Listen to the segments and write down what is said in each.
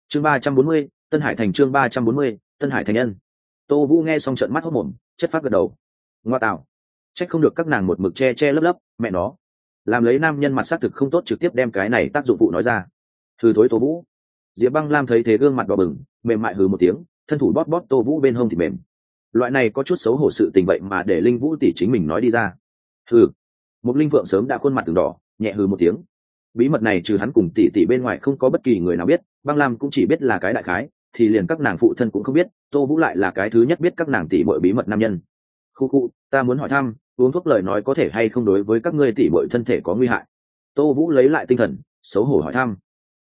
chương 340, Tân Hải thành. Chương 340, Tân Hải thành nhân. Tô Vũ nghe xong trợn mắt hốt mồm, chất phát gật đầu. Ngoa tạo, trách không được các nàng một mực che lấp lấp, mẹ nó làm lấy nam nhân mặt xác thực không tốt, trực tiếp đem cái này tác dụng phụ nói ra. Hừ thối Tô Vũ. Diệp Băng Lam thấy thế gương mặt đỏ bừng, mềm mại hừ một tiếng, thân thủ bóp bóp Tô Vũ bên hông thì mềm. Loại này có chút xấu hổ sự tình vậy mà để Linh Vũ tỷ chính mình nói đi ra. Hừ. Một Linh Vượng sớm đã khuôn mặt từng đỏ, nhẹ hừ một tiếng. Bí mật này trừ hắn cùng tỷ tỷ bên ngoài không có bất kỳ người nào biết, Băng Lam cũng chỉ biết là cái đại khái, thì liền các nàng phụ thân cũng không biết, Tô Vũ lại là cái thứ nhất biết các nàng tỷ muội bí mật nam nhân. Khu, ta muốn hỏi thăm, uống thuốc lời nói có thể hay không đối với các ngươi tỷ muội thân thể có nguy hại? Tô Vũ lấy lại tinh thần, xấu hổ hỏi thăm.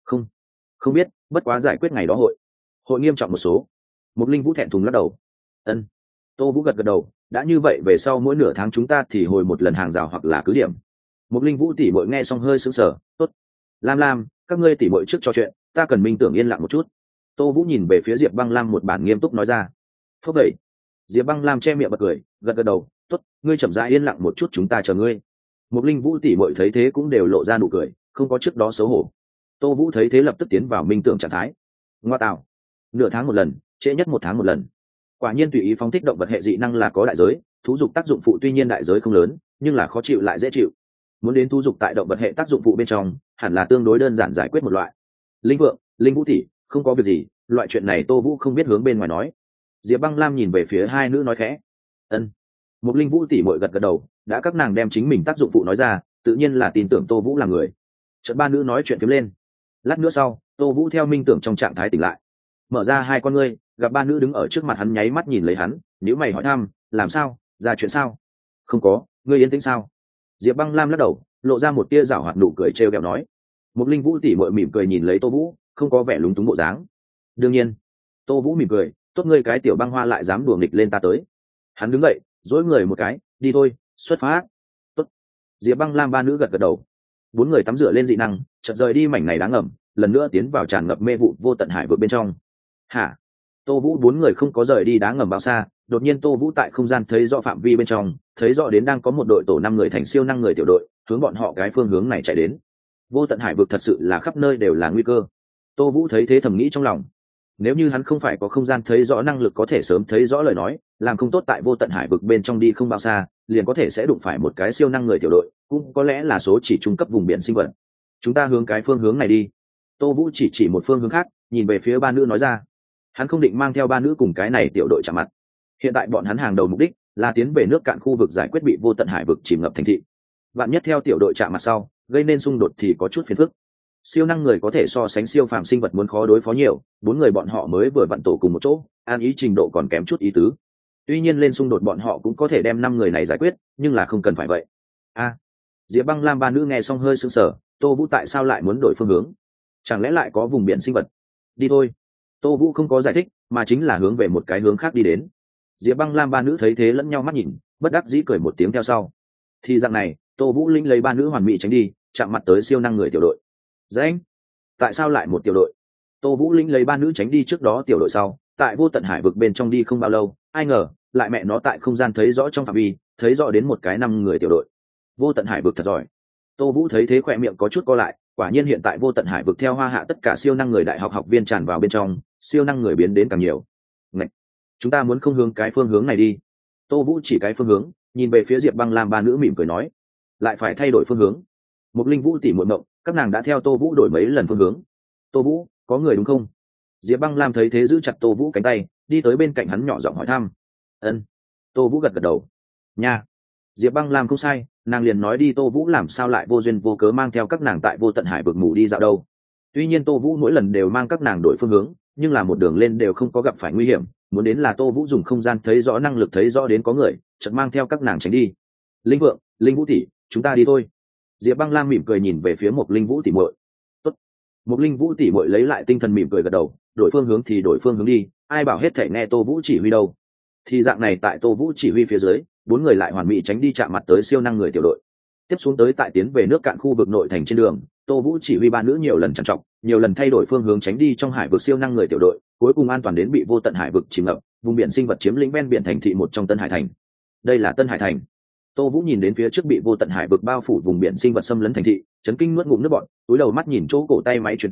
Không biết, bất quá giải quyết ngày đó hội nghiêm trọng một số. Một Linh Vũ thẹn thùng lắc đầu. Ân. Tô Vũ gật đầu, đã như vậy về sau mỗi nửa tháng chúng ta thì hồi một lần hàng rào hoặc là cứ điểm. Một Linh Vũ tỷ muội nghe xong hơi sững sờ, tốt. Lam, các ngươi tỷ muội trước trò chuyện, ta cần minh tưởng yên lặng một chút. Tô Vũ nhìn về phía Diệp Băng Lam một bản nghiêm túc nói ra. Phốc vậy. Diệp Băng Lam che miệng bật cười, gật đầu, tốt, ngươi chậm rãi yên lặng một chút, chúng ta chờ ngươi. Một Linh Vũ tỷ muội thấy thế cũng đều lộ ra nụ cười, không có trước đó xấu hổ. Tô Vũ thấy thế lập tức tiến vào minh tưởng trạng thái. Ngoa tạo, nửa tháng một lần, trễ nhất một tháng một lần. Quả nhiên tùy ý phóng thích động vật hệ dị năng là có đại giới, thú dục tác dụng phụ tuy nhiên đại giới không lớn, nhưng là khó chịu lại dễ chịu. Muốn đến thú dục tại động vật hệ tác dụng phụ bên trong, hẳn là tương đối đơn giản giải quyết một loại. Linh Vượng, Linh Vũ tỷ, không có việc gì, loại chuyện này Tô Vũ không biết hướng bên ngoài nói. Diệp Băng Lam nhìn về phía hai nữ nói khẽ. Ân. Một Linh Vũ tỷ muội gật đầu, đã các nàng đem chính mình tác dụng phụ nói ra, tự nhiên là tin tưởng Tô Vũ là người. Chợt ba nữ nói chuyện phiếm lên. Lát nữa sau, Tô Vũ theo minh tưởng trong trạng thái tỉnh lại, mở ra hai con ngươi, gặp ba nữ đứng ở trước mặt hắn, nháy mắt nhìn lấy hắn, nhíu mày hỏi thăm, làm sao, ra chuyện sao? Không có, ngươi yên tĩnh sao? Diệp Băng Lam lắc đầu, lộ ra một tia giảo hoạt nụ cười trêu ghẹo nói. Một Linh Vũ tỷ muội mỉm cười nhìn lấy Tô Vũ, không có vẻ lúng túng bộ dáng. Đương nhiên. Tô Vũ mỉm cười, tốt, ngươi cái tiểu băng hoa lại dám đùa nghịch lên ta tới. Hắn đứng dậy, dỗi người một cái, đi thôi, xuất phát. Tốt. Diệp Băng Lam ba nữ gật đầu. Bốn người tắm rửa lên dị năng, chợt rời đi mảnh này đáng ngầm, lần nữa tiến vào tràn ngập mê vụ vô tận hải vực bên trong. Hả? Tô Vũ bốn người không có rời đi đá ngầm bao xa, đột nhiên Tô Vũ tại không gian thấy rõ phạm vi bên trong, thấy rõ đến đang có một đội tổ 5 người thành siêu năng người tiểu đội, hướng bọn họ cái phương hướng này chạy đến. Vô tận hải vực thật sự là khắp nơi đều là nguy cơ. Tô Vũ thấy thế thầm nghĩ trong lòng, nếu như hắn không phải có không gian thấy rõ năng lực có thể sớm thấy rõ lời nói, làm không tốt tại vô tận hải vực bên trong đi không bao xa, liền có thể sẽ đụng phải một cái siêu năng người tiểu đội, cũng có lẽ là số chỉ trung cấp vùng biển sinh vật. Chúng ta hướng cái phương hướng này đi. Tô Vũ chỉ một phương hướng khác, nhìn về phía ba nữ nói ra. Hắn không định mang theo ba nữ cùng cái này tiểu đội chạm mặt. Hiện tại bọn hắn hàng đầu mục đích là tiến về nước cạn khu vực giải quyết bị vô tận hải vực chìm ngập thành thị. Vạn nhất theo tiểu đội chạm mặt sau, gây nên xung đột thì có chút phiền phức. Siêu năng người có thể so sánh siêu phàm sinh vật muốn khó đối phó nhiều, bốn người bọn họ mới vừa vặn tổ cùng một chỗ, an ý trình độ còn kém chút ý tứ. Tuy nhiên lên xung đột bọn họ cũng có thể đem 5 người này giải quyết, nhưng là không cần phải vậy. Diệp Băng Lam ba nữ nghe xong hơi sững sờ, Tô Vũ tại sao lại muốn đổi phương hướng? Chẳng lẽ lại có vùng biển sinh vật? Đi thôi. Tô Vũ không có giải thích, mà chính là hướng về một cái hướng khác đi đến. Diệp Băng Lam ba nữ thấy thế lẫn nhau mắt nhìn, bất đắc dĩ cười một tiếng theo sau. Thì dạng này, Tô Vũ linh lấy ba nữ hoàn mỹ tránh đi, chạm mặt tới siêu năng người tiểu đội. Anh, tại sao lại một tiểu đội? Tô Vũ linh lấy ba nữ tránh đi trước đó tiểu đội sau, tại vô tận hải vực bên trong đi không bao lâu, ai ngờ lại mẹ nó tại không gian thấy rõ trong phạm vi, thấy rõ đến một cái 5 người tiểu đội. Vô tận hải vực thật giỏi. Tô Vũ thấy thế khỏe miệng có chút co lại, quả nhiên hiện tại vô tận hải vực theo Hoa Hạ tất cả siêu năng người đại học học viên tràn vào bên trong, siêu năng người biến đến càng nhiều. Ngậy! Chúng ta muốn không hướng cái phương hướng này đi. Tô Vũ chỉ cái phương hướng, nhìn về phía Diệp Băng Lam ba nữ mỉm cười nói, lại phải thay đổi phương hướng. Một Linh Vũ tỉ muội mộng, các nàng đã theo Tô Vũ đổi mấy lần phương hướng. Tô Vũ, có người đúng không? Diệp Băng Lam thấy thế giữ chặt Tô Vũ cánh tay, đi tới bên cạnh hắn nhỏ giọng hỏi thăm. Ân. Tô Vũ gật đầu. Nha. Diệp Băng Lam không sai, nàng liền nói đi, Tô Vũ làm sao lại vô duyên vô cớ mang theo các nàng tại vô tận hải vực mù đi dạo đâu. Tuy nhiên Tô Vũ mỗi lần đều mang các nàng đổi phương hướng, nhưng là một đường lên đều không có gặp phải nguy hiểm, muốn đến là Tô Vũ dùng không gian thấy rõ năng lực thấy rõ đến có người, chợt mang theo các nàng tránh đi. Linh Vượng, Linh Vũ tỷ, chúng ta đi thôi. Diệp Băng Lam mỉm cười nhìn về phía một Linh Vũ tỷ muội. Tốt. Một Linh Vũ tỷ muội lấy lại tinh thần mỉm cười gật đầu, đổi phương hướng thì đổi phương hướng đi, ai bảo hết thể nghe Tô Vũ chỉ huy đâu. Thì dạng này tại Tô Vũ chỉ huy phía dưới, bốn người lại hoàn mỹ tránh đi chạm mặt tới siêu năng người tiểu đội. Tiếp xuống tới tại tiến về nước cạn khu vực nội thành trên đường, Tô Vũ chỉ huy ba nữ nhiều lần trằn trọc, nhiều lần thay đổi phương hướng tránh đi trong hải vực siêu năng người tiểu đội, cuối cùng an toàn đến bị vô tận hải vực chìm ngập, vùng biển sinh vật chiếm lĩnh ven biển thành thị một trong Tân Hải thành. Đây là Tân Hải thành. Tô Vũ nhìn đến phía trước bị vô tận hải vực bao phủ vùng biển sinh vật xâm lấn thành thị, chấn kinh nuốt ngụm nước bọt, túi đầu mắt nhìn chỗ cổ tay máy truyền tin,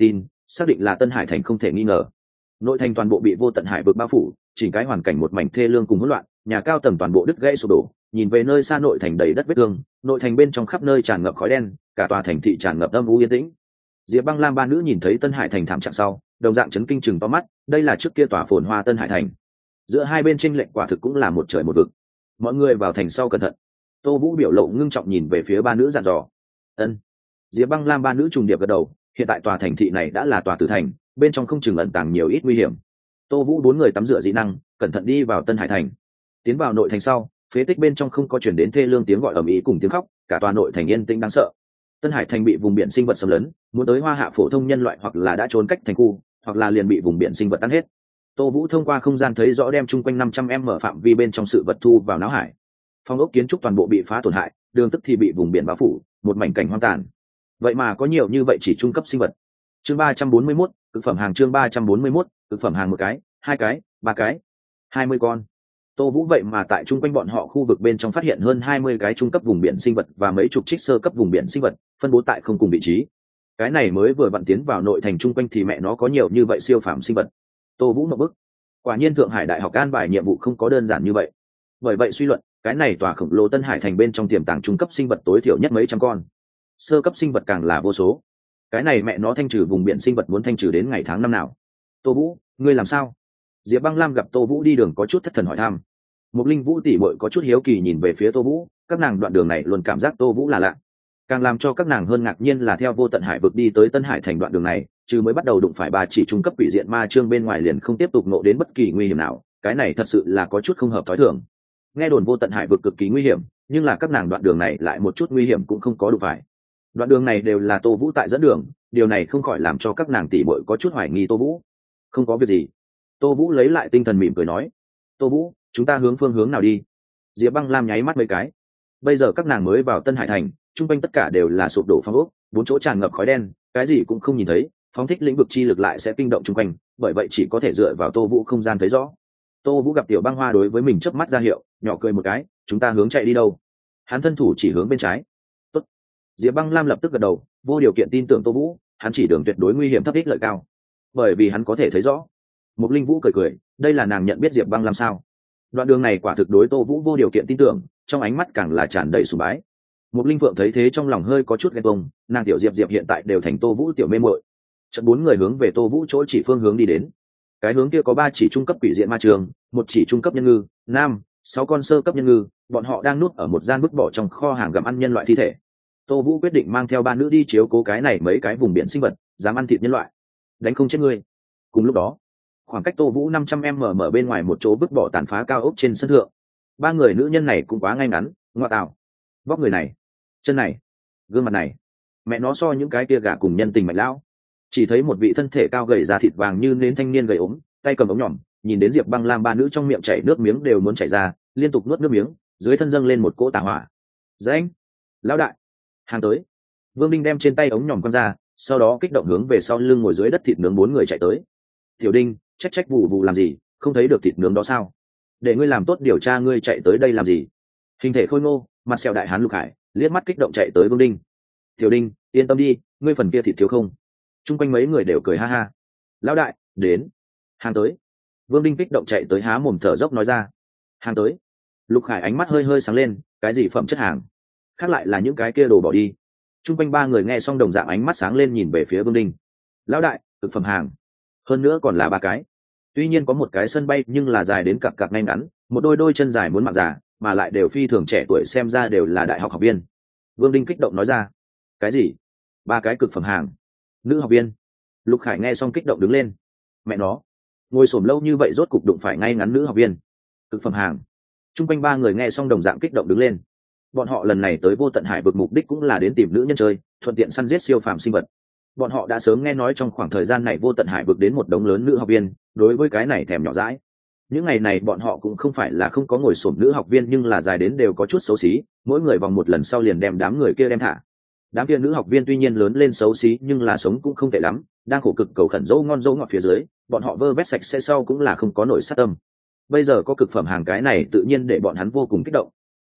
xác định là Tân Hải thành không thể nghi ngờ. Nội thành toàn bộ bị vô tận hải vực bao phủ, chỉnh cái hoàn cảnh một mảnh thê lương cùng hỗn loạn, nhà cao tầng toàn bộ đứt gãy sụp đổ, nhìn về nơi xa nội thành đầy đất vết thương, nội thành bên trong khắp nơi tràn ngập khói đen, cả tòa thành thị tràn ngập âm u yên tĩnh. Diệp Băng Lam ba nữ nhìn thấy Tân Hải thành thảm trạng sau, đồng dạng chấn kinh chừng to mắt, đây là trước kia tòa phồn hoa Tân Hải thành. Giữa hai bên chênh lệch quả thực cũng là một trời một vực. Mọi người vào thành sau cẩn thận. Tô Vũ biểu lộ ngưng trọng nhìn về phía ba nữ dặn dò. Ân. Diệp Băng Lam ba nữ trùng điệp gật đầu, hiện tại tòa thành thị này đã là tòa tử thành, bên trong không chừng ẩn tàng nhiều ít nguy hiểm. Tô Vũ bốn người tắm rửa dị năng, cẩn thận đi vào Tân Hải thành. Tiến vào nội thành sau, phế tích bên trong không có truyền đến thê lương tiếng gọi ầm ĩ cùng tiếng khóc, cả tòa nội thành yên tĩnh đáng sợ. Tân Hải thành bị vùng biển sinh vật xâm lấn, muốn tới Hoa Hạ phổ thông nhân loại hoặc là đã trốn cách thành khu, hoặc là liền bị vùng biển sinh vật ăn hết. Tô Vũ thông qua không gian thấy rõ đem chung quanh 500m phạm vi bên trong sự vật thu vào não hải. Phong ốc kiến trúc toàn bộ bị phá tổn hại, đường tức thì bị vùng biển bao phủ, một mảnh cảnh hoang tàn. Vậy mà có nhiều như vậy chỉ trung cấp sinh vật. Chương 341, thực phẩm hàng chương 341, thực phẩm hàng một cái, hai cái, ba cái, 20 con. Tô Vũ vậy mà tại chung quanh bọn họ khu vực bên trong phát hiện hơn 20 cái trung cấp vùng biển sinh vật và mấy chục trích sơ cấp vùng biển sinh vật, phân bố tại không cùng vị trí. Cái này mới vừa vặn tiến vào nội thành chung quanh thì mẹ nó có nhiều như vậy siêu phàm sinh vật. Tô Vũ ngập bức. Quả nhiên Thượng Hải Đại học an bài nhiệm vụ không có đơn giản như vậy. Bởi vậy suy luận, cái này tòa khổng lồ Tân Hải thành bên trong tiềm tàng trung cấp sinh vật tối thiểu nhất mấy trăm con. Sơ cấp sinh vật càng là vô số. Cái này mẹ nó thanh trừ vùng biển sinh vật muốn thanh trừ đến ngày tháng năm nào? Tô Vũ, ngươi làm sao? Diệp Băng Lam gặp Tô Vũ đi đường có chút thất thần hỏi thăm. Mục Linh Vũ tỷ muội có chút hiếu kỳ nhìn về phía Tô Vũ, các nàng đoạn đường này luôn cảm giác Tô Vũ là lạ. Càng làm cho các nàng hơn ngạc nhiên là theo vô tận hải vực đi tới Tân Hải thành đoạn đường này, chứ mới bắt đầu đụng phải ba chỉ trung cấp quỷ diện ma chương bên ngoài liền không tiếp tục nộ đến bất kỳ nguy hiểm nào, cái này thật sự là có chút không hợp thói thường. Nghe đồn vô tận hải vực cực kỳ nguy hiểm, nhưng là các nàng đoạn đường này lại một chút nguy hiểm cũng không có đụng phải. Đoạn đường này đều là Tô Vũ tại dẫn đường, điều này không khỏi làm cho các nàng tỷ muội có chút hoài nghi Tô Vũ. Không có việc gì. Tô Vũ lấy lại tinh thần mỉm cười nói. Tô Vũ, chúng ta hướng phương hướng nào đi? Diệp Băng Lam nháy mắt mấy cái. Bây giờ các nàng mới vào Tân Hải thành, chung quanh tất cả đều là sụp đổ phong ốc, bốn chỗ tràn ngập khói đen, cái gì cũng không nhìn thấy, phóng thích lĩnh vực chi lực lại sẽ kinh động chung quanh, bởi vậy chỉ có thể dựa vào Tô Vũ không gian thấy rõ. Tô Vũ gặp Tiểu Băng Hoa đối với mình chớp mắt ra hiệu, nhỏ cười một cái, chúng ta hướng chạy đi đâu? Hắn thân thủ chỉ hướng bên trái. Tốt. Diệp Băng Lam lập tức gật đầu, vô điều kiện tin tưởng Tô Vũ, hắn chỉ đường tuyệt đối nguy hiểm thấp ích lợi cao, bởi vì hắn có thể thấy rõ. Mục Linh Vũ cười cười, đây là nàng nhận biết Diệp Băng Lam sao? Đoạn đường này quả thực đối Tô Vũ vô điều kiện tin tưởng, trong ánh mắt càng là tràn đầy sùng bái. Mục Linh Phượng thấy thế trong lòng hơi có chút ghen tuông, nàng tiểu Diệp hiện tại đều thành Tô Vũ tiểu mê muội. Chợt bốn người hướng về Tô Vũ chỗ chỉ phương hướng đi đến. Cái hướng kia có ba chỉ trung cấp quỷ diện ma trường, một chỉ trung cấp nhân ngư, nam, 6 con sơ cấp nhân ngư, bọn họ đang núp ở một gian vứt bỏ trong kho hàng gặm ăn nhân loại thi thể. Tô Vũ quyết định mang theo ba nữ đi chiếu cố cái này mấy cái vùng biển sinh vật, dám ăn thịt nhân loại, đánh không chết ngươi. Cùng lúc đó, khoảng cách Tô Vũ 500m mở bên ngoài một chỗ vứt bỏ tàn phá cao ốc trên sân thượng. Ba người nữ nhân này cũng quá ngay ngắn, ngoa tạo. Vóc người này, chân này, gương mặt này, mẹ nó so những cái kia gà cùng nhân tình mạnh lão. Chỉ thấy một vị thân thể cao gầy da thịt vàng như nến thanh niên gầy ốm, tay cầm ống nhỏm, nhìn đến Diệp Băng Lam ba nữ trong miệng chảy nước miếng đều muốn chảy ra, liên tục nuốt nước miếng, dưới thân dâng lên một cỗ tà hỏa. Dãnh, lão đại, hàng tới. Vương Đinh đem trên tay ống nhỏm quăng ra, sau đó kích động hướng về sau lưng ngồi dưới đất thịt nướng bốn người chạy tới. Tiểu Đinh, trách vụ vụ làm gì, không thấy được thịt nướng đó sao? Để ngươi làm tốt điều tra, ngươi chạy tới đây làm gì? Hình thể khôi ngô, mặt sẹo đại hán Lục Hải liếc mắt kích động chạy tới Vương Đinh. Tiểu Đinh, yên tâm đi, ngươi phần kia thịt thiếu không? Trung quanh mấy người đều cười ha ha. Lão đại, đến. Hàng tới. Vương Đinh kích động chạy tới há mồm thở dốc nói ra. Hàng tới. Lục Hải ánh mắt hơi hơi sáng lên, cái gì phẩm chất hàng? Khác lại là những cái kia đồ bỏ đi. Trung quanh ba người nghe xong đồng dạng ánh mắt sáng lên nhìn về phía Vương Đinh. Lão đại, thực phẩm hàng. Hơn nữa còn là ba cái. Tuy nhiên có một cái sân bay nhưng là dài đến cặp cặp ngay ngắn, một đôi chân dài muốn mạng già, mà lại đều phi thường trẻ tuổi, xem ra đều là đại học học viên. Vương Đinh kích động nói ra. Cái gì? Ba cái cực phẩm hàng? Nữ học viên? Lục Khải nghe xong kích động đứng lên. Mẹ nó, ngồi xổm lâu như vậy rốt cục đụng phải ngay ngắn nữ học viên. Cực phẩm hàng. Trung quanh ba người nghe xong đồng dạng kích động đứng lên. Bọn họ lần này tới vô tận hải vực mục đích cũng là đến tìm nữ nhân chơi, thuận tiện săn giết siêu phàm sinh vật. Bọn họ đã sớm nghe nói trong khoảng thời gian này vô tận hải vực đến một đống lớn nữ học viên, đối với cái này thèm nhỏ dãi. Những ngày này bọn họ cũng không phải là không có ngồi xổm nữ học viên, nhưng là dài đến đều có chút xấu xí, mỗi người vòng một lần sau liền đem đám người kia đem thả. Đám kia nữ học viên tuy nhiên lớn lên xấu xí nhưng là sống cũng không tệ lắm, đang khổ cực cầu khẩn dỗ ngon dỗ ngọt phía dưới, bọn họ vơ vét sạch sẽ sau cũng là không có nổi sát tâm. Bây giờ có cực phẩm hàng cái này tự nhiên để bọn hắn vô cùng kích động.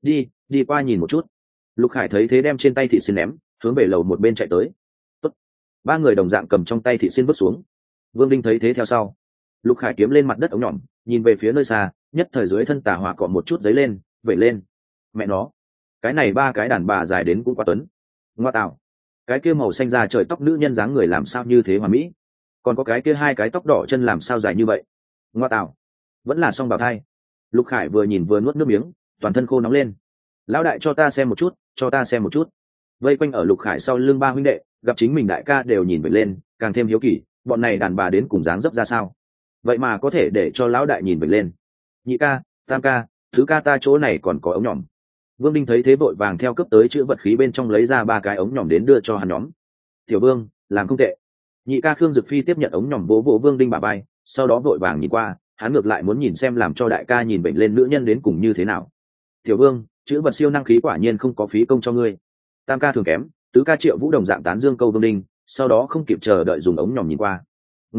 Đi qua nhìn một chút. Lục Khải thấy thế đem trên tay thịt xin ném, hướng về lầu một bên chạy tới. Tốt. ba người đồng dạng cầm trong tay thị xin vứt xuống. Vương Đinh thấy thế theo sau. Lục Khải kiếm lên mặt đất ống nhỏm, nhìn về phía nơi xa, nhất thời dưới thân tà hỏa cọ một chút giấy lên, vẩy lên. Mẹ nó, cái này ba cái đàn bà dài đến cũng quá tuấn. Ngoa tạo, cái kia màu xanh da trời tóc nữ nhân dáng người làm sao như thế mà mỹ, còn có cái kia hai cái tóc đỏ chân làm sao dài như vậy. Ngoa tạo, vẫn là song bào thai. Lục Khải vừa nhìn vừa nuốt nước miếng, toàn thân khô nóng lên. Lão đại cho ta xem một chút, cho ta xem một chút. Vây quanh ở Lục Khải sau lưng ba huynh đệ, gặp chính mình đại ca đều nhìn về lên, càng thêm hiếu kỳ, bọn này đàn bà đến cùng dáng dấp ra sao. Vậy mà có thể để cho lão đại nhìn về lên. Nhị ca, tam ca, thứ ca, ta chỗ này còn có ống nhỏm. Vương Đinh thấy thế vội vàng theo cấp tới chữ vật khí bên trong lấy ra ba cái ống nhỏm đến đưa cho hắn nhóm. Tiểu Vương, làm không tệ. Nhị ca Khương Dực Phi tiếp nhận ống nhỏm vỗ vỗ Vương Đinh bả vai, sau đó vội vàng nhìn qua, hắn ngược lại muốn nhìn xem làm cho đại ca nhìn bệnh lên nữ nhân đến cùng như thế nào. Tiểu Vương, chữ vật siêu năng khí quả nhiên không có phí công cho ngươi. Tam ca thường kém, tứ ca Triệu Vũ đồng dạng tán dương câu Vương Đinh, sau đó không kịp chờ đợi dùng ống nhỏm nhìn qua.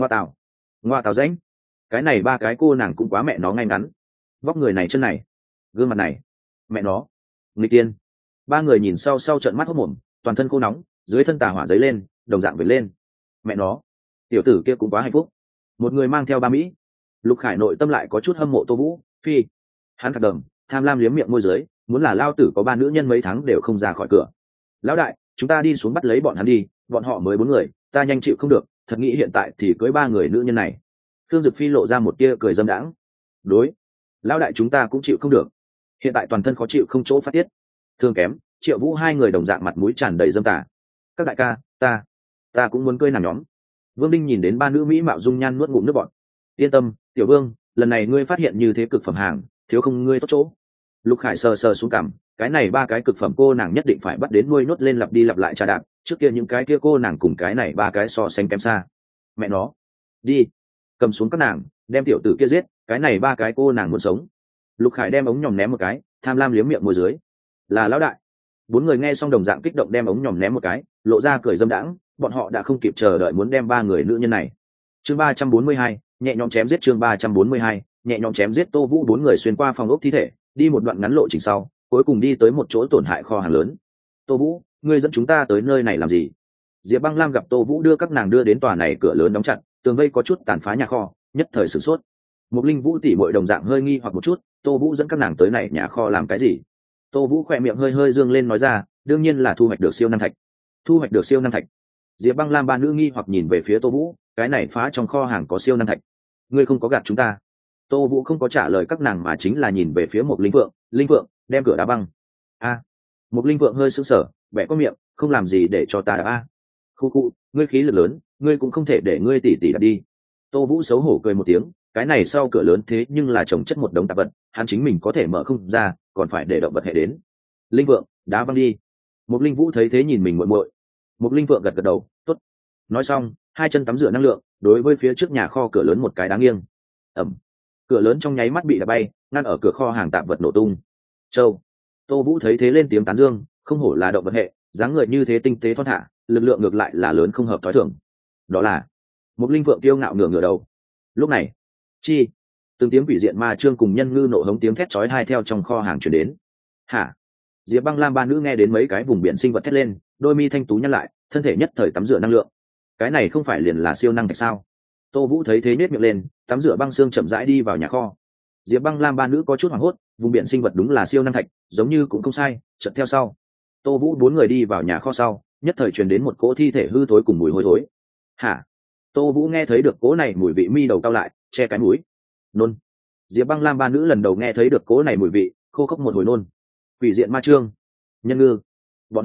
Ngoa tào rãnh, cái này ba cái cô nàng cũng quá mẹ nó ngay ngắn, vóc người này chân này, gương mặt này, mẹ nó, nghịch tiên. Ba người nhìn sau trợn mắt hốt mồm, toàn thân khô nóng, dưới thân tà hỏa giấy lên, đồng dạng về lên. Mẹ nó, tiểu tử kia cũng quá hạnh phúc. Một người mang theo ba Mỹ. Lục Khải nội tâm lại có chút hâm mộ Tô Vũ Phi. Hắn thật đầm, tham lam liếm miệng môi dưới, muốn là lao tử có ba nữ nhân mấy tháng đều không ra khỏi cửa. Lão đại, chúng ta đi xuống bắt lấy bọn hắn đi, bọn họ mới 4 người, ta nhanh chịu không được, thật nghĩ hiện tại thì cưới 3 người nữ nhân này. Khương Dực Phi lộ ra một tia cười dâm đãng. Đối, lão đại chúng ta cũng chịu không được, hiện tại toàn thân khó chịu không chỗ phát tiết. Thương kém, Triệu Vũ hai người đồng dạng mặt mũi tràn đầy dâm tà. Các đại ca, ta cũng muốn cưới nàng nhóm. Vương Đinh nhìn đến ba nữ mỹ mạo dung nhan nuốt ngụm nước bọt. Yên tâm, Tiểu Vương, lần này ngươi phát hiện như thế cực phẩm hàng, thiếu không ngươi tốt chỗ. Lục Khải sờ xuống cằm, cái này ba cái cực phẩm cô nàng nhất định phải bắt đến nuôi nốt lên lặp đi lặp lại trà đạp, trước kia những cái kia cô nàng cùng cái này ba cái so sánh kém xa. Mẹ nó, đi, cầm xuống các nàng, đem tiểu tử kia giết, cái này ba cái cô nàng muốn sống. Lục Khải đem ống nhòm ném một cái, tham lam liếm miệng môi dưới. Là lão đại. 4 người nghe xong đồng dạng kích động đem ống nhòm ném một cái, lộ ra cười dâm đãng, bọn họ đã không kịp chờ đợi muốn đem 3 người nữ nhân này. Chương 342, nhẹ nhõm chém giết. Chương 342, nhẹ nhõm chém giết. Tô Vũ 4 người xuyên qua phòng ốc thi thể, đi một đoạn ngắn lộ trình sau, cuối cùng đi tới một chỗ tổn hại kho hàng lớn. Tô Vũ, ngươi dẫn chúng ta tới nơi này làm gì? Diệp Băng Lam gặp Tô Vũ đưa các nàng đưa đến tòa này cửa lớn đóng chặt, tường vây có chút tàn phá nhà kho, nhất thời sửng sốt. Một Linh Vũ tỷ muội đồng dạng hơi nghi hoặc một chút, Tô Vũ dẫn các nàng tới này nhà kho làm cái gì? Tô Vũ khỏe miệng hơi dương lên nói ra, đương nhiên là thu hoạch được siêu năng thạch. Thu hoạch được siêu năng thạch? Diệp Băng Lam ba nữ nghi hoặc nhìn về phía Tô Vũ, cái này phá trong kho hàng có siêu năng thạch, ngươi không có gạt chúng ta? Tô Vũ không có trả lời các nàng mà chính là nhìn về phía một Linh Vượng, đem cửa đá băng. Một Linh Vượng hơi sững sờ, bẻ có miệng, không làm gì để cho ta đá. Khu, ngươi khí lực lớn, ngươi cũng không thể để ngươi tỷ tỷ đạp đi. Tô Vũ xấu hổ cười một tiếng, cái này sau cửa lớn thế nhưng là chồng chất một đống tạp vật, hắn chính mình có thể mở không ra, còn phải để động vật hệ đến. Linh Vượng, đá băng đi. Một Linh Vũ thấy thế nhìn mình muội muội. Một Linh Vượng gật đầu, tốt. Nói xong, hai chân tắm rửa năng lượng, đối với phía trước nhà kho cửa lớn một cái đá nghiêng. Ầm. Cửa lớn trong nháy mắt bị đá bay, ngăn ở cửa kho hàng tạp vật nổ tung. Châu. Tô Vũ thấy thế lên tiếng tán dương, không hổ là động vật hệ, dáng người như thế tinh tế thon thả, lực lượng ngược lại là lớn không hợp thói thường. Đó là một Linh Vượng kiêu ngạo ngửa đầu. Lúc này, chi từng tiếng quỷ diện ma trương cùng nhân ngư nộ hống tiếng thét chói tai theo trong kho hàng truyền đến. Hả? Diệp Băng Lam ba nữ nghe đến mấy cái vùng biển sinh vật thét lên, đôi mi thanh tú nhăn lại, thân thể nhất thời tắm rửa năng lượng. Cái này không phải liền là siêu năng thạch sao? Tô Vũ thấy thế nhếch miệng lên, tắm rửa băng xương chậm rãi đi vào nhà kho. Diệp Băng Lam ba nữ có chút hoảng hốt, vùng biển sinh vật đúng là siêu năng thạch, giống như cũng không sai, chợt theo sau. Tô Vũ 4 người đi vào nhà kho sau, nhất thời truyền đến một cỗ thi thể hư thối cùng mùi hôi thối. Hả? Tô Vũ nghe thấy được cỗ này mùi vị mi đầu cao lại, che cái mũi. Nôn. Diệp Băng Lam ba nữ lần đầu nghe thấy được cỗ này mùi vị, khô khốc một hồi nôn. Quỷ diện ma trương, nhân ngư, bọn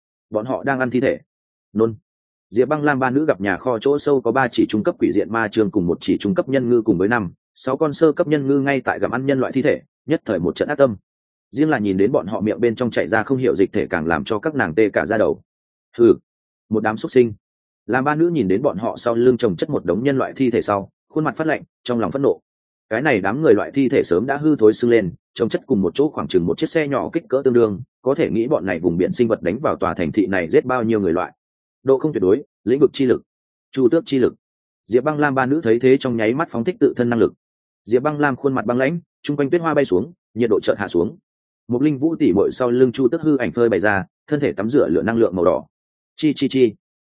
họ đang ăn thi thể. Nôn. Diệp Băng Lam ba nữ gặp nhà kho chỗ sâu có 3 chỉ trung cấp quỷ diện ma trương cùng 1 chỉ trung cấp nhân ngư cùng với 5-6 con sơ cấp nhân ngư ngay tại gặm ăn nhân loại thi thể, nhất thời một trận ác tâm. Riêng là nhìn đến bọn họ miệng bên trong chảy ra không hiểu dịch thể càng làm cho các nàng tê cả da đầu. Hừ, một đám xuất sinh. Làm ba nữ nhìn đến bọn họ sau lưng chồng chất một đống nhân loại thi thể sau, khuôn mặt phát lạnh, trong lòng phẫn nộ. Cái này đám người loại thi thể sớm đã hư thối sưng lên, chồng chất cùng một chỗ khoảng chừng một chiếc xe nhỏ kích cỡ tương đương, có thể nghĩ bọn này vùng biển sinh vật đánh vào tòa thành thị này giết bao nhiêu người loại. Độ không tuyệt đối, lĩnh vực chi lực, chu tước chi lực. Diệp Băng Lam ba nữ thấy thế trong nháy mắt phóng thích tự thân năng lực. Diệp Băng Lam khuôn mặt băng lãnh, trung quanh tuyết hoa bay xuống, nhiệt độ chợt hạ xuống. Một Linh Vũ tỉ muội sau lưng chu tước hư ảnh phơi bày ra, thân thể tắm rửa lửa năng lượng màu đỏ. Chi.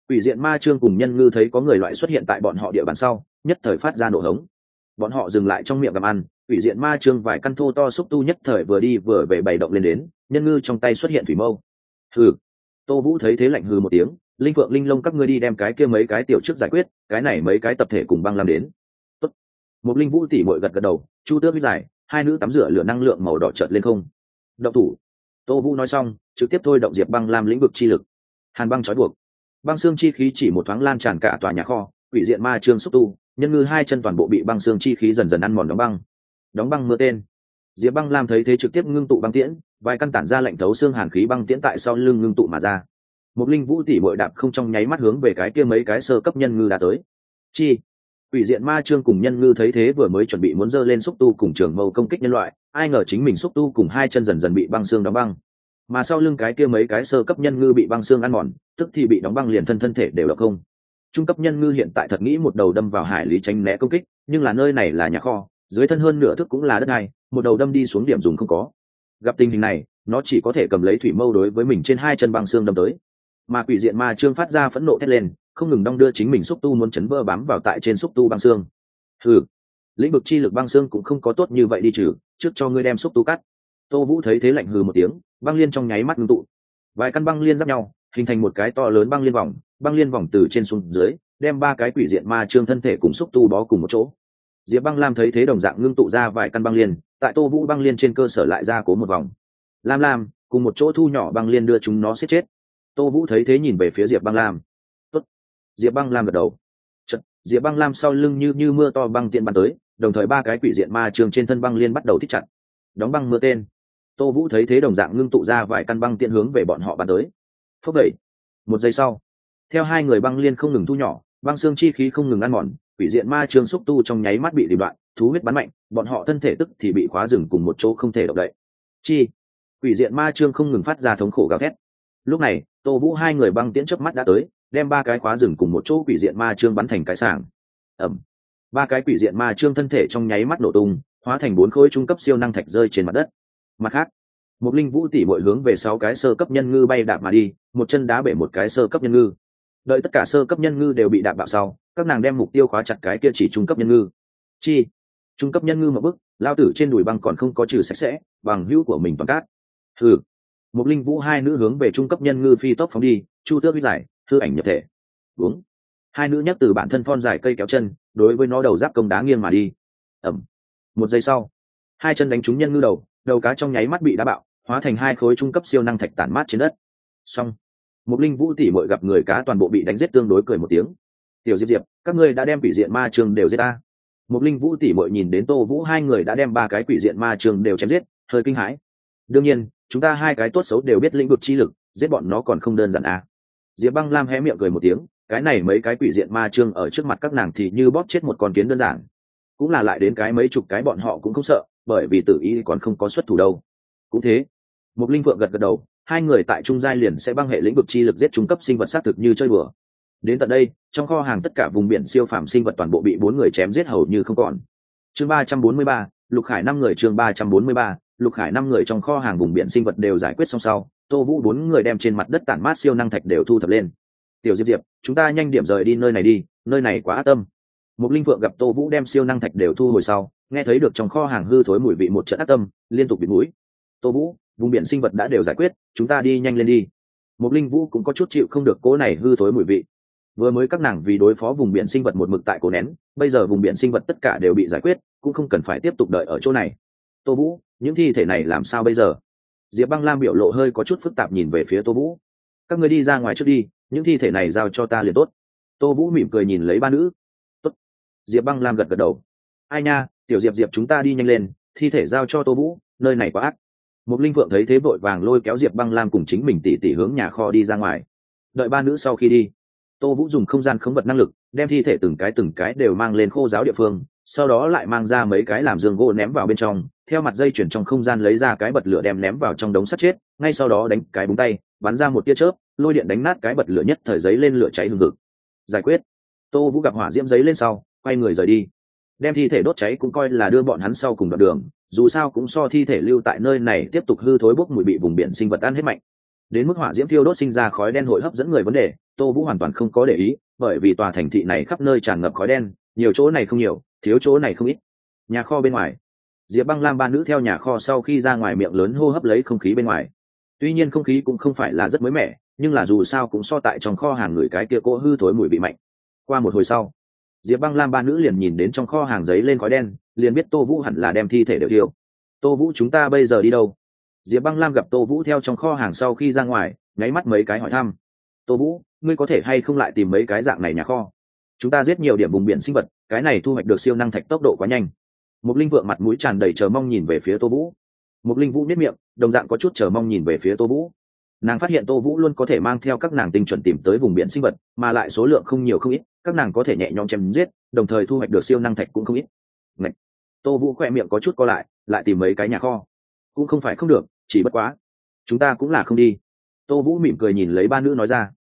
Quỷ diện ma trương cùng nhân ngư thấy có người loại xuất hiện tại bọn họ địa bàn sau, nhất thời phát ra nổ hống. Bọn họ dừng lại trong miệng gặm ăn. Quỷ diện ma trương vài căn thô to xúc tu nhất thời vừa đi vừa về bày động lên đến, nhân ngư trong tay xuất hiện thủy mâu. Hừ. Tô Vũ thấy thế lạnh hừ một tiếng, linh phượng linh lông các ngươi đi đem cái kia mấy cái tiểu trước giải quyết, cái này mấy cái tập thể cùng băng làm đến. Tốt. Một linh vũ tỷ muội gật gật đầu, chu tước với giải, hai nữ tắm rửa lửa năng lượng màu đỏ chợt lên không. Động thủ. Tô Vũ nói xong, trực tiếp thôi động diệp băng làm lĩnh vực chi lực. Hàn băng trói buộc, băng xương chi khí chỉ một thoáng lan tràn cả tòa nhà kho. Quỷ diện ma trương xúc tu, nhân ngư hai chân toàn bộ bị băng xương chi khí dần dần ăn mòn đóng băng mưa tên. Diệp băng lam thấy thế trực tiếp ngưng tụ băng tiễn, vài căn tản ra lạnh thấu xương hàn khí băng tiễn tại sau lưng ngưng tụ mà ra. Một linh vũ tỷ bội đạp không trong nháy mắt hướng về cái kia mấy cái sơ cấp nhân ngư đã tới. Chi. Quỷ diện ma trương cùng nhân ngư thấy thế vừa mới chuẩn bị muốn giơ lên xúc tu cùng trường mâu công kích nhân loại, ai ngờ chính mình xúc tu cùng hai chân dần dần bị băng xương đóng băng, mà sau lưng cái kia mấy cái sơ cấp nhân ngư bị băng xương ăn mòn, tức thì bị đóng băng liền thân thể đều độc không. Trung cấp nhân ngư hiện tại thật nghĩ một đầu đâm vào hải lý tránh né công kích, nhưng là nơi này là nhà kho, dưới thân hơn nửa thước cũng là đất này, một đầu đâm đi xuống điểm dùng không có. Gặp tình hình này, nó chỉ có thể cầm lấy thủy mâu đối với mình trên hai chân băng xương đâm tới. Mà quỷ diện ma trương phát ra phẫn nộ thét lên, không ngừng đong đưa chính mình xúc tu muốn chấn vỡ bám vào tại trên xúc tu băng xương. Hừ, lĩnh vực chi lực băng xương cũng không có tốt như vậy đi trừ, trước cho ngươi đem xúc tu cắt. Tô Vũ thấy thế lạnh hừ một tiếng, băng liên trong nháy mắt ngưng tụ, vài căn băng liên giáp nhau, hình thành một cái to lớn băng liên vòng từ trên xuống dưới, đem ba cái quỷ diện ma trương thân thể cùng xúc tu bó cùng một chỗ. Diệp băng lam thấy thế đồng dạng ngưng tụ ra vài căn băng liên, tại Tô Vũ băng liên trên cơ sở lại ra cố một vòng. Lam cùng một chỗ thu nhỏ băng liên đưa chúng nó giết chết. Tô Vũ thấy thế nhìn về phía Diệp băng lam. Tốt. Diệp băng lam gật đầu. Chật, Diệp băng lam sau lưng như mưa to băng tiện bắn tới, đồng thời ba cái quỷ diện ma trương trên thân băng liên bắt đầu thích chặt. Đóng băng mưa tên. Tô Vũ thấy thế đồng dạng ngưng tụ ra vài căn băng tiện hướng về bọn họ bắn tới. Phốc đẩy. Một giây sau, theo hai người băng liên không ngừng thu nhỏ, băng xương chi khí không ngừng ăn mòn, quỷ diện ma trương xúc tu trong nháy mắt bị đìm đoạn, thú huyết bắn mạnh, bọn họ thân thể tức thì bị khóa rừng cùng một chỗ không thể động đậy. Chi. Quỷ diện ma trương không ngừng phát ra thống khổ gào thét. Lúc này, Tô Vũ hai người băng tiễn chớp mắt đã tới, đem ba cái khóa rừng cùng một chỗ quỷ diện ma trương bắn thành cái sàng. Ầm. Ba cái quỷ diện ma trương thân thể trong nháy mắt nổ tung, hóa thành 4 khối trung cấp siêu năng thạch rơi trên mặt đất. Mặt khác, một linh vũ tỷ muội hướng về 6 cái sơ cấp nhân ngư bay đạp mà đi, một chân đá bể một cái sơ cấp nhân ngư. Đợi tất cả sơ cấp nhân ngư đều bị đạp bạo sau, các nàng đem mục tiêu khóa chặt cái kia chỉ trung cấp nhân ngư. Chi. Trung cấp nhân ngư một bước, lao tử trên đùi băng còn không có trừ sạch sẽ, bằng hữu của mình toàn cát. Hừ. Một linh vũ hai nữ hướng về trung cấp nhân ngư phi tốc phóng đi, chu tước huy giải, hư ảnh nhập thể. Uống. Hai nữ nhấc từ bản thân thon dài cây kéo chân, đối với nó đầu giáp công đá nghiêng mà đi. Ẩm. Một giây sau, hai chân đánh trúng nhân ngư đầu cá trong nháy mắt bị đá bạo, hóa thành 2 khối trung cấp siêu năng thạch tản mát trên đất. Xong. Một linh vũ tỷ muội gặp người cá toàn bộ bị đánh giết tương đối cười một tiếng. Tiểu Diệp, các ngươi đã đem quỷ diện ma trương đều giết ta. Một linh vũ tỷ muội nhìn đến Tô Vũ hai người đã đem 3 cái quỷ diện ma trương đều chém giết, hơi kinh hãi. Đương nhiên, chúng ta hai cái tốt xấu đều biết lĩnh vực chi lực, giết bọn nó còn không đơn giản à. Diệp băng lam hé miệng cười một tiếng, cái này mấy cái quỷ diện ma trương ở trước mặt các nàng thì như bóp chết một con kiến đơn giản, cũng là lại đến cái mấy chục cái bọn họ cũng không sợ, bởi vì tử ý còn không có xuất thủ đâu. Cũng thế. Một linh phượng gật gật đầu, hai người tại trung giai liền sẽ băng hệ lĩnh vực chi lực giết trung cấp sinh vật xác thực như chơi bừa. Đến tận đây, trong kho hàng tất cả vùng biển siêu phàm sinh vật toàn bộ bị 4 người chém giết hầu như không còn. Chương 343, Lục Khải 5 người. Chương 343, Lục Khải 5 người. Trong kho hàng vùng biển sinh vật đều giải quyết xong sau, Tô Vũ 4 người đem trên mặt đất tản mát siêu năng thạch đều thu thập lên. Tiểu Diệp, chúng ta nhanh điểm rời đi nơi này đi, nơi này quá ác tâm. Một linh phượng gặp Tô Vũ đem siêu năng thạch đều thu hồi sau, nghe thấy được trong kho hàng hư thối mùi vị một trận ác tâm, liên tục bịt mũi. Tô Vũ, vùng biển sinh vật đã đều giải quyết, chúng ta đi nhanh lên đi. Một linh vũ cũng có chút chịu không được cố này hư thối mùi vị. Vừa mới các nàng vì đối phó vùng biển sinh vật một mực tại cố nén, bây giờ vùng biển sinh vật tất cả đều bị giải quyết, cũng không cần phải tiếp tục đợi ở chỗ này. Tô Vũ, những thi thể này làm sao bây giờ? Diệp băng lam biểu lộ hơi có chút phức tạp nhìn về phía Tô Vũ. Các ngươi đi ra ngoài trước đi, những thi thể này giao cho ta liền tốt. Tô Vũ mỉm cười nhìn lấy ba nữ. Tốt. Diệp băng lam gật gật đầu. Ai nha, tiểu Diệp chúng ta đi nhanh lên, thi thể giao cho Tô Vũ, nơi này quá ác. Một linh phượng thấy thế vội vàng lôi kéo Diệp băng lam cùng chính mình tỉ hướng nhà kho đi ra ngoài. Đợi ba nữ sau khi đi, Tô Vũ dùng không gian khống vật năng lực đem thi thể từng cái đều mang lên khô giáo địa phương, sau đó lại mang ra mấy cái làm giường gỗ ném vào bên trong, theo mặt dây chuyển trong không gian lấy ra cái bật lửa đem ném vào trong đống sắt chết, ngay sau đó đánh cái búng tay, bắn ra một tia chớp, lôi điện đánh nát cái bật lửa nhất thời giấy lên lửa cháy hừng hực. Giải quyết. Tô Vũ gặp hỏa diễm giấy lên sau, quay người rời đi. Đem thi thể đốt cháy cũng coi là đưa bọn hắn sau cùng đoạn đường, dù sao cũng so thi thể lưu tại nơi này tiếp tục hư thối bốc mùi bị vùng biển sinh vật ăn hết mạnh. đến mức hỏa diễm thiêu đốt sinh ra khói đen hội hấp dẫn người vấn đề, Tô Vũ hoàn toàn không có để ý, bởi vì tòa thành thị này khắp nơi tràn ngập khói đen, nhiều chỗ này không nhiều, thiếu chỗ này không ít. Nhà kho bên ngoài, Diệp Băng Lam ba nữ theo nhà kho sau khi ra ngoài miệng lớn hô hấp lấy không khí bên ngoài. Tuy nhiên không khí cũng không phải là rất mới mẻ, nhưng là dù sao cũng so tại trong kho hàng người cái kia cỗ hư thối mùi vị mạnh. Qua một hồi sau, Diệp Băng Lam ba nữ liền nhìn đến trong kho hàng giấy lên khói đen, liền biết Tô Vũ hẳn là đem thi thể đều thiêu. Tô Vũ, chúng ta bây giờ đi đâu? Diệp Băng Lam gặp Tô Vũ theo trong kho hàng sau khi ra ngoài, nháy mắt mấy cái hỏi thăm. Tô Vũ, ngươi có thể hay không lại tìm mấy cái dạng này nhà kho? Chúng ta giết nhiều điểm vùng biển sinh vật, cái này thu hoạch được siêu năng thạch tốc độ quá nhanh. Mục Linh Vượng mặt mũi tràn đầy chờ mong nhìn về phía Tô Vũ. Mục Linh Vũ nhếch miệng, đồng dạng có chút chờ mong nhìn về phía Tô Vũ. Nàng phát hiện Tô Vũ luôn có thể mang theo các nàng tinh chuẩn tìm tới vùng biển sinh vật, mà lại số lượng không nhiều không ít, các nàng có thể nhẹ nhõm chém giết, đồng thời thu hoạch được siêu năng thạch cũng không ít. Ngậy. Tô Vũ khẽ miệng có chút co lại tìm mấy cái nhà kho. Cũng không phải không được, chỉ bất quá, chúng ta cũng là không đi. Tô Vũ mỉm cười nhìn lấy ba nữ nói ra.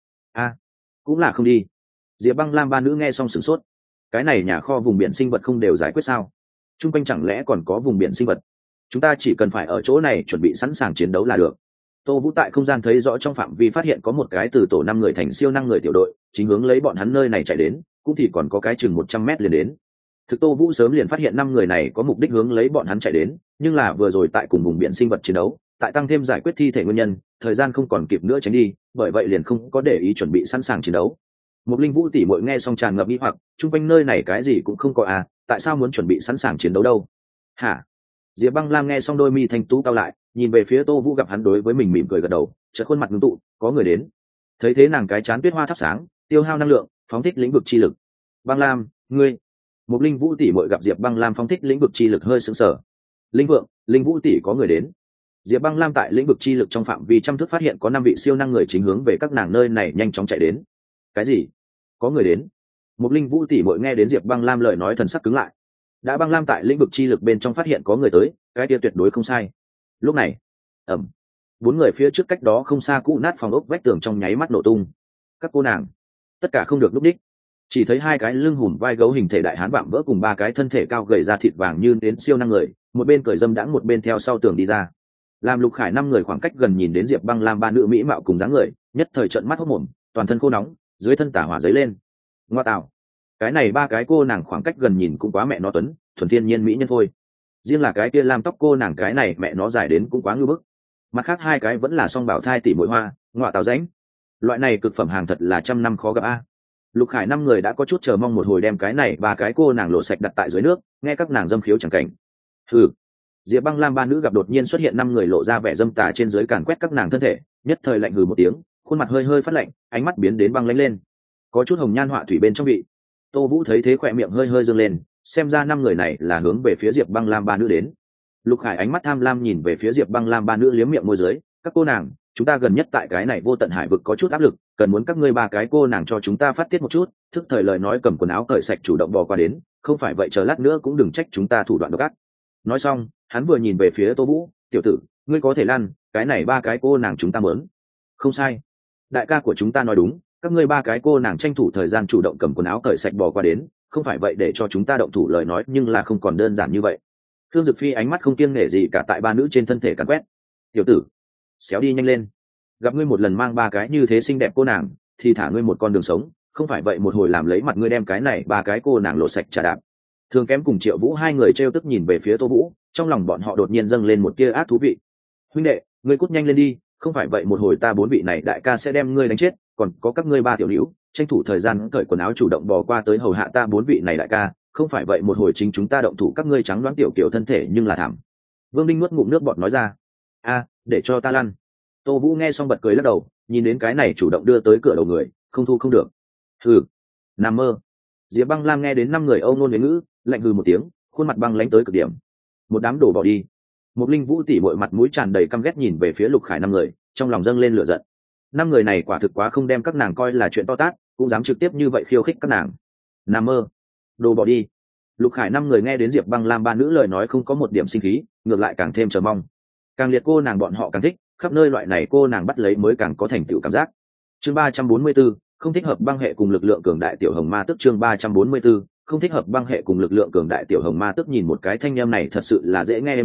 Cũng là không đi. Diệp Băng Lam ba nữ nghe xong sửng sốt. Cái này nhà kho vùng biển sinh vật không đều giải quyết sao? Trung quanh chẳng lẽ còn có vùng biển sinh vật? Chúng ta chỉ cần phải ở chỗ này chuẩn bị sẵn sàng chiến đấu là được. Tô Vũ tại không gian thấy rõ trong phạm vi phát hiện có một cái từ tổ 5 người thành siêu năng người tiểu đội, chính hướng lấy bọn hắn nơi này chạy đến, cũng thì còn có cái chừng 100 mét liền đến. Thực Tô Vũ sớm liền phát hiện 5 người này có mục đích hướng lấy bọn hắn chạy đến, nhưng là vừa rồi tại cùng vùng biển sinh vật chiến đấu, tại tăng thêm giải quyết thi thể nguyên nhân, thời gian không còn kịp nữa tránh đi, bởi vậy liền không có để ý chuẩn bị sẵn sàng chiến đấu. Một Linh Vũ tỷ muội nghe xong tràn ngập nghi hoặc, chung quanh nơi này cái gì cũng không có à, tại sao muốn chuẩn bị sẵn sàng chiến đấu đâu? Hả? Diệp Băng Lam nghe xong đôi mi thanh tú cao lại, nhìn về phía Tô Vũ gặp hắn đối với mình mỉm cười gật đầu, chợt khuôn mặt ngưng tụ, có người đến. Thấy thế nàng cái chán tuyết hoa thắp sáng, tiêu hao năng lượng, phóng thích lĩnh vực chi lực. Băng Lam, ngươi. Một Linh Vũ tỷ muội gặp Diệp Băng Lam phóng thích lĩnh vực chi lực hơi sững sờ. Linh Vượng, Linh Vũ tỷ có người đến. Diệp Băng Lam tại lĩnh vực chi lực trong phạm vi trăm thước phát hiện có 5 vị siêu năng người chính hướng về các nàng nơi này nhanh chóng chạy đến. Cái gì? Có người đến? Một Linh Vũ tỷ muội nghe đến Diệp Băng Lam lời nói thần sắc cứng lại. Đã Băng Lam tại lĩnh vực chi lực bên trong phát hiện có người tới, cái kia tuyệt đối không sai. Lúc này, 4 người phía trước cách đó không xa cũ nát phòng ốc vách tường trong nháy mắt nổ tung. Các cô nàng, tất cả không được lúc đích. Chỉ thấy 2 cái lưng hùm vai gấu hình thể đại hán vạm vỡ cùng 3 cái thân thể cao gầy ra thịt vàng như đến siêu năng người, một bên cởi dâm đãng một bên theo sau tường đi ra. Làm Lục Khải 5 người khoảng cách gần nhìn đến Diệp Băng Lam ba nữ mỹ mạo cùng dáng người, nhất thời trợn mắt hốt mồm, toàn thân khô nóng, dưới thân tả hỏa giấy lên. Ngoa tạo, cái này 3 cái cô nàng khoảng cách gần nhìn cũng quá mẹ nó tuấn, thuần thiên nhiên mỹ nhân thôi. Riêng là cái kia làm tóc cô nàng cái này mẹ nó dài đến cũng quá ngưu bức. Mặt khác 2 cái vẫn là song bảo thai tỷ muội hoa, ngoa tạo rãnh. Loại này cực phẩm hàng thật là trăm năm khó gặp a. Lục Khải 5 người đã có chút chờ mong một hồi đem cái này 3 cái cô nàng lộ sạch đặt tại dưới nước, nghe các nàng dâm khiếu chẳng cảnh. Hừ. Diệp Băng Lam ba nữ gặp đột nhiên xuất hiện 5 người lộ ra vẻ dâm tà trên dưới càn quét các nàng thân thể, nhất thời lạnh hừ một tiếng, khuôn mặt hơi hơi phát lạnh, ánh mắt biến đến băng lãnh lên. Có chút hồng nhan họa thủy bên trong vị. Tô Vũ thấy thế khỏe miệng hơi hơi dương lên, xem ra 5 người này là hướng về phía Diệp Băng Lam ba nữ đến. Lục Khải ánh mắt tham lam nhìn về phía Diệp Băng Lam ba nữ liếm miệng môi dưới, các cô nàng, chúng ta gần nhất tại cái này vô tận hải vực có chút áp lực, cần muốn các ngươi 3 cái cô nàng cho chúng ta phát tiết một chút, thức thời lời nói cầm quần áo cởi sạch chủ động bò qua đến, không phải vậy chờ lát nữa cũng đừng trách chúng ta thủ đoạn độc ác. Nói xong, hắn vừa nhìn về phía Tô Vũ, tiểu tử, ngươi có thể lăn, cái này 3 cái cô nàng chúng ta muốn. Không sai, đại ca của chúng ta nói đúng, các ngươi 3 cái cô nàng tranh thủ thời gian chủ động cầm quần áo cởi sạch bò qua đến, không phải vậy để cho chúng ta động thủ lời nói nhưng là không còn đơn giản như vậy. Thương Dực Phi ánh mắt không kiêng nể gì cả tại 3 nữ trên thân thể càn quét. Tiểu tử, xéo đi nhanh lên, gặp ngươi một lần mang 3 cái như thế xinh đẹp cô nàng thì thả ngươi một con đường sống, không phải vậy một hồi làm lấy mặt ngươi đem cái này 3 cái cô nàng lộ sạch trả đạp. Thường Kém cùng Triệu Vũ 2 người trêu tức nhìn về phía Tô Vũ, trong lòng bọn họ đột nhiên dâng lên một tia ác thú vị. Huynh đệ, ngươi cút nhanh lên đi, không phải vậy một hồi ta 4 vị này đại ca sẽ đem ngươi đánh chết, còn có các ngươi 3 tiểu nữ, tranh thủ thời gian cởi quần áo chủ động bò qua tới hầu hạ ta 4 vị này đại ca, không phải vậy một hồi chính chúng ta động thủ các ngươi trắng đoán tiểu kiểu thân thể nhưng là thảm. Vương Đinh nuốt ngụm nước bọt nói ra. Để cho ta lăn. Tô Vũ nghe xong bật cười lắc đầu, nhìn đến cái này chủ động đưa tới cửa đầu người, không thu không được. Hừ, nằm mơ. Diệp Băng Lam nghe đến 5 người âu nôn huế ngữ, lạnh hừ một tiếng, khuôn mặt băng lãnh tới cực điểm. Một đám đổ bỏ đi. Một Linh Vũ tỷ muội mặt mũi tràn đầy căm ghét nhìn về phía Lục Khải 5 người, trong lòng dâng lên lửa giận. 5 người này quả thực quá không đem các nàng coi là chuyện to tát, cũng dám trực tiếp như vậy khiêu khích các nàng. Nằm mơ, đồ bỏ đi. Lục Khải 5 người nghe đến Diệp Băng Lam ba nữ lời nói không có một điểm sinh khí, ngược lại càng thêm chờ mong. Càng liệt cô nàng bọn họ càng thích, khắp nơi loại này cô nàng bắt lấy mới càng có thành tựu cảm giác. Chương 344, không thích hợp băng hệ cùng lực lượng cường đại tiểu hồng ma tức. Chương 344, không thích hợp băng hệ cùng lực lượng cường đại tiểu hồng ma tức. Nhìn một cái thanh em này thật sự là dễ nghe êm hay,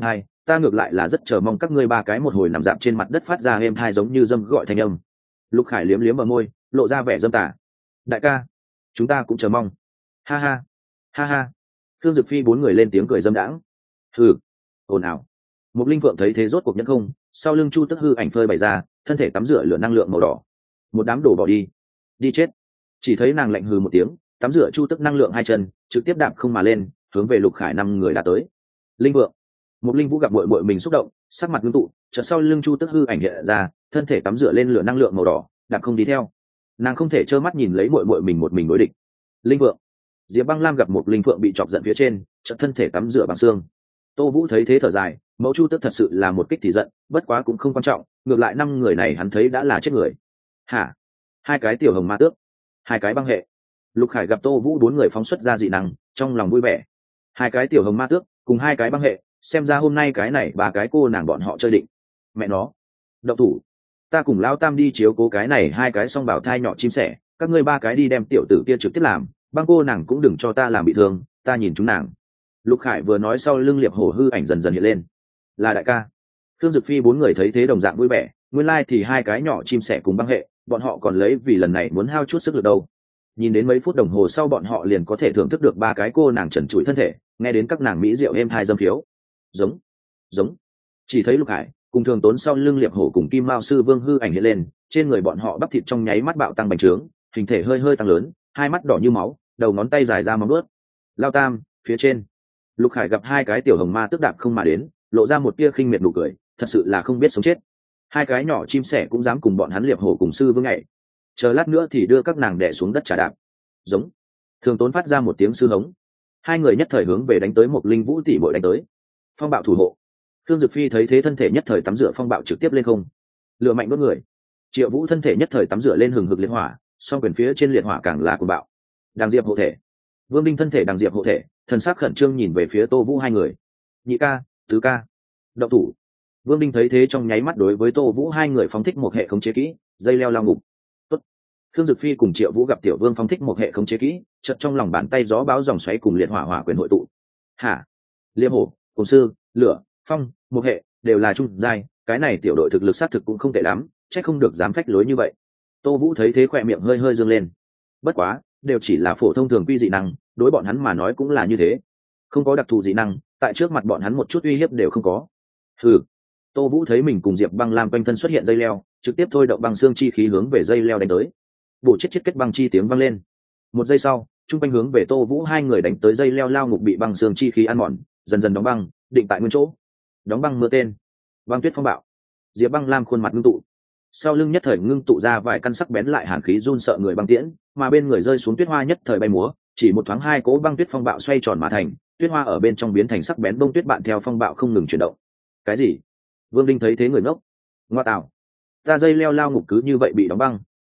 ta ngược lại là rất chờ mong các ngươi ba cái một hồi nằm dạp trên mặt đất phát ra êm thai giống như dâm gọi thanh âm. Lục Khải liếm liếm ở môi, lộ ra vẻ dâm tả. Đại ca, chúng ta cũng chờ mong. Ha ha, ha ha. Thương Dực Phi bốn người lên tiếng cười dâm đãng. Hừ, ồn ào. Một linh phượng thấy thế rốt cuộc nhẫn không, sau lưng Chu Tức hư ảnh phơi bày ra, thân thể tắm rửa lửa năng lượng màu đỏ. Một đám đổ bỏ đi, đi chết. Chỉ thấy nàng lạnh hừ một tiếng, tắm rửa Chu Tức năng lượng hai chân, trực tiếp đạp không mà lên, hướng về Lục Khải năm người đã tới. Linh vượng, một linh vũ gặp muội muội mình xúc động, sắc mặt ngưng tụ, chợt sau lưng Chu Tức hư ảnh hiện ra, thân thể tắm rửa lên lửa năng lượng màu đỏ, đạp không đi theo. Nàng không thể trơ mắt nhìn lấy muội muội mình một mình đối địch. Linh vượng, Diệp Băng Lam gặp một linh vượng bị chọc giận phía trên, chợt thân thể tắm rửa bằng xương. Tô Vũ thấy thế thở dài, mẫu Chu Tức thật sự là một kích thì giận, bất quá cũng không quan trọng, ngược lại năm người này hắn thấy đã là chết người. Hả? Hai cái tiểu hồng ma tước, hai cái băng hệ. Lục Khải gặp Tô Vũ bốn người phóng xuất ra dị năng, trong lòng vui vẻ. Hai cái tiểu hồng ma tước cùng hai cái băng hệ, xem ra hôm nay cái này ba cái cô nàng bọn họ chơi định. Mẹ nó, động thủ. Ta cùng Lão Tam đi chiếu cố cái này hai cái song bảo thai nhỏ chim sẻ, các ngươi ba cái đi đem tiểu tử kia trực tiếp làm, băng cô nàng cũng đừng cho ta làm bị thương, ta nhìn chúng nàng. Lục Khải vừa nói sau lưng Liệp Hổ hư ảnh dần dần hiện lên. Là đại ca. Thương Dực Phi bốn người thấy thế đồng dạng vui vẻ, nguyên lai thì hai cái nhỏ chim sẻ cùng băng hệ, bọn họ còn lấy vì lần này muốn hao chút sức lực đâu. Nhìn đến mấy phút đồng hồ sau bọn họ liền có thể thưởng thức được ba cái cô nàng trần trụi thân thể, nghe đến các nàng mỹ diệu êm thai dâm khiếu. Giống, giống. Chỉ thấy Lục Hải cùng Thường Tốn sau lưng Liệp Hổ cùng Kim Mao sư vương hư ảnh hiện lên, trên người bọn họ bắp thịt trong nháy mắt bạo tăng bành trướng, hình thể hơi hơi tăng lớn, hai mắt đỏ như máu, đầu ngón tay dài ra móng vuốt. Lao Tam, phía trên. Lục Khải gặp hai cái tiểu hồng ma tức đạp không mà đến, lộ ra một tia khinh miệt nụ cười, thật sự là không biết sống chết. Hai cái nhỏ chim sẻ cũng dám cùng bọn hắn Liệp Hổ cùng sư vương nhảy, chờ lát nữa thì đưa các nàng đè xuống đất trả đạp. Giống. Thường Tốn phát ra một tiếng sư hống, hai người nhất thời hướng về đánh tới một linh vũ tỷ bội đánh tới. Phong bạo thủ hộ. Thương Dực Phi thấy thế thân thể nhất thời tắm rửa phong bạo trực tiếp lên không, lửa mạnh đốt người. Triệu Vũ thân thể nhất thời tắm rửa lên hừng hực liệt hỏa, song quyền phía trên liệt hỏa càng là cuồng bạo. Đàng Diệp hộ thể. Vương Đinh thân thể Đàng Diệp hộ thể, thần sắc khẩn trương nhìn về phía Tô Vũ hai người. Nhị ca, tứ ca, động thủ. Vương Đinh thấy thế trong nháy mắt đối với Tô Vũ hai người phóng thích một hệ khống chế kỹ, dây leo lao ngục. Tốt. Thương Dực Phi cùng Triệu Vũ gặp Tiểu Vương phóng thích một hệ khống chế kỹ, chợt trong lòng bàn tay gió bão dòng xoáy cùng liệt hỏa hỏa quyền hội tụ. Hả? Liêm hổ, cùng sư, lửa, phong, một hệ đều là trung giai, cái này tiểu đội thực lực sát thực cũng không tệ lắm, chắc không được dám phách lối như vậy. Tô Vũ thấy thế khỏe miệng hơi hơi dương lên. Bất quá, đều chỉ là phổ thông thường quy dị năng, đối bọn hắn mà nói cũng là như thế, không có đặc thù dị năng, tại trước mặt bọn hắn một chút uy hiếp đều không có. Hừ. Tô Vũ thấy mình cùng Diệp Băng Lam quanh thân xuất hiện dây leo, trực tiếp thôi động băng xương chi khí hướng về dây leo đánh tới. Bổ chết kết băng chi tiếng vang lên. Một giây sau, trung quanh hướng về Tô Vũ hai người đánh tới dây leo lao ngục bị băng xương chi khí ăn mòn, dần dần đóng băng, định tại nguyên chỗ. Đóng băng mưa tên, băng tuyết phong bạo. Diệp Băng Lam khuôn mặt ngưng tụ, sau lưng nhất thời ngưng tụ ra vài căn sắc bén lại hàn khí run sợ người băng tiễn, mà bên người rơi xuống tuyết hoa nhất thời bay múa, chỉ một thoáng hai cỗ băng tuyết phong bạo xoay tròn mà thành, tuyết hoa ở bên trong biến thành sắc bén bông tuyết bạn theo phong bạo không ngừng chuyển động. Cái gì? Vương Đinh thấy thế người ngốc. Ngoa tạo, ta dây leo lao ngục cứ như vậy bị đóng băng.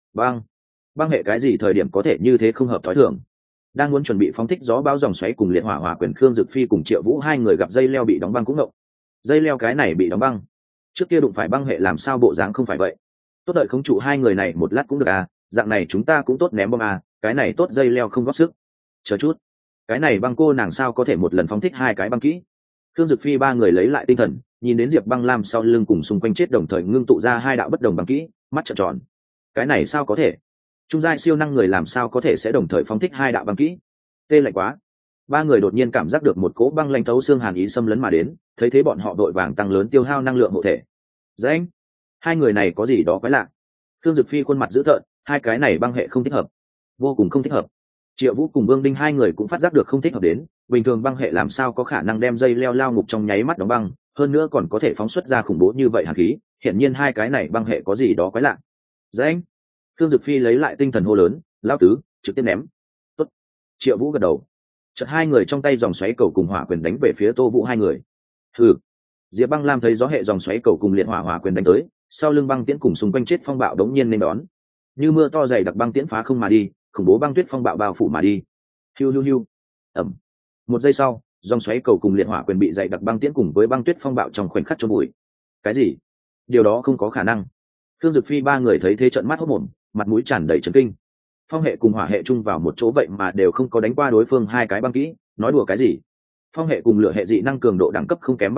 Băng hệ cái gì thời điểm có thể như thế không hợp thói thường. Đang muốn chuẩn bị phóng thích gió bão dòng xoáy cùng liệt hỏa hỏa quyền Khương Dực Phi cùng Triệu Vũ hai người gặp dây leo bị đóng băng cũng ngộng. Dây leo cái này bị đóng băng, trước kia đụng phải băng hệ làm sao bộ dáng không phải vậy. Tốt đợi không trụ hai người này một lát cũng được à, dạng này chúng ta cũng tốt ném bom à, cái này tốt dây leo không góp sức. Chờ chút, cái này băng cô nàng sao có thể một lần phóng thích hai cái băng kỹ. Khương Dực Phi ba người lấy lại tinh thần, nhìn đến Diệp Băng Lam sau lưng cùng xung quanh chết đồng thời ngưng tụ ra hai đạo bất đồng băng kỹ, mắt trợn tròn. Cái này sao có thể? Trung giai siêu năng người làm sao có thể sẽ đồng thời phóng thích hai đạo băng kỹ? Tê lạnh quá. Ba người đột nhiên cảm giác được một cỗ băng lạnh thấu xương hàn ý xâm lấn mà đến, thấy thế bọn họ đội vàng tăng lớn tiêu hao năng lượng hộ thể. Dãnh, hai người này có gì đó quái lạ. Khương Dực Phi khuôn mặt dữ tợn, hai cái này băng hệ không thích hợp, vô cùng không thích hợp. Triệu Vũ cùng Vương Đinh hai người cũng phát giác được không thích hợp đến, bình thường băng hệ làm sao có khả năng đem dây leo lao ngục trong nháy mắt đóng băng, hơn nữa còn có thể phóng xuất ra khủng bố như vậy hàn khí, hiển nhiên hai cái này băng hệ có gì đó quái lạ. Dãnh, Khương Dực Phi lấy lại tinh thần hô lớn, lão tứ, trực tiếp ném. Tốt. Triệu Vũ gật đầu. Chợt hai người trong tay dòng xoáy cầu cùng hỏa quyền đánh về phía Tô Vũ hai người. Hừ. Diệp Băng Lam thấy gió hệ dòng xoáy cầu cùng liệt hỏa hỏa quyền đánh tới, sau lưng băng tiễn cùng xung quanh chết phong bạo đống nhiên nên đón. Như mưa to dày đặc băng tiễn phá không mà đi, khủng bố băng tuyết phong bạo bao phủ mà đi. Hiu hiu hiu. Ầm. Một giây sau, dòng xoáy cầu cùng liệt hỏa quyền bị dày đặc băng tiễn cùng với băng tuyết phong bạo trong khoảnh khắc chôn bụi. Cái gì? Điều đó không có khả năng. Khương Dực Phi ba người thấy thế trợn mắt hốt mồm, mặt mũi tràn đầy chấn kinh. Phong hệ cùng hỏa hệ chung vào một chỗ vậy mà đều không có đánh qua đối phương hai cái băng kỹ, nói đùa cái gì? Phong hệ cùng lửa hệ dị năng cường độ đẳng cấp không kém băng hệ,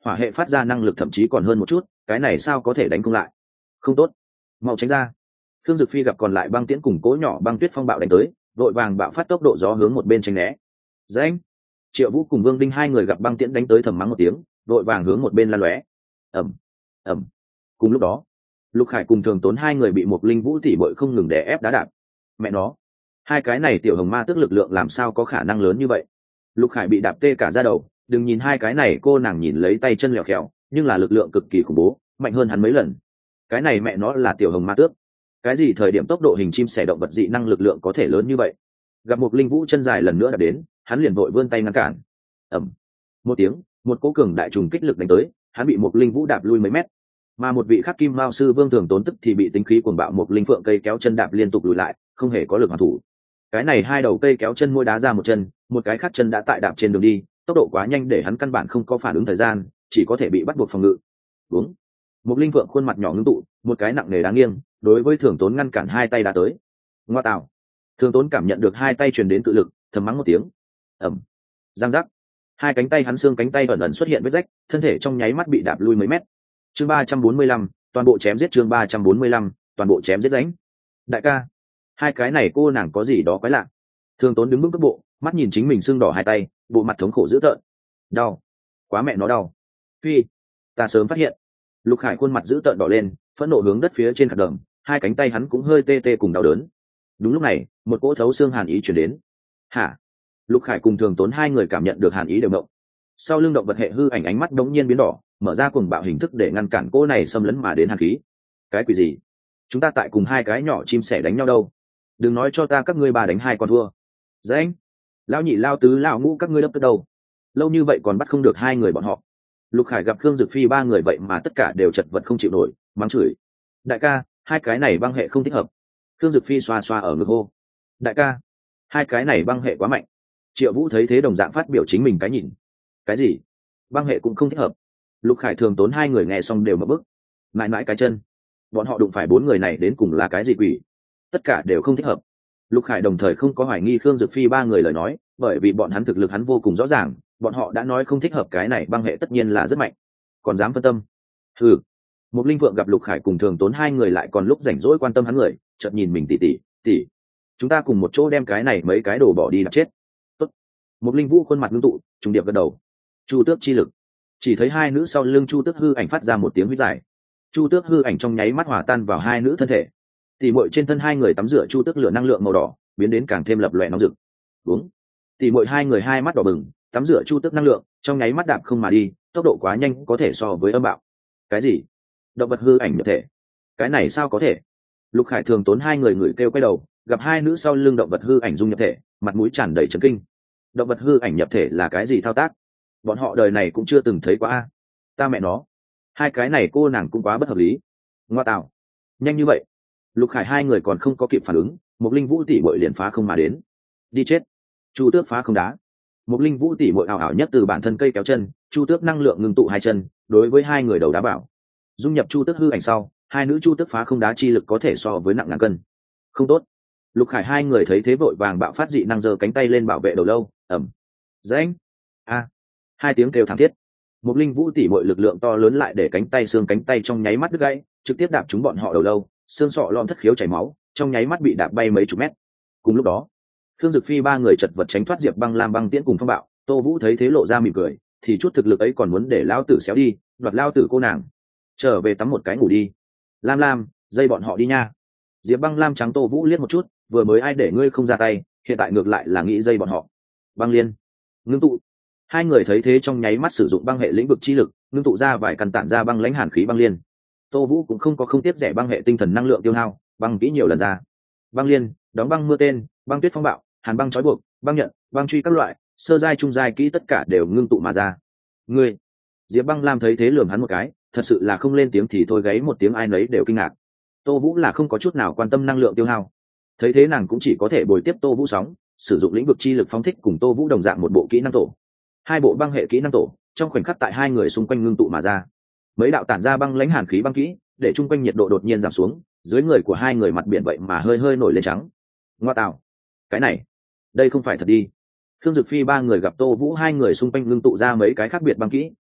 hỏa hệ phát ra năng lực thậm chí còn hơn một chút, cái này sao có thể đánh công lại? Không tốt, mau tránh ra. Khương Dực Phi gặp còn lại băng tiễn cùng cỗ nhỏ băng tuyết phong bạo đánh tới, vội vàng bạo phát tốc độ gió hướng một bên tránh né. Danh. Triệu Vũ cùng Vương Đinh hai người gặp băng tiễn đánh tới thầm mắng một tiếng, vội vàng hướng một bên lan lóe. Ầm, ầm. Cùng lúc đó, Lục Khải cùng Thường Tốn hai người bị một linh vũ tỷ bội không ngừng đè ép đá đạp. Mẹ nó, hai cái này tiểu hồng ma tức lực lượng làm sao có khả năng lớn như vậy? Lục Khải bị đạp tê cả da đầu, đừng nhìn hai cái này cô nàng nhìn lấy tay chân lẹo khẹo, nhưng là lực lượng cực kỳ khủng bố, mạnh hơn hắn mấy lần. Cái này mẹ nó là tiểu hồng ma tước. Cái gì thời điểm tốc độ hình chim sẻ động vật dị năng lực lượng có thể lớn như vậy? Gặp một linh vũ chân dài lần nữa đã đến, hắn liền vội vươn tay ngăn cản. Ầm. Một tiếng, một cỗ cường đại trùng kích lực đánh tới, hắn bị một linh vũ đạp lui mấy mét. Mà một vị khắc kim mao sư Vương Thường Tốn tức thì bị tính khí cuồng bạo một linh phượng cây kéo chân đạp liên tục lùi lại, không hề có lực hoàn thủ. Cái này hai đầu cây kéo chân môi đá ra một chân, một cái khác chân đã tại đạp trên đường đi, tốc độ quá nhanh để hắn căn bản không có phản ứng thời gian, chỉ có thể bị bắt buộc phòng ngự. Đúng. Một linh phượng khuôn mặt nhỏ ngưng tụ, một cái nặng nề đáng nghiêng, đối với Thường Tốn ngăn cản hai tay đã tới. Ngoa tạo. Thường Tốn cảm nhận được hai tay truyền đến cự lực, thầm mắng một tiếng. Ầm. Giang giác. Hai cánh tay hắn xương cánh tay ẩn ẩn xuất hiện vết rách, thân thể trong nháy mắt bị đạp lui mấy mét. Chương 345, toàn bộ chém giết. Chương 345, toàn bộ chém giết ránh. Đại ca, hai cái này cô nàng có gì đó quái lạ. Thường Tốn đứng bước cước bộ, mắt nhìn chính mình xương đỏ hai tay, bộ mặt thống khổ dữ tợn. Đau, quá mẹ nó đau. Phi, ta sớm phát hiện. Lục Khải khuôn mặt dữ tợn đỏ lên, phẫn nộ hướng đất phía trên khạt đầm, hai cánh tay hắn cũng hơi tê tê cùng đau đớn. Đúng lúc này, một cỗ thấu xương hàn ý truyền đến. Hả? Lục Khải cùng Thường Tốn hai người cảm nhận được hàn ý đều động. Sau lưng động vật hệ hư ảnh ánh mắt đống nhiên biến đỏ, mở ra cuồng bạo hình thức để ngăn cản cô này xâm lấn mà đến hàn khí. Cái quỷ gì? Chúng ta tại cùng hai cái nhỏ chim sẻ đánh nhau đâu? Đừng nói cho ta các ngươi bà đánh hai con thua. Danh, lão nhị lao tứ lão ngũ các ngươi đấp tới đâu? Lâu như vậy còn bắt không được hai người bọn họ. Lục Khải gặp Khương Dực Phi ba người vậy mà tất cả đều chật vật không chịu nổi, mắng chửi. Đại ca, hai cái này băng hệ không thích hợp. Khương Dực Phi xoa xoa ở ngực hô. Đại ca, hai cái này băng hệ quá mạnh. Triệu Vũ thấy thế đồng dạng phát biểu chính mình cái nhìn. Cái gì? Băng hệ cũng không thích hợp. Lục Khải Thường Tốn hai người nghe xong đều mở bức. Mãi mãi cái chân. Bọn họ đụng phải bốn người này đến cùng là cái gì quỷ? Tất cả đều không thích hợp. Lục Khải đồng thời không có hoài nghi Khương Dực Phi ba người lời nói, bởi vì bọn hắn thực lực hắn vô cùng rõ ràng, bọn họ đã nói không thích hợp cái này băng hệ tất nhiên là rất mạnh. Còn dám phân tâm? Ừ. Một linh vượng gặp Lục Khải cùng Thường Tốn hai người lại còn lúc rảnh rỗi quan tâm hắn người, chợt nhìn mình tỉ, chúng ta cùng một chỗ đem cái này mấy cái đồ bỏ đi đập chết. Tốt. Một linh vũ khuôn mặt ngưng tụ, trùng điệp gật đầu. Chu Tước chi lực. Chỉ thấy hai nữ sau lưng Chu Tước hư ảnh phát ra một tiếng huýt dài. Chu Tước hư ảnh trong nháy mắt hòa tan vào hai nữ thân thể. Tỷ muội trên thân hai người tắm rửa Chu Tước lửa năng lượng màu đỏ, biến đến càng thêm lập lòe nóng rực. Đúng. Tỷ muội hai người hai mắt đỏ bừng, tắm rửa Chu Tước năng lượng, trong nháy mắt đạp không mà đi, tốc độ quá nhanh có thể so với âm bạo. Cái gì? Động vật hư ảnh nhập thể? Cái này sao có thể? Lục Khải Thường Tốn hai người ngửi kêu quay đầu, gặp hai nữ sau lưng động vật hư ảnh dung nhập thể, mặt mũi tràn đầy chấn kinh. Động vật hư ảnh nhập thể là cái gì thao tác? Bọn họ đời này cũng chưa từng thấy qua a. Ta mẹ nó, hai cái này cô nàng cũng quá bất hợp lý. Ngoa tạo, nhanh như vậy. Lục Khải hai người còn không có kịp phản ứng, một linh vũ tỷ muội liền phá không mà đến. Đi chết. Chu Tước phá không đá. Một linh vũ tỷ muội ảo ảo nhất từ bản thân cây kéo chân, Chu Tước năng lượng ngưng tụ hai chân, đối với hai người đầu đá bảo. Dung nhập Chu Tước hư ảnh sau, hai nữ Chu Tước phá không đá chi lực có thể so với nặng ngàn cân. Không tốt. Lục Khải hai người thấy thế vội vàng bạo phát dị năng giơ cánh tay lên bảo vệ đầu lâu, ầm. Danh. A. Hai tiếng kêu thảm thiết. Một linh vũ tỷ muội lực lượng to lớn lại để cánh tay xương cánh tay trong nháy mắt đứt gãy, trực tiếp đạp trúng bọn họ đầu lâu, xương sọ lõm thất khiếu chảy máu, trong nháy mắt bị đạp bay mấy chục mét. Cùng lúc đó, Khương Dực Phi ba người chật vật tránh thoát Diệp Băng Lam băng tiễn cùng phong bạo, Tô Vũ thấy thế lộ ra mỉm cười, thì chút thực lực ấy còn muốn để lão tử xéo đi, đoạt lão tử cô nàng. Trở về tắm một cái ngủ đi. Lam Lam, dây bọn họ đi nha. Diệp Băng Lam trắng Tô Vũ liếc một chút, vừa mới ai để ngươi không ra tay, hiện tại ngược lại là nghĩ dây bọn họ. Băng liên, ngưng tụ. Hai người thấy thế trong nháy mắt sử dụng băng hệ lĩnh vực chi lực, ngưng tụ ra vài căn tản ra băng lãnh hàn khí băng liên. Tô Vũ cũng không có không tiếp rẻ băng hệ tinh thần năng lượng tiêu hao, băng kỹ nhiều lần ra. Băng liên, đóng băng mưa tên, băng tuyết phong bạo, hàn băng trói buộc, băng nhận, băng truy các loại, sơ giai trung giai kỹ tất cả đều ngưng tụ mà ra. Ngươi, Diệp Băng Lam thấy thế lườm hắn một cái, thật sự là không lên tiếng thì thôi gáy một tiếng ai nấy đều kinh ngạc. Tô Vũ là không có chút nào quan tâm năng lượng tiêu hao. Thấy thế nàng cũng chỉ có thể bồi tiếp Tô Vũ sóng, sử dụng lĩnh vực chi lực phóng thích cùng Tô Vũ đồng dạng một bộ kỹ năng tổ. Hai bộ băng hệ kỹ năng tổ, trong khoảnh khắc tại hai người xung quanh ngưng tụ mà ra. Mấy đạo tản ra băng lãnh hàn khí băng kỹ, để chung quanh nhiệt độ đột nhiên giảm xuống, dưới người của hai người mặt biển vậy mà hơi hơi nổi lên trắng. Ngoa tạo, cái này, đây không phải thật đi. Khương Dực Phi ba người gặp Tô Vũ hai người xung quanh ngưng tụ ra mấy cái khác biệt băng kỹ,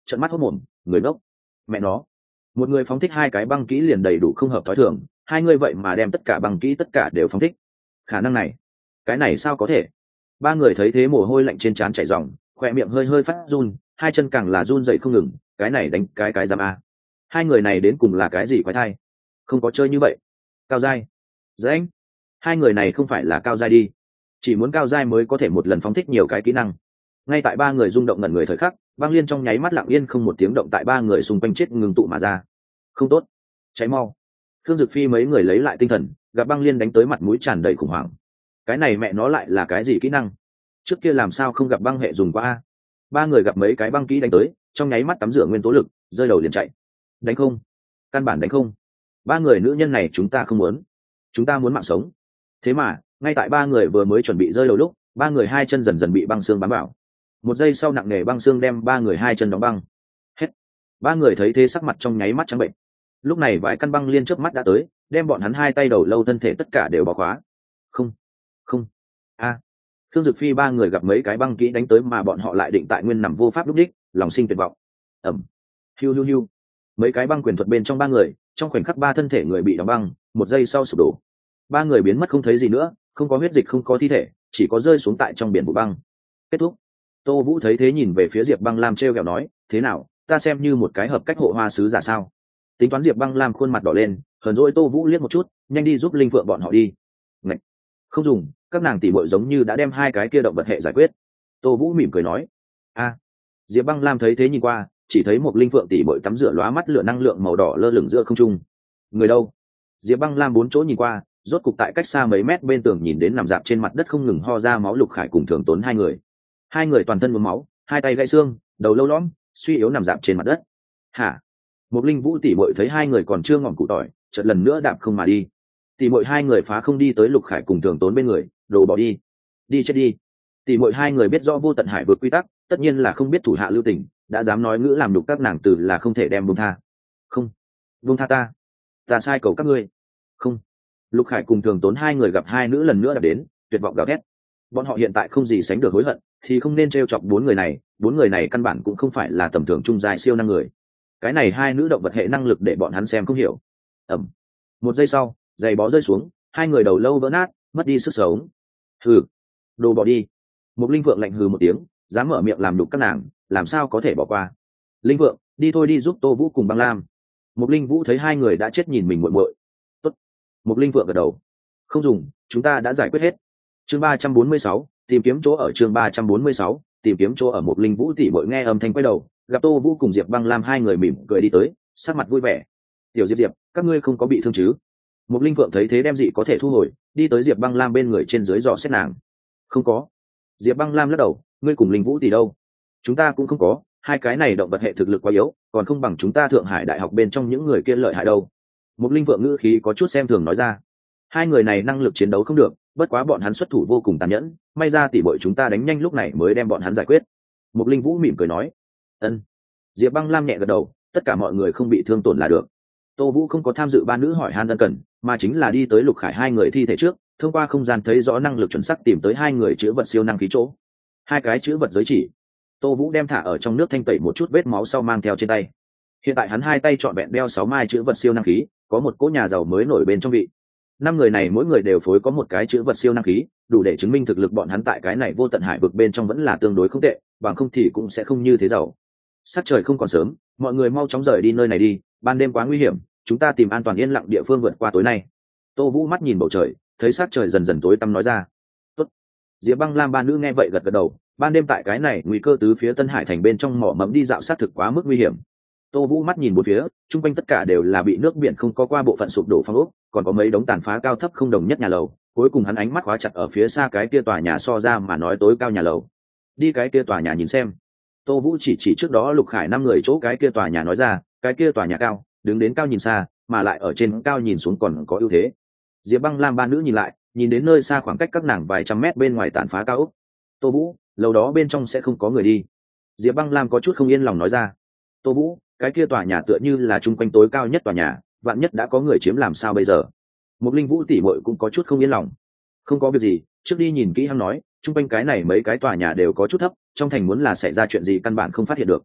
trợn mắt hốt mồm, người ngốc. Mẹ nó, một người phóng thích hai cái băng kỹ liền đầy đủ không hợp thói thường, hai người vậy mà đem tất cả băng kỹ tất cả đều phóng thích. Khả năng này, cái này sao có thể? Ba người thấy thế mồ hôi lạnh trên trán chảy ròng, khỏe miệng hơi hơi phát run, hai chân càng là run dậy không ngừng. Cái này đánh cái giam a. Hai người này đến cùng là cái gì quái thai? Không có chơi như vậy. Cao giai, anh, hai người này không phải là cao giai đi, chỉ muốn cao giai mới có thể một lần phóng thích nhiều cái kỹ năng. Ngay tại ba người rung động ngẩn người thời khắc, băng liên trong nháy mắt lặng yên không một tiếng động tại ba người xung quanh chết ngừng tụ mà ra. Không tốt, cháy mau. Khương Dực Phi mấy người lấy lại tinh thần, gặp băng liên đánh tới mặt mũi tràn đầy khủng hoảng. Cái này mẹ nó lại là cái gì kỹ năng? Trước kia làm sao không gặp băng hệ dùng qua a? Ba người gặp mấy cái băng kỹ đánh tới, trong nháy mắt tắm rửa nguyên tố lực, rơi đầu liền chạy. Đánh không, căn bản đánh không. Ba người nữ nhân này chúng ta không muốn, chúng ta muốn mạng sống. Thế mà ngay tại ba người vừa mới chuẩn bị rơi đầu lúc, ba người hai chân dần dần bị băng xương bám vào. Một giây sau nặng nề băng xương đem ba người hai chân đóng băng hết. Ba người thấy thế sắc mặt trong nháy mắt trắng bệnh. Lúc này vài căn băng liên chớp mắt đã tới, đem bọn hắn hai tay đầu lâu thân thể tất cả đều bó khóa. Không, không, a. Khương Dực Phi ba người gặp mấy cái băng kỹ đánh tới mà bọn họ lại định tại nguyên nằm vô pháp lúc đích, lòng sinh tuyệt vọng. Ẩm, hiu hiu hiu. Mấy cái băng quyền thuật bên trong ba người, trong khoảnh khắc ba thân thể người bị đóng băng, một giây sau sụp đổ. Ba người biến mất không thấy gì nữa, không có huyết dịch, không có thi thể, chỉ có rơi xuống tại trong biển vụ băng. Kết thúc. Tô Vũ thấy thế nhìn về phía Diệp Băng Lam trêu ghẹo nói, thế nào, ta xem như một cái hợp cách hộ hoa sứ giả sao? Tính toán Diệp Băng Lam khuôn mặt đỏ lên, hờn dỗi Tô Vũ liếc một chút, nhanh đi giúp Linh Phượng bọn họ đi. Ngậy, không dùng, các nàng tỷ muội giống như đã đem hai cái kia động vật hệ giải quyết. Tô Vũ mỉm cười nói. A. Diệp Băng Lam thấy thế nhìn qua, chỉ thấy một Linh Phượng tỷ muội tắm rửa lóa mắt lửa năng lượng màu đỏ lơ lửng giữa không trung. Người đâu? Diệp Băng Lam bốn chỗ nhìn qua, rốt cục tại cách xa mấy mét bên tường nhìn đến nằm dạp trên mặt đất không ngừng ho ra máu Lục Khải cùng Thường Tốn hai người. Hai người toàn thân nhuốm máu, hai tay gãy xương, đầu lâu lõm, suy yếu nằm dạp trên mặt đất. Hả? Một Linh Vũ tỷ muội thấy hai người còn chưa ngỏm cụ tỏi, chợt lần nữa đạp không mà đi. Tỷ muội hai người phá không đi tới Lục Khải cùng Thường Tốn bên người, đồ bỏ đi, đi chết đi. Tỷ muội hai người biết rõ vô tận hải vượt quy tắc, tất nhiên là không biết thủ hạ lưu tình, đã dám nói ngữ làm nhục các nàng từ là không thể đem buông tha. Không, buông tha ta sai cầu các ngươi. Không. Lục Khải cùng Thường Tốn hai người gặp hai nữ lần nữa đã đến, tuyệt vọng gào thét. Bọn họ hiện tại không gì sánh được hối hận, thì không nên trêu chọc bốn người này căn bản cũng không phải là tầm thường trung giai siêu năng người. Cái này hai nữ động vật hệ năng lực để bọn hắn xem không hiểu. Ẩm. Một giây sau, giày bó rơi xuống, hai người đầu lâu vỡ nát, mất đi sức sống. Hừ, đồ bỏ đi. Một Linh Vượng lạnh hừ một tiếng, dám mở miệng làm nhục các nàng, làm sao có thể bỏ qua. Linh Vượng, đi thôi, đi giúp Tô Vũ cùng Băng Lam. Một Linh Vũ thấy hai người đã chết nhìn mình muội muội. Tốt. Một Linh Vượng gật đầu. Không dùng, chúng ta đã giải quyết hết. Chương 346, tìm kiếm chỗ ở. Chương 346, tìm kiếm chỗ ở. Một Linh Vũ tỷ muội nghe âm thanh quay đầu, gặp Tô Vũ cùng Diệp Băng Lam hai người mỉm cười đi tới, sắc mặt vui vẻ. Tiểu Diệp, các ngươi không có bị thương chứ? Một Linh Vượng thấy thế đem dị có thể thu hồi, đi tới Diệp Băng Lam bên người trên dưới dò xét nàng. Không có. Diệp Băng Lam lắc đầu, ngươi cùng Linh Vũ tỷ đâu? Chúng ta cũng không có, hai cái này động vật hệ thực lực quá yếu, còn không bằng chúng ta Thượng Hải đại học bên trong những người kia lợi hại đâu. Một Linh Vượng ngữ khí có chút xem thường nói ra. Hai người này năng lực chiến đấu không được, bất quá bọn hắn xuất thủ vô cùng tàn nhẫn, may ra tỷ muội chúng ta đánh nhanh lúc này mới đem bọn hắn giải quyết. Một Linh Vũ mỉm cười nói. Ân. Diệp Băng Lam nhẹ gật đầu, tất cả mọi người không bị thương tổn là được. Tô Vũ không có tham dự ba nữ hỏi han ân cần, mà chính là đi tới Lục Khải hai người thi thể trước, thông qua không gian thấy rõ năng lực chuẩn xác tìm tới hai người chứa vật siêu năng khí chỗ. Hai cái chứa vật giới chỉ. Tô Vũ đem thả ở trong nước thanh tẩy một chút vết máu sau mang theo trên tay. Hiện tại hắn hai tay trọn vẹn đeo 6 mai chứa vật siêu năng khí, có một cỗ nhà giàu mới nổi bên trong vị. Năm người này mỗi người đều phối có một cái chứa vật siêu năng khí, đủ để chứng minh thực lực bọn hắn tại cái này vô tận hải vực bên trong vẫn là tương đối không tệ, bằng không thì cũng sẽ không như thế giàu. Sắc trời không còn sớm, mọi người mau chóng rời đi nơi này đi, ban đêm quá nguy hiểm, chúng ta tìm an toàn yên lặng địa phương vượt qua tối nay. Tô Vũ mắt nhìn bầu trời, thấy sắc trời dần dần tối tăm nói ra. Tốt. Diệp Băng Lam ba nữ nghe vậy gật gật đầu, ban đêm tại cái này nguy cơ tứ phía Tân Hải thành bên trong mỏ mẫm đi dạo sát thực quá mức nguy hiểm. Tô Vũ mắt nhìn bốn phía, chung quanh tất cả đều là bị nước biển không có qua bộ phận sụp đổ phong ốc, còn có mấy đống tàn phá cao thấp không đồng nhất nhà lầu, cuối cùng hắn ánh mắt khóa chặt ở phía xa cái kia tòa nhà so ra mà nói tối cao nhà lầu. Đi cái kia tòa nhà nhìn xem. Tô Vũ chỉ trước đó Lục Khải 5 người chỗ cái kia tòa nhà nói ra, cái kia tòa nhà cao, đứng đến cao nhìn xa, mà lại ở trên cao nhìn xuống còn có ưu thế. Diệp Băng Lam ba nữ nhìn lại, nhìn đến nơi xa khoảng cách các nàng vài trăm mét bên ngoài tàn phá cao ốc. Tô Vũ, lầu đó bên trong sẽ không có người đi. Diệp Băng Lam có chút không yên lòng nói ra. Tô Vũ, cái kia tòa nhà tựa như là chung quanh tối cao nhất tòa nhà, vạn nhất đã có người chiếm làm sao bây giờ? Một Linh Vũ tỷ muội cũng có chút không yên lòng. Không có việc gì, trước đi nhìn kỹ hắn nói, chung quanh cái này mấy cái tòa nhà đều có chút thấp, trong thành muốn là xảy ra chuyện gì căn bản không phát hiện được.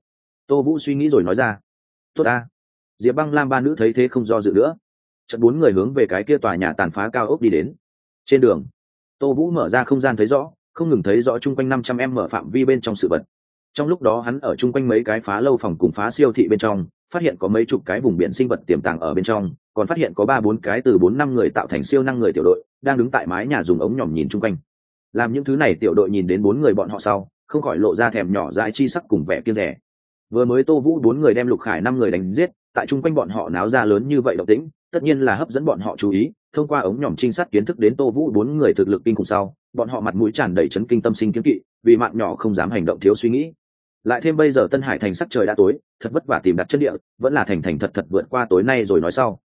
Tô Vũ suy nghĩ rồi nói ra. Tốt ta. Diệp Băng Lam ba nữ thấy thế không do dự nữa, chợt bốn người hướng về cái kia tòa nhà tàn phá cao ốc đi đến. Trên đường, Tô Vũ mở ra không gian thấy rõ, không ngừng thấy rõ chung quanh 500 m phạm vi bên trong sự vật. Trong lúc đó hắn ở chung quanh mấy cái phá lâu phòng cùng phá siêu thị bên trong, phát hiện có mấy chục cái vùng biển sinh vật tiềm tàng ở bên trong, còn phát hiện có 3-4 cái từ 4-5 người tạo thành siêu năng người tiểu đội, đang đứng tại mái nhà dùng ống nhòm nhìn chung quanh. Làm những thứ này tiểu đội nhìn đến bốn người bọn họ sau, không khỏi lộ ra thèm nhỏ dãi chi sắc cùng vẻ kiêng dè. Vừa mới Tô Vũ bốn người đem Lục Khải 5 người đánh giết, tại chung quanh bọn họ náo ra lớn như vậy động tĩnh, tất nhiên là hấp dẫn bọn họ chú ý. Thông qua ống nhòm trinh sát kiến thức đến Tô Vũ bốn người thực lực kinh khủng sau, bọn họ mặt mũi tràn đầy chấn kinh tâm sinh kiêng kỵ, vì mạng nhỏ không dám hành động thiếu suy nghĩ. Lại thêm bây giờ Tân Hải thành sắc trời đã tối, thật vất vả tìm đặt chân địa, vẫn là thành thật vượt qua tối nay rồi nói sau.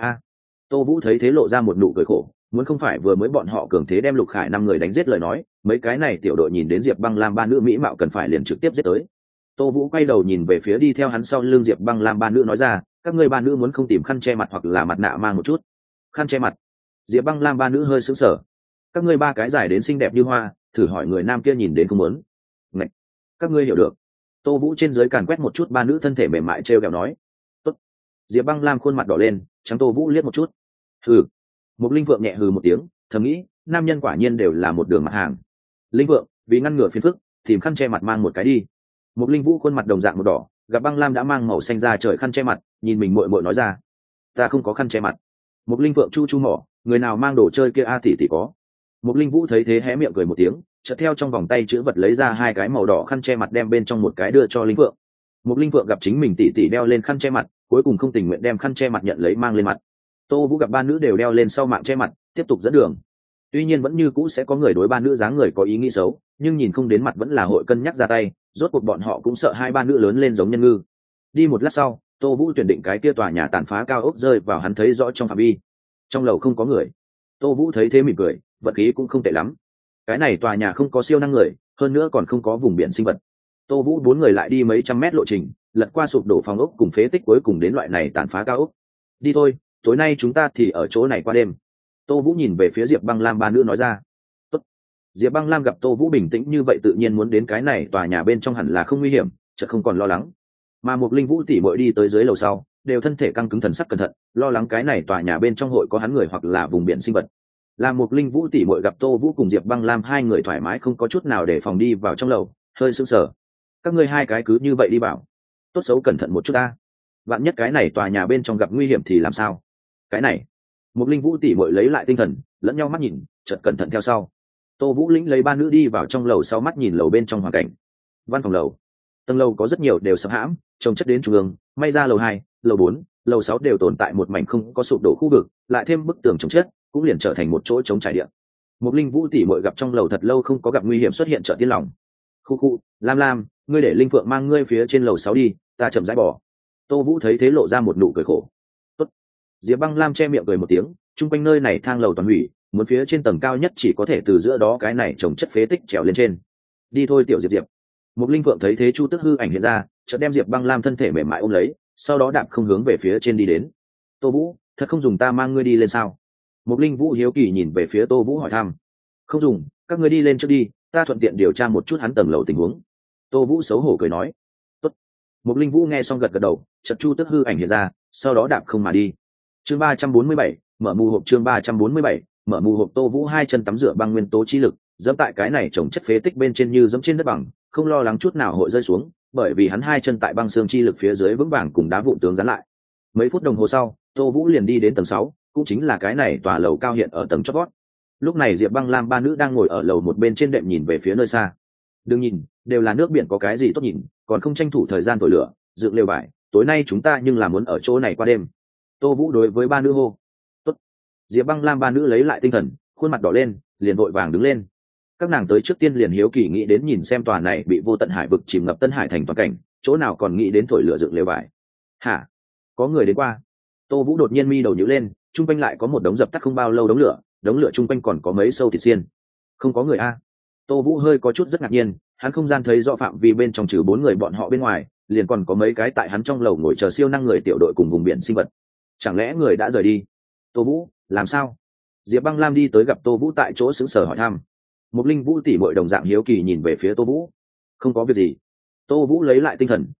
Tô Vũ thấy thế lộ ra một nụ cười khổ, muốn không phải vừa mới bọn họ cường thế đem Lục Khải 5 người đánh giết lời nói, mấy cái này tiểu đội nhìn đến Diệp Băng Lam ba nữ mỹ mạo cần phải liền trực tiếp giết tới. Tô Vũ quay đầu nhìn về phía đi theo hắn sau lưng Diệp Băng Lam ba nữ nói ra, các ngươi ba nữ muốn không tìm khăn che mặt hoặc là mặt nạ mang một chút. Khăn che mặt? Diệp Băng Lam ba nữ hơi sững sờ. Các ngươi ba cái dài đến xinh đẹp như hoa, thử hỏi người nam kia nhìn đến không muốn. Ngậy, các ngươi hiểu được. Tô Vũ trên dưới càn quét một chút ba nữ thân thể mềm mại trêu ghẹo nói. Tốt. Diệp Băng Lam khuôn mặt đỏ lên, trắng Tô Vũ liếc một chút. Hừ. Một Linh Vượng nhẹ hừ một tiếng, thầm nghĩ, nam nhân quả nhiên đều là một đường mặt hàng. Linh Vượng, vì ngăn ngừa phiền phức, tìm khăn che mặt mang một cái đi. Một Linh Vũ khuôn mặt đồng dạng một đỏ, gặp Băng Lam đã mang màu xanh ra trời khăn che mặt, nhìn mình muội muội nói ra, ta không có khăn che mặt. Một Linh Vượng chu chu mỏ, người nào mang đồ chơi kia a tỷ tỷ có. Một Linh Vũ thấy thế hé miệng cười một tiếng, chợt theo trong vòng tay chữ vật lấy ra hai cái màu đỏ khăn che mặt đem bên trong một cái đưa cho Linh Vượng. Một Linh Vượng gặp chính mình tỷ tỷ đeo lên khăn che mặt, cuối cùng không tình nguyện đem khăn che mặt nhận lấy mang lên mặt. Tô Vũ gặp ba nữ đều đeo lên sau mạng che mặt, tiếp tục dẫn đường. Tuy nhiên vẫn như cũ sẽ có người đối ba nữ dáng người có ý nghĩ xấu, nhưng nhìn không đến mặt vẫn là hội cân nhắc ra tay, rốt cuộc bọn họ cũng sợ hai ba nữ lớn lên giống nhân ngư. Đi một lát sau, Tô Vũ tuyển định cái kia tòa nhà tàn phá cao ốc rơi vào hắn thấy rõ trong phạm vi. Trong lầu không có người. Tô Vũ thấy thế mỉm cười, vận khí cũng không tệ lắm. Cái này tòa nhà không có siêu năng người, hơn nữa còn không có vùng biển sinh vật. Tô Vũ bốn người lại đi mấy trăm mét lộ trình, lật qua sụp đổ phòng ốc cùng phế tích cuối cùng đến loại này tàn phá cao ốc. Đi thôi, tối nay chúng ta thì ở chỗ này qua đêm. Tô Vũ nhìn về phía Diệp Băng Lam ba nữ nói ra. Tốt. Diệp Băng Lam gặp Tô Vũ bình tĩnh như vậy tự nhiên muốn đến cái này tòa nhà bên trong hẳn là không nguy hiểm, chợt không còn lo lắng. Mà một Linh Vũ tỷ muội đi tới dưới lầu sau, đều thân thể căng cứng thần sắc cẩn thận, lo lắng cái này tòa nhà bên trong hội có hắn người hoặc là vùng biển sinh vật. Làm một Linh Vũ tỷ muội gặp Tô Vũ cùng Diệp Băng Lam hai người thoải mái không có chút nào để phòng đi vào trong lầu, hơi sững sờ. Các ngươi hai cái cứ như vậy đi bảo, tốt xấu cẩn thận một chút ta. Vạn nhất cái này tòa nhà bên trong gặp nguy hiểm thì làm sao? Cái này, một Linh Vũ tỷ muội lấy lại tinh thần, lẫn nhau mắt nhìn, chợt cẩn thận theo sau. Tô Vũ lĩnh lấy ba nữ đi vào trong lầu sau mắt nhìn lầu bên trong hoàn cảnh. Văn phòng lầu, tầng lầu có rất nhiều đều sập hãm, trồng chất đến trung ương, may ra lầu 2, lầu 4, lầu 6 đều tồn tại một mảnh không có sụp đổ khu vực, lại thêm bức tường trồng chất, cũng liền trở thành một chỗ trống trải địa. Một Linh Vũ tỷ muội gặp trong lầu thật lâu không có gặp nguy hiểm xuất hiện, chợt tiến lòng. Khu, Lam Lam, ngươi để Linh Phượng mang ngươi phía trên lầu 6 đi, ta chậm rãi bỏ. Tô Vũ thấy thế lộ ra một nụ cười khổ. Tốt. Diệp Băng Lam che miệng cười một tiếng, chung quanh nơi này thang lầu toàn hủy, muốn phía trên tầng cao nhất chỉ có thể từ giữa đó cái này trồng chất phế tích trèo lên trên. Đi thôi tiểu Diệp Diệp. Một Linh Phượng thấy thế Chu Tức hư ảnh hiện ra, chợt đem Diệp Băng Lam thân thể mềm mại ôm lấy, sau đó đạp không hướng về phía trên đi đến. Tô Vũ, thật không dùng ta mang ngươi đi lên sao? Một Linh Vũ hiếu kỳ nhìn về phía Tô Vũ hỏi thăm. Không dùng, các ngươi đi lên trước đi, ta thuận tiện điều tra một chút hắn tầng lầu tình huống. Tô Vũ xấu hổ cười nói. Tốt. Một Linh Vũ nghe xong gật gật đầu, chợt Chu Tức hư ảnh hiện ra, sau đó đạp không mà đi. Chương 347, mở mù hộp. Chương 347, mở mù hộp. Tô Vũ hai chân tắm rửa băng nguyên tố chi lực, dẫm tại cái này trồng chất phế tích bên trên như dẫm trên đất bằng, không lo lắng chút nào hội rơi xuống, bởi vì hắn hai chân tại băng xương chi lực phía dưới vững vàng cùng đá vụn tướng dán lại. Mấy phút đồng hồ sau, Tô Vũ liền đi đến tầng 6, cũng chính là cái này tòa lầu cao hiện ở tầng chót vót. Lúc này Diệp Băng Lam ba nữ đang ngồi ở lầu một bên trên đệm nhìn về phía nơi xa. Đừng nhìn, đều là nước biển có cái gì tốt nhìn, còn không tranh thủ thời gian thổi lửa, dựng lều vải, tối nay chúng ta nhưng là muốn ở chỗ này qua đêm. Tô Vũ đối với ba nữ hô. Tốt. Diệp Băng Lam ba nữ lấy lại tinh thần, khuôn mặt đỏ lên, liền vội vàng đứng lên. Các nàng tới trước tiên liền hiếu kỳ nghĩ đến nhìn xem tòa này bị vô tận hải vực chìm ngập Tân Hải thành toàn cảnh, chỗ nào còn nghĩ đến thổi lửa dựng lều vải. Hả? Có người đến qua. Tô Vũ đột nhiên mi đầu nhíu lên, trung quanh lại có một đống dập tắt không bao lâu đống lửa trung quanh còn có mấy sâu thịt xiên. Không có người a. Tô Vũ hơi có chút rất ngạc nhiên, hắn không gian thấy rõ phạm vi bên trong trừ 4 người bọn họ bên ngoài, liền còn có mấy cái tại hắn trong lầu ngồi chờ siêu năng người tiểu đội cùng vùng biển sinh vật. Chẳng lẽ người đã rời đi? Tô Vũ, làm sao? Diệp Băng Lam đi tới gặp Tô Vũ tại chỗ sững sờ hỏi thăm. Một Linh Vũ tỷ muội đồng dạng hiếu kỳ nhìn về phía Tô Vũ. Không có việc gì. Tô Vũ lấy lại tinh thần,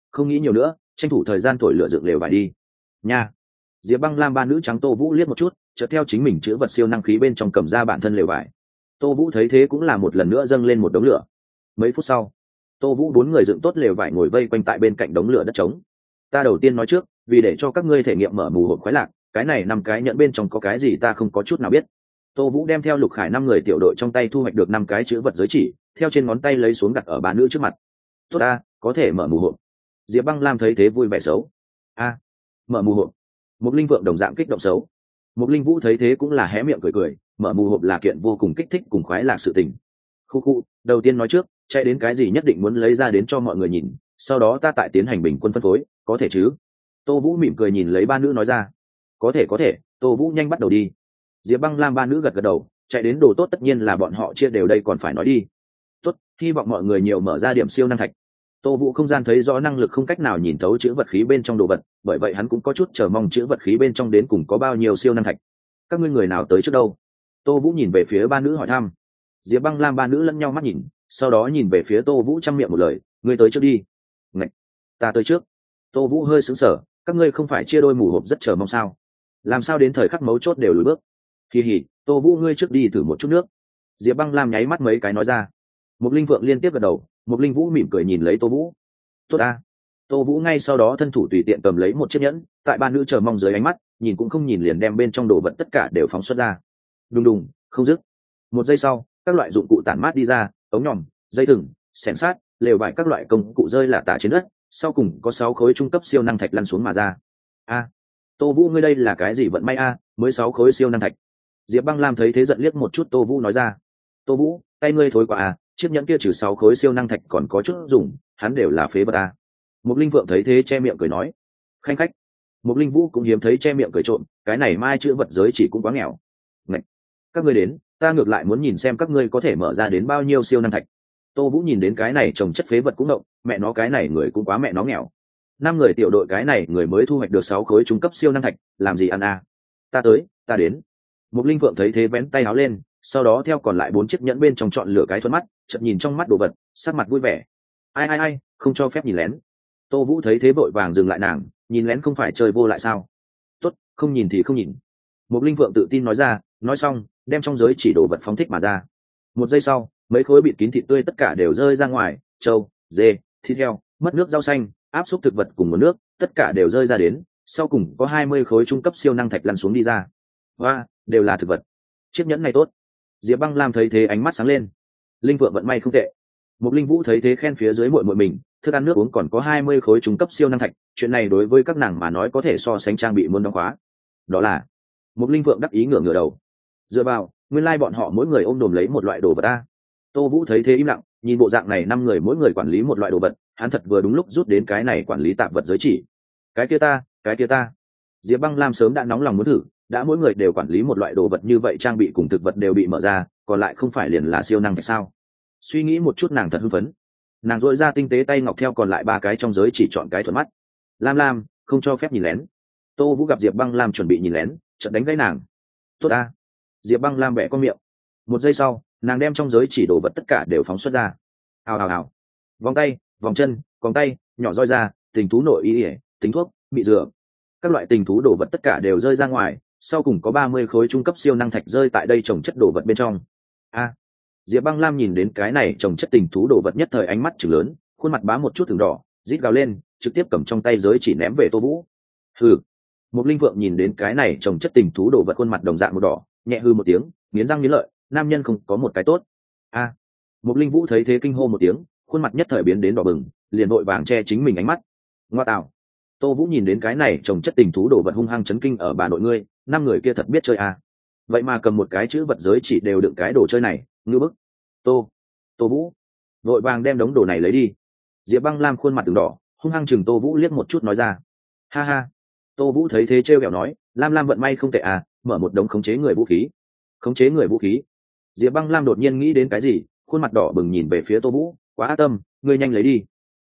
không nghĩ nhiều nữa, tranh thủ thời gian thổi lửa dựng lều vải đi nha. Diệp Băng Lam ba nữ trắng Tô Vũ liếc một chút, chợt theo chính mình chữa vật siêu năng khí bên trong cầm ra bản thân lều vải. Tô Vũ thấy thế cũng là một lần nữa dâng lên một đống lửa. Mấy phút sau, Tô Vũ bốn người dựng tốt lều vải ngồi vây quanh tại bên cạnh đống lửa đất trống. Ta đầu tiên nói trước, vì để cho các ngươi thể nghiệm mở mù hộp khoái lạc, cái này 5 cái nhẫn bên trong có cái gì ta không có chút nào biết. Tô Vũ đem theo Lục Khải 5 người tiểu đội trong tay thu hoạch được 5 cái chữ vật giới chỉ, theo trên ngón tay lấy xuống đặt ở ba nữ trước mặt. Tốt ta, có thể mở mù hộp. Diệp Băng Lam thấy thế vui vẻ xấu. A, mở mù hộp. Một linh vượng đồng dạng kích động xấu. Một linh vũ thấy thế cũng là hé miệng cười cười, mở mù hộp là kiện vô cùng kích thích cùng khoái lạc sự tình. Khu khu, đầu tiên nói trước, chạy đến cái gì nhất định muốn lấy ra đến cho mọi người nhìn, sau đó ta tại tiến hành bình quân phân phối, có thể chứ? Tô Vũ mỉm cười nhìn lấy ba nữ nói ra. Có thể, Tô Vũ nhanh bắt đầu đi. Diệp Băng Lam ba nữ gật gật đầu, chạy đến đồ tốt tất nhiên là bọn họ chia đều đây còn phải nói đi. Tốt, hy vọng mọi người nhiều mở ra điểm siêu năng thạch. Tô Vũ không gian thấy rõ năng lực không cách nào nhìn thấu chữ vật khí bên trong đồ vật, bởi vậy hắn cũng có chút chờ mong chữ vật khí bên trong đến cùng có bao nhiêu siêu năng thạch. Các ngươi người nào tới trước đâu? Tô Vũ nhìn về phía ba nữ hỏi thăm. Diệp Băng Lam ba nữ lẫn nhau mắt nhìn, sau đó nhìn về phía Tô Vũ chăm miệng một lời, ngươi tới trước đi. Ngạch, ta tới trước. Tô Vũ hơi sững sờ, các ngươi không phải chia đôi mù hộp rất chờ mong sao? Làm sao đến thời khắc mấu chốt đều lùi bước? Kỳ hỉ, Tô Vũ ngươi trước đi thử một chút nước. Diệp Băng Lam nháy mắt mấy cái nói ra. Một linh vượng liên tiếp gật đầu, một linh vũ mỉm cười nhìn lấy Tô Vũ. Tốt ta. Tô Vũ ngay sau đó thân thủ tùy tiện cầm lấy một chiếc nhẫn, tại ba nữ chờ mong dưới ánh mắt, nhìn cũng không nhìn liền đem bên trong đồ vật tất cả đều phóng xuất ra. Đùng đùng, không dứt. Một giây sau, các loại dụng cụ tản mát đi ra, ống nhòm, dây thừng, xẻng sát, lều vải các loại công cụ rơi lả tả trên đất, sau cùng có 6 khối trung cấp siêu năng thạch lăn xuống mà ra. A, Tô Vũ ngươi đây là cái gì vận may a, mới 6 khối siêu năng thạch. Diệp Băng Lam thấy thế giận liếc một chút Tô Vũ nói ra. Tô Vũ, tay ngươi thối quá à, chiếc nhẫn kia trừ 6 khối siêu năng thạch còn có chút dùng, hắn đều là phế vật à. Một linh vượng thấy thế che miệng cười nói. Khanh khách. Một linh vũ cũng hiếm thấy che miệng cười trộm, cái này mai chữ vật giới chỉ cũng quá nghèo. Ngậy. Các ngươi đến, ta ngược lại muốn nhìn xem các ngươi có thể mở ra đến bao nhiêu siêu năng thạch. Tô Vũ nhìn đến cái này trồng chất phế vật cũng động, mẹ nó cái này người cũng quá mẹ nó nghèo. 5 người tiểu đội cái này người mới thu hoạch được 6 khối trung cấp siêu năng thạch, làm gì ăn à? Ta tới, ta đến. Một linh vượng thấy thế vén tay áo lên, sau đó theo còn lại 4 chiếc nhẫn bên trong chọn lựa cái thuận mắt, chợt nhìn trong mắt đồ vật, sắc mặt vui vẻ. Ai, không cho phép nhìn lén. Tô Vũ thấy thế vội vàng dừng lại nàng, nhìn lén không phải chơi vô lại sao? Tốt, không nhìn thì không nhìn. Một linh vượng tự tin nói ra, nói xong, đem trong giới chỉ đồ vật phóng thích mà ra. Một giây sau, mấy khối bịt kín thịt tươi tất cả đều rơi ra ngoài, trâu, dê, thịt heo, mất nước rau xanh, áp xúc thực vật cùng nguồn nước, tất cả đều rơi ra đến, sau cùng có 20 khối trung cấp siêu năng thạch lăn xuống đi ra. Và, đều là thực vật. Chiếc nhẫn này tốt. Diệp Băng Lam thấy thế ánh mắt sáng lên. Linh vượng vận may không tệ. Một linh vũ thấy thế khen phía dưới muội muội mình, thức ăn nước uống còn có 20 khối trung cấp siêu năng thạch, chuyện này đối với các nàng mà nói có thể so sánh trang bị môn đóng khóa. Đó là một linh vượng đắc ý ngửa đầu. Dựa vào, nguyên lai bọn họ mỗi người ôm đồm lấy một loại đồ vật a. Tô Vũ thấy thế im lặng, nhìn bộ dạng này 5 người mỗi người quản lý một loại đồ vật, hắn thật vừa đúng lúc rút đến cái này quản lý tạp vật giới chỉ. Cái kia ta. Diệp Băng Lam sớm đã nóng lòng muốn thử, đã mỗi người đều quản lý một loại đồ vật như vậy trang bị cùng thực vật đều bị mở ra, còn lại không phải liền là siêu năng thạch sao? Suy nghĩ một chút nàng thật hưng phấn. Nàng dội ra tinh tế tay ngọc theo còn lại 3 cái trong giới chỉ chọn cái thuận mắt. Lam, không cho phép nhìn lén. Tô Vũ gặp Diệp Băng Lam chuẩn bị nhìn lén, chợt đánh gãy nàng. Tốt a. Diệp Băng Lam bẻ con miệng. Một giây sau, nàng đem trong giới chỉ đồ vật tất cả đều phóng xuất ra. Hào. Vòng tay, vòng chân, còng tay, nhỏ roi ra, tình thú nội y, tính thuốc, bị dừa. Các loại tình thú đồ vật tất cả đều rơi ra ngoài, sau cùng có 30 khối trung cấp siêu năng thạch rơi tại đây trồng chất đồ vật bên trong. A. Diệp Băng Lam nhìn đến cái này trồng chất tình thú đồ vật nhất thời ánh mắt trừng lớn, khuôn mặt bá một chút từng đỏ, rít gào lên, trực tiếp cầm trong tay giới chỉ ném về Tô Vũ. Hừ. Một linh vượng nhìn đến cái này trồng chất tình thú đồ vật khuôn mặt đồng dạng một đỏ, nhẹ hư một tiếng, nghiến răng nghiến lợi, nam nhân không có một cái tốt. A. Một linh vũ thấy thế kinh hô một tiếng, khuôn mặt nhất thời biến đến đỏ bừng, liền vội vàng che chính mình ánh mắt. Ngoa tạo. Tô Vũ nhìn đến cái này trồng chất tình thú đồ vật hung hăng chấn kinh ở bà nội ngươi, 5 người kia thật biết chơi à. Vậy mà cầm một cái chữ vật giới chỉ đều đựng cái đồ chơi này, ngư bức. Tô Vũ vội vàng đem đống đồ này lấy đi. Diệp Băng Lam khuôn mặt từng đỏ, hung hăng chừng Tô Vũ liếc một chút nói ra. Ha ha. Tô Vũ thấy thế trêu ghẹo nói, Lam vận may không tệ à, mở một đống khống chế người vũ khí. Khống chế người vũ khí. Diệp Băng Lam đột nhiên nghĩ đến cái gì, khuôn mặt đỏ bừng nhìn về phía Tô Vũ, quá ác tâm, ngươi nhanh lấy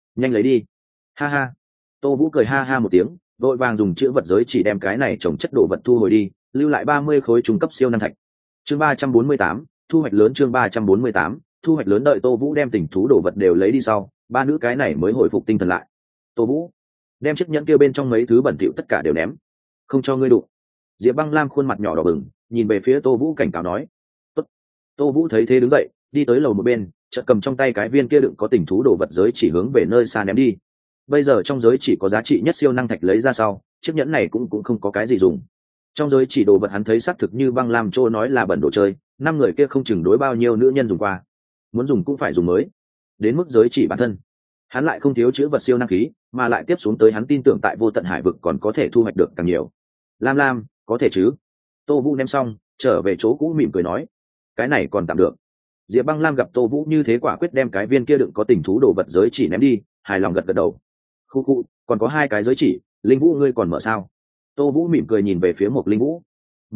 đi. Ha ha. Tô Vũ cười ha ha một tiếng, vội vàng dùng chữ vật giới chỉ đem cái này trồng chất đồ vật thu hồi đi, lưu lại 30 khối trung cấp siêu năng thạch. Chương 348, thu hoạch lớn. Chương 348, thu hoạch lớn. Đợi Tô Vũ đem tình thú đồ vật đều lấy đi sau, ba nữ cái này mới hồi phục tinh thần lại. Tô Vũ đem chiếc nhẫn kia bên trong mấy thứ bẩn thỉu tất cả đều ném, không cho ngươi đụng. Diệp Băng Lam khuôn mặt nhỏ đỏ bừng, nhìn về phía Tô Vũ cảnh cáo nói. Tốt. Tô Vũ thấy thế đứng dậy, đi tới lầu một bên, chợt cầm trong tay cái viên kia đựng có tình thú đồ vật giới chỉ hướng về nơi xa ném đi. Bây giờ trong giới chỉ có giá trị nhất siêu năng thạch lấy ra sau, chiếc nhẫn này cũng không có cái gì dùng. Trong giới chỉ đồ vật hắn thấy xác thực như Băng Lam Trô nói là bẩn đồ chơi, năm người kia không chừng đối bao nhiêu nữ nhân dùng qua, muốn dùng cũng phải dùng mới. Đến mức giới chỉ bản thân, hắn lại không thiếu chữ vật siêu năng khí, mà lại tiếp xuống tới hắn tin tưởng tại vô tận hải vực còn có thể thu hoạch được càng nhiều. Lam Lam, có thể chứ? Tô Vũ ném xong, trở về chỗ cũ mỉm cười nói, cái này còn tạm được. Diệp Băng Lam gặp Tô Vũ như thế quả quyết đem cái viên kia đựng có tình thú đồ vật giới chỉ ném đi, hài lòng gật gật đầu. Khu khu, còn có hai cái giới chỉ, Linh Vũ ngươi còn mở sao? Tô Vũ mỉm cười nhìn về phía Mộc Linh Vũ.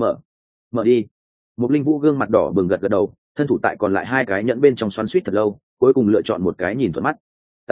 Mở đi. Mộc Linh Vũ gương mặt đỏ bừng gật gật đầu, thân thủ tại còn lại hai cái nhẫn bên trong xoắn xuýt thật lâu, cuối cùng lựa chọn một cái nhìn thuận mắt.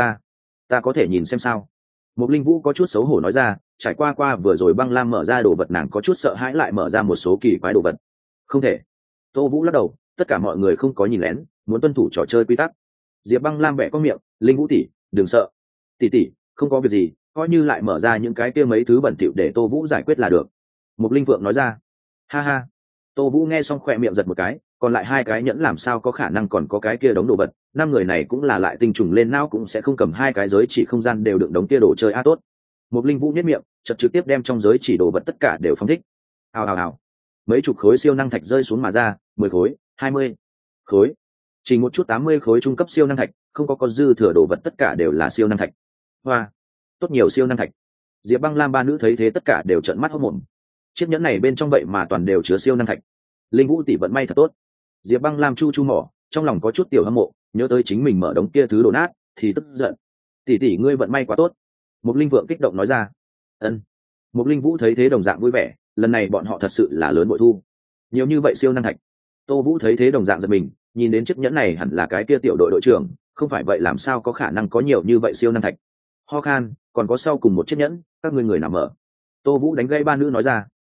Ta có thể nhìn xem sao? Mộc Linh Vũ có chút xấu hổ nói ra, trải qua vừa rồi Băng Lam mở ra đồ vật nàng có chút sợ hãi lại mở ra một số kỳ quái đồ vật. Không thể. Tô Vũ lắc đầu, tất cả mọi người không có nhìn lén, muốn tuân thủ trò chơi quy tắc. Diệp Băng Lam bẻ có miệng, Linh Vũ tỷ, đừng sợ. Tỷ, không có việc gì, coi như lại mở ra những cái kia mấy thứ bẩn thỉu để Tô Vũ giải quyết là được. Mục Linh Vượng nói ra. Ha ha. Tô Vũ nghe xong khỏe miệng giật một cái, còn lại hai cái nhẫn làm sao có khả năng còn có cái kia đống đồ vật, năm người này cũng là lại tinh trùng lên não cũng sẽ không cầm hai cái giới chỉ không gian đều đựng đống kia đồ chơi tốt. Mục Linh Vũ nhếch miệng, chợt trực tiếp đem trong giới chỉ đồ vật tất cả đều phóng thích. Hào. Mấy chục khối siêu năng thạch rơi xuống mà ra, 10 khối, 20 khối, chỉ một chút 80 khối trung cấp siêu năng thạch, không có dư thừa đồ vật tất cả đều là siêu năng thạch. Hoa, tốt nhiều siêu năng thạch. Diệp Băng Lam ba nữ thấy thế tất cả đều trợn mắt hốt mồm. Chiếc nhẫn này bên trong vậy mà toàn đều chứa siêu năng thạch. Linh Vũ tỷ vận may thật tốt. Diệp Băng Lam chu mỏ, trong lòng có chút tiểu hâm mộ, nhớ tới chính mình mở đống kia thứ đổ nát thì tức giận. Tỷ ngươi vận may quá tốt. Mục Linh Vượng kích động nói ra. Ân. Mục Linh Vũ thấy thế đồng dạng vui vẻ, lần này bọn họ thật sự là lớn bội thu. Nhiều như vậy siêu năng thạch. Tô Vũ thấy thế đồng dạng giật mình, nhìn đến chiếc nhẫn này hẳn là cái kia tiểu đội đội trưởng, không phải vậy làm sao có khả năng có nhiều như vậy siêu năng thạch. Ho khan, còn có sau cùng một chiếc nhẫn, các ngươi người nào mở? Tô Vũ đánh gây ba nữ nói ra.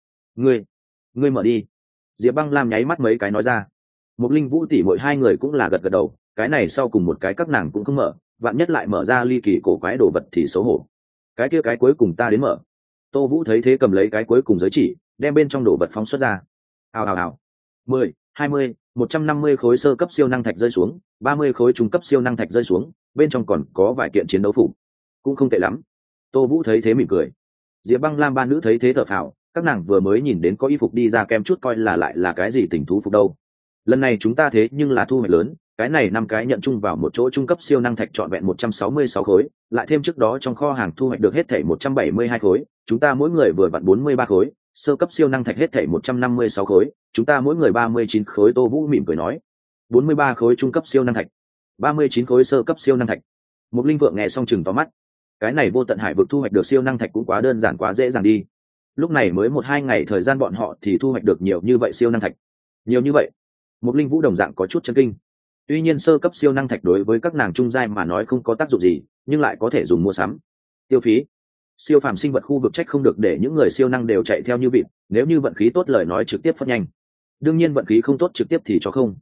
Ngươi mở đi. Diệp Băng Lam nháy mắt mấy cái nói ra. Mục Linh Vũ tỷ mỗi hai người cũng là gật gật đầu, cái này sau cùng một cái các nàng cũng không mở, vạn nhất lại mở ra ly kỳ cổ quái đồ vật thì xấu hổ. Cái kia cái cuối cùng ta đến mở. Tô Vũ thấy thế cầm lấy cái cuối cùng giới chỉ, đem bên trong đồ vật phóng xuất ra. Hào. 10, 20, 150 khối sơ cấp siêu năng thạch rơi xuống, 30 khối trung cấp siêu năng thạch rơi xuống, bên trong còn có vài kiện chiến đấu phục, cũng không tệ lắm. Tô Vũ thấy thế mỉm cười. Diệp Băng Lam ba nữ thấy thế thở phào, các nàng vừa mới nhìn đến có y phục đi ra kem chút coi là lại là cái gì tình thú phục đâu. Lần này chúng ta thế nhưng là thu hoạch lớn, cái này 5 cái nhận chung vào một chỗ trung cấp siêu năng thạch trọn vẹn 166 khối, lại thêm trước đó trong kho hàng thu hoạch được hết thảy 172 khối, chúng ta mỗi người vừa vặn 43 khối, sơ cấp siêu năng thạch hết thảy 156 khối, chúng ta mỗi người 39 khối. Tô Vũ mỉm cười nói. 43 khối trung cấp siêu năng thạch, 39 khối sơ cấp siêu năng thạch. Mục Linh Vượng nghe xong chừng to mắt. Cái này vô tận hải vực thu hoạch được siêu năng thạch cũng quá đơn giản quá dễ dàng đi. Lúc này mới 1-2 ngày thời gian bọn họ thì thu hoạch được nhiều như vậy siêu năng thạch. Nhiều như vậy. Mục Linh Vũ đồng dạng có chút chấn kinh. Tuy nhiên sơ cấp siêu năng thạch đối với các nàng trung giai mà nói không có tác dụng gì, nhưng lại có thể dùng mua sắm. Tiêu phí. Siêu phàm sinh vật khu vực trách không được để những người siêu năng đều chạy theo như vịt, nếu như vận khí tốt lời nói trực tiếp phất nhanh. Đương nhiên vận khí không tốt trực tiếp thì cho không.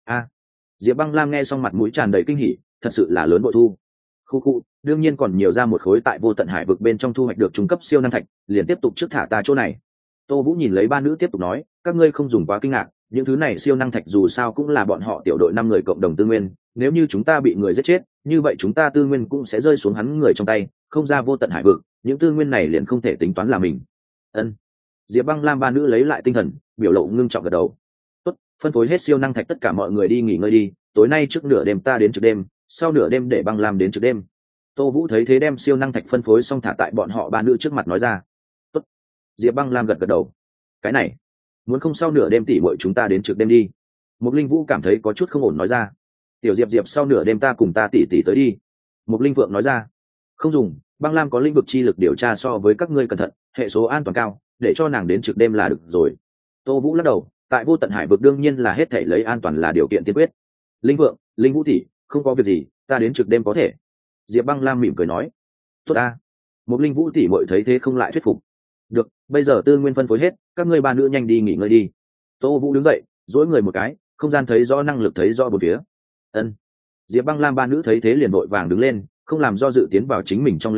Diệp Băng Lam nghe xong mặt mũi tràn đầy kinh hỉ, thật sự là lớn bội thu. Khu, đương nhiên còn nhiều ra một khối tại vô tận hải vực bên trong thu hoạch được trung cấp siêu năng thạch, liền tiếp tục trước thả ta chỗ này. Tô Vũ nhìn lấy ba nữ tiếp tục nói, các ngươi không dùng quá kinh ngạc, những thứ này siêu năng thạch dù sao cũng là bọn họ tiểu đội 5 người cộng đồng tư nguyên, nếu như chúng ta bị người giết chết, như vậy chúng ta tư nguyên cũng sẽ rơi xuống hắn người trong tay, không ra vô tận hải vực, những tư nguyên này liền không thể tính toán là mình. Ân. Diệp Băng Lam ba nữ lấy lại tinh thần, biểu lộ ngưng trọng gật đầu. Tốt, phân phối hết siêu năng thạch tất cả mọi người đi nghỉ ngơi đi, tối nay trước nửa đêm ta đến trực đêm, sau nửa đêm để Băng Lam đến trực đêm. Tô Vũ thấy thế đem siêu năng thạch phân phối xong thả tại bọn họ ba nữ trước mặt nói ra. Tốt. Diệp Băng Lam gật gật đầu. Cái này, muốn không sau nửa đêm tỷ muội chúng ta đến trực đêm đi. Mục Linh Vũ cảm thấy có chút không ổn nói ra. Tiểu Diệp sau nửa đêm ta cùng ta tỷ tới đi. Mục Linh Vượng nói ra. Không dùng, Băng Lam có lĩnh vực chi lực điều tra so với các ngươi cẩn thận, hệ số an toàn cao, để cho nàng đến trực đêm là được rồi. Tô Vũ lắc đầu, tại vô tận hải vực đương nhiên là hết thảy lấy an toàn là điều kiện tiên quyết. Linh Vượng, Linh Vũ tỷ, không có việc gì, ta đến trực đêm có thể. Diệp Băng Lam mỉm cười nói. Tốt ta. Mục Linh Vũ tỷ muội thấy thế không lại thuyết phục. Được, bây giờ tư nguyên phân phối hết, các ngươi ba nữ nhanh đi nghỉ ngơi đi. Tô Vũ đứng dậy, duỗi người một cái, không gian thấy rõ năng lực thấy rõ bốn phía. Ân. Diệp Băng Lam ba nữ thấy thế liền vội vàng đứng lên, không làm do dự tiến vào chính mình trong lều vải,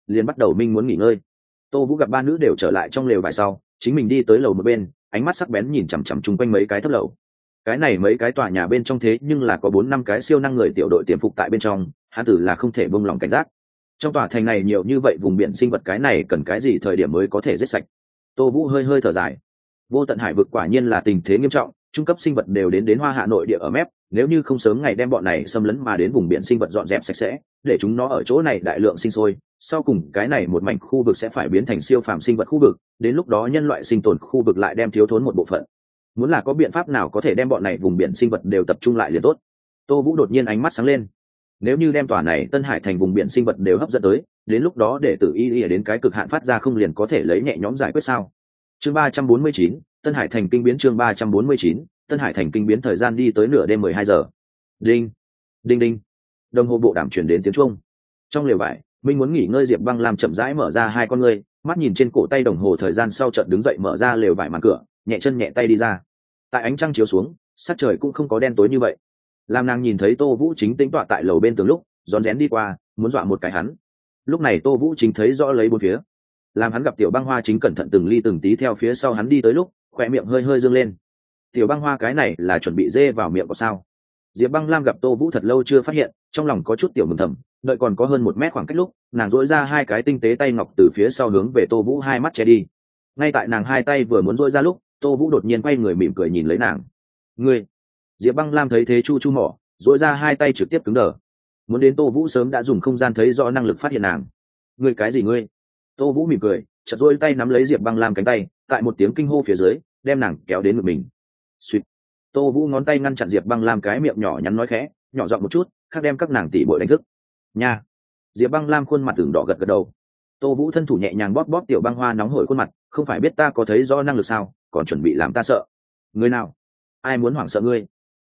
liền bắt đầu minh muốn nghỉ ngơi. Tô Vũ gặp ba nữ đều trở lại trong lều vải sau, chính mình đi tới lầu một bên, ánh mắt sắc bén nhìn chằm chằm chung quanh mấy cái thấp lầu. Cái này mấy cái tòa nhà bên trong thế nhưng là có 4-5 cái siêu năng người tiểu đội tiềm phục tại bên trong, hắn tử là không thể buông lỏng cảnh giác. Trong tòa thành này nhiều như vậy vùng biển sinh vật, cái này cần cái gì thời điểm mới có thể giết sạch. Tô Vũ hơi hơi thở dài. Vô tận hải vực quả nhiên là tình thế nghiêm trọng, trung cấp sinh vật đều đến Hoa Hạ nội địa ở mép, nếu như không sớm ngày đem bọn này xâm lấn mà đến vùng biển sinh vật dọn dẹp sạch sẽ, để chúng nó ở chỗ này đại lượng sinh sôi, sau cùng cái này một mảnh khu vực sẽ phải biến thành siêu phàm sinh vật khu vực, đến lúc đó nhân loại sinh tồn khu vực lại đem thiếu thốn một bộ phận. Muốn là có biện pháp nào có thể đem bọn này vùng biển sinh vật đều tập trung lại liền tốt. Tô Vũ đột nhiên ánh mắt sáng lên. Nếu như đem tòa này Tân Hải thành vùng biển sinh vật đều hấp dẫn tới, đến lúc đó để Tử Y đến cái cực hạn phát ra không liền có thể lấy nhẹ nhõm giải quyết sao? Chương 349, Tân Hải thành kinh biến. Chương 349, Tân Hải thành kinh biến. Thời gian đi tới nửa đêm 12 giờ. Đinh, đinh đinh. Đồng hồ bộ đàm truyền đến tiếng chuông. Trong lều vải, Minh muốn nghỉ ngơi Diệp Băng Lam chậm rãi mở ra hai con ngươi, mắt nhìn trên cổ tay đồng hồ thời gian sau chợt đứng dậy mở ra lều vải màn cửa, nhẹ chân nhẹ tay đi ra. Tại ánh trăng chiếu xuống, sắc trời cũng không có đen tối như vậy. Làm nàng nhìn thấy Tô Vũ chính tĩnh tọa tại lầu bên tường lúc, rón rén đi qua, muốn dọa một cái hắn. Lúc này Tô Vũ chính thấy rõ lấy bốn phía. Làm hắn gặp Tiểu Băng Hoa chính cẩn thận từng ly từng tí theo phía sau hắn đi tới lúc, khóe miệng hơi hơi dương lên. Tiểu Băng Hoa cái này là chuẩn bị dê vào miệng có sao? Diệp Băng Lam gặp Tô Vũ thật lâu chưa phát hiện, trong lòng có chút tiểu mừng thầm, đợi còn có hơn 1 mét khoảng cách lúc, nàng duỗi ra hai cái tinh tế tay ngọc từ phía sau hướng về Tô Vũ hai mắt che đi. Ngay tại nàng hai tay vừa muốn duỗi ra lúc, Tô Vũ đột nhiên quay người mỉm cười nhìn lấy nàng. "Ngươi?" Diệp Băng Lam thấy thế chu chu mỏ, duỗi ra hai tay trực tiếp cứng đờ. Muốn đến Tô Vũ sớm đã dùng không gian thấy rõ năng lực phát hiện nàng. "Ngươi cái gì ngươi?" Tô Vũ mỉm cười, chợt duỗi tay nắm lấy Diệp Băng Lam cánh tay, tại một tiếng kinh hô phía dưới, đem nàng kéo đến ngực mình. Xuyệt. Tô Vũ ngón tay ngăn chặn Diệp Băng Lam cái miệng nhỏ nhắn nói khẽ, nhỏ giọng một chút, khác đem các nàng tỷ muội đánh thức. Nha. Diệp Băng Lam khuôn mặt ửng đỏ gật gật đầu. Tô Vũ thân thủ nhẹ nhàng bóp bóp Tiểu Băng Hoa nóng hổi khuôn mặt, không phải biết ta có thấy rõ năng lực sao, còn chuẩn bị làm ta sợ. Người nào? Ai muốn hoảng sợ ngươi?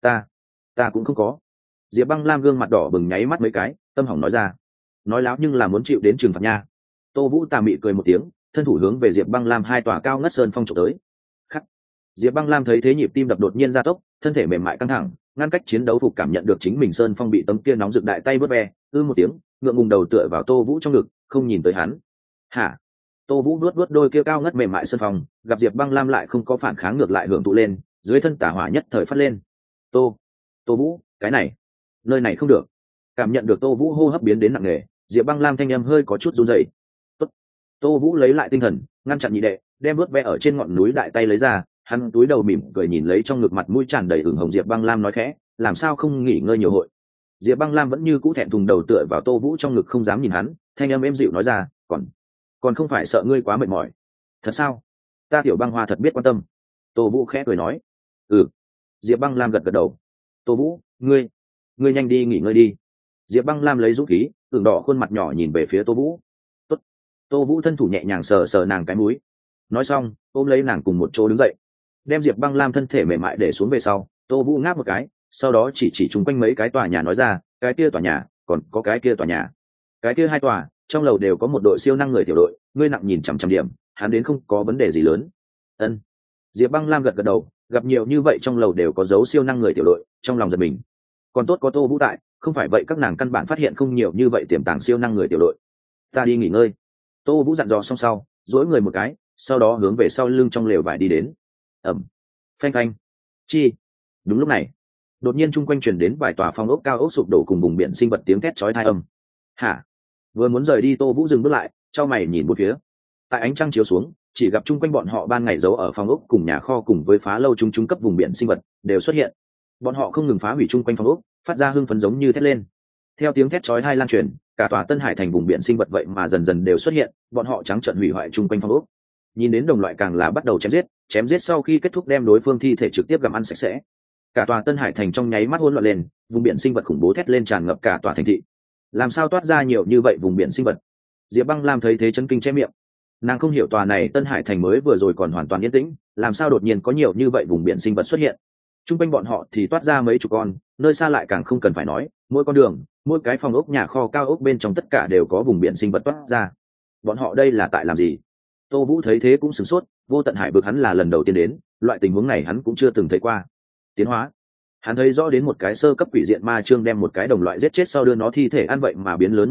Ta cũng không có. Diệp Băng Lam gương mặt đỏ bừng nháy mắt mấy cái, tâm hỏng nói ra. Nói láo nhưng là muốn chịu đến trừng phạt nha. Tô Vũ tà mị cười một tiếng, thân thủ hướng về Diệp Băng Lam hai tòa cao ngất sơn phong chụp tới. Khắc. Diệp Băng Lam thấy thế nhịp tim đập đột nhiên gia tốc, thân thể mềm mại căng thẳng, ngăn cách chiến đấu phục cảm nhận được chính mình sơn phong bị tấm kia nóng rực đại tay vớt ve, một tiếng, ngượng ngùng đầu tựa vào Tô Vũ trong ngực, không nhìn tới hắn. Hả? Tô Vũ nuốt đôi kia cao ngất mềm mại sơn phong, gặp Diệp Băng Lam lại không có phản kháng, ngược lại hưởng thụ lên, dưới thân tà hỏa nhất thời phát lên. Tô Vũ, cái này, nơi này không được. Cảm nhận được Tô Vũ hô hấp biến đến nặng nề, Diệp Băng Lam thanh âm hơi có chút run rẩy. Tốt. Tô Vũ lấy lại tinh thần, ngăn chặn nhị đệ, đem vớt ve ở trên ngọn núi đại tay lấy ra, hắn túi đầu mỉm cười nhìn lấy trong ngực mặt mũi tràn đầy ửng hồng Diệp Băng Lam nói khẽ, làm sao không nghỉ ngơi nhiều hội. Diệp Băng Lam vẫn như cũ thẹn thùng đầu tựa vào Tô Vũ trong ngực không dám nhìn hắn, thanh âm êm dịu nói ra, còn không phải sợ ngươi quá mệt mỏi. Thật sao? Ta Tiểu Băng Hoa thật biết quan tâm. Tô Vũ khẽ cười nói. Ừ. Diệp Băng Lam gật gật đầu. Tô Vũ, ngươi nhanh đi nghỉ ngơi đi. Diệp Băng Lam lấy dũng khí, ửng đỏ khuôn mặt nhỏ nhìn về phía Tô Vũ. Tốt. Tô Vũ thân thủ nhẹ nhàng sờ sờ nàng cái mũi. Nói xong, ôm lấy nàng cùng một chỗ đứng dậy, đem Diệp Băng Lam thân thể mềm mại để xuống về sau. Tô Vũ ngáp một cái, sau đó chỉ chung quanh mấy cái tòa nhà nói ra, cái kia tòa nhà, còn có cái kia tòa nhà. Cái kia hai tòa, trong lầu đều có một đội siêu năng người tiểu đội, ngươi nặng nhìn chằm chằm điểm, hắn đến không có vấn đề gì lớn. Ân. Diệp Băng Lam gật gật đầu, gặp nhiều như vậy trong lầu đều có dấu siêu năng người tiểu đội, trong lòng giật mình. Còn tốt có Tô Vũ tại, không phải vậy các nàng căn bản phát hiện không nhiều như vậy tiềm tàng siêu năng người tiểu đội. Ta đi nghỉ ngơi. Tô Vũ dặn dò xong sau, duỗi người một cái, sau đó hướng về sau lưng trong lều vải đi đến. Ầm. Phanh phanh. Chi. Đúng lúc này, đột nhiên chung quanh truyền đến vài tòa phong ốc cao ốc sụp đổ cùng vùng biển sinh vật tiếng thét chói tai âm. Hả? Vừa muốn rời đi Tô Vũ dừng bước lại, chau mày nhìn bốn phía. Tại ánh trăng chiếu xuống, chỉ gặp chung quanh bọn họ ban ngày giấu ở phòng ốc cùng nhà kho cùng với phá lâu trung cấp vùng biển sinh vật đều xuất hiện. Bọn họ không ngừng phá hủy chung quanh phòng ốc, phát ra hưng phấn giống như thét lên. Theo tiếng thét chói tai lan truyền, cả tòa Tân Hải thành vùng biển sinh vật vậy mà dần dần đều xuất hiện, bọn họ trắng trợn hủy hoại chung quanh phòng ốc. Nhìn đến đồng loại càng là bắt đầu chém giết sau khi kết thúc đem đối phương thi thể trực tiếp gặm ăn sạch sẽ. Cả tòa Tân Hải thành trong nháy mắt hỗn loạn lên, vùng biển sinh vật khủng bố thét lên tràn ngập cả tòa thành thị. Làm sao toát ra nhiều như vậy vùng biển sinh vật? Diệp Băng Lam thấy thế chấn kinh che miệng. Nàng không hiểu tòa này Tân Hải thành mới vừa rồi còn hoàn toàn yên tĩnh, làm sao đột nhiên có nhiều như vậy vùng biển sinh vật xuất hiện. Trung quanh bọn họ thì toát ra mấy chục con, nơi xa lại càng không cần phải nói, mỗi con đường, mỗi cái phòng ốc nhà kho cao ốc bên trong tất cả đều có vùng biển sinh vật toát ra. Bọn họ đây là tại làm gì? Tô Vũ thấy thế cũng sửng sốt, vô tận hải vực hắn là lần đầu tiên đến, loại tình huống này hắn cũng chưa từng thấy qua. Tiến hóa. Hắn thấy rõ đến một cái sơ cấp quỷ diện ma chương đem một cái đồng loại giết chết sau đưa nó thi thể ăn vậy mà biến lớn một chút,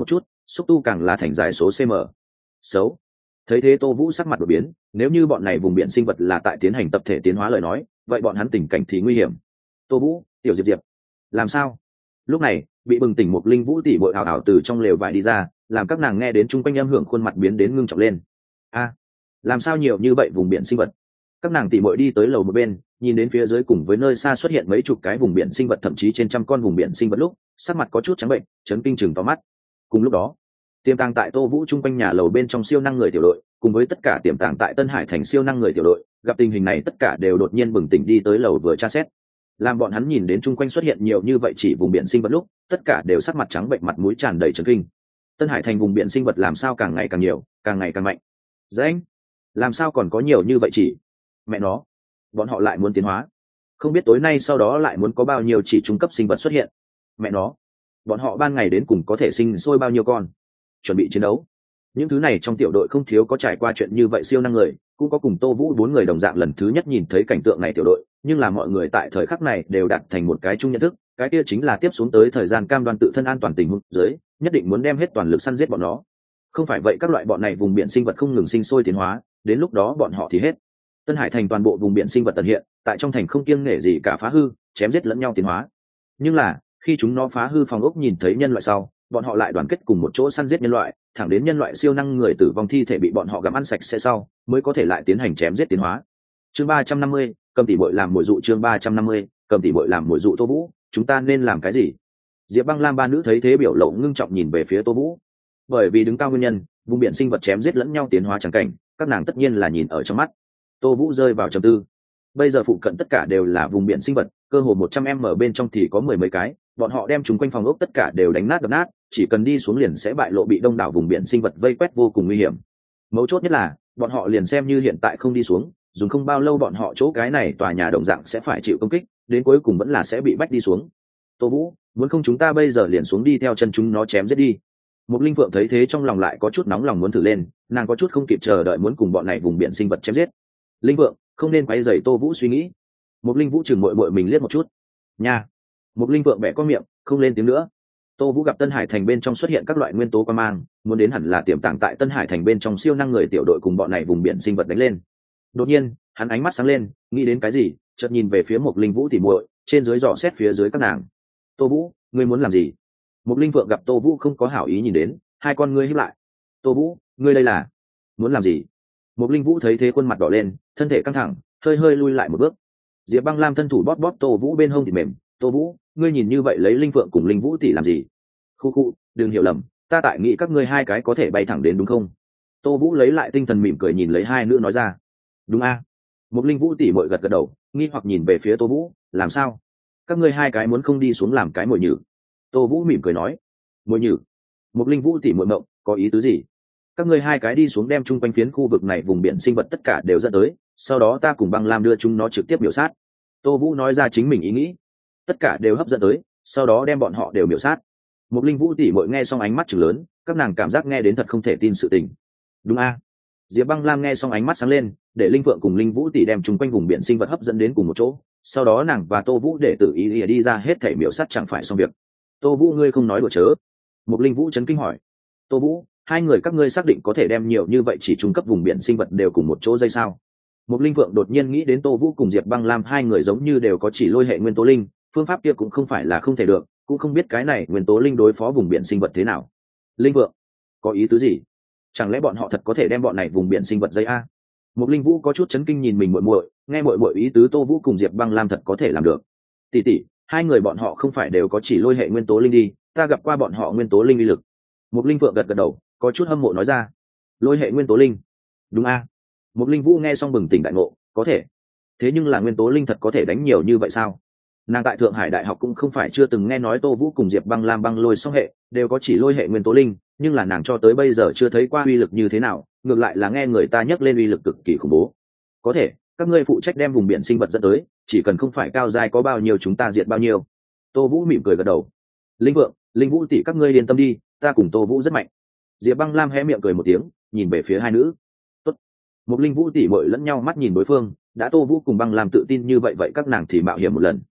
xúc tu càng là thành dài số cm. Xấu. Thấy thế Tô Vũ sắc mặt đổi biến, nếu như bọn này vùng biển sinh vật là tại tiến hành tập thể tiến hóa lời nói, vậy bọn hắn tình cảnh thì nguy hiểm. Tô Vũ, tiểu Diệp Diệp, làm sao? Lúc này, bị bừng tỉnh một linh vũ tỷ bội ảo ảo từ trong lều vải đi ra, làm các nàng nghe đến chung quanh âm hưởng khuôn mặt biến đến ngưng trọng lên. A, làm sao nhiều như vậy vùng biển sinh vật? Các nàng tỷ bội đi tới lầu một bên, nhìn đến phía dưới cùng với nơi xa xuất hiện mấy chục cái vùng biển sinh vật, thậm chí trên trăm con vùng biển sinh vật lúc, sắc mặt có chút trắng bệnh, chấn kinh chừng to mắt. Cùng lúc đó, tiềm tàng tại Tô Vũ chung quanh nhà lầu bên trong siêu năng người tiểu đội, cùng với tất cả tiềm tàng tại Tân Hải thành siêu năng người tiểu đội, gặp tình hình này tất cả đều đột nhiên bừng tỉnh đi tới lầu vừa tra xét. Làm bọn hắn nhìn đến chung quanh xuất hiện nhiều như vậy chỉ vùng biển sinh vật lúc, tất cả đều sắc mặt trắng bệnh, mặt mũi tràn đầy chấn kinh. Tân Hải thành vùng biển sinh vật làm sao càng ngày càng nhiều, càng ngày càng mạnh. Dãnh, làm sao còn có nhiều như vậy chỉ? Mẹ nó, bọn họ lại muốn tiến hóa. Không biết tối nay sau đó lại muốn có bao nhiêu chỉ trung cấp sinh vật xuất hiện. Mẹ nó, bọn họ ban ngày đến cùng có thể sinh sôi bao nhiêu con? Chuẩn bị chiến đấu. Những thứ này trong tiểu đội không thiếu có trải qua chuyện như vậy siêu năng người, cũng có cùng Tô Vũ 4 người đồng dạng lần thứ nhất nhìn thấy cảnh tượng này tiểu đội, nhưng là mọi người tại thời khắc này đều đạt thành một cái chung nhận thức, cái kia chính là tiếp xuống tới thời gian cam đoan tự thân an toàn tình huống dưới, nhất định muốn đem hết toàn lực săn giết bọn nó. Không phải vậy các loại bọn này vùng biển sinh vật không ngừng sinh sôi tiến hóa, đến lúc đó bọn họ thì hết. Tân Hải thành toàn bộ vùng biển sinh vật tận hiện, tại trong thành không kiêng nể gì cả phá hư, chém giết lẫn nhau tiến hóa. Nhưng là, khi chúng nó phá hư phòng ốc nhìn thấy nhân loại sau, bọn họ lại đoàn kết cùng một chỗ săn giết nhân loại, thẳng đến nhân loại siêu năng người tử vong thi thể bị bọn họ gặm ăn sạch sẽ sau, mới có thể lại tiến hành chém giết tiến hóa. Chương 350, cầm tỷ bội làm mồi dụ. Chương 350, cầm tỷ bội làm mồi dụ. Tô Vũ, chúng ta nên làm cái gì? Diệp Băng Lam ba nữ thấy thế biểu lộ ngưng trọng nhìn về phía Tô Vũ. Bởi vì đứng cao nguyên nhân, vùng biển sinh vật chém giết lẫn nhau tiến hóa chẳng cảnh, các nàng tất nhiên là nhìn ở trong mắt. Tô Vũ rơi vào trầm tư. Bây giờ phụ cận tất cả đều là vùng biển sinh vật, cơ hồ 100m bên trong thì có 10 mấy cái, bọn họ đem chúng quanh phòng ốc tất cả đều đánh nát đập nát, chỉ cần đi xuống liền sẽ bại lộ, bị đông đảo vùng biển sinh vật vây quét vô cùng nguy hiểm. Mấu chốt nhất là, bọn họ liền xem như hiện tại không đi xuống, dùng không bao lâu bọn họ chỗ cái này tòa nhà đồng dạng sẽ phải chịu công kích, đến cuối cùng vẫn là sẽ bị bách đi xuống. Tô Vũ, muốn không chúng ta bây giờ liền xuống đi theo chân chúng nó chém giết đi. Một Linh Phượng thấy thế trong lòng lại có chút nóng lòng muốn thử lên, nàng có chút không kịp chờ đợi muốn cùng bọn này vùng biển sinh vật chém giết. Linh Phượng, không nên quấy rầy Tô Vũ suy nghĩ. Một Linh Vũ chừng muội mình liếc một chút. Nha. Một Linh Phượng bẻ con miệng, không lên tiếng nữa. Tô Vũ gặp Tân Hải thành bên trong xuất hiện các loại nguyên tố quang mang, muốn đến hẳn là tiềm tàng tại Tân Hải thành bên trong siêu năng người tiểu đội cùng bọn này vùng biển sinh vật đánh lên. Đột nhiên, hắn ánh mắt sáng lên, nghĩ đến cái gì, chợt nhìn về phía Một Linh Vũ tỉ muội, trên dưới dò xét phía dưới các nàng. Tô Vũ, ngươi muốn làm gì? Một Linh Phượng gặp Tô Vũ không có hảo ý nhìn đến, hai con ngươi híp lại. Tô Vũ, ngươi đây là muốn làm gì? Một Linh Vũ thấy thế khuôn mặt đỏ lên, thân thể căng thẳng, hơi hơi lui lại một bước. Diệp Băng Lam thân thủ bóp bóp Tô Vũ bên hông thì mềm. Tô Vũ, ngươi nhìn như vậy lấy Linh Phượng cùng Linh Vũ tỷ làm gì? Khu khu, đừng hiểu lầm, ta tại nghĩ các ngươi hai cái có thể bay thẳng đến đúng không? Tô Vũ lấy lại tinh thần mỉm cười nhìn lấy hai nữ nói ra. Đúng a. Một Linh Vũ tỷ muội gật gật đầu, nghi hoặc nhìn về phía Tô Vũ, làm sao? Các ngươi hai cái muốn không đi xuống làm cái mồi nhử? Tô Vũ mỉm cười nói. Mồi nhử? Một Linh Vũ tỷ muội mộng, có ý tứ gì? Các ngươi hai cái đi xuống đem chung quanh phiến khu vực này vùng biển sinh vật tất cả đều dẫn tới, sau đó ta cùng Băng Lam đưa chúng nó trực tiếp biểu sát. Tô Vũ nói ra chính mình ý nghĩ. Tất cả đều hấp dẫn tới, sau đó đem bọn họ đều biểu sát. Một Linh Vũ tỷ muội nghe xong ánh mắt trừng lớn, các nàng cảm giác nghe đến thật không thể tin sự tình. Đúng a. Diệp Băng Lam nghe xong ánh mắt sáng lên, để Linh Phượng cùng Linh Vũ tỷ đem chung quanh vùng biển sinh vật hấp dẫn đến cùng một chỗ, sau đó nàng và Tô Vũ để tự ý đi ra hết thảy miểu sát chẳng phải xong việc. Tô Vũ, ngươi không nói đùa chớ? Một Linh Vũ chấn kinh hỏi. Tô Vũ, hai người các ngươi xác định có thể đem nhiều như vậy chỉ trung cấp vùng biển sinh vật đều cùng một chỗ dây sao? Một Linh Phượng đột nhiên nghĩ đến Tô Vũ cùng Diệp Băng Lam hai người giống như đều có chỉ lôi hệ nguyên tố linh, phương pháp kia cũng không phải là không thể được, cũng không biết cái này nguyên tố linh đối phó vùng biển sinh vật thế nào. Linh Phượng, có ý tứ gì? Chẳng lẽ bọn họ thật có thể đem bọn này vùng biển sinh vật dây a? Một Linh Vũ có chút chấn kinh nhìn mình muội muội, nghe muội muội ý tứ Tô Vũ cùng Diệp Băng Lam thật có thể làm được. Tỷ tỷ, hai người bọn họ không phải đều có chỉ lôi hệ nguyên tố linh đi, ta gặp qua bọn họ nguyên tố linh uy lực. Một Linh Phượng gật gật đầu, có chút hâm mộ nói ra. Lôi hệ nguyên tố linh? Đúng a. Một Linh Vũ nghe xong bừng tỉnh đại ngộ, có thể. Thế nhưng là nguyên tố linh thật có thể đánh nhiều như vậy sao? Nàng tại Thượng Hải Đại học cũng không phải chưa từng nghe nói Tô Vũ cùng Diệp Băng Lam băng lôi song hệ đều có chỉ lôi hệ nguyên tố linh, nhưng là nàng cho tới bây giờ chưa thấy qua uy lực như thế nào, ngược lại là nghe người ta nhắc lên uy lực cực kỳ khủng bố. Có thể, các ngươi phụ trách đem vùng biển sinh vật dẫn tới, chỉ cần không phải cao giai có bao nhiêu chúng ta diệt bao nhiêu. Tô Vũ mỉm cười gật đầu. Linh Vượng, Linh Vũ tỷ các ngươi yên tâm đi, ta cùng Tô Vũ rất mạnh. Diệp Băng Lam hé miệng cười một tiếng, nhìn về phía hai nữ. Tốt. Một Linh Vũ tỷ muội lẫn nhau mắt nhìn đối phương, đã Tô Vũ cùng Băng Lam tự tin như vậy, vậy các nàng thì mạo hiểm một lần.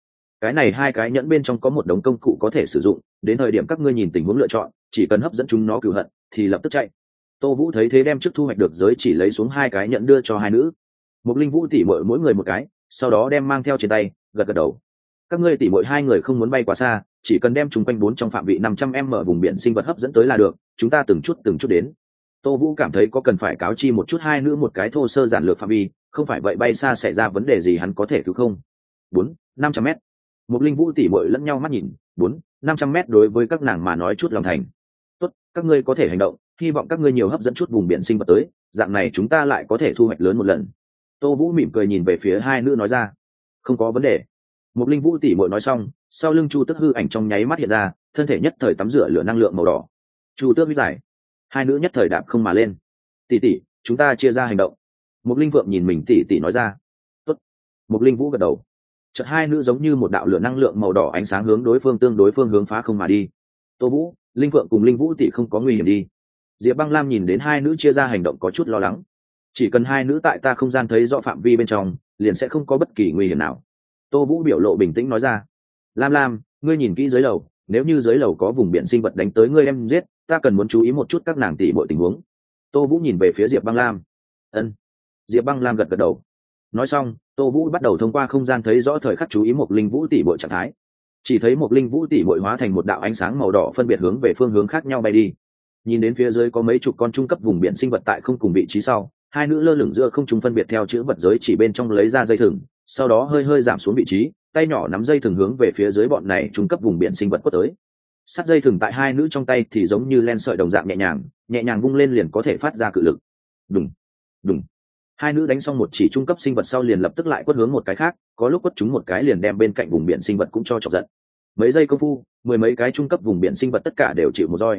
cái này hai cái nhẫn bên trong có một đống công cụ có thể sử dụng, đến thời điểm các ngươi nhìn tình huống lựa chọn, chỉ cần hấp dẫn chúng nó cửu hận thì lập tức chạy. Tô Vũ thấy thế đem trước thu hoạch được giới chỉ lấy xuống hai cái nhẫn đưa cho hai nữ. Một Linh Vũ tỷ muội mỗi người một cái, sau đó đem mang theo trên tay, gật gật đầu. Các ngươi tỷ muội hai người không muốn bay quá xa, chỉ cần đem chúng quanh bốn trong phạm vị 500m vùng biển sinh vật hấp dẫn tới là được, chúng ta từng chút đến. Tô Vũ cảm thấy có cần phải cáo chi một chút hai nữ một cái thô sơ giản lược phạm vi, không phải vậy bay xa xảy ra vấn đề gì hắn có thể cứu không. 400-500m. Một Linh Vũ tỷ muội lẫn nhau mắt nhìn, 400-500m đối với các nàng mà nói chút lòng thành. Tốt, các ngươi có thể hành động, hy vọng các ngươi nhiều hấp dẫn chút vùng biển sinh vật tới, dạng này chúng ta lại có thể thu hoạch lớn một lần. Tô Vũ mỉm cười nhìn về phía hai nữ nói ra. Không có vấn đề. Một Linh Vũ tỷ muội nói xong, sau lưng Chu Tước hư ảnh trong nháy mắt hiện ra, thân thể nhất thời tắm rửa lửa năng lượng màu đỏ. Chu Tước huyết giải. Hai nữ nhất thời đạp không mà lên. Tỷ tỷ, chúng ta chia ra hành động. Một Linh Vượng nhìn mình tỷ tỷ nói ra. Tốt. Một Linh Vũ gật đầu. Chợt hai nữ giống như một đạo lửa năng lượng màu đỏ ánh sáng hướng đối phương tương đối phương hướng phá không mà đi. Tô Vũ, Linh Vượng cùng Linh Vũ tỷ không có nguy hiểm đi. Diệp Băng Lam nhìn đến hai nữ chia ra hành động có chút lo lắng. Chỉ cần hai nữ tại ta không gian thấy rõ phạm vi bên trong, liền sẽ không có bất kỳ nguy hiểm nào. Tô Vũ biểu lộ bình tĩnh nói ra. Lam Lam, ngươi nhìn kỹ dưới lầu, nếu như dưới lầu có vùng biển sinh vật đánh tới ngươi em giết, ta cần muốn chú ý một chút các nàng tỷ muội tình huống. Tô Vũ nhìn về phía Diệp Băng Lam. Ân. Diệp Băng Lam gật gật đầu. Nói xong, Tô Vũ bắt đầu thông qua không gian thấy rõ thời khắc chú ý một Linh Vũ tỷ muội trạng thái. Chỉ thấy một Linh Vũ tỷ muội hóa thành một đạo ánh sáng màu đỏ phân biệt hướng về phương hướng khác nhau bay đi. Nhìn đến phía dưới có mấy chục con trung cấp vùng biển sinh vật tại không cùng vị trí sau, hai nữ lơ lửng giữa không trung phân biệt theo chữ vật giới chỉ bên trong lấy ra dây thừng, sau đó hơi giảm xuống vị trí, tay nhỏ nắm dây thừng hướng về phía dưới bọn này trung cấp vùng biển sinh vật quất tới. Sắt dây thừng tại hai nữ trong tay thì giống như len sợi đồng dạng nhẹ nhàng vung lên liền có thể phát ra cự lực. Đùng, đùng. Hai nữ đánh xong một chỉ trung cấp sinh vật sau liền lập tức lại quất hướng một cái khác, có lúc quất chúng một cái liền đem bên cạnh vùng biển sinh vật cũng cho chọc giận. Mấy giây công phu, mười mấy cái trung cấp vùng biển sinh vật tất cả đều chịu một roi.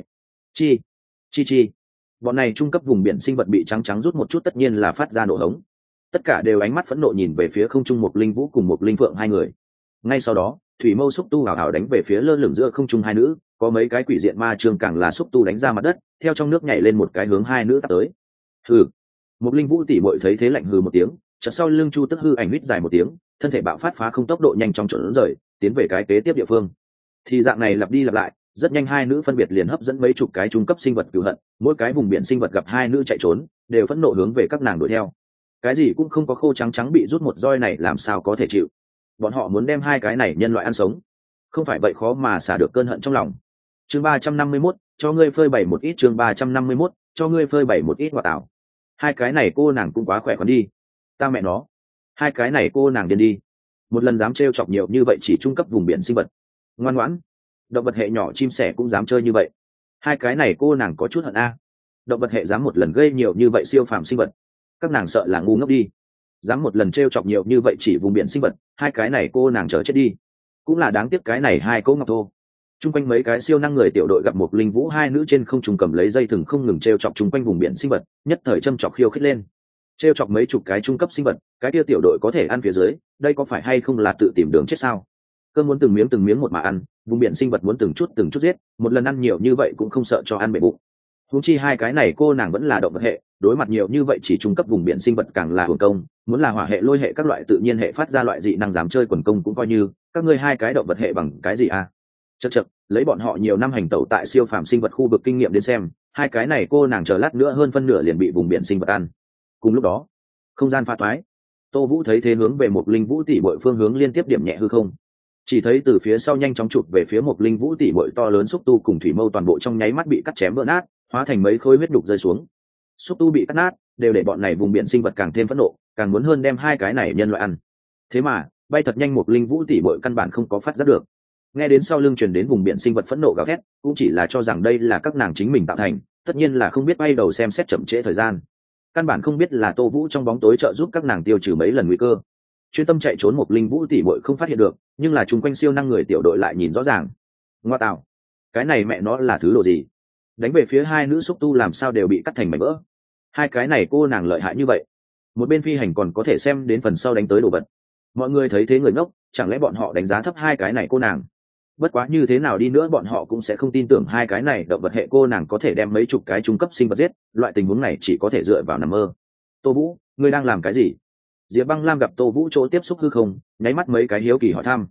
Chi. Bọn này trung cấp vùng biển sinh vật bị trắng rút một chút tất nhiên là phát ra nổ hống. Tất cả đều ánh mắt phẫn nộ nhìn về phía không trung một Linh Vũ cùng một Linh Phượng hai người. Ngay sau đó, thủy mâu xúc tu hào hào đánh về phía lơ lửng giữa không trung hai nữ, có mấy cái quỷ diện ma trường càng là xúc tu đánh ra mặt đất, theo trong nước nhảy lên một cái hướng hai nữ tạt tới. Hừ. Một Linh Vũ tỷ muội thấy thế lạnh hừ một tiếng, chợt sau lưng Chu Tức hư ảnh huýt dài một tiếng, thân thể bạo phát phá không tốc độ nhanh chóng trốn rời, tiến về cái kế tiếp địa phương. Thì dạng này lặp đi lặp lại, rất nhanh hai nữ phân biệt liền hấp dẫn mấy chục cái trung cấp sinh vật cừu hận, mỗi cái vùng biển sinh vật gặp hai nữ chạy trốn, đều phẫn nộ hướng về các nàng đuổi theo. Cái gì cũng không có khô trắng bị rút một roi này làm sao có thể chịu. Bọn họ muốn đem hai cái này nhân loại ăn sống, không phải vậy khó mà xả được cơn hận trong lòng. Chương 351, cho ngươi phơi bày một ít. Chương 351, cho ngươi phơi bày một ít quả tảo. Hai cái này cô nàng cũng quá khỏe khoắn đi. Ta mẹ nó, hai cái này cô nàng điên đi. Một lần dám trêu chọc nhiều như vậy chỉ trung cấp vùng biển sinh vật. Ngoan ngoãn, động vật hệ nhỏ chim sẻ cũng dám chơi như vậy. Hai cái này cô nàng có chút hận a. Động vật hệ dám một lần gây nhiều như vậy siêu phàm sinh vật, các nàng sợ là ngu ngốc đi. Dám một lần trêu chọc nhiều như vậy chỉ vùng biển sinh vật, hai cái này cô nàng chờ chết đi. Cũng là đáng tiếc cái này hai cô ngọc thô. Trung quanh mấy cái siêu năng người tiểu đội gặp một Linh Vũ hai nữ trên không trung cầm lấy dây thừng không ngừng trêu chọc trung quanh vùng biển sinh vật, nhất thời châm chọc khiêu khích lên. Trêu chọc mấy chục cái trung cấp sinh vật, cái kia tiểu đội có thể ăn phía dưới, đây có phải hay không là tự tìm đường chết sao? Cơn muốn từng miếng một mà ăn, vùng biển sinh vật muốn từng chút giết, một lần ăn nhiều như vậy cũng không sợ cho ăn bể bụng. Huống chi hai cái này cô nàng vẫn là động vật hệ, đối mặt nhiều như vậy chỉ trung cấp vùng biển sinh vật càng là hưởng công, muốn là hỏa hệ lôi hệ các loại tự nhiên hệ phát ra loại dị năng dám chơi quần công cũng coi như, các ngươi hai cái động vật hệ bằng cái gì à? Chậc, lấy bọn họ nhiều năm hành tẩu tại siêu phàm sinh vật khu vực kinh nghiệm đến xem, hai cái này cô nàng chờ lát nữa hơn phân nửa liền bị vùng biển sinh vật ăn. Cùng lúc đó, không gian pha toái. Tô Vũ thấy thế hướng về một Linh Vũ tỷ muội phương hướng liên tiếp điểm nhẹ hư không. Chỉ thấy từ phía sau nhanh chóng chụp về phía một Linh Vũ tỷ muội to lớn xúc tu cùng thủy mâu toàn bộ trong nháy mắt bị cắt chém vỡ nát, hóa thành mấy khối huyết đục rơi xuống. Xúc tu bị cắt nát, đều để bọn này vùng biển sinh vật càng thêm phẫn nộ, càng muốn hơn đem hai cái này nhân loại ăn. Thế mà, bay thật nhanh một Linh Vũ tỷ muội căn bản không có phát giác được. Nghe đến sau lưng truyền đến vùng biển sinh vật phẫn nộ gào thét, cũng chỉ là cho rằng đây là các nàng chính mình tạo thành, tất nhiên là không biết bay đầu xem xét chậm trễ thời gian. Căn bản không biết là Tô Vũ trong bóng tối trợ giúp các nàng tiêu trừ mấy lần nguy cơ. Chuyên tâm chạy trốn một Linh Vũ tỷ muội không phát hiện được, nhưng là chung quanh siêu năng người tiểu đội lại nhìn rõ ràng. Ngoa tạo, cái này mẹ nó là thứ đồ gì? Đánh về phía hai nữ xúc tu làm sao đều bị cắt thành mảnh vỡ. Hai cái này cô nàng lợi hại như vậy. Một bên phi hành còn có thể xem đến phần sau đánh tới đồ vật. Mọi người thấy thế người ngốc, chẳng lẽ bọn họ đánh giá thấp hai cái này cô nàng? Bất quá như thế nào đi nữa bọn họ cũng sẽ không tin tưởng hai cái này động vật hệ cô nàng có thể đem mấy chục cái trung cấp sinh vật giết, loại tình huống này chỉ có thể dựa vào nằm mơ. Tô Vũ, ngươi đang làm cái gì? Diệp Băng Lam gặp Tô Vũ chỗ tiếp xúc hư không, nháy mắt mấy cái hiếu kỳ hỏi thăm.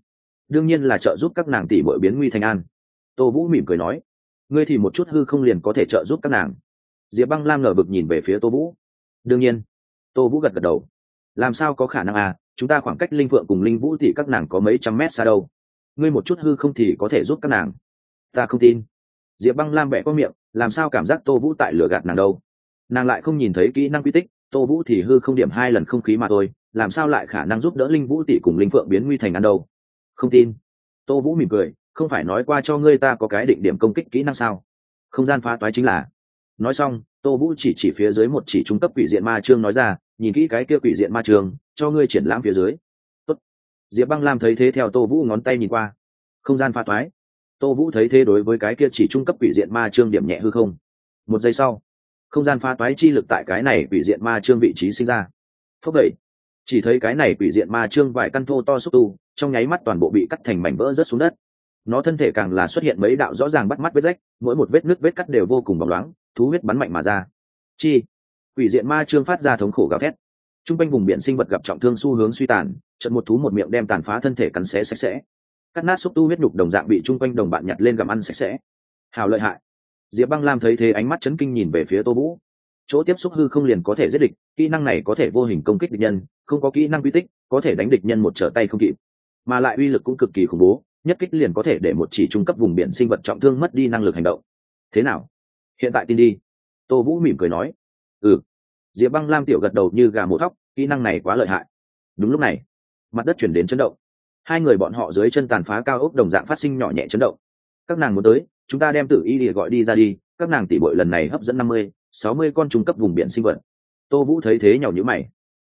đương nhiên là trợ giúp các nàng tỷ bội biến nguy thành an. Tô Vũ mỉm cười nói, ngươi thì một chút hư không liền có thể trợ giúp các nàng? Diệp Băng Lam ngờ vực nhìn về phía Tô Vũ. Đương nhiên. Tô Vũ gật gật đầu. Làm sao có khả năng à, chúng ta khoảng cách Linh Phượng cùng Linh Vũ thì các nàng có mấy trăm mét xa đâu. Ngươi một chút hư không thì có thể giúp các nàng? Ta không tin. Diệp Băng Lam bẻ qua miệng, làm sao cảm giác Tô Vũ tại lừa gạt nàng đâu? Nàng lại không nhìn thấy kỹ năng quy tích, Tô Vũ thì hư không điểm 2 lần không khí mà thôi, làm sao lại khả năng giúp đỡ Linh Vũ tỷ cùng Linh Phượng biến nguy thành ăn đâu? Không tin. Tô Vũ mỉm cười, không phải nói qua cho ngươi ta có cái định điểm công kích kỹ năng sao? Không gian phá toái chính là. Nói xong, Tô Vũ chỉ phía dưới một chỉ trung cấp quỷ diện ma chương nói ra, nhìn kỹ cái kia quỷ diện ma chương, cho ngươi triển lãm phía dưới. Tốt. Diệp Băng Lam thấy thế theo Tô Vũ ngón tay nhìn qua. Không gian phá toái. Tô Vũ thấy thế đối với cái kia chỉ trung cấp quỷ diện ma chương điểm nhẹ hư không. Một giây sau, không gian phá toái chi lực tại cái này quỷ diện ma chương vị trí sinh ra. Phốc đẩy. Chỉ thấy cái này quỷ diện ma chương vài căn thô to xúc tu, trong nháy mắt toàn bộ bị cắt thành mảnh vỡ rớt xuống đất. Nó thân thể càng là xuất hiện mấy đạo rõ ràng bắt mắt vết rách, mỗi một vết nứt vết cắt đều vô cùng bóng loáng, thú huyết bắn mạnh mà ra. Chi, quỷ diện ma chương phát ra thống khổ gào thét. Trung quanh vùng biển sinh vật gặp trọng thương xu hướng suy tàn, chợt một thú một miệng đem tàn phá thân thể cắn xé sạch sẽ. Cắt nát xúc tu huyết nhục đồng dạng bị trung quanh đồng bạn nhặt lên gặm ăn sạch sẽ. Hào lợi hại. Diệp Băng Lam thấy thế ánh mắt chấn kinh nhìn về phía Tô Vũ. Chỗ tiếp xúc hư không liền có thể giết địch, kỹ năng này có thể vô hình công kích địch nhân, không có kỹ năng quy tích, có thể đánh địch nhân một trở tay không kịp, mà lại uy lực cũng cực kỳ khủng bố, nhất kích liền có thể để một chỉ trung cấp vùng biển sinh vật trọng thương mất đi năng lực hành động. Thế nào? Hiện tại tin đi. Tô Vũ mỉm cười nói. Ừ. Diệp Băng Lam tiểu gật đầu như gà mổ thóc, kỹ năng này quá lợi hại. Đúng lúc này, mặt đất chuyển đến chấn động. Hai người bọn họ dưới chân tàn phá cao ốc đồng dạng phát sinh nhỏ nhẹ chấn động. Các nàng muốn tới, chúng ta đem Tử Y Lìa gọi đi ra đi, các nàng tỷ bội lần này hấp dẫn 50-60 con trung cấp vùng biển sinh vật. Tô Vũ thấy thế nhàu nhíu mày.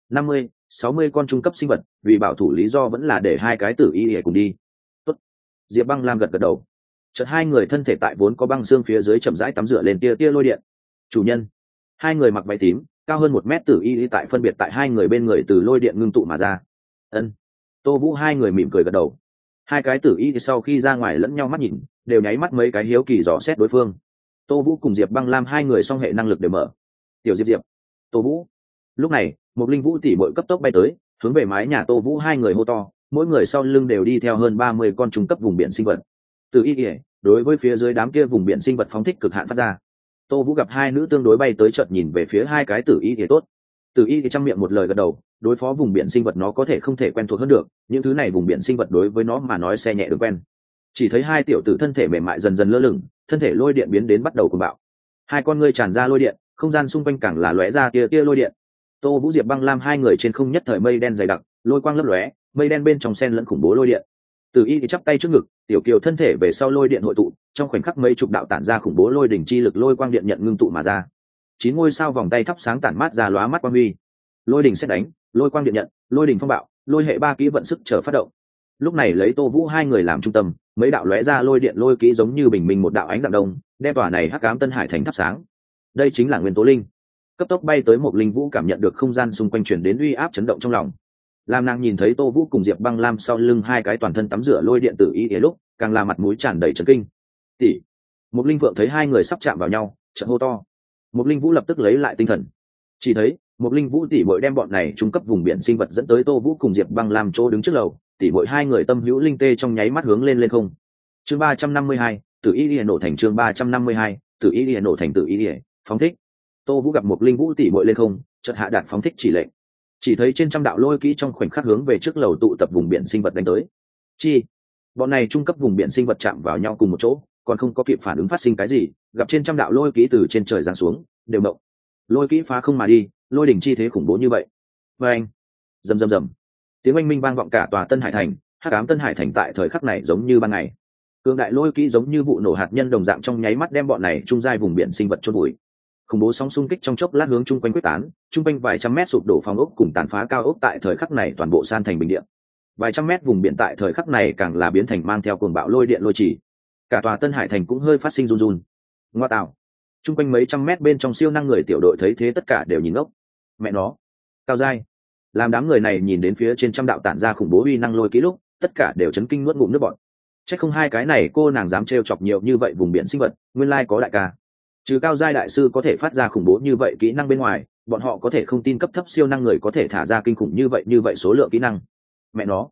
50-60 con trung cấp sinh vật, vì bảo thủ lý do vẫn là để hai cái Tử Y Lìa cùng đi. Tốt. Diệp Băng Lam gật gật đầu. Chợt hai người thân thể tại vốn có băng xương phía dưới chậm rãi tắm rửa lên tia lôi điện. Chủ nhân. Hai người mặc váy tím, cao hơn 1 mét Tử Y tại phân biệt tại hai người bên người từ lôi điện ngưng tụ mà ra. Ân. Tô Vũ hai người mỉm cười gật đầu. Hai cái Tử Y sau khi ra ngoài lẫn nhau mắt nhìn, đều nháy mắt mấy cái hiếu kỳ dò xét đối phương. Tô Vũ cùng Diệp Băng Lam hai người song hệ năng lực đều mở. Tiểu Diệp, Tô Vũ. Lúc này, một Linh Vũ tỷ muội cấp tốc bay tới, hướng về mái nhà Tô Vũ hai người hô to, mỗi người sau lưng đều đi theo hơn 30 con trung cấp vùng biển sinh vật. Từ Y Lìa, đối với phía dưới đám kia vùng biển sinh vật phóng thích cực hạn phát ra. Tô Vũ gặp hai nữ tương đối bay tới chợt nhìn về phía hai cái Tử Y Lìa tốt. Tử Y thì trong miệng một lời gật đầu, đối phó vùng biển sinh vật nó có thể không thể quen thuộc hơn được, những thứ này vùng biển sinh vật đối với nó mà nói xe nhẹ được quen. Chỉ thấy hai tiểu tử thân thể mềm mại dần dần lơ lửng, thân thể lôi điện biến đến bắt đầu cuồng bạo. Hai con ngươi tràn ra lôi điện, không gian xung quanh càng là lóe ra tia lôi điện. Tô Vũ Diệp Băng Lam hai người trên không nhất thời mây đen dày đặc, lôi quang lấp lóe, mây đen bên trong xen lẫn khủng bố lôi điện. Từ Y thì chắp tay trước ngực, tiểu kiều thân thể về sau lôi điện hội tụ, trong khoảnh khắc mấy chục đạo tản ra khủng bố lôi đỉnh chi lực lôi quang điện nhận ngưng tụ mà ra. 9 ngôi sao vòng tay thắp sáng tản mát ra lóa mắt quang huy. Lôi đỉnh xét đánh, lôi quang điện nhận, lôi đỉnh phong bạo, lôi hệ 3 kỹ vận sức chờ phát động. Lúc này lấy Tô Vũ hai người làm trung tâm, mấy đạo lóe ra lôi điện lôi kỹ giống như bình minh một đạo ánh dạng đông, đem tòa này hắc ám Tân Hải thành thắp sáng. Đây chính là nguyên tố linh. Cấp tốc bay tới một Linh Vũ cảm nhận được không gian xung quanh truyền đến uy áp chấn động trong lòng. Lam nàng nhìn thấy Tô Vũ cùng Diệp Băng Lam sau lưng hai cái toàn thân tắm rửa lôi điện tử ý ỉa lúc, càng là mặt mũi tràn đầy chấn kinh. Tỷ. Một Linh Vượng thấy hai người sắp chạm vào nhau, chợt hô to. Một Linh Vũ lập tức lấy lại tinh thần. Chỉ thấy, một Linh Vũ tỷ muội đem bọn này trung cấp vùng biển sinh vật dẫn tới Tô Vũ cùng Diệp Băng Lam chỗ đứng trước lầu, tỷ muội hai người tâm hữu linh tê trong nháy mắt hướng lên không. Chương 352, Tử Y Lìa nổ thành chương 352, Tử Y Lìa nổ thành Tử Y Lìa, phóng thích. Tô Vũ gặp một Linh Vũ tỷ muội lên không, chợt hạ đạt phóng thích chỉ lệnh. Chỉ thấy trên trăm đạo lôi kỹ trong khoảnh khắc hướng về trước lầu tụ tập vùng biển sinh vật đánh tới. Chi, bọn này trung cấp vùng biển sinh vật chạm vào nhau cùng một chỗ, còn không có kịp phản ứng phát sinh cái gì, gặp trên trăm đạo lôi kỹ từ trên trời giáng xuống, đều động. Lôi kỹ phá không mà đi, lôi đỉnh chi thế khủng bố như vậy. Và anh, rầm rầm rầm, tiếng oanh minh vang vọng cả tòa Tân Hải thành, hắc ám Tân Hải thành tại thời khắc này giống như ban ngày. Cương đại lôi kỹ giống như vụ nổ hạt nhân đồng dạng trong nháy mắt đem bọn này trung giai vùng biển sinh vật chôn vùi. Khủng bố sóng xung kích trong chốc lát hướng chung quanh quyết tán, chung quanh vài trăm mét sụp đổ phòng ốc cùng tàn phá cao ốc tại thời khắc này toàn bộ san thành bình địa. Vài trăm mét vùng biển tại thời khắc này càng là biến thành mang theo cuồng bạo lôi điện lôi chỉ. Cả tòa Tân Hải thành cũng hơi phát sinh run run. Ngoa tạo! Chung quanh mấy trăm mét bên trong siêu năng người tiểu đội thấy thế tất cả đều nhìn ngốc. Mẹ nó! Cao giai! Làm đám người này nhìn đến phía trên trăm đạo tản ra khủng bố uy năng lôi kỹ lúc, tất cả đều chấn kinh nuốt ngụm nước bọt. Chắc không hai cái này cô nàng dám trêu chọc nhiều như vậy vùng biển sinh vật, nguyên lai có đại ca. Trừ cao giai đại sư có thể phát ra khủng bố như vậy kỹ năng bên ngoài, bọn họ có thể không tin cấp thấp siêu năng người có thể thả ra kinh khủng như vậy số lượng kỹ năng. Mẹ nó,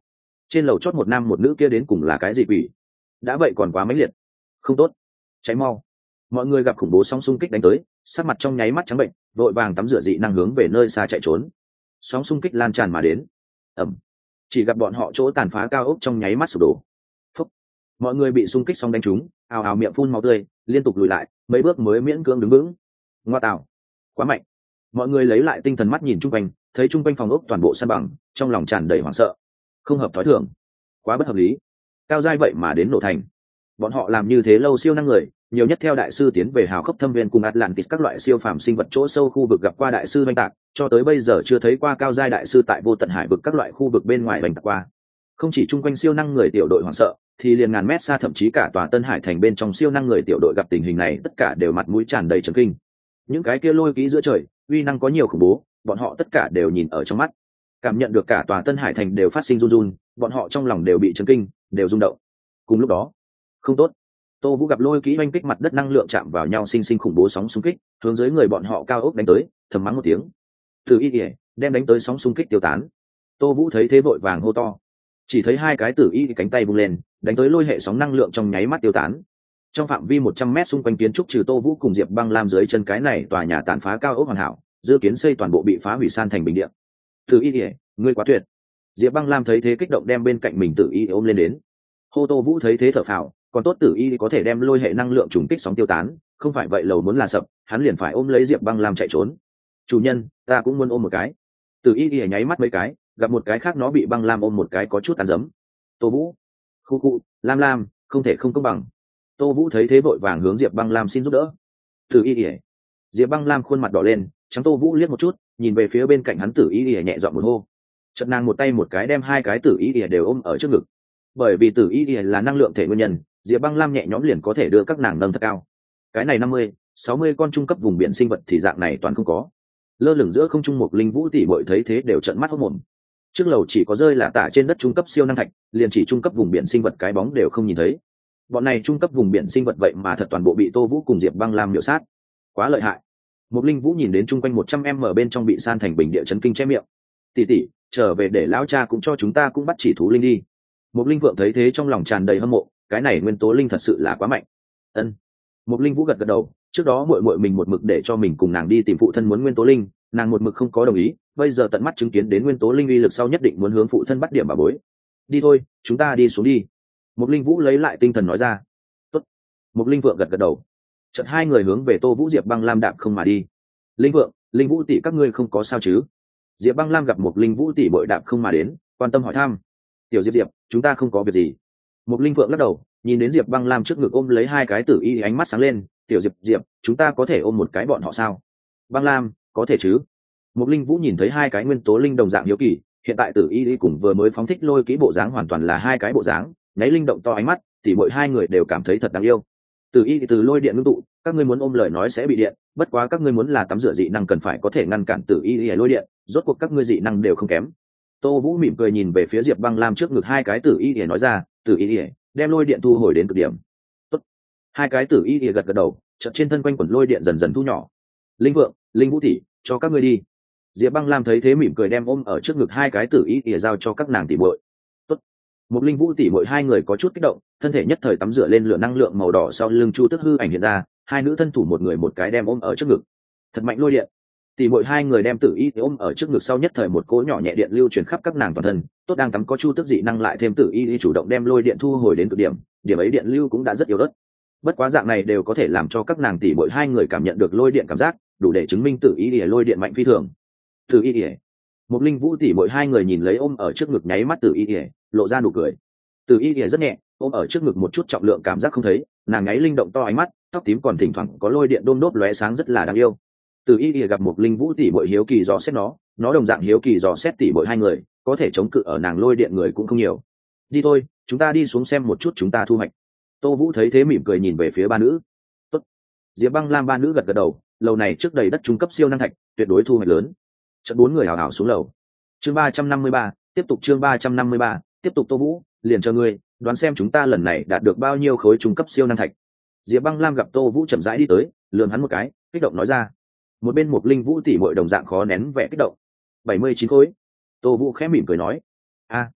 trên lầu chót một nam một nữ kia đến cùng là cái gì quỷ? Đã vậy còn quá mãnh liệt, không tốt, cháy mau. Mọi người gặp khủng bố sóng xung kích đánh tới, sắc mặt trong nháy mắt trắng bệnh, vội vàng tắm rửa dị năng hướng về nơi xa chạy trốn. Sóng xung kích lan tràn mà đến, ầm, chỉ gặp bọn họ chỗ tàn phá cao ốc trong nháy mắt sụp đổ. Phúc. Mọi người bị xung kích sóng đánh trúng, ào ào miệng phun máu tươi, liên tục lùi lại mấy bước mới miễn cưỡng đứng vững. Ngoa tạo, quá mạnh. Mọi người lấy lại tinh thần, mắt nhìn chung quanh, thấy chung quanh phòng ốc toàn bộ san bằng, trong lòng tràn đầy hoảng sợ. Không hợp thói thường, quá bất hợp lý, cao giai vậy mà đến nổ thành. Bọn họ làm như thế lâu, siêu năng người nhiều nhất theo đại sư tiến về hào khốc thâm viên cùng Atlantis các loại siêu phàm sinh vật chỗ sâu khu vực gặp qua đại sư oanh tạc, cho tới bây giờ chưa thấy qua cao giai đại sư tại vô tận hải vực các loại khu vực bên ngoài oanh tạc qua. Không chỉ chung quanh siêu năng người tiểu đội hoảng sợ, thì liền ngàn mét xa, thậm chí cả tòa Tân Hải thành bên trong siêu năng người tiểu đội gặp tình hình này, tất cả đều mặt mũi tràn đầy chấn kinh. Những cái kia lôi kỹ giữa trời, uy năng có nhiều khủng bố, bọn họ tất cả đều nhìn ở trong mắt, cảm nhận được cả tòa Tân Hải thành đều phát sinh run run, bọn họ trong lòng đều bị chấn kinh, đều rung động. Cùng lúc đó, không tốt, Tô Vũ gặp lôi kỹ oanh kích mặt đất, năng lượng chạm vào nhau, sinh sinh khủng bố sóng xung kích hướng dưới người bọn họ cao ốc đánh tới, thầm mắng một tiếng. Từ y ỉa đem đánh tới sóng xung kích tiêu tán. Tô Vũ thấy thế vội vàng hô to, chỉ thấy hai cái tử y cánh tay vung lên, đánh tới lôi hệ sóng năng lượng trong nháy mắt tiêu tán. Trong phạm vi 100 mét xung quanh kiến trúc trừ Tô Vũ cùng Diệp Băng Lam dưới chân cái này tòa nhà tàn phá cao ốc hoàn hảo, dự kiến xây toàn bộ bị phá hủy san thành bình địa. Tử y ỉa, ngươi quá tuyệt. Diệp Băng Lam thấy thế kích động đem bên cạnh mình tử y ôm lên đến. Hô Tô Vũ thấy thế thở phào, còn tốt tử y có thể đem lôi hệ năng lượng trùng kích sóng tiêu tán, không phải vậy lầu muốn là sập, hắn liền phải ôm lấy Diệp Băng Lam chạy trốn. Chủ nhân, ta cũng muốn ôm một cái. Tử y nháy mắt mấy cái, gặp một cái khác nó bị Băng Lam ôm một cái có chút tàn dấm. Tô Vũ, khu khu, Lam Lam, không thể không công bằng. Tô Vũ thấy thế vội vàng hướng Diệp Băng Lam xin giúp đỡ. Tử y Diệp Băng Lam khuôn mặt đỏ lên, trắng Tô Vũ liếc một chút, nhìn về phía bên cạnh hắn, tử y nhẹ giọng một hô. Chợt nàng một tay một cái đem hai cái tử y đều ôm ở trước ngực. Bởi vì tử y là năng lượng thể nguyên nhân, Diệp Băng Lam nhẹ nhõm liền có thể đưa các nàng nâng thật cao. Cái này 50-60 con trung cấp vùng biển sinh vật thì dạng này toàn không có. Lơ lửng giữa không trung, một linh vũ tỷ bội thấy thế đều trợn mắt hốt mồm. Trước lầu chỉ có rơi là tả trên đất trung cấp siêu năng thạch, liền chỉ trung cấp vùng biển sinh vật cái bóng đều không nhìn thấy. Bọn này trung cấp vùng biển sinh vật vậy mà thật toàn bộ bị Tô Vũ cùng Diệp Băng Lam miểu sát. Quá lợi hại. Một linh vũ nhìn đến chung quanh 100m bên trong bị san thành bình địa, chấn kinh che miệng. Tỷ tỷ, trở về để lão cha cũng cho chúng ta cũng bắt chỉ thú linh đi. Một linh vượng thấy thế trong lòng tràn đầy hâm mộ, cái này nguyên tố linh thật sự là quá mạnh. Ân. Một linh vũ gật gật đầu, trước đó muội muội mình một mực để cho mình cùng nàng đi tìm phụ thân muốn nguyên tố linh, nàng một mực không có đồng ý, bây giờ tận mắt chứng kiến đến nguyên tố linh uy lực sau, nhất định muốn hướng phụ thân bắt điểm bảo bối. Đi thôi, chúng ta đi xuống đi. Một linh vũ lấy lại tinh thần nói ra. Tốt. Một linh vượng gật gật đầu. Chợt hai người hướng về Tô Vũ, Diệp Băng Lam đạp không mà đi. Linh vượng, linh vũ tỷ, các ngươi không có sao chứ? Diệp Băng Lam gặp một linh vũ tỷ bội đạp không mà đến, quan tâm hỏi thăm. Tiểu Diệp Diệp, chúng ta không có việc gì. Một linh vượng lắc đầu, nhìn đến Diệp Băng Lam trước ngực ôm lấy hai cái tử y, ánh mắt sáng lên. Tiểu Diệp Diệp, chúng ta có thể ôm một cái bọn họ sao? Băng Lam, có thể chứ? Một linh vũ nhìn thấy hai cái nguyên tố linh đồng dạng hiếu kỳ, hiện tại tử y cùng vừa mới phóng thích lôi kỹ bộ dáng hoàn toàn là hai cái bộ dáng, nháy linh động to ánh mắt, thì mỗi hai người đều cảm thấy thật đáng yêu. Tử y từ lôi điện ngưng tụ, các ngươi muốn ôm lời nói sẽ bị điện, bất quá các ngươi muốn là tắm rửa dị năng cần phải có thể ngăn cản tử y lôi điện, rốt cuộc các ngươi dị năng đều không kém. Tô Vũ mỉm cười nhìn về phía Diệp Băng Lam trước ngực hai cái tử y nói ra, tử y đem lôi điện thu hồi đến cực điểm. Tốt. Hai cái tử y gật gật đầu, chợt trên thân quanh quẩn lôi điện dần dần thu nhỏ. Linh vượng, linh vũ tỷ, cho các ngươi đi. Diệp Băng Lam thấy thế mỉm cười đem ôm ở trước ngực hai cái tử y giao cho các nàng tỷ muội. Tốt. Một linh vũ tỷ muội hai người có chút kích động, thân thể nhất thời tắm rửa lên lửa năng lượng màu đỏ, sau lưng Chu Tức hư ảnh hiện ra, hai nữ thân thủ một người một cái đem ôm ở trước ngực. Thật mạnh lôi điện. Tỷ muội hai người đem tử y ôm ở trước ngực, sau nhất thời một cỗ nhỏ nhẹ điện lưu truyền khắp các nàng toàn thân, tốt đang tắm có Chu Tức dị năng lại thêm tử y chủ động đem lôi điện thu hồi đến cực điểm, điểm ấy điện lưu cũng đã rất yếu ớt. Bất quá dạng này đều có thể làm cho các nàng tỷ muội hai người cảm nhận được lôi điện cảm giác, đủ để chứng minh tử y lôi điện mạnh phi thường. Tử y một linh vũ tỷ muội hai người nhìn lấy ôm ở trước ngực nháy mắt tử y lộ ra nụ cười. Tử y rất nhẹ, ôm ở trước ngực một chút trọng lượng cảm giác không thấy, nàng nháy linh động to ánh mắt, tóc tím còn thỉnh thoảng có lôi điện đôm đốt lóe sáng, rất là đáng yêu. Tử y gặp một linh vũ tỷ muội hiếu kỳ dò xét nó đồng dạng hiếu kỳ dò xét tỷ muội hai người, có thể chống cự ở nàng lôi điện người cũng không nhiều. Đi thôi, chúng ta đi xuống xem một chút chúng ta thu hoạch. Tô Vũ thấy thế mỉm cười nhìn về phía ba nữ. Tốt. Diệp Băng Lam ba nữ gật gật đầu, lầu này trước đầy đất trung cấp siêu năng thạch, tuyệt đối thu hoạch lớn. Chợt bốn người hào hào xuống lầu. Chương 353, tiếp tục chương 353, tiếp tục. Tô Vũ, liền chờ ngươi, đoán xem chúng ta lần này đạt được bao nhiêu khối trung cấp siêu năng thạch. Diệp Băng Lam gặp Tô Vũ chậm rãi đi tới, lườm hắn một cái, kích động nói ra. Một bên một linh vũ tỷ muội đồng dạng khó nén vẻ kích động. 79 khối. Tô Vũ khẽ mỉm cười nói. A,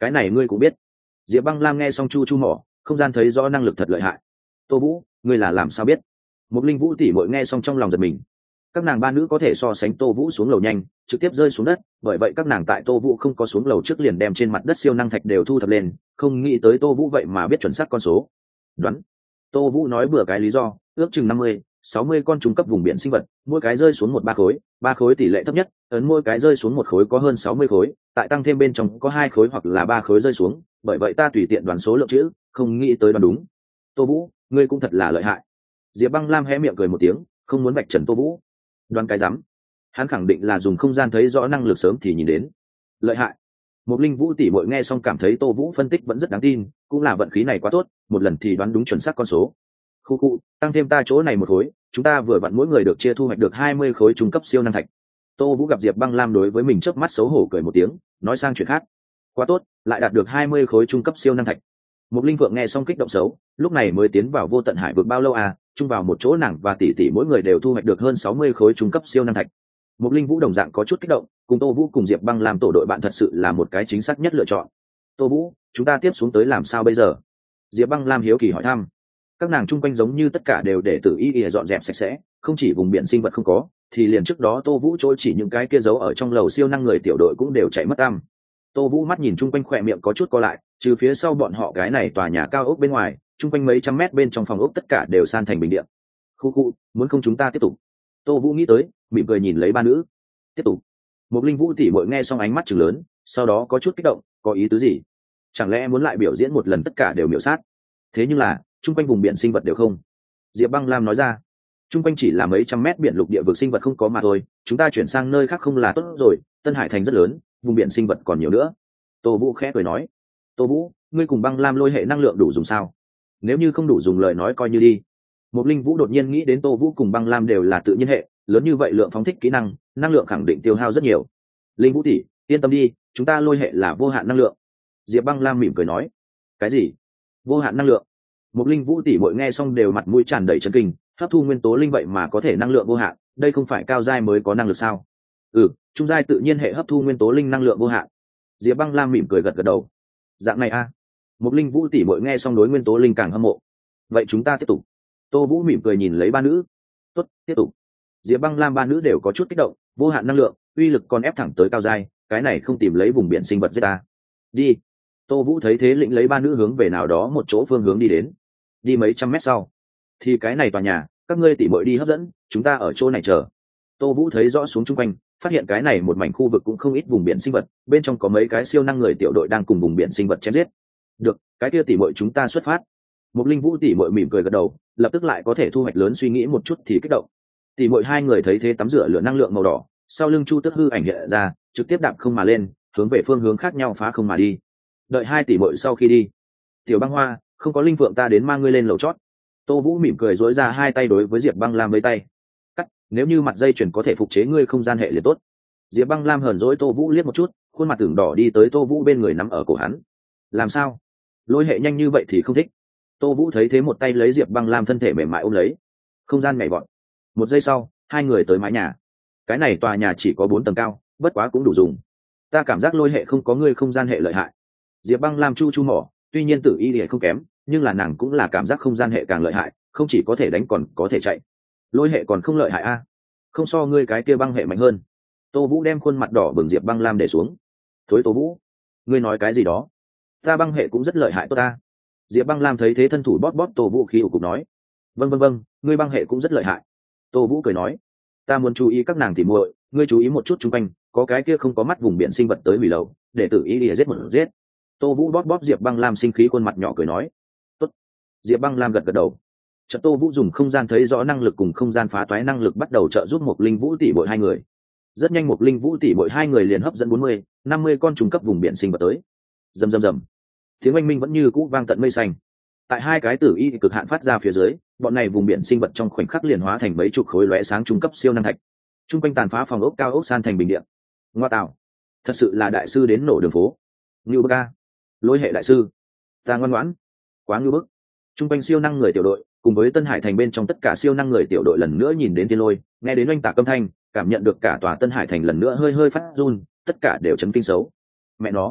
cái này ngươi cũng biết. Diệp Băng Lam nghe xong chu chu mỏ, không gian thấy rõ năng lực thật lợi hại. Tô Vũ, ngươi là làm sao biết? Một Linh Vũ tỷ muội nghe xong trong lòng giật mình. Các nàng ba nữ có thể so sánh Tô Vũ xuống lầu nhanh, trực tiếp rơi xuống đất, bởi vậy các nàng tại Tô Vũ không có xuống lầu trước liền đem trên mặt đất siêu năng thạch đều thu thập lên, không nghĩ tới Tô Vũ vậy mà biết chuẩn xác con số. Đoán. Tô Vũ nói bừa cái lý do, ước chừng 50-60 con trung cấp vùng biển sinh vật, mỗi cái rơi xuống 1-3 khối, 3 khối tỷ lệ thấp nhất, ấn mỗi cái rơi xuống một khối có hơn 60 khối, tại tăng thêm bên trong có 2 khối hoặc là 3 khối rơi xuống, bởi vậy ta tùy tiện đoán số lượng chữ, không nghĩ tới đoán đúng. Tô Vũ, ngươi cũng thật là lợi hại. Diệp Băng Lam hé miệng cười một tiếng, không muốn vạch trần Tô Vũ. Đoán cái rắm. Hắn khẳng định là dùng không gian thấy rõ năng lực sớm thì nhìn đến. Lợi hại. Một Linh Vũ tỷ muội nghe xong cảm thấy Tô Vũ phân tích vẫn rất đáng tin, cũng là vận khí này quá tốt, một lần thì đoán đúng chuẩn xác con số. Khu khu, tăng thêm ta chỗ này một khối, chúng ta vừa vặn mỗi người được chia thu hoạch được 20 khối trung cấp siêu năng thạch. Tô Vũ gặp Diệp Băng Lam đối với mình chớp mắt xấu hổ cười một tiếng, nói sang chuyện khác. Quá tốt, lại đạt được 20 khối trung cấp siêu năng thạch. Một Linh Phượng nghe xong kích động xấu, lúc này mới tiến vào vô tận hải vực bao lâu à, chung vào một chỗ nàng và tỷ tỷ mỗi người đều thu hoạch được hơn 60 khối trung cấp siêu năng thạch. Một Linh Vũ đồng dạng có chút kích động, cùng Tô Vũ cùng Diệp Băng làm tổ đội bạn thật sự là một cái chính xác nhất lựa chọn. Tô Vũ, chúng ta tiếp xuống tới làm sao bây giờ? Diệp Băng Lam hiếu kỳ hỏi thăm. Các nàng chung quanh giống như tất cả đều để Tử Y dọn dẹp sạch sẽ, không chỉ vùng biển sinh vật không có, thì liền trước đó Tô Vũ chỗ chỉ những cái kia giấu ở trong lầu siêu năng người tiểu đội cũng đều chạy mất tăm. Tô Vũ mắt nhìn chung quanh khỏe miệng có chút co lại, trừ phía sau bọn họ cái này tòa nhà cao ốc bên ngoài, chung quanh mấy trăm mét bên trong phòng ốc tất cả đều san thành bình địa. Khu khu, muốn không chúng ta tiếp tục? Tô Vũ nghĩ tới, mỉm cười nhìn lấy ba nữ. Tiếp tục. Một Linh Vũ tỷ muội nghe xong ánh mắt trừng lớn, sau đó có chút kích động, có ý tứ gì? Chẳng lẽ muốn lại biểu diễn một lần tất cả đều miểu sát? Thế nhưng là, chung quanh vùng biển sinh vật đều không. Diệp Băng Lam nói ra, chung quanh chỉ là mấy trăm mét biển lục địa vực sinh vật không có mà thôi, chúng ta chuyển sang nơi khác không là tốt rồi, Tân Hải thành rất lớn, vùng biển sinh vật còn nhiều nữa. Tô Vũ khẽ cười nói, Tô Vũ, ngươi cùng Băng Lam lôi hệ năng lượng đủ dùng sao? Nếu như không đủ dùng lời nói coi như đi. Một Linh Vũ đột nhiên nghĩ đến Tô Vũ cùng Băng Lam đều là tự nhiên hệ, lớn như vậy lượng phóng thích kỹ năng, năng lượng khẳng định tiêu hao rất nhiều. Linh Vũ tỷ, yên tâm đi, chúng ta lôi hệ là vô hạn năng lượng. Diệp Băng Lam mỉm cười nói, cái gì? Vô hạn năng lượng? Một Linh Vũ tỷ muội nghe xong đều mặt mũi tràn đầy chấn kinh, hấp thu nguyên tố linh vậy mà có thể năng lượng vô hạn, đây không phải cao giai mới có năng lực sao? Ừ, trung giai tự nhiên hệ hấp thu nguyên tố linh năng lượng vô hạn. Diệp Băng Lam mỉm cười gật gật đầu. Dạng này a. Một Linh Vũ tỷ muội nghe xong đối nguyên tố linh càng hâm mộ. Vậy chúng ta tiếp tục. Tô Vũ mỉm cười nhìn lấy ba nữ. Tốt, tiếp tục. Diệp Băng Lam ba nữ đều có chút kích động, vô hạn năng lượng, uy lực còn ép thẳng tới cao giai, cái này không tìm lấy vùng biển sinh vật giết ta. Đi. Tô Vũ thấy thế lĩnh lấy ba nữ hướng về nào đó một chỗ phương hướng đi đến. Đi mấy trăm mét sau, thì cái này tòa nhà, các ngươi tỉ muội đi hấp dẫn, chúng ta ở chỗ này chờ. Tô Vũ thấy rõ xuống chung quanh, phát hiện cái này một mảnh khu vực cũng không ít vùng biển sinh vật, bên trong có mấy cái siêu năng người tiểu đội đang cùng vùng biển sinh vật chém giết. Được, cái kia tỉ muội chúng ta xuất phát. Một Linh Vũ tỉ muội mỉm cười gật đầu, lập tức lại có thể thu hoạch lớn suy nghĩ một chút thì kích động. Tỉ muội hai người thấy thế tắm rửa lửa năng lượng màu đỏ, sau lưng Chu Tức hư ảnh hiện ra, trực tiếp đạp không mà lên, hướng về phương hướng khác nhau phá không mà đi. Đợi hai tỉ muội sau khi đi, Tiểu Băng Hoa, không có linh phượng ta đến mang ngươi lên lầu chót. Tô Vũ mỉm cười dối ra hai tay đối với Diệp Băng Lam với tay. Cắt, nếu như mặt dây chuyền có thể phục chế ngươi không gian hệ liền tốt. Diệp Băng Lam hờn dỗi Tô Vũ liếc một chút, khuôn mặt tưởng đỏ đi tới Tô Vũ bên người nắm ở cổ hắn. Làm sao? Lôi hệ nhanh như vậy thì không thích. Tô Vũ thấy thế một tay lấy Diệp Băng Lam thân thể mềm mại ôm lấy. Không gian nhảy vọt. Một giây sau, hai người tới mái nhà. Cái này tòa nhà chỉ có 4 tầng cao, bất quá cũng đủ dùng. Ta cảm giác lôi hệ không có ngươi không gian hệ lợi hại. Diệp Băng Lam chu chu mỏ, tuy nhiên Tử Y Lìa không kém, nhưng là nàng cũng là cảm giác không gian hệ càng lợi hại, không chỉ có thể đánh còn có thể chạy. Lôi hệ còn không lợi hại a? Không so ngươi cái kia băng hệ mạnh hơn. Tô Vũ đem khuôn mặt đỏ bừng Diệp Băng Lam để xuống. Thối Tô Vũ, ngươi nói cái gì đó? Ta băng hệ cũng rất lợi hại tốt ta. Diệp Băng Lam thấy thế thân thủ bóp bóp Tô Vũ khí ủ cục nói. Vâng, ngươi băng hệ cũng rất lợi hại. Tô Vũ cười nói. Ta muốn chú ý các nàng tỉ muội, ngươi chú ý một chút chung quanh, có cái kia không có mắt vùng biển sinh vật tới hủy lầu, để Tử Y Lìa giết một giết. Tô Vũ bóp bóp Diệp Băng Lam sinh khí khuôn mặt nhỏ cười nói. Tốt. Diệp Băng Lam gật gật đầu. Chợt Tô Vũ dùng không gian thấy rõ năng lực cùng không gian phá toái năng lực bắt đầu trợ giúp một Linh Vũ tỷ muội hai người. Rất nhanh một Linh Vũ tỷ muội hai người liền hấp dẫn 40-50 con trùng cấp vùng biển sinh vật tới. Rầm rầm rầm. Tiếng oanh minh vẫn như cũ vang tận mây xanh. Tại hai cái Tử Y cực hạn phát ra phía dưới, bọn này vùng biển sinh vật trong khoảnh khắc liền hóa thành mấy chục khối lóe sáng trung cấp siêu năng thạch. Trung quanh tàn phá phòng ốc cao ốc san thành bình địa. Ngoa tạo, thật sự là đại sư đến nổ đường phố. Ngưu Bơ, lôi hệ đại sư, ta ngoan ngoãn, quá ngưu bức. Trung quanh siêu năng người tiểu đội cùng với Tân Hải thành bên trong tất cả siêu năng người tiểu đội lần nữa nhìn đến Thiên Lôi, nghe đến oanh tạc âm thanh, cảm nhận được cả tòa Tân Hải thành lần nữa hơi hơi phát run, tất cả đều chấn kinh xấu. Mẹ nó,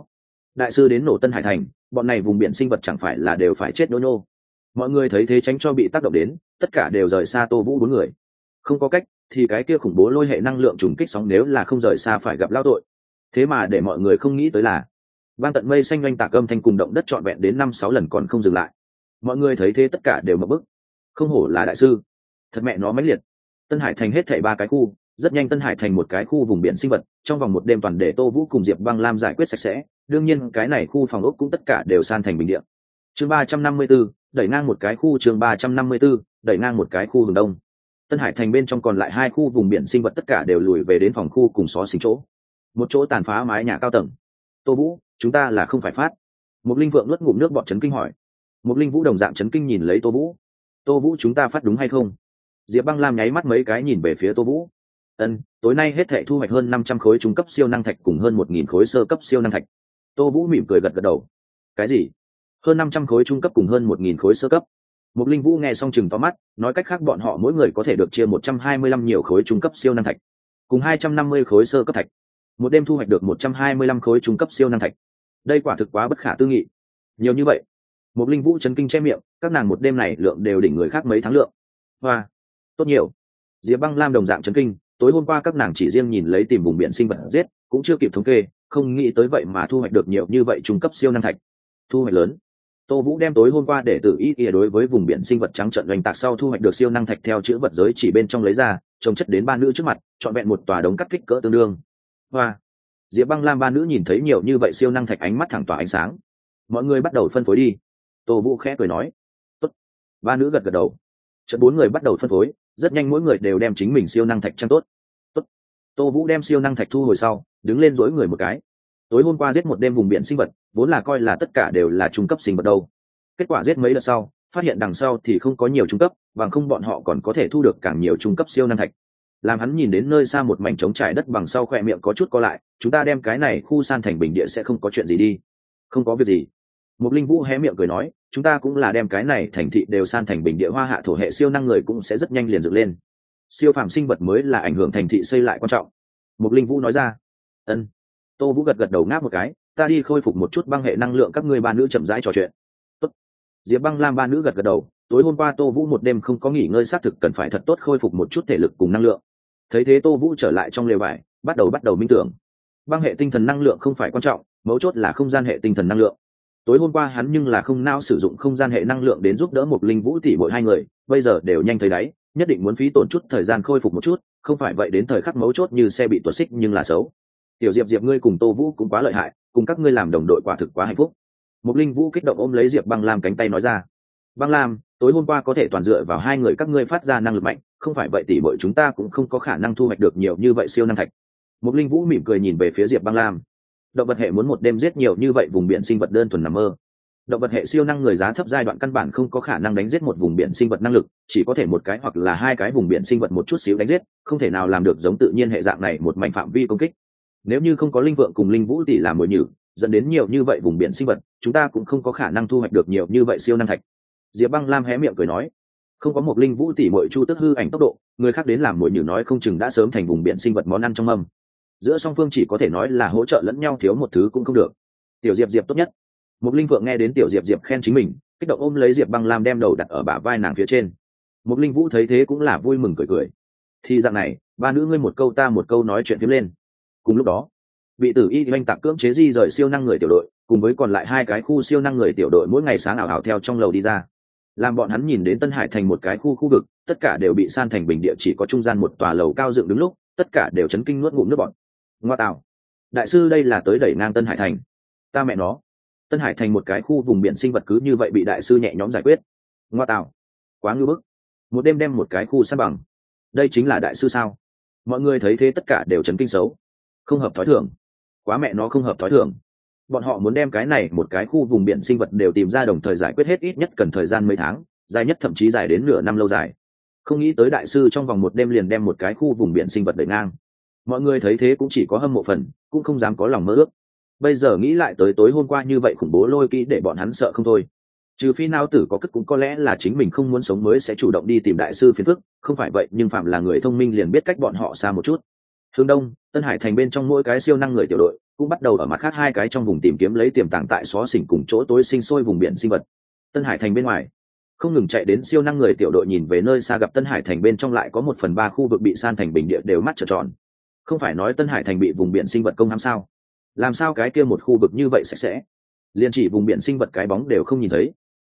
đại sư đến nổ Tân Hải thành, bọn này vùng biển sinh vật chẳng phải là đều phải chết nô nô. Mọi người thấy thế tránh cho bị tác động đến, tất cả đều rời xa Tô Vũ bốn người. Không có cách, thì cái kia khủng bố lôi hệ năng lượng trùng kích sóng nếu là không rời xa phải gặp lao tội. Thế mà để mọi người không nghĩ tới là vang tận mây xanh oanh tạc âm thanh cùng động đất trọn vẹn đến 5-6 lần còn không dừng lại. Mọi người thấy thế tất cả đều mở bức. Không hổ là đại sư, thật mẹ nó mãnh liệt. Tân Hải thành hết thảy 3 cái khu, rất nhanh Tân Hải thành một cái khu vùng biển sinh vật, trong vòng một đêm toàn để Tô Vũ cùng Diệp Băng Lam giải quyết sạch sẽ, đương nhiên cái này khu phòng ốc cũng tất cả đều san thành bình địa. Chương 354, đẩy ngang một cái khu. Chương 354, đẩy ngang một cái khu hướng đông. Tân Hải thành bên trong còn lại 2 khu vùng biển sinh vật tất cả đều lùi về đến phòng khu cùng xó xỉnh chỗ. Một chỗ tàn phá mái nhà cao tầng. Tô Vũ, chúng ta là không phải phát? Một linh vượng nuốt ngụm nước bọt chấn kinh hỏi. Một linh vũ đồng dạng chấn kinh nhìn lấy Tô Vũ. Tô Vũ, chúng ta phát đúng hay không? Diệp Băng Lam nháy mắt mấy cái nhìn về phía Tô Vũ. Tối nay hết thảy thu hoạch hơn 500 khối trung cấp siêu năng thạch cùng hơn 1000 khối sơ cấp siêu năng thạch. Tô Vũ mỉm cười gật gật đầu. Cái gì? Hơn 500 khối trung cấp cùng hơn 1000 khối sơ cấp? Một linh vũ nghe xong chừng to mắt, nói cách khác bọn họ mỗi người có thể được chia 125 nhiều khối trung cấp siêu năng thạch, cùng 250 khối sơ cấp thạch. Một đêm thu hoạch được 125 khối trung cấp siêu năng thạch. Đây quả thực quá bất khả tư nghị. Nhiều như vậy. Một linh vũ chấn kinh che miệng, các nàng một đêm này lượng đều đỉnh người khác mấy tháng lượng. Hoa, tốt nhiều. Diệp Băng Lam đồng dạng chấn kinh, tối hôm qua các nàng chỉ riêng nhìn lấy tìm vùng biển sinh vật giết, cũng chưa kịp thống kê, không nghĩ tới vậy mà thu hoạch được nhiều như vậy trung cấp siêu năng thạch. Thu hoạch lớn. Tô Vũ đem tối hôm qua để tự ý kia đối với vùng biển sinh vật trắng trợn oanh tạc sau thu hoạch được siêu năng thạch theo chữ vật giới chỉ bên trong lấy ra, trồng chất đến 3 nữ trước mặt, trọn vẹn một tòa đống cắt kích cỡ tương đương. Hoa. Diệp Băng Lam 3 nữ nhìn thấy nhiều như vậy siêu năng thạch ánh mắt thẳng tỏa ánh sáng. Mọi người bắt đầu phân phối đi. Tô Vũ khẽ cười nói. Tốt. 3 nữ gật gật đầu. Chợt 4 người bắt đầu phân phối, rất nhanh mỗi người đều đem chính mình siêu năng thạch trang tốt. Tốt. Tô Vũ đem siêu năng thạch thu hồi sau, đứng lên duỗi người một cái. Tối hôm qua giết một đêm vùng biển sinh vật, vốn là coi là tất cả đều là trung cấp sinh vật đâu. Kết quả giết mấy đợt sau, phát hiện đằng sau thì không có nhiều trung cấp, bằng không bọn họ còn có thể thu được càng nhiều trung cấp siêu năng thạch. Làm hắn nhìn đến nơi xa một mảnh trống trải đất bằng sau khỏe miệng có chút co lại, chúng ta đem cái này khu san thành bình địa sẽ không có chuyện gì đi. Không có việc gì. Một linh vũ hé miệng cười nói, chúng ta cũng là đem cái này thành thị đều san thành bình địa, hoa hạ thổ hệ siêu năng người cũng sẽ rất nhanh liền dựng lên. Siêu phàm sinh vật mới là ảnh hưởng thành thị xây lại quan trọng. Một linh vũ nói ra. Tô Vũ gật gật đầu ngáp một cái, ta đi khôi phục một chút băng hệ năng lượng, các ngươi 3 nữ chậm rãi trò chuyện. Tốt. Diệp Băng Lam 3 nữ gật gật đầu, tối hôm qua Tô Vũ một đêm không có nghỉ ngơi, xác thực cần phải thật tốt khôi phục một chút thể lực cùng năng lượng. Thấy thế Tô Vũ trở lại trong lều vải, bắt đầu minh tưởng. Băng hệ tinh thần năng lượng không phải quan trọng, mấu chốt là không gian hệ tinh thần năng lượng. Tối hôm qua hắn nhưng là không não sử dụng không gian hệ năng lượng đến giúp đỡ một linh vũ tỷ muội 2 người, bây giờ đều nhanh thấy đáy, nhất định muốn phí tổn chút thời gian khôi phục một chút, không phải vậy đến thời khắc mấu chốt như xe bị tuột xích nhưng là xấu. Tiểu Diệp Diệp ngươi cùng Tô Vũ cũng quá lợi hại, cùng các ngươi làm đồng đội quả thực quá hạnh phúc. Một linh vũ kích động ôm lấy Diệp Băng Lam cánh tay nói ra. Băng Lam, tối hôm qua có thể toàn dựa vào 2 người các ngươi phát ra năng lực mạnh, không phải vậy tỷ muội chúng ta cũng không có khả năng thu hoạch được nhiều như vậy siêu năng thạch. Một linh vũ mỉm cười nhìn về phía Diệp Băng Lam. Động vật hệ muốn một đêm giết nhiều như vậy vùng biển sinh vật đơn thuần nằm mơ. Động vật hệ siêu năng người giá thấp giai đoạn căn bản không có khả năng đánh giết một vùng biển sinh vật năng lực, chỉ có thể một cái hoặc là 2 cái vùng biển sinh vật một chút xíu đánh giết, không thể nào làm được giống tự nhiên hệ dạng này một mảnh phạm vi công kích. Nếu như không có linh vượng cùng linh vũ tỷ làm mồi nhử, dẫn đến nhiều như vậy vùng biển sinh vật, chúng ta cũng không có khả năng thu hoạch được nhiều như vậy siêu năng thạch. Diệp Băng Lam hé miệng cười nói, không có một linh vũ tỷ muội chu tức hư ảnh tốc độ, người khác đến làm mồi nhử nói không chừng đã sớm thành vùng biển sinh vật món ăn trong mâm. Giữa song phương chỉ có thể nói là hỗ trợ lẫn nhau, thiếu một thứ cũng không được. Tiểu Diệp Diệp tốt nhất. Một linh vượng nghe đến Tiểu Diệp Diệp khen chính mình, kích động ôm lấy Diệp Băng Lam đem đầu đặt ở bả vai nàng phía trên. Một linh vũ thấy thế cũng là vui mừng cười cười. Thì dạng này, 3 nữ ngươi một câu ta một câu nói chuyện phiếm lên. Cùng lúc đó, bị tử y oanh tạc cưỡng chế di rời siêu năng người tiểu đội, cùng với còn lại 2 cái khu siêu năng người tiểu đội mỗi ngày sáng ảo ảo theo trong lầu đi ra. Làm bọn hắn nhìn đến Tân Hải thành một cái khu vực, tất cả đều bị san thành bình địa, chỉ có trung gian một tòa lầu cao dựng đứng lúc, tất cả đều chấn kinh nuốt ngụm nước bọt. Ngoa tạo, đại sư đây là tới đẩy ngang Tân Hải thành. Ta mẹ nó, Tân Hải thành một cái khu vùng biển sinh vật cứ như vậy bị đại sư nhẹ nhõm giải quyết. Ngoa tạo, quá ngưu bức, một đêm đem một cái khu san bằng. Đây chính là đại sư sao? Mọi người thấy thế tất cả đều chấn kinh xấu. Không hợp thói thường, quá mẹ nó không hợp thói thường. Bọn họ muốn đem cái này một cái khu vùng biển sinh vật đều tìm ra đồng thời giải quyết hết, ít nhất cần thời gian mấy tháng, dài nhất thậm chí dài đến nửa năm lâu dài. Không nghĩ tới đại sư trong vòng một đêm liền đem một cái khu vùng biển sinh vật đẩy ngang. Mọi người thấy thế cũng chỉ có hâm mộ phần, cũng không dám có lòng mơ ước. Bây giờ nghĩ lại tới tối hôm qua như vậy khủng bố lôi kỹ để bọn hắn sợ không thôi. Trừ phi nao tử có cất, cũng có lẽ là chính mình không muốn sống mới sẽ chủ động đi tìm đại sư phiền phức, không phải vậy nhưng phạm là người thông minh liền biết cách bọn họ xa một chút. Hướng đông, Tân Hải thành bên trong mỗi cái siêu năng người tiểu đội cũng bắt đầu ở mặt khác hai cái trong vùng tìm kiếm lấy tiềm tàng tại xó xỉnh cùng chỗ tối sinh sôi vùng biển sinh vật. Tân Hải Thành bên ngoài không ngừng chạy đến siêu năng người tiểu đội nhìn về nơi xa, gặp Tân Hải Thành bên trong lại có 1/3 khu vực bị san thành bình địa, đều mắt trợn tròn. Không phải nói Tân Hải Thành bị vùng biển sinh vật công hãm sao? Làm sao cái kia một khu vực như vậy sạch sẽ, liền chỉ vùng biển sinh vật cái bóng đều không nhìn thấy?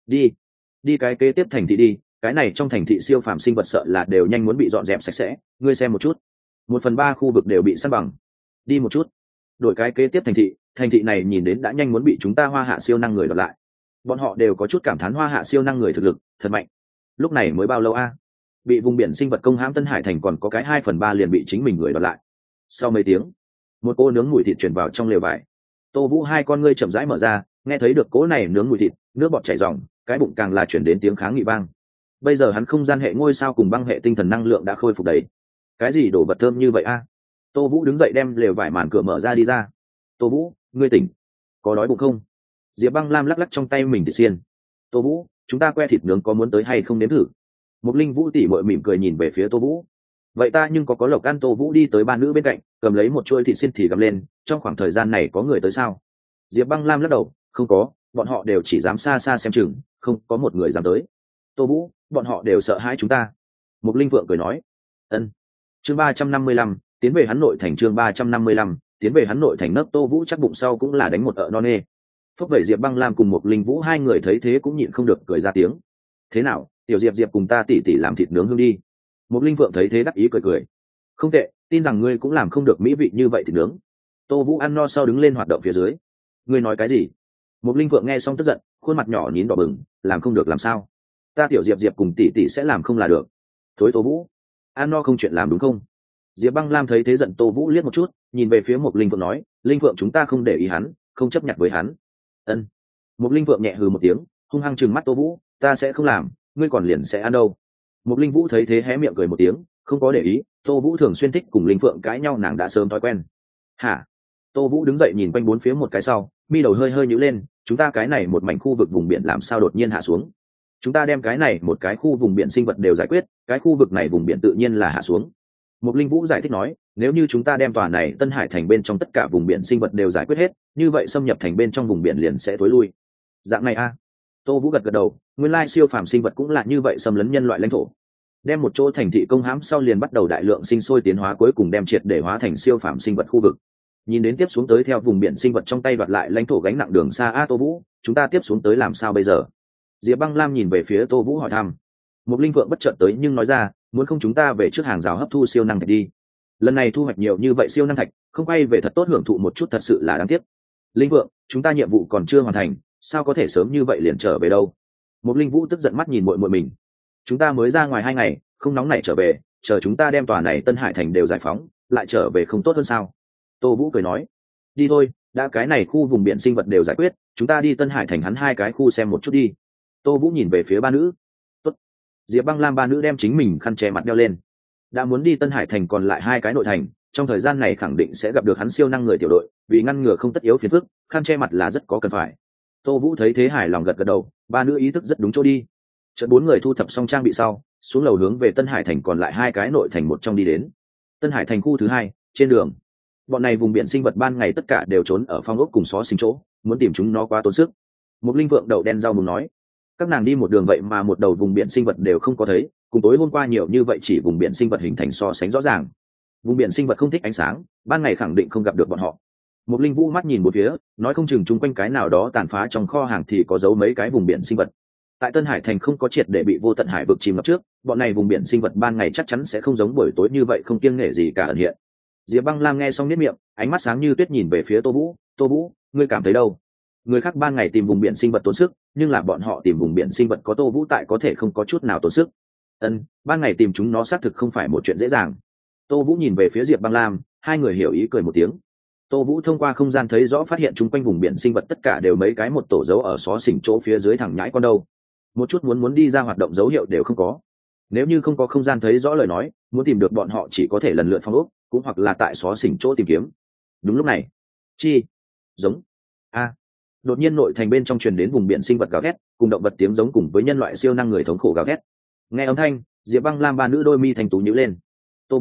Đi cái kế tiếp thành thị đi, cái này trong thành thị siêu phàm sinh vật sợ là đều nhanh muốn bị dọn dẹp sạch sẽ. Ngươi xem một chút, 1/3 khu vực đều bị săn bằng. Đi một chút, đổi cái kế tiếp thành thị này nhìn đến đã nhanh muốn bị chúng ta Hoa Hạ siêu năng người đoạt lại. Bọn họ đều có chút cảm thán Hoa Hạ siêu năng người thực lực thật mạnh. Lúc này mới bao lâu a? Bị vùng biển sinh vật công hãm Tân Hải Thành còn có cái 2/3 liền bị chính mình người đoạt lại. Sau mấy tiếng, một cô nướng mùi thịt chuyển vào trong lều vải. Tô Vũ hai con ngươi chậm rãi mở ra, nghe thấy được cỗ này nướng mùi thịt, nước bọt chảy ròng, cái bụng càng là chuyển đến tiếng kháng nghị vang. Bây giờ hắn không gian hệ ngôi sao cùng băng hệ tinh thần năng lượng đã khôi phục đầy. Cái gì đồ vật thơm như vậy a? Tô Vũ đứng dậy đem lều vải màn cửa mở ra đi ra. Tô Vũ, ngươi tỉnh, có đói bụng không? Diệp Băng Lam lắc lắc trong tay mình thịt xiên. Tô Vũ, chúng ta que thịt nướng có muốn tới hay không nếm thử? Mục Linh Vũ tỉ mội mỉm cười nhìn về phía Tô Vũ. Vậy ta nhưng có lộc ăn. Tô Vũ đi tới ba nữ bên cạnh, cầm lấy một chuôi thịt xiên thì gặm lên. Trong khoảng thời gian này có người tới sao? Diệp Băng Lam lắc đầu, không có, bọn họ đều chỉ dám xa xa xem chừng, không có một người dám tới. Tô Vũ, bọn họ đều sợ hãi chúng ta. Mục Linh Vượng cười nói. Ân. Chương 355, tiến về hắn nội thành. Chương 355, tiến về hắn nội thành. Nấc Tô Vũ chắc bụng sau cũng là đánh một ợ non nê. Phúc vậy Diệp Băng Lam cùng Mục Linh Vũ hai người thấy thế cũng nhịn không được cười ra tiếng. Thế nào, tiểu Diệp cùng ta tỉ làm thịt nướng hương đi. Mục Linh Vượng thấy thế đắc ý cười. Không tệ, tin rằng ngươi cũng làm không được mỹ vị như vậy thịt nướng. Tô Vũ ăn no sau đứng lên hoạt động phía dưới. Ngươi nói cái gì? Mục Linh Vượng nghe xong tức giận, khuôn mặt nhỏ nín đỏ bừng, làm không được làm sao? Ta tiểu Diệp cùng tỉ sẽ làm không là được. Thối Tô Vũ, ăn no không chuyện làm đúng không? Diệp Băng Lam thấy thế giận Tô Vũ liếc một chút, nhìn về phía Mục Linh Vượng nói, Linh Vượng chúng ta không để ý hắn, không chấp nhận với hắn. Ân. Mục Linh Vượng nhẹ hừ một tiếng, hung hăng trừng mắt Tô Vũ, ta sẽ không làm, ngươi còn liền sẽ ăn đâu. Mục Linh Vũ thấy thế hé miệng cười một tiếng, không có để ý, Tô Vũ thường xuyên thích cùng Linh Phượng cãi nhau, nàng đã sớm thói quen. Hả? Tô Vũ đứng dậy nhìn quanh bốn phía một cái sau, mi đầu hơi nhíu lên, chúng ta cái này một mảnh khu vực vùng biển làm sao đột nhiên hạ xuống? Chúng ta đem cái này một cái khu vùng biển sinh vật đều giải quyết, cái khu vực này vùng biển tự nhiên là hạ xuống. Mục Linh Vũ giải thích nói, nếu như chúng ta đem tòa này Tân Hải Thành bên trong tất cả vùng biển sinh vật đều giải quyết hết, như vậy xâm nhập thành bên trong vùng biển liền sẽ tối lui. Dạng này a? Tô Vũ gật đầu, nguyên lai siêu phàm sinh vật cũng là như vậy, xâm lấn nhân loại lãnh thổ. Đem một chỗ thành thị công hãm sau liền bắt đầu đại lượng sinh sôi tiến hóa, cuối cùng đem triệt để hóa thành siêu phàm sinh vật khu vực. Nhìn đến tiếp xuống tới theo vùng biển sinh vật trong tay đoạt lại lãnh thổ gánh nặng đường xa Tô Vũ, chúng ta tiếp xuống tới làm sao bây giờ? Diệp Băng Lam nhìn về phía Tô Vũ hỏi thăm. Mục Linh Vượng bất chợt tới nhưng nói ra, muốn không chúng ta về trước hàng rào hấp thu siêu năng thạch đi. Lần này thu hoạch nhiều như vậy siêu năng thạch, không quay về thật tốt hưởng thụ một chút thật sự là đáng tiếc. Linh Vượng, chúng ta nhiệm vụ còn chưa hoàn thành, sao có thể sớm như vậy liền trở về đâu? Mục Linh Vũ tức giận mắt nhìn muội mình. Chúng ta mới ra ngoài 2 ngày, không nóng nảy trở về, chờ chúng ta đem tòa này Tân Hải Thành đều giải phóng, lại trở về không tốt hơn sao? Tô Vũ cười nói. Đi thôi, đã cái này khu vùng biển sinh vật đều giải quyết, chúng ta đi Tân Hải Thành hắn 2 cái khu xem một chút đi. Tô Vũ nhìn về phía ba nữ. Tốt. Diệp Băng Lam ba nữ đem chính mình khăn che mặt đeo lên. Đã muốn đi Tân Hải Thành còn lại 2 cái nội thành, trong thời gian này khẳng định sẽ gặp được hắn siêu năng người tiểu đội, vì ngăn ngừa không tất yếu phiền phức, khăn che mặt là rất có cần phải. Tô Vũ thấy thế hài lòng gật đầu, ba nữ ý thức rất đúng chỗ đi. Chợt 4 người thu thập xong trang bị sau, xuống lầu hướng về Tân Hải Thành còn lại 2 cái nội thành một trong đi đến. Tân Hải Thành khu thứ 2, trên đường, bọn này vùng biển sinh vật ban ngày tất cả đều trốn ở phong ốc cùng xó xỉnh chỗ, muốn tìm chúng nó quá tốn sức. Một Linh Vượng đầu đen rau mùng nói, các nàng đi một đường vậy mà một đầu vùng biển sinh vật đều không có thấy, cùng tối hôm qua nhiều như vậy chỉ vùng biển sinh vật hình thành so sánh rõ ràng. Vùng biển sinh vật không thích ánh sáng, ban ngày khẳng định không gặp được bọn họ. Một Linh Vũ mắt nhìn một phía, nói không chừng chung quanh cái nào đó tàn phá trong kho hàng thì có giấu mấy cái vùng biển sinh vật. Tại Tân Hải Thành không có triệt để bị vô tận hải vực chìm ngập trước, bọn này vùng biển sinh vật ban ngày chắc chắn sẽ không giống buổi tối như vậy không kiêng nể gì cả ẩn hiện. Diệp Băng Lam nghe xong niết miệng, ánh mắt sáng như tuyết nhìn về phía Tô Vũ. Tô Vũ, ngươi cảm thấy đâu? Người khác ban ngày tìm vùng biển sinh vật tốn sức, nhưng là bọn họ tìm vùng biển sinh vật có Tô Vũ tại có thể không có chút nào tốn sức. Ban ngày tìm chúng nó xác thực không phải một chuyện dễ dàng. Tô Vũ nhìn về phía Diệp Băng Lam, hai người hiểu ý cười một tiếng. Tô Vũ thông qua không gian thấy rõ, phát hiện chung quanh vùng biển sinh vật tất cả đều mấy cái một tổ dấu ở xó xỉnh chỗ phía dưới thẳng nhãi con đâu. Một chút muốn đi ra hoạt động dấu hiệu đều không có. Nếu như không có không gian thấy rõ lời nói, muốn tìm được bọn họ chỉ có thể lần lượt phong ốc, cũng hoặc là tại xó xỉnh chỗ tìm kiếm. Đúng lúc này, giống đột nhiên nội thành bên trong truyền đến vùng biển sinh vật gào thét, cùng động vật tiếng giống cùng với nhân loại siêu năng người thống khổ gào thét. Nghe âm thanh, Diệp Băng Lam ba nữ đôi mi thành tú nhíu lên. Tô Vũ,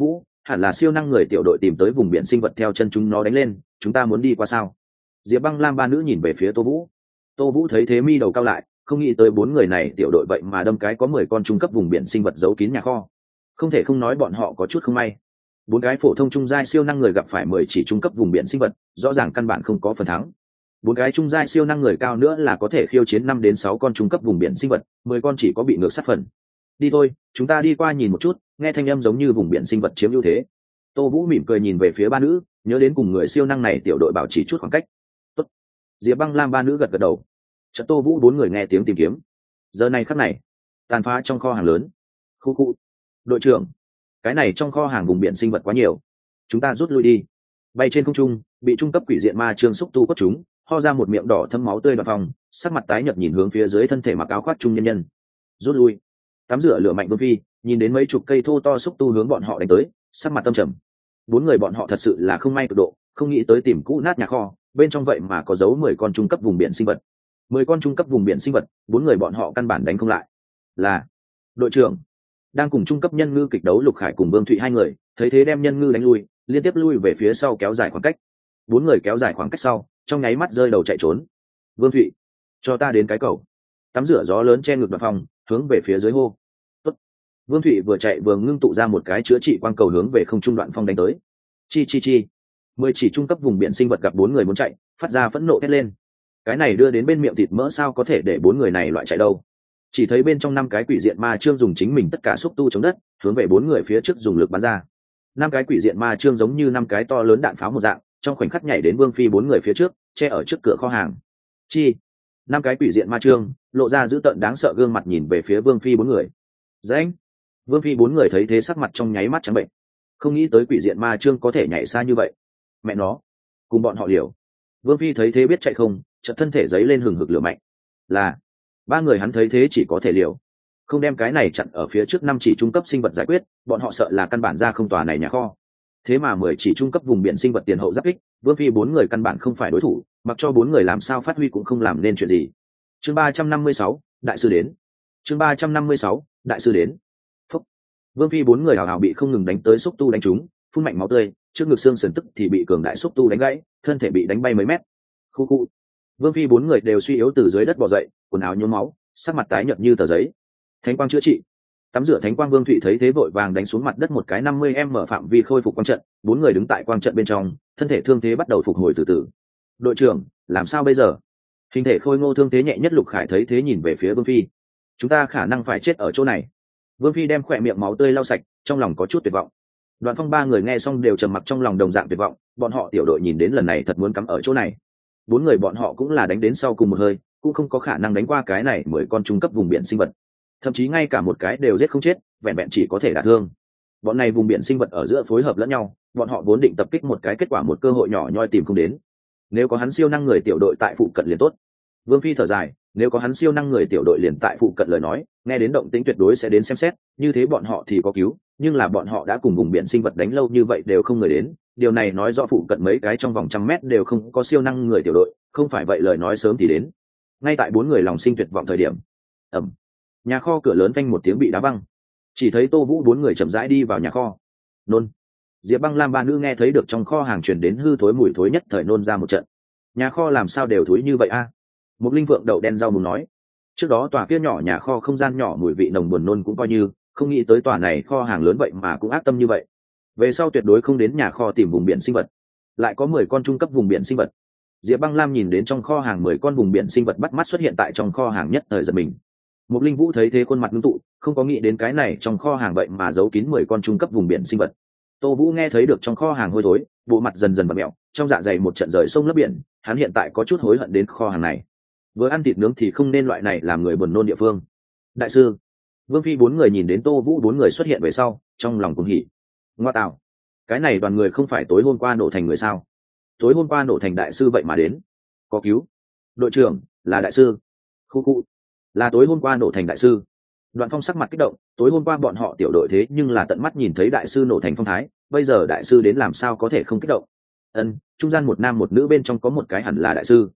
hẳn là siêu năng người tiểu đội tìm tới vùng biển sinh vật theo chân chúng nó đánh lên, chúng ta muốn đi qua sao? Diệp Băng Lam ba nữ nhìn về phía Tô Vũ. Tô Vũ thấy thế mi đầu cao lại, không nghĩ tới 4 người này tiểu đội vậy mà đâm cái có 10 con trung cấp vùng biển sinh vật giấu kín nhà kho. Không thể không nói bọn họ có chút không may. 4 cái phổ thông trung giai siêu năng người gặp phải 10 chỉ trung cấp vùng biển sinh vật, rõ ràng căn bản không có phần thắng. 4 cái trung giai siêu năng người cao nữa là có thể khiêu chiến 5 đến 6 con trung cấp vùng biển sinh vật, 10 con chỉ có bị ngược sát phần. Đi thôi, chúng ta đi qua nhìn một chút, nghe thanh âm giống như vùng biển sinh vật chiếm ưu thế. Tô Vũ mỉm cười nhìn về phía ba nữ, nhớ đến cùng người siêu năng này tiểu đội bảo trì chút khoảng cách. Tốt. Diệp Băng Lam ba nữ gật gật đầu. Chợt Tô Vũ 4 người nghe tiếng tìm kiếm. Giờ này khắc này, tàn phá trong kho hàng lớn. Khu khu. Đội trưởng, cái này trong kho hàng vùng biển sinh vật quá nhiều, chúng ta rút lui đi. Bay trên không trung, bị trung cấp quỷ diện ma trương xúc tu quất chúng, ho ra một miệng đỏ thấm máu tươi vào phòng, sắc mặt tái nhợt nhìn hướng phía dưới thân thể mặc áo khoác trung nhân nhân. Rút lui. Tắm rửa lửa mạnh Vương Phi, nhìn đến mấy chục cây thô to xúc tu hướng bọn họ đánh tới, sắc mặt tâm trầm. 4 người bọn họ thật sự là không may cực độ, không nghĩ tới tìm cũ nát nhà kho, bên trong vậy mà có giấu 10 con trung cấp vùng biển sinh vật. 10 con trung cấp vùng biển sinh vật, 4 người bọn họ căn bản đánh không lại. Là đội trưởng đang cùng trung cấp nhân ngư kịch đấu Lục Khải cùng Vương Thụy hai người, thấy thế đem nhân ngư đánh lui, liên tiếp lui về phía sau kéo dài khoảng cách. 4 người kéo dài khoảng cách sau, trong nháy mắt rơi đầu chạy trốn. Vương Thụy, cho ta đến cái cầu. Tắm rửa gió lớn che ngực Đoạn Phong, hướng về phía dưới hô. Tốt. Vương Thụy vừa chạy vừa ngưng tụ ra một cái chữa trị quang cầu hướng về không trung Đoạn Phong đánh tới. Chi chi chi. 10 chỉ trung cấp vùng biển sinh vật gặp 4 người muốn chạy, phát ra phẫn nộ thét lên. Cái này đưa đến bên miệng thịt mỡ sao có thể để 4 người này loại chạy đâu. Chỉ thấy bên trong 5 cái quỷ diện ma trương dùng chính mình tất cả xúc tu chống đất, hướng về 4 người phía trước dùng lực bắn ra. 5 cái quỷ diện ma trương giống như 5 cái to lớn đạn pháo một dạng, trong khoảnh khắc nhảy đến Vương Phi 4 người phía trước, che ở trước cửa kho hàng. Chi. 5 cái quỷ diện ma trương lộ ra dữ tợn đáng sợ gương mặt nhìn về phía Vương Phi 4 người. Dãnh. Vương Phi 4 người thấy thế sắc mặt trong nháy mắt trắng bệnh. Không nghĩ tới quỷ diện ma trương có thể nhảy xa như vậy. Mẹ nó, cùng bọn họ liều. Vương Phi thấy thế biết chạy không, chợt thân thể giấy lên hừng hực lửa mạnh. Là 3 người hắn thấy thế chỉ có thể liều. Không đem cái này chặn ở phía trước 5 chỉ trung cấp sinh vật giải quyết, bọn họ sợ là căn bản ra không tòa này nhà kho. Thế mà 10 chỉ trung cấp vùng biển sinh vật tiền hậu giáp kích, Vương Phi 4 người căn bản không phải đối thủ, mặc cho 4 người làm sao phát huy cũng không làm nên chuyện gì. Chương 356, đại sư đến. Chương 356, đại sư đến. Phúc. Vương Phi 4 người hào hào bị không ngừng đánh tới xúc tu đánh trúng, phun mạnh máu tươi, trước ngực xương sườn tức thì bị cường đại xúc tu đánh gãy, thân thể bị đánh bay mấy mét. Khu khu. Vương Phi 4 người đều suy yếu từ dưới đất bò dậy, quần áo nhuốm máu, sắc mặt tái nhợt như tờ giấy. Thánh quang chữa trị. Tắm rửa thánh quang Vương Thụy thấy thế vội vàng đánh xuống mặt đất một cái 50m phạm vi khôi phục quang trận, 4 người đứng tại quang trận bên trong, thân thể thương thế bắt đầu phục hồi từ từ. Đội trưởng, làm sao bây giờ? Hình thể khôi ngô thương thế nhẹ nhất Lục Khải thấy thế nhìn về phía Vương Phi. Chúng ta khả năng phải chết ở chỗ này. Vương Phi đem khỏe miệng máu tươi lau sạch, trong lòng có chút tuyệt vọng. Đoạn Phong 3 người nghe xong đều trầm mặc trong lòng đồng dạng tuyệt vọng, bọn họ tiểu đội nhìn đến lần này thật muốn cắm ở chỗ này. 4 người bọn họ cũng là đánh đến sau cùng một hơi, cũng không có khả năng đánh qua cái này 10 con trung cấp vùng biển sinh vật. Thậm chí ngay cả một cái đều giết không chết, vẹn vẹn chỉ có thể đả thương. Bọn này vùng biển sinh vật ở giữa phối hợp lẫn nhau, bọn họ vốn định tập kích một cái kết quả một cơ hội nhỏ nhoi tìm không đến. Nếu có hắn siêu năng người tiểu đội tại phụ cận liền tốt. Vương Phi thở dài, nếu có hắn siêu năng người tiểu đội liền tại phụ cận lời nói, nghe đến động tĩnh tuyệt đối sẽ đến xem xét, như thế bọn họ thì có cứu, nhưng là bọn họ đã cùng vùng biển sinh vật đánh lâu như vậy đều không người đến, điều này nói rõ phụ cận mấy cái trong vòng 100 mét đều không có siêu năng người tiểu đội, không phải vậy lời nói sớm thì đến. Ngay tại 4 người lòng sinh tuyệt vọng thời điểm, ầm, nhà kho cửa lớn vang một tiếng bị đá văng, chỉ thấy Tô Vũ 4 người chậm rãi đi vào nhà kho. Nôn. Diệp Băng Lam ba nữ nghe thấy được trong kho hàng truyền đến hư thối mùi thối nhất thời nôn ra một trận. Nhà kho làm sao đều thối như vậy a? Một linh vượng đậu đen rau mùng nói. Trước đó tòa kia nhỏ nhà kho không gian nhỏ mùi vị nồng buồn nôn cũng coi như, không nghĩ tới tòa này kho hàng lớn vậy mà cũng ác tâm như vậy. Về sau tuyệt đối không đến nhà kho tìm vùng biển sinh vật. Lại có 10 con trung cấp vùng biển sinh vật. Diệp Băng Lam nhìn đến trong kho hàng 10 con vùng biển sinh vật bắt mắt xuất hiện tại trong kho hàng nhất thời giật mình. Một linh vũ thấy thế khuôn mặt ngưng tụ, không có nghĩ đến cái này trong kho hàng vậy mà giấu kín 10 con trung cấp vùng biển sinh vật. Tô Vũ nghe thấy được trong kho hàng hôi thối, bộ mặt dần dần bặm mẹo, trong dạ dày một trận rời sông lấp biển, hắn hiện tại có chút hối hận đến kho hàng này. Vừa ăn thịt nướng thì không nên loại này làm người buồn nôn địa phương. Đại sư, Vương Phi 4 người nhìn đến Tô Vũ 4 người xuất hiện về sau, trong lòng cuồng hỉ. Ngoa tạo, cái này đoàn người không phải tối hôm qua nổ thành người sao? Tối hôm qua nổ thành đại sư vậy mà đến. Có cứu. Đội trưởng, là đại sư. Khu khu, là tối hôm qua nổ thành đại sư. Đoạn Phong sắc mặt kích động, tối hôm qua bọn họ tiểu đội thế nhưng là tận mắt nhìn thấy đại sư nổ thành phong thái, bây giờ đại sư đến làm sao có thể không kích động. Ân, trung gian một nam một nữ bên trong có một cái hẳn là đại sư.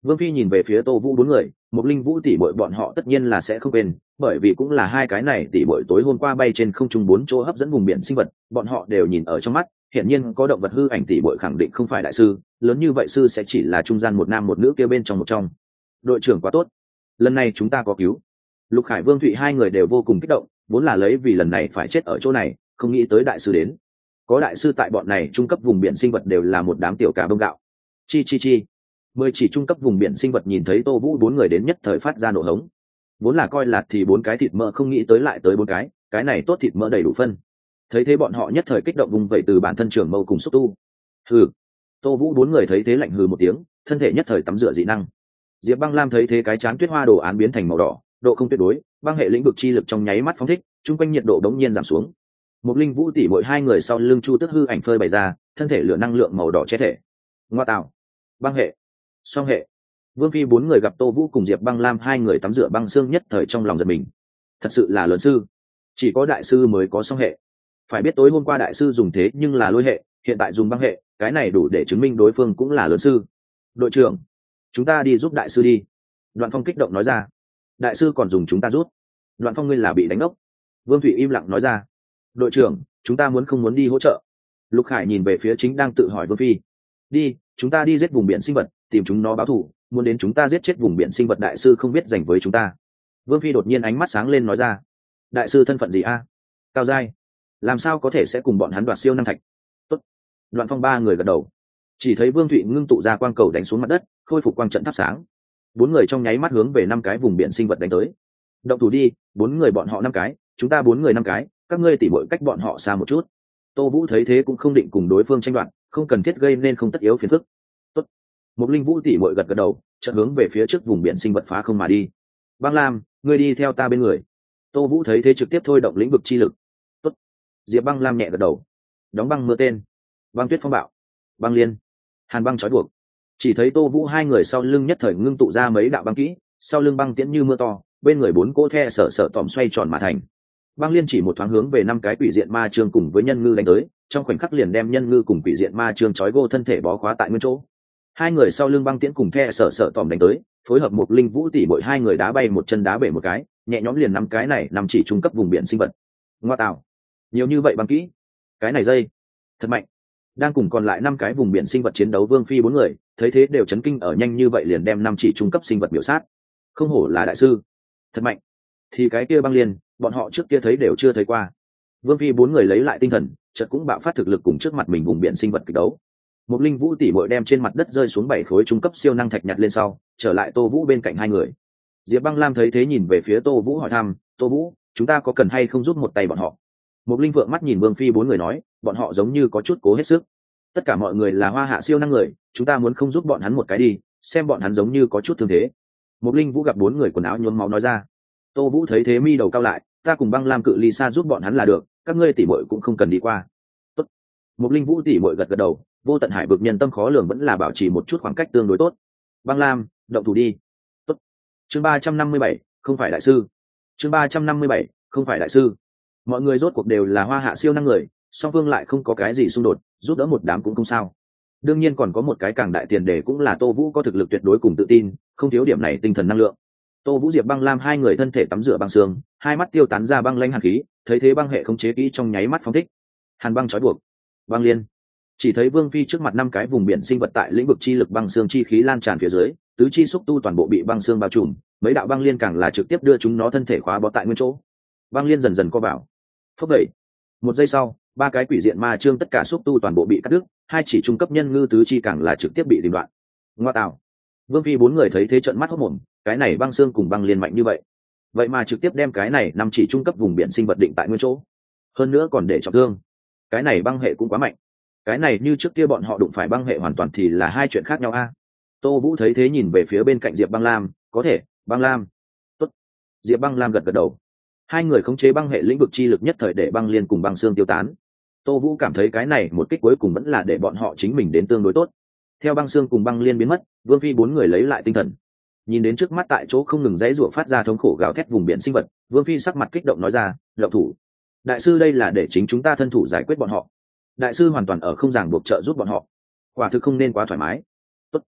Vương Phi nhìn về phía Tô Vũ bốn người, Mộc Linh Vũ tỷ muội bọn họ tất nhiên là sẽ không quên, bởi vì cũng là hai cái này tỷ muội tối hôm qua bay trên không trung bốn chỗ hấp dẫn vùng biển sinh vật, bọn họ đều nhìn ở trong mắt, hiển nhiên có động vật hư ảnh tỷ muội khẳng định không phải đại sư, lớn như vậy sư sẽ chỉ là trung gian một nam một nữ kia bên trong một trong. Đội trưởng quá tốt, lần này chúng ta có cứu. Lục Khải Vương Thụy hai người đều vô cùng kích động, vốn là lấy vì lần này phải chết ở chỗ này, không nghĩ tới đại sư đến. Có đại sư tại bọn này trung cấp vùng biển sinh vật đều là một đám tiểu cá bông gạo. Chi chi chi. 10 chỉ trung cấp vùng biển sinh vật nhìn thấy Tô Vũ bốn người đến nhất thời phát ra nổ hống. Vốn là coi là thì 4 cái thịt mỡ không nghĩ tới lại tới 4 cái này tốt thịt mỡ đầy đủ phân. Thấy thế bọn họ nhất thời kích động vùng vậy từ bản thân trưởng mâu cùng xúc tu. Hừ. Tô Vũ bốn người thấy thế lạnh hừ một tiếng, thân thể nhất thời tắm rửa dị năng. Diệp Băng Lam thấy thế cái chán tuyết hoa đồ án biến thành màu đỏ, độ không tuyệt đối, băng hệ lĩnh vực chi lực trong nháy mắt phóng thích, trung quanh nhiệt độ đống nhiên giảm xuống. Một Linh Vũ tỷ muội hai người sau lưng Chu Tức hư ảnh phơi bày ra, thân thể lửa năng lượng màu đỏ che thể. Ngoa tạo. Băng hệ. Song hệ. Vương Phi bốn người gặp Tô Vũ cùng Diệp Băng Lam hai người tắm rửa băng xương nhất thời trong lòng giật mình. Thật sự là lớn sư, chỉ có đại sư mới có song hệ. Phải biết tối hôm qua đại sư dùng thế nhưng là lôi hệ, hiện tại dùng băng hệ, cái này đủ để chứng minh đối phương cũng là lớn sư. Đội trưởng, chúng ta đi giúp đại sư đi. Đoạn Phong kích động nói ra. Đại sư còn dùng chúng ta rút. Đoạn Phong ngươi là bị đánh ốc. Vương Thụy im lặng nói ra. Đội trưởng, chúng ta muốn không muốn đi hỗ trợ. Lục Khải nhìn về phía chính đang tự hỏi Vương Phi. Đi, chúng ta đi giết vùng biển sinh vật, tìm chúng nó báo thù, muốn đến chúng ta giết chết vùng biển sinh vật đại sư không biết dành với chúng ta. Vương Phi đột nhiên ánh mắt sáng lên nói ra. Đại sư thân phận gì a? Cao giai. Làm sao có thể sẽ cùng bọn hắn đoạt siêu năng thạch? Tốt. Đoạn Phong ba người gật đầu. Chỉ thấy Vương Thụy ngưng tụ ra quang cầu đánh xuống mặt đất, khôi phục quang trận thắp sáng. 4 người trong nháy mắt hướng về 5 cái vùng biển sinh vật đánh tới. Động thủ đi, 4 người bọn họ 5 cái, chúng ta 4 người 5 cái, các ngươi tỉ muội cách bọn họ xa một chút. Tô Vũ thấy thế cũng không định cùng đối phương tranh đoạt, không cần thiết gây nên không tất yếu phiền phức. Tốt. Một Linh Vũ tỉ muội gật gật đầu, chợt hướng về phía trước vùng biển sinh vật phá không mà đi. Băng Lam, ngươi đi theo ta bên người. Tô Vũ thấy thế trực tiếp thôi động lĩnh vực chi lực. Tốt. Diệp Băng Lam nhẹ gật đầu. Đóng băng mưa tên. Băng tuyết phong bạo. Băng liên. Hàn băng trói buộc. Chỉ thấy Tô Vũ hai người sau lưng nhất thời ngưng tụ ra mấy đạo băng kỹ, sau lưng băng tiễn như mưa to, bên người 4 cỗ the sở tòm xoay tròn mà thành. Băng liên chỉ một thoáng hướng về 5 cái quỷ diện ma chương cùng với nhân ngư đánh tới, trong khoảnh khắc liền đem nhân ngư cùng quỷ diện ma chương trói gô thân thể bó khóa tại nguyên chỗ. Hai người sau lưng băng tiễn cùng the sở tòm đánh tới, phối hợp một Linh Vũ tỷ mỗi hai người đá bay một chân đá bể một cái, nhẹ nhõm liền 5 cái này nằm chỉ trung cấp vùng biển sinh vật. Ngoa tạo, nhiều như vậy băng kỹ, cái này dây thật mạnh. Đang cùng còn lại 5 cái vùng biển sinh vật chiến đấu Vương Phi 4 người, thấy thế đều chấn kinh ở nhanh như vậy liền đem 5 chỉ trung cấp sinh vật biểu sát. Không hổ là đại sư, thật mạnh. Thì cái kia băng liên, bọn họ trước kia thấy đều chưa thấy qua. Vương Phi 4 người lấy lại tinh thần, chợt cũng bạo phát thực lực cùng trước mặt mình vùng biển sinh vật kịch đấu. Một Linh Vũ tỷ muội đem trên mặt đất rơi xuống 7 khối trung cấp siêu năng thạch nhặt lên sau, trở lại Tô Vũ bên cạnh hai người. Diệp Băng Lam thấy thế nhìn về phía Tô Vũ hỏi thăm, "Tô Vũ, chúng ta có cần hay không giúp một tay bọn họ?" Một Linh vượng mắt nhìn Vương Phi 4 người nói, "Bọn họ giống như có chút cố hết sức. Tất cả mọi người là hoa hạ siêu năng người, chúng ta muốn không giúp bọn hắn một cái đi, xem bọn hắn giống như có chút thương thế." Một Linh Vũ gặp 4 người quần áo nhuốm máu nói ra. Tô Vũ thấy thế mi đầu cao lại, "Ta cùng Băng Lam cự ly xa giúp bọn hắn là được, các ngươi tỷ muội cũng không cần đi qua." Tốt. Một Linh Vũ tỷ muội gật gật đầu, vô tận hải vực nhân tâm khó lường vẫn là bảo trì một chút khoảng cách tương đối tốt. Băng Lam, động thủ đi. Tốt. Chương 357, không phải đại sư. Chương 357, không phải đại sư. Mọi người rốt cuộc đều là hoa hạ siêu năng người, song phương lại không có cái gì xung đột, giúp đỡ một đám cũng không sao. Đương nhiên còn có một cái càng đại tiền đề cũng là Tô Vũ có thực lực tuyệt đối cùng tự tin, không thiếu điểm này tinh thần năng lượng. Tô Vũ Diệp Băng Lam hai người thân thể tắm rửa băng sương, hai mắt tiêu tán ra băng lãnh hàn khí, thấy thế băng hệ khống chế kỹ trong nháy mắt phóng thích. Hàn băng trói buộc, băng liên. Chỉ thấy Vương Phi trước mặt 5 cái vùng biển sinh vật tại lĩnh vực chi lực băng xương chi khí lan tràn phía dưới, tứ chi xúc tu toàn bộ bị băng xương bao trùm, mấy đạo băng liên càng là trực tiếp đưa chúng nó thân thể khóa bó tại nguyên chỗ. Băng liên dần dần co vào. Phốc đẩy. Một giây sau, 3 cái quỷ diện ma chương tất cả xúc tu toàn bộ bị cắt đứt, hai chỉ trung cấp nhân ngư tứ chi càng là trực tiếp bị đình đoạn. Ngoa tạo. Vương Phi 4 người thấy thế trợn mắt hốt mồm, cái này băng xương cùng băng liên mạnh như vậy, vậy mà trực tiếp đem cái này 5 chỉ trung cấp vùng biển sinh vật định tại nguyên chỗ, hơn nữa còn để trọng thương. Cái này băng hệ cũng quá mạnh. Cái này như trước kia bọn họ đụng phải băng hệ hoàn toàn thì là hai chuyện khác nhau a. Tô Vũ thấy thế nhìn về phía bên cạnh Diệp Băng Lam, "Có thể, Băng Lam." Tốt. Diệp Băng Lam gật gật đầu. Hai người khống chế băng hệ lĩnh vực chi lực nhất thời để băng liên cùng băng xương tiêu tán. Tô Vũ cảm thấy cái này một kích cuối cùng vẫn là để bọn họ chính mình đến tương đối tốt. Theo băng xương cùng băng liên biến mất, Vương Phi 4 người lấy lại tinh thần. Nhìn đến trước mắt tại chỗ không ngừng giãy giụa phát ra thống khổ gào thét vùng biển sinh vật, Vương Phi sắc mặt kích động nói ra, "Động thủ. Đại sư đây là để chính chúng ta thân thủ giải quyết bọn họ. Đại sư hoàn toàn ở không ràng buộc trợ giúp bọn họ. Quả thực không nên quá thoải mái." Tốt.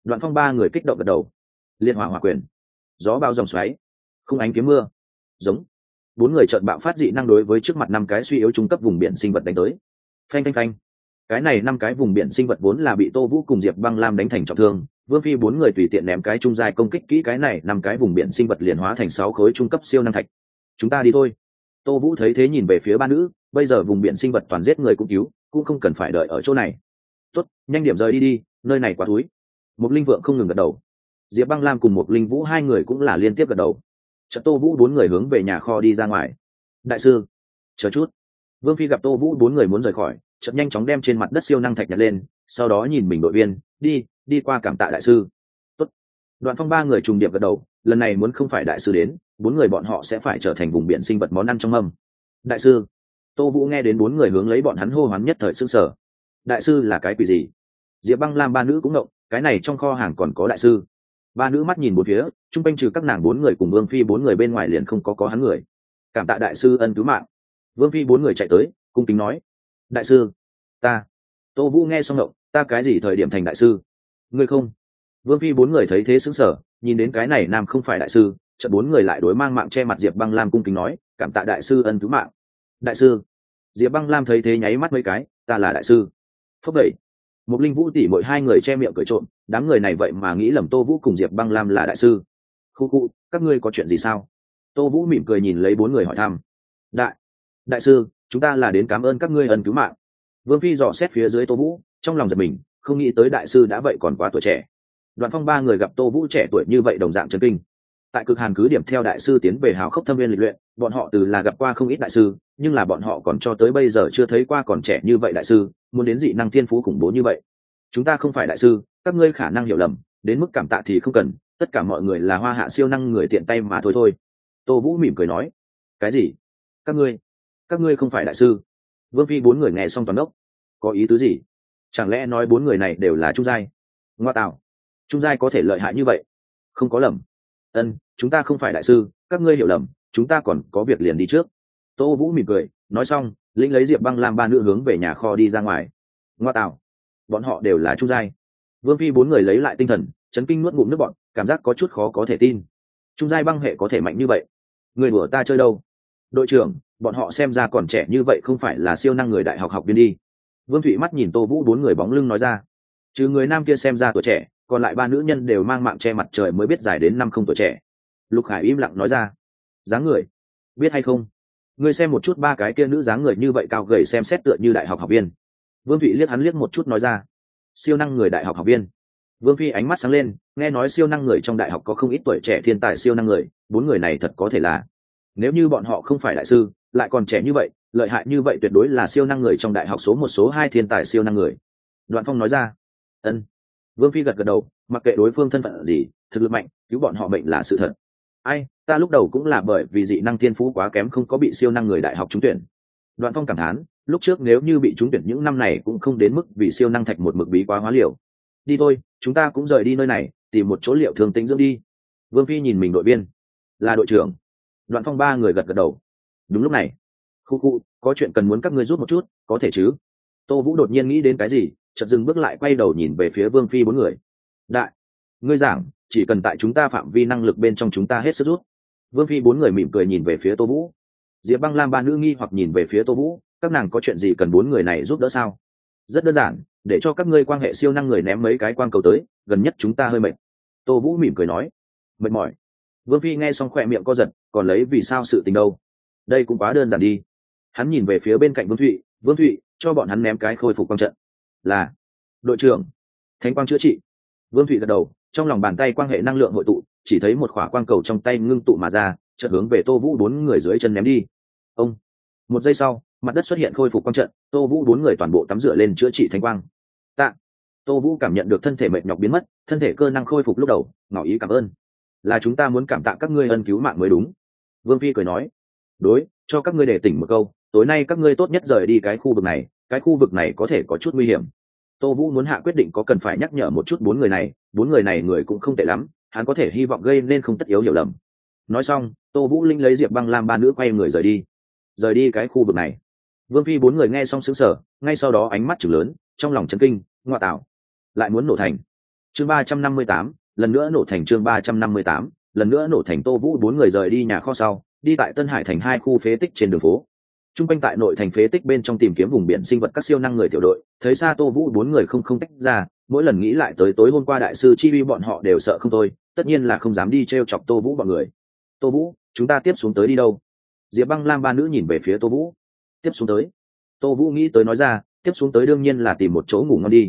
Đoạn Phong ba người kích động gật đầu. Liên hỏa hỏa quyền, gió bao dòng xoáy, không ánh kiếm mưa, giống. Bốn người chợt bạo phát dị năng đối với trước mặt năm cái suy yếu trung cấp vùng biển sinh vật đánh tới. Phanh phanh phanh. Cái này năm cái vùng biển sinh vật vốn là bị Tô Vũ cùng Diệp Băng Lam đánh thành trọng thương, Vương Phi bốn người tùy tiện ném cái trung giai công kích kỹ cái này năm cái vùng biển sinh vật liền hóa thành 6 khối trung cấp siêu năng thạch. Chúng ta đi thôi. Tô Vũ thấy thế nhìn về phía ba nữ, bây giờ vùng biển sinh vật toàn giết người cũng cứu, cũng không cần phải đợi ở chỗ này. Tốt, nhanh điểm rời đi đi, nơi này quá thúi. Một Linh Vượng không ngừng gật đầu. Diệp Băng Lam cùng một Linh Vũ hai người cũng là liên tiếp gật đầu. Chợt Tô Vũ bốn người hướng về nhà kho đi ra ngoài. Đại sư, chờ chút. Vương Phi gặp Tô Vũ bốn người muốn rời khỏi, chợt nhanh chóng đem trên mặt đất siêu năng thạch nhặt lên, sau đó nhìn mình đội viên, đi qua cảm tạ đại sư. Tốt. Đoạn Phong ba người trùng điệp gật đầu, lần này muốn không phải đại sư đến, bốn người bọn họ sẽ phải trở thành vùng biển sinh vật món ăn trong mâm. Đại sư. Tô Vũ nghe đến bốn người hướng lấy bọn hắn hô hoán nhất thời sửng sở. Đại sư là cái quỷ gì? Diệp Băng Lam ba nữ cũng ngộng, cái này trong kho hàng còn có đại sư. Ba nữ mắt nhìn bốn phía, trung quanh trừ các nàng bốn người cùng Vương Phi bốn người bên ngoài liền không có hắn người. Cảm tạ đại sư ân cứu mạng. Vương Phi bốn người chạy tới, cung kính nói: đại sư, ta. Tô Vũ nghe xong ngộng, ta cái gì thời điểm thành đại sư? Ngươi không? Vương Phi bốn người thấy thế sững sờ, nhìn đến cái này nam không phải đại sư, chợt bốn người lại đối mang mạng che mặt Diệp Băng Lam cung kính nói: cảm tạ đại sư ân cứu mạng. Đại sư. Diệp Băng Lam thấy thế nháy mắt mấy cái, ta là đại sư. Phốc đẩy. Một Linh Vũ tỷ mỗi hai người che miệng cười trộm, đám người này vậy mà nghĩ lầm Tô Vũ cùng Diệp Băng Lam là đại sư. Khu, các ngươi có chuyện gì sao? Tô Vũ mỉm cười nhìn lấy bốn người hỏi thăm. Đại sư, chúng ta là đến cảm ơn các ngươi ân cứu mạng. Vương Phi dò xét phía dưới Tô Vũ, trong lòng giật mình, không nghĩ tới đại sư đã vậy còn quá tuổi trẻ. Đoạn Phong ba người gặp Tô Vũ trẻ tuổi như vậy đồng dạng chấn kinh. Tại Cực Hàn cứ điểm theo đại sư tiến về Hào Khốc Thâm Viên lịch luyện, bọn họ từ là gặp qua không ít đại sư, nhưng là bọn họ còn cho tới bây giờ chưa thấy qua còn trẻ như vậy đại sư, muốn đến dị năng thiên phú khủng bố như vậy. Chúng ta không phải đại sư, các ngươi khả năng hiểu lầm, đến mức cảm tạ thì không cần, tất cả mọi người là hoa hạ siêu năng người tiện tay mà thôi. Tô Vũ mỉm cười nói. Cái gì? Các ngươi không phải đại sư? Vương Phi bốn người nghe xong toàn ốc. Có ý tứ gì? Chẳng lẽ nói bốn người này đều là trung giai? Ngoa tạo, trung giai có thể lợi hại như vậy? Không có lầm. Chúng ta không phải đại sư, các ngươi hiểu lầm, chúng ta còn có việc liền đi trước. Tô Vũ mỉm cười, nói xong lĩnh lấy Diệp Băng Lam ba nữ hướng về nhà kho đi ra ngoài. Ngoa tạo, bọn họ đều là trung giai. Vương Phi bốn người lấy lại tinh thần, chấn kinh nuốt ngụm nước bọn, cảm giác có chút khó có thể tin. Trung giai băng hệ có thể mạnh như vậy? Người đùa ta chơi đâu? Đội trưởng, bọn họ xem ra còn trẻ như vậy không phải là siêu năng người đại học học viên đi. Vương Thụy mắt nhìn Tô Vũ bốn người bóng lưng nói ra. Trừ người nam kia xem ra tuổi trẻ, còn lại ba nữ nhân đều mang mạng che mặt trời mới biết dài đến 50 tuổi trẻ. Lục Hải im lặng nói ra. Dáng người, biết hay không? Ngươi xem một chút ba cái kia nữ dáng người như vậy cao gầy xem xét tựa như đại học học viên. Vương Thụy liếc hắn liếc một chút nói ra. Siêu năng người đại học học viên. Vương Phi ánh mắt sáng lên, nghe nói siêu năng người trong đại học có không ít tuổi trẻ thiên tài siêu năng người, bốn người này thật có thể là. Nếu như bọn họ không phải đại sư, lại còn trẻ như vậy, lợi hại như vậy tuyệt đối là siêu năng người trong đại học số 1 số 2 thiên tài siêu năng người. Đoạn Phong nói ra. Vương Phi gật gật đầu, mặc kệ đối phương thân phận gì, thực lực mạnh, cứu bọn họ mệnh là sự thật. Ai, ta lúc đầu cũng là bởi vì dị năng thiên phú quá kém không có bị siêu năng người đại học trúng tuyển. Đoạn Phong cảm thán, lúc trước nếu như bị trúng tuyển những năm này cũng không đến mức vì siêu năng thạch một mực bí quá hóa liều. Đi thôi, chúng ta cũng rời đi nơi này, tìm một chỗ liệu thương tính dưỡng đi. Vương Phi nhìn mình đội viên, là đội trưởng. Đoạn Phong ba người gật gật đầu. Đúng lúc này, khu, có chuyện cần muốn các ngươi giúp một chút, có thể chứ? Tô Vũ đột nhiên nghĩ đến cái gì, chợt dừng bước lại quay đầu nhìn về phía Vương Phi bốn người. Đại, ngươi giảng, chỉ cần tại chúng ta phạm vi năng lực bên trong chúng ta hết sức rút. Vương Phi bốn người mỉm cười nhìn về phía Tô Vũ. Diệp Băng Lam ba nữ nghi hoặc nhìn về phía Tô Vũ, các nàng có chuyện gì cần bốn người này giúp đỡ sao? Rất đơn giản, để cho các ngươi quan hệ siêu năng người ném mấy cái quang cầu tới, gần nhất chúng ta hơi mệt. Tô Vũ mỉm cười nói. Mệt mỏi. Vương Phi nghe xong khỏe miệng co giật, còn lấy vì sao sự tình đâu? Đây cũng quá đơn giản đi. Hắn nhìn về phía bên cạnh Vương Thụy, cho bọn hắn ném cái khôi phục quang trận. Là. Đội trưởng. Thánh quang chữa trị. Vương Thụy gật đầu, trong lòng bàn tay quang hệ năng lượng hội tụ, chỉ thấy một quả quang cầu trong tay ngưng tụ mà ra, chợt hướng về Tô Vũ bốn người dưới chân ném đi. Ông. Một giây sau, mặt đất xuất hiện khôi phục quang trận, Tô Vũ bốn người toàn bộ tắm rửa lên chữa trị thánh quang. Tạ. Tô Vũ cảm nhận được thân thể mệt nhọc biến mất, thân thể cơ năng khôi phục lúc đầu, ngỏ ý cảm ơn. Là chúng ta muốn cảm tạ các ngươi ân cứu mạng mới đúng. Vương Phi cười nói. Đối, cho các ngươi để tỉnh một câu, tối nay các ngươi tốt nhất rời đi cái khu vực này có thể có chút nguy hiểm. Tô Vũ muốn hạ quyết định có cần phải nhắc nhở một chút bốn người này người cũng không tệ lắm, hắn có thể hy vọng gây nên không tất yếu hiểu lầm. Nói xong, Tô Vũ linh lấy Diệp Băng Lam ba nữ quay người rời đi cái khu vực này. Vương Phi bốn người nghe xong sững sờ, ngay sau đó ánh mắt trừng lớn, trong lòng chấn kinh, ngoa tạo, lại muốn nổ thành. chương 358, lần nữa nổ thành. chương 358, lần nữa nổ thành. Tô Vũ bốn người rời đi nhà kho sau, đi tại Tân Hải thành hai khu phế tích trên đường phố. Trung quanh tại nội thành phế tích bên trong tìm kiếm vùng biển sinh vật các siêu năng người tiểu đội, thấy xa Tô Vũ bốn người không tách ra, mỗi lần nghĩ lại tới tối hôm qua đại sư chi uy bọn họ đều sợ không thôi, tất nhiên là không dám đi trêu chọc Tô Vũ bọn người. Tô Vũ, chúng ta tiếp xuống tới đi đâu? Diệp Băng Lam ba nữ nhìn về phía Tô Vũ. Tiếp xuống tới? Tô Vũ nghĩ tới nói ra, tiếp xuống tới đương nhiên là tìm một chỗ ngủ ngon đi.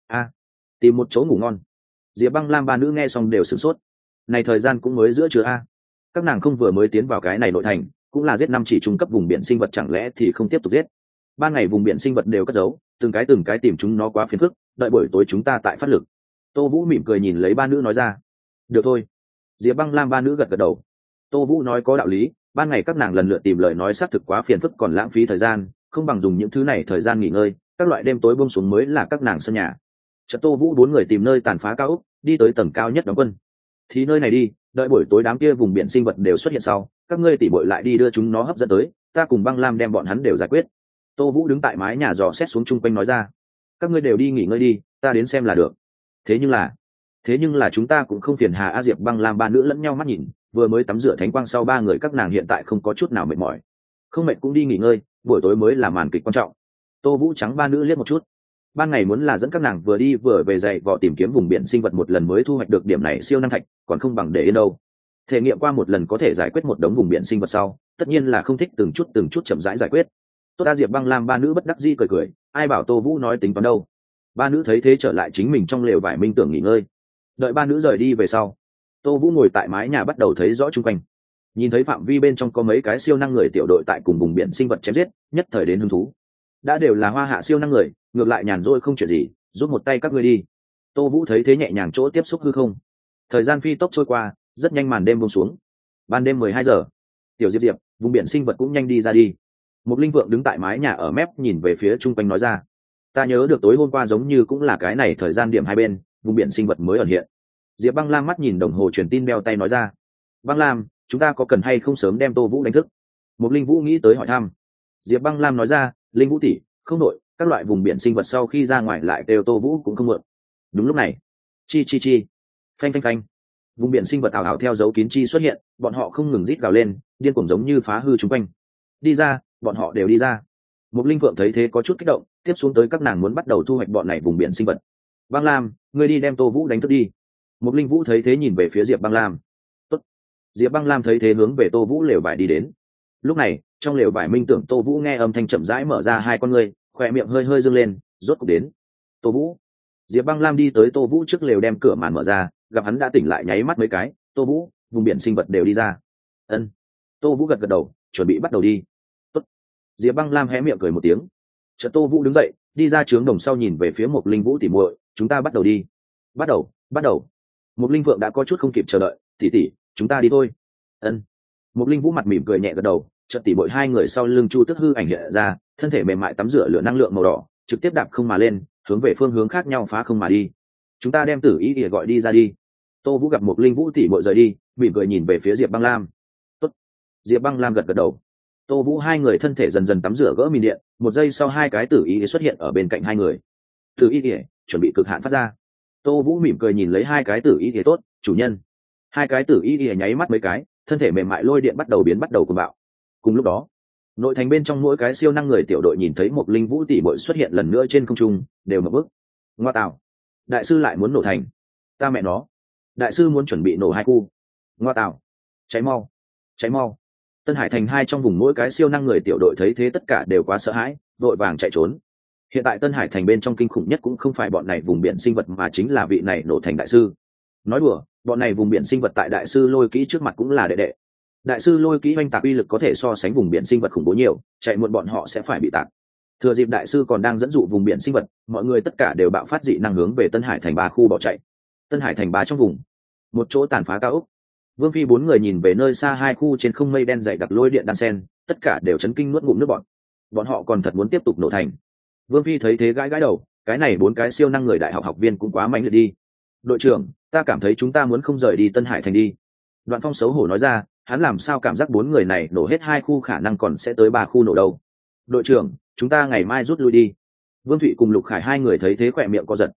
Tìm một chỗ ngủ ngon. Diệp Băng Lam ba nữ nghe xong đều sửng sốt. Này thời gian cũng mới giữa trưa các nàng không vừa mới tiến vào cái này nội thành, cũng là giết năm chỉ trung cấp vùng biển sinh vật, chẳng lẽ thì không tiếp tục giết? Ban ngày vùng biển sinh vật đều cất giấu, từng cái tìm chúng nó quá phiền phức, đợi buổi tối chúng ta tại phát lực. Tô Vũ mỉm cười nhìn lấy ba nữ nói ra. Được thôi. Diệp Băng Lam ba nữ gật đầu. Tô Vũ nói có đạo lý, ban ngày các nàng lần lượt tìm lời nói xác thực quá phiền phức còn lãng phí thời gian, không bằng dùng những thứ này thời gian nghỉ ngơi, các loại đêm tối buông xuống mới là các nàng sân nhà. Chợt Tô Vũ bốn người tìm nơi tàn phá cao ốc, đi tới tầng cao nhất đóng quân. Thì nơi này đi, đợi buổi tối đám kia vùng biển sinh vật đều xuất hiện sau, các ngươi tỉ muội lại đi đưa chúng nó hấp dẫn tới, ta cùng Băng Lam đem bọn hắn đều giải quyết. Tô Vũ đứng tại mái nhà dò xét xuống chung quanh nói ra. Các ngươi đều đi nghỉ ngơi đi, ta đến xem là được. Thế nhưng là chúng ta cũng không phiền hà. Diệp Băng Lam ba nữ lẫn nhau mắt nhìn, vừa mới tắm rửa thánh quang sau ba người các nàng hiện tại không có chút nào mệt mỏi. Không mệt cũng đi nghỉ ngơi, buổi tối mới là màn kịch quan trọng. Tô Vũ trắng ba nữ liếc một chút. Ban ngày muốn là dẫn các nàng vừa đi vừa về dạy vò tìm kiếm vùng biển sinh vật một lần mới thu hoạch được điểm này siêu năng thạch, còn không bằng để yên đâu. Thể nghiệm qua một lần có thể giải quyết một đống vùng biển sinh vật sau, tất nhiên là không thích từng chút chậm rãi giải quyết. Tốt đã. Diệp Băng Lam ba nữ bất đắc dĩ cười, ai bảo Tô Vũ nói tính toán đâu. Ba nữ thấy thế trở lại chính mình trong lều vải minh tưởng nghỉ ngơi. Đợi ba nữ rời đi về sau, Tô Vũ ngồi tại mái nhà bắt đầu thấy rõ chung quanh. Nhìn thấy phạm vi bên trong có mấy cái siêu năng người tiểu đội tại cùng vùng biển sinh vật chém giết, nhất thời đến hứng thú. Đã đều là hoa hạ siêu năng người, ngược lại nhàn rỗi không chuyện gì, giúp một tay các ngươi đi. Tô Vũ thấy thế nhẹ nhàng chỗ tiếp xúc hư không. Thời gian phi tốc trôi qua, rất nhanh màn đêm buông xuống. Ban đêm 12 giờ. Tiểu Diệp, vùng biển sinh vật cũng nhanh đi ra đi. Một linh vượng đứng tại mái nhà ở mép nhìn về phía chung quanh nói ra. Ta nhớ được tối hôm qua giống như cũng là cái này thời gian điểm hai bên, vùng biển sinh vật mới ẩn hiện. Diệp Băng Lam mắt nhìn đồng hồ truyền tin đeo tay nói ra. Băng Lam, chúng ta có cần hay không sớm đem Tô Vũ đánh thức? Một linh vũ nghĩ tới hỏi thăm. Diệp Băng Lam nói ra, linh vũ tỷ, không nội, các loại vùng biển sinh vật sau khi ra ngoài lại đều Tô Vũ cũng không mượn. Đúng lúc này, chi, phanh, vùng biển sinh vật ảo ảo theo dấu kín chi xuất hiện, bọn họ không ngừng rít gào lên, điên cuồng giống như phá hư chúng quanh. Đi ra, bọn họ đều đi ra. Một linh vượng thấy thế có chút kích động, tiếp xuống tới các nàng muốn bắt đầu thu hoạch bọn này vùng biển sinh vật. Băng Lam, ngươi đi đem Tô Vũ đánh thức đi. Một linh vũ thấy thế nhìn về phía Diệp Băng Lam. Tốt. Diệp Băng Lam thấy thế hướng về Tô Vũ lều vải đi đến. Lúc này, trong lều vải minh tưởng Tô Vũ nghe âm thanh chậm rãi mở ra hai con ngươi, khỏe miệng hơi dương lên, rốt cục đến. Tô Vũ. Diệp Băng Lam đi tới Tô Vũ trước lều đem cửa màn mở ra, gặp hắn đã tỉnh lại nháy mắt mấy cái. Tô Vũ, vùng biển sinh vật đều đi ra. Ân. Tô Vũ gật đầu, chuẩn bị bắt đầu đi. Tốt. Diệp Băng Lam hé miệng cười một tiếng. Chợt Tô Vũ đứng dậy, đi ra trướng đồng sau nhìn về phía một linh vũ tỉ muội, chúng ta bắt đầu đi. Bắt đầu. Một linh vượng đã có chút không kịp chờ đợi, tỷ, chúng ta đi thôi. Ân. Một linh vũ mặt mỉm cười nhẹ gật đầu, chợt tỉ muội hai người sau lưng Chu Tức hư ảnh hiện ra, thân thể mềm mại tắm rửa lửa năng lượng màu đỏ, trực tiếp đạp không mà lên, hướng về phương hướng khác nhau phá không mà đi. Chúng ta đem Tử Ý ỉa gọi đi ra đi. Tô Vũ gặp một linh vũ tỉ muội rời đi, mỉm cười nhìn về phía Diệp Băng Lam. Tốt. Diệp Băng Lam gật đầu. Tô Vũ hai người thân thể dần dần tắm rửa gỡ mìn điện, một giây sau hai cái Tử Ý xuất hiện ở bên cạnh hai người. Tử Ý ỉa, chuẩn bị cực hạn phát ra. Tô Vũ mỉm cười nhìn lấy hai cái Tử Ý ỉa. Tốt, chủ nhân. Hai cái Tử Ý ỉa nháy mắt mấy cái, thân thể mềm mại lôi điện bắt đầu cuồng bạo. Cùng lúc đó, nội thành bên trong mỗi cái siêu năng người tiểu đội nhìn thấy một linh vũ tỷ muội xuất hiện lần nữa trên không trung, đều mở bức. Ngoa tạo, đại sư lại muốn nổ thành. Ta mẹ nó, đại sư muốn chuẩn bị nổ hai khu. Ngoa tạo, cháy mau. Tân Hải thành hai trong vùng mỗi cái siêu năng người tiểu đội thấy thế tất cả đều quá sợ hãi, vội vàng chạy trốn. Hiện tại Tân Hải thành bên trong kinh khủng nhất cũng không phải bọn này vùng biển sinh vật mà chính là vị này nổ thành đại sư. Nói đùa, bọn này vùng biển sinh vật tại đại sư Lôi Kỹ trước mặt cũng là đệ đệ. Đại sư Lôi Kỹ oanh tạc uy lực có thể so sánh vùng biển sinh vật khủng bố nhiều, chạy muộn bọn họ sẽ phải bị tạc. Thừa dịp đại sư còn đang dẫn dụ vùng biển sinh vật, mọi người tất cả đều bạo phát dị năng hướng về Tân Hải thành 3 khu bỏ chạy. Tân Hải thành 3 trong vùng, một chỗ tàn phá cao ốc. Vương Phi bốn người nhìn về nơi xa hai khu trên không mây đen dày đặc lôi điện đan sen, tất cả đều chấn kinh nuốt ngụm nước bọt. Bọn họ còn thật muốn tiếp tục nổ thành. Vương Phi thấy thế gãi đầu, cái này 4 cái siêu năng người đại học học viên cũng quá mạnh liệt đi. Đội trưởng, ta cảm thấy chúng ta muốn không rời đi Tân Hải thành đi. Đoạn Phong xấu hổ nói ra, hắn làm sao cảm giác 4 người này nổ hết 2 khu khả năng còn sẽ tới 3 khu nổ đâu. Đội trưởng, chúng ta ngày mai rút lui đi. Vương Thụy cùng Lục Khải hai người thấy thế khỏe miệng co giật.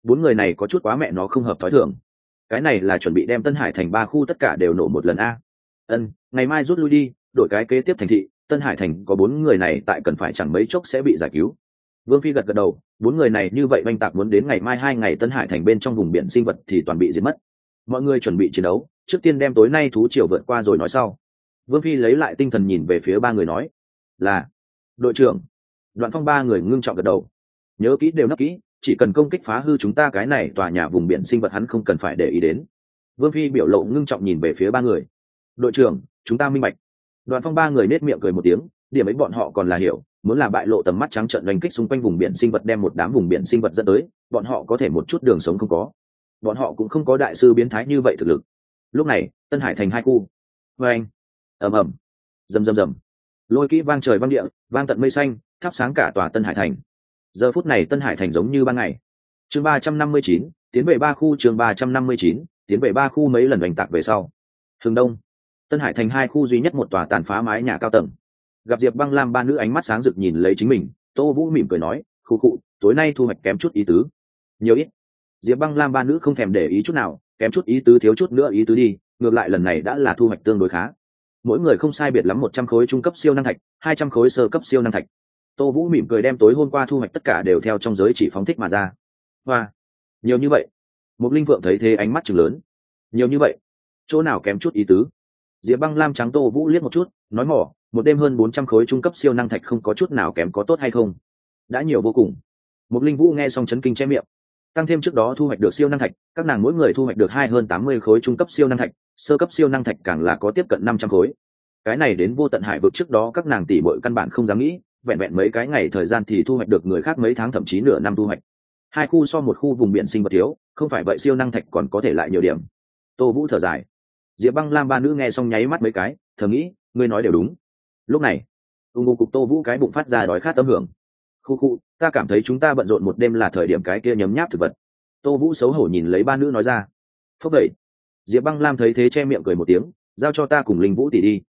bốn người này có chút quá mẹ nó không hợp thói thường. Cái này là chuẩn bị đem Tân Hải thành 3 khu tất cả đều nổ một lần a. Ngày mai rút lui đi, đổi cái kế tiếp thành thị. Tân Hải thành có 4 người này tại cần phải chẳng mấy chốc sẽ bị giải cứu. Vương Phi gật gật đầu, 4 người này như vậy oanh tạc muốn đến ngày mai 2 ngày Tân Hải thành bên trong vùng biển sinh vật thì toàn bị diệt mất. Mọi người chuẩn bị chiến đấu, trước tiên đem tối nay thú triều vượt qua rồi nói sau. Vương Phi lấy lại tinh thần nhìn về phía 3 người nói, là đội trưởng. Đoạn Phong 3 người ngưng trọng gật đầu. Nhớ kỹ đều nấp kỹ, chỉ cần công kích phá hư chúng ta cái này tòa nhà vùng biển sinh vật hắn không cần phải để ý đến. Vương Phi biểu lộ ngưng trọng nhìn về phía 3 người. Đội trưởng, chúng ta minh bạch. Đoạn Phong 3 người nết miệng cười một tiếng, điểm ấy bọn họ còn là hiểu, muốn là bại lộ tầm mắt trắng trợn đánh kích xung quanh vùng biển sinh vật đem một đám vùng biển sinh vật dẫn tới, bọn họ có thể một chút đường sống không có. Bọn họ cũng không có đại sư biến thái như vậy thực lực. Lúc này, Tân Hải thành 2 khu. Oeng, ầm ầm, rầm rầm rầm. Lôi kỹ vang trời vang địa, vang tận mây xanh, thắp sáng cả tòa Tân Hải thành. Giờ phút này Tân Hải thành giống như ban ngày. Chương 359, tiến về 3 khu. Chương 359, tiến về 3 khu. Mấy lần đánh tạc về sau. Hướng đông, Tân Hải thành 2 khu duy nhất một tòa tàn phá mái nhà cao tầng. Gặp Diệp Băng Lam 3 nữ ánh mắt sáng rực nhìn lấy chính mình, Tô Vũ mỉm cười nói, "Khụ khụ, tối nay thu hoạch kém chút ý tứ." Nhiều ít? Diệp Băng Lam 3 nữ không thèm để ý chút nào, kém chút ý tứ thiếu chút nữa ý tứ đi, ngược lại lần này đã là thu hoạch tương đối khá. Mỗi người không sai biệt lắm 100 khối trung cấp siêu năng thạch, 200 khối sơ cấp siêu năng thạch. Tô Vũ mỉm cười đem tối hôm qua thu hoạch tất cả đều theo trong giới chỉ phóng thích mà ra. Hoa, nhiều như vậy. Một Linh Vượng thấy thế ánh mắt trừng lớn. Nhiều như vậy, chỗ nào kém chút ý tứ? Diệp Băng Lam trắng Tô Vũ liếc một chút, nói mỏ, một đêm hơn 400 khối trung cấp siêu năng thạch không có chút nào kém có tốt hay không? Đã nhiều vô cùng. Một Linh Vũ nghe xong chấn kinh che miệng. Tăng thêm trước đó thu hoạch được siêu năng thạch, các nàng mỗi người thu hoạch được hơn 80 khối trung cấp siêu năng thạch, sơ cấp siêu năng thạch càng là có tiếp cận 500 khối. Cái này đến vô tận hải vực trước đó các nàng tỷ muội căn bản không dám nghĩ, vẹn vẹn mấy cái ngày thời gian thì thu hoạch được người khác mấy tháng thậm chí nửa năm thu hoạch. 2 khu so một khu vùng biển sinh vật thiếu, không phải vậy siêu năng thạch còn có thể lại nhiều điểm. Tô Vũ thở dài. Diệp Băng Lam 3 nữ nghe xong nháy mắt mấy cái, thầm nghĩ, ngươi nói đều đúng. Lúc này, cục Tô Vũ cái bụng phát ra đói khát âm hưởng. Khu, ta cảm thấy chúng ta bận rộn một đêm là thời điểm cái kia nhấm nháp thực vật. Tô Vũ xấu hổ nhìn lấy 3 nữ nói ra. Phốc vậy. Diệp Băng Lam thấy thế che miệng cười một tiếng, giao cho ta cùng Linh Vũ tỷ đi.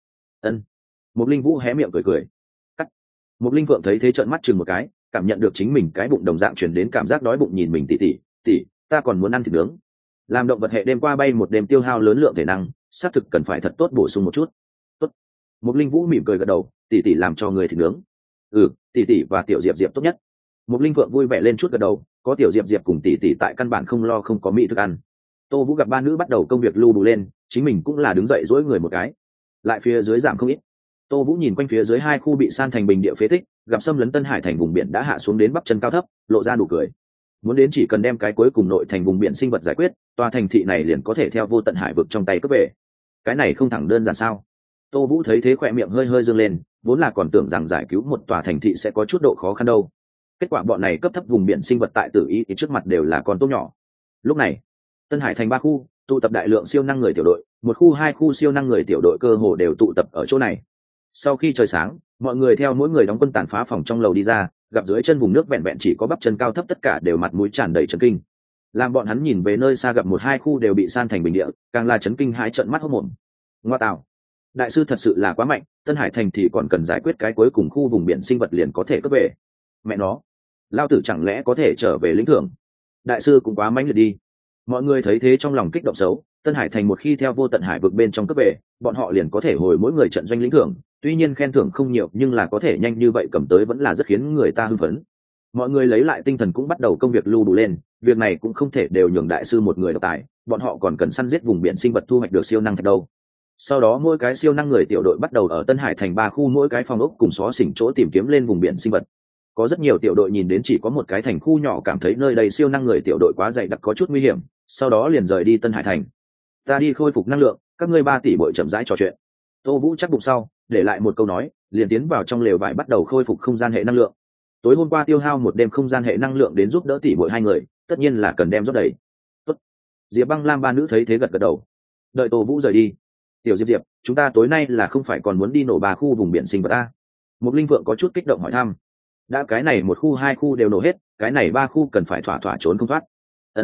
Một Linh Vũ hé miệng cười cười. Cắt. Một Linh Vượng thấy thế trợn mắt chừng một cái, cảm nhận được chính mình cái bụng đồng dạng truyền đến cảm giác đói bụng nhìn mình tỷ, ta còn muốn ăn thịt nướng. Làm động vật hệ đêm qua bay một đêm tiêu hao lớn lượng thể năng, xác thực cần phải thật tốt bổ sung một chút. Tốt. Một Linh Vũ mỉm cười gật đầu, tỷ làm cho người thịt nướng. Tỷ và Tiểu Diệp Diệp tốt nhất. Một Linh Vượng vui vẻ lên chút gật đầu, có Tiểu Diệp Diệp cùng tỷ tại căn bản không lo không có mỹ thức ăn. Tô Vũ gặp 3 nữ bắt đầu công việc lưu bù lên, chính mình cũng là đứng dậy dỗi người một cái. Lại phía dưới giảm không ít. Tô Vũ nhìn quanh phía dưới 2 khu bị san thành bình địa phế tích, gặp xâm lấn Tân Hải thành vùng biển đã hạ xuống đến bắp chân cao thấp, lộ ra nụ cười. Muốn đến chỉ cần đem cái cuối cùng nội thành vùng biển sinh vật giải quyết, tòa thành thị này liền có thể theo vô tận hải vực trong tay cướp về. Cái này không thẳng đơn giản sao? Tô Vũ thấy thế khỏe miệng hơi dương lên, vốn là còn tưởng rằng giải cứu một tòa thành thị sẽ có chút độ khó khăn đâu. Kết quả bọn này cấp thấp vùng biển sinh vật tại Tử Ý thì trước mặt đều là con tốt nhỏ. Lúc này, Tân Hải thành 3 khu, tụ tập đại lượng siêu năng người tiểu đội, 1 khu 2 khu siêu năng người tiểu đội cơ hồ đều tụ tập ở chỗ này. Sau khi trời sáng, mọi người theo mỗi người đóng quân tàn phá phòng trong lầu đi ra, gặp dưới chân vùng nước vẹn vẹn chỉ có bắp chân cao thấp tất cả đều mặt mũi tràn đầy chấn kinh. Làm bọn hắn nhìn về nơi xa gặp 1-2 khu đều bị san thành bình địa, càng là chấn kinh hãi trợn mắt hốt mồm. Ngoa tạo, đại sư thật sự là quá mạnh, Tân Hải thành thì còn cần giải quyết cái cuối cùng khu vùng biển sinh vật liền có thể cướp về. Mẹ nó, lao tử chẳng lẽ có thể trở về lĩnh thưởng? Đại sư cũng quá mãnh liệt đi. Mọi người thấy thế trong lòng kích động xấu, Tân Hải thành một khi theo vô tận hải vực bên trong cướp về, bọn họ liền có thể hồi mỗi người trận doanh lĩnh thưởng, tuy nhiên khen thưởng không nhiều nhưng là có thể nhanh như vậy cầm tới vẫn là rất khiến người ta hưng phấn. Mọi người lấy lại tinh thần cũng bắt đầu công việc lưu đủ lên, việc này cũng không thể đều nhường đại sư một người độc tài, bọn họ còn cần săn giết vùng biển sinh vật thu hoạch được siêu năng thạch đâu. Sau đó mỗi cái siêu năng người tiểu đội bắt đầu ở Tân Hải thành 3 khu mỗi cái phòng ốc cùng xó xỉnh chỗ tìm kiếm lên vùng biển sinh vật. Có rất nhiều tiểu đội nhìn đến chỉ có một cái thành khu nhỏ cảm thấy nơi đây siêu năng người tiểu đội quá dày đặc có chút nguy hiểm, sau đó liền rời đi Tân Hải thành. Ta đi khôi phục năng lượng, các ngươi 3 tỷ bội chậm rãi trò chuyện. Tô Vũ chắc bụng sau, để lại một câu nói, liền tiến vào trong lều vải bắt đầu khôi phục không gian hệ năng lượng. Tối hôm qua tiêu hao một đêm không gian hệ năng lượng đến giúp đỡ tỷ bội 2 người, tất nhiên là cần đem rót đầy. Tốt. Diệp Băng Lam 3 nữ thấy thế gật gật đầu. Đợi Tô Vũ rời đi. Tiểu Diệp, chúng ta tối nay là không phải còn muốn đi nổ 3 khu vùng biển sinh vật a? Một Linh Vượng có chút kích động hỏi thăm. Đã cái này 1 khu 2 khu đều nổ hết, cái này 3 khu cần phải thỏa trốn không thoát.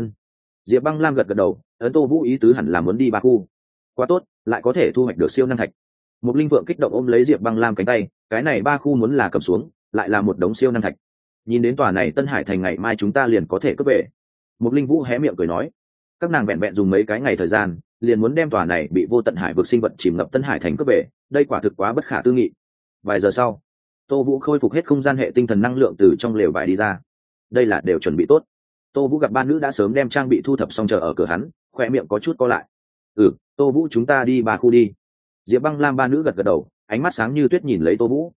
Diệp Băng Lam gật gật đầu, Tô Vũ ý tứ hẳn là muốn đi 3 khu. Quá tốt, lại có thể thu hoạch được siêu năng thạch. Một Linh Vượng kích động ôm lấy Diệp Băng Lam cánh tay, cái này 3 khu muốn là cầm xuống, lại là một đống siêu năng thạch. Nhìn đến tòa này Tân Hải thành ngày mai chúng ta liền có thể cướp về. Một linh vũ hé miệng cười nói, các nàng vẹn vẹn dùng mấy cái ngày thời gian liền muốn đem tòa này bị vô tận hải vực sinh vật chìm ngập Tân Hải thành cướp về, đây quả thực quá bất khả tư nghị. Vài giờ sau, Tô Vũ khôi phục hết không gian hệ tinh thần năng lượng từ trong lều vải đi ra. Đây là đều chuẩn bị tốt. Tô Vũ gặp ba nữ đã sớm đem trang bị thu thập xong chờ ở cửa hắn, khoe miệng có chút co lại. Tô Vũ, chúng ta đi 3 khu đi. Diệp Băng Lam ba nữ gật gật đầu, ánh mắt sáng như tuyết nhìn lấy Tô Vũ.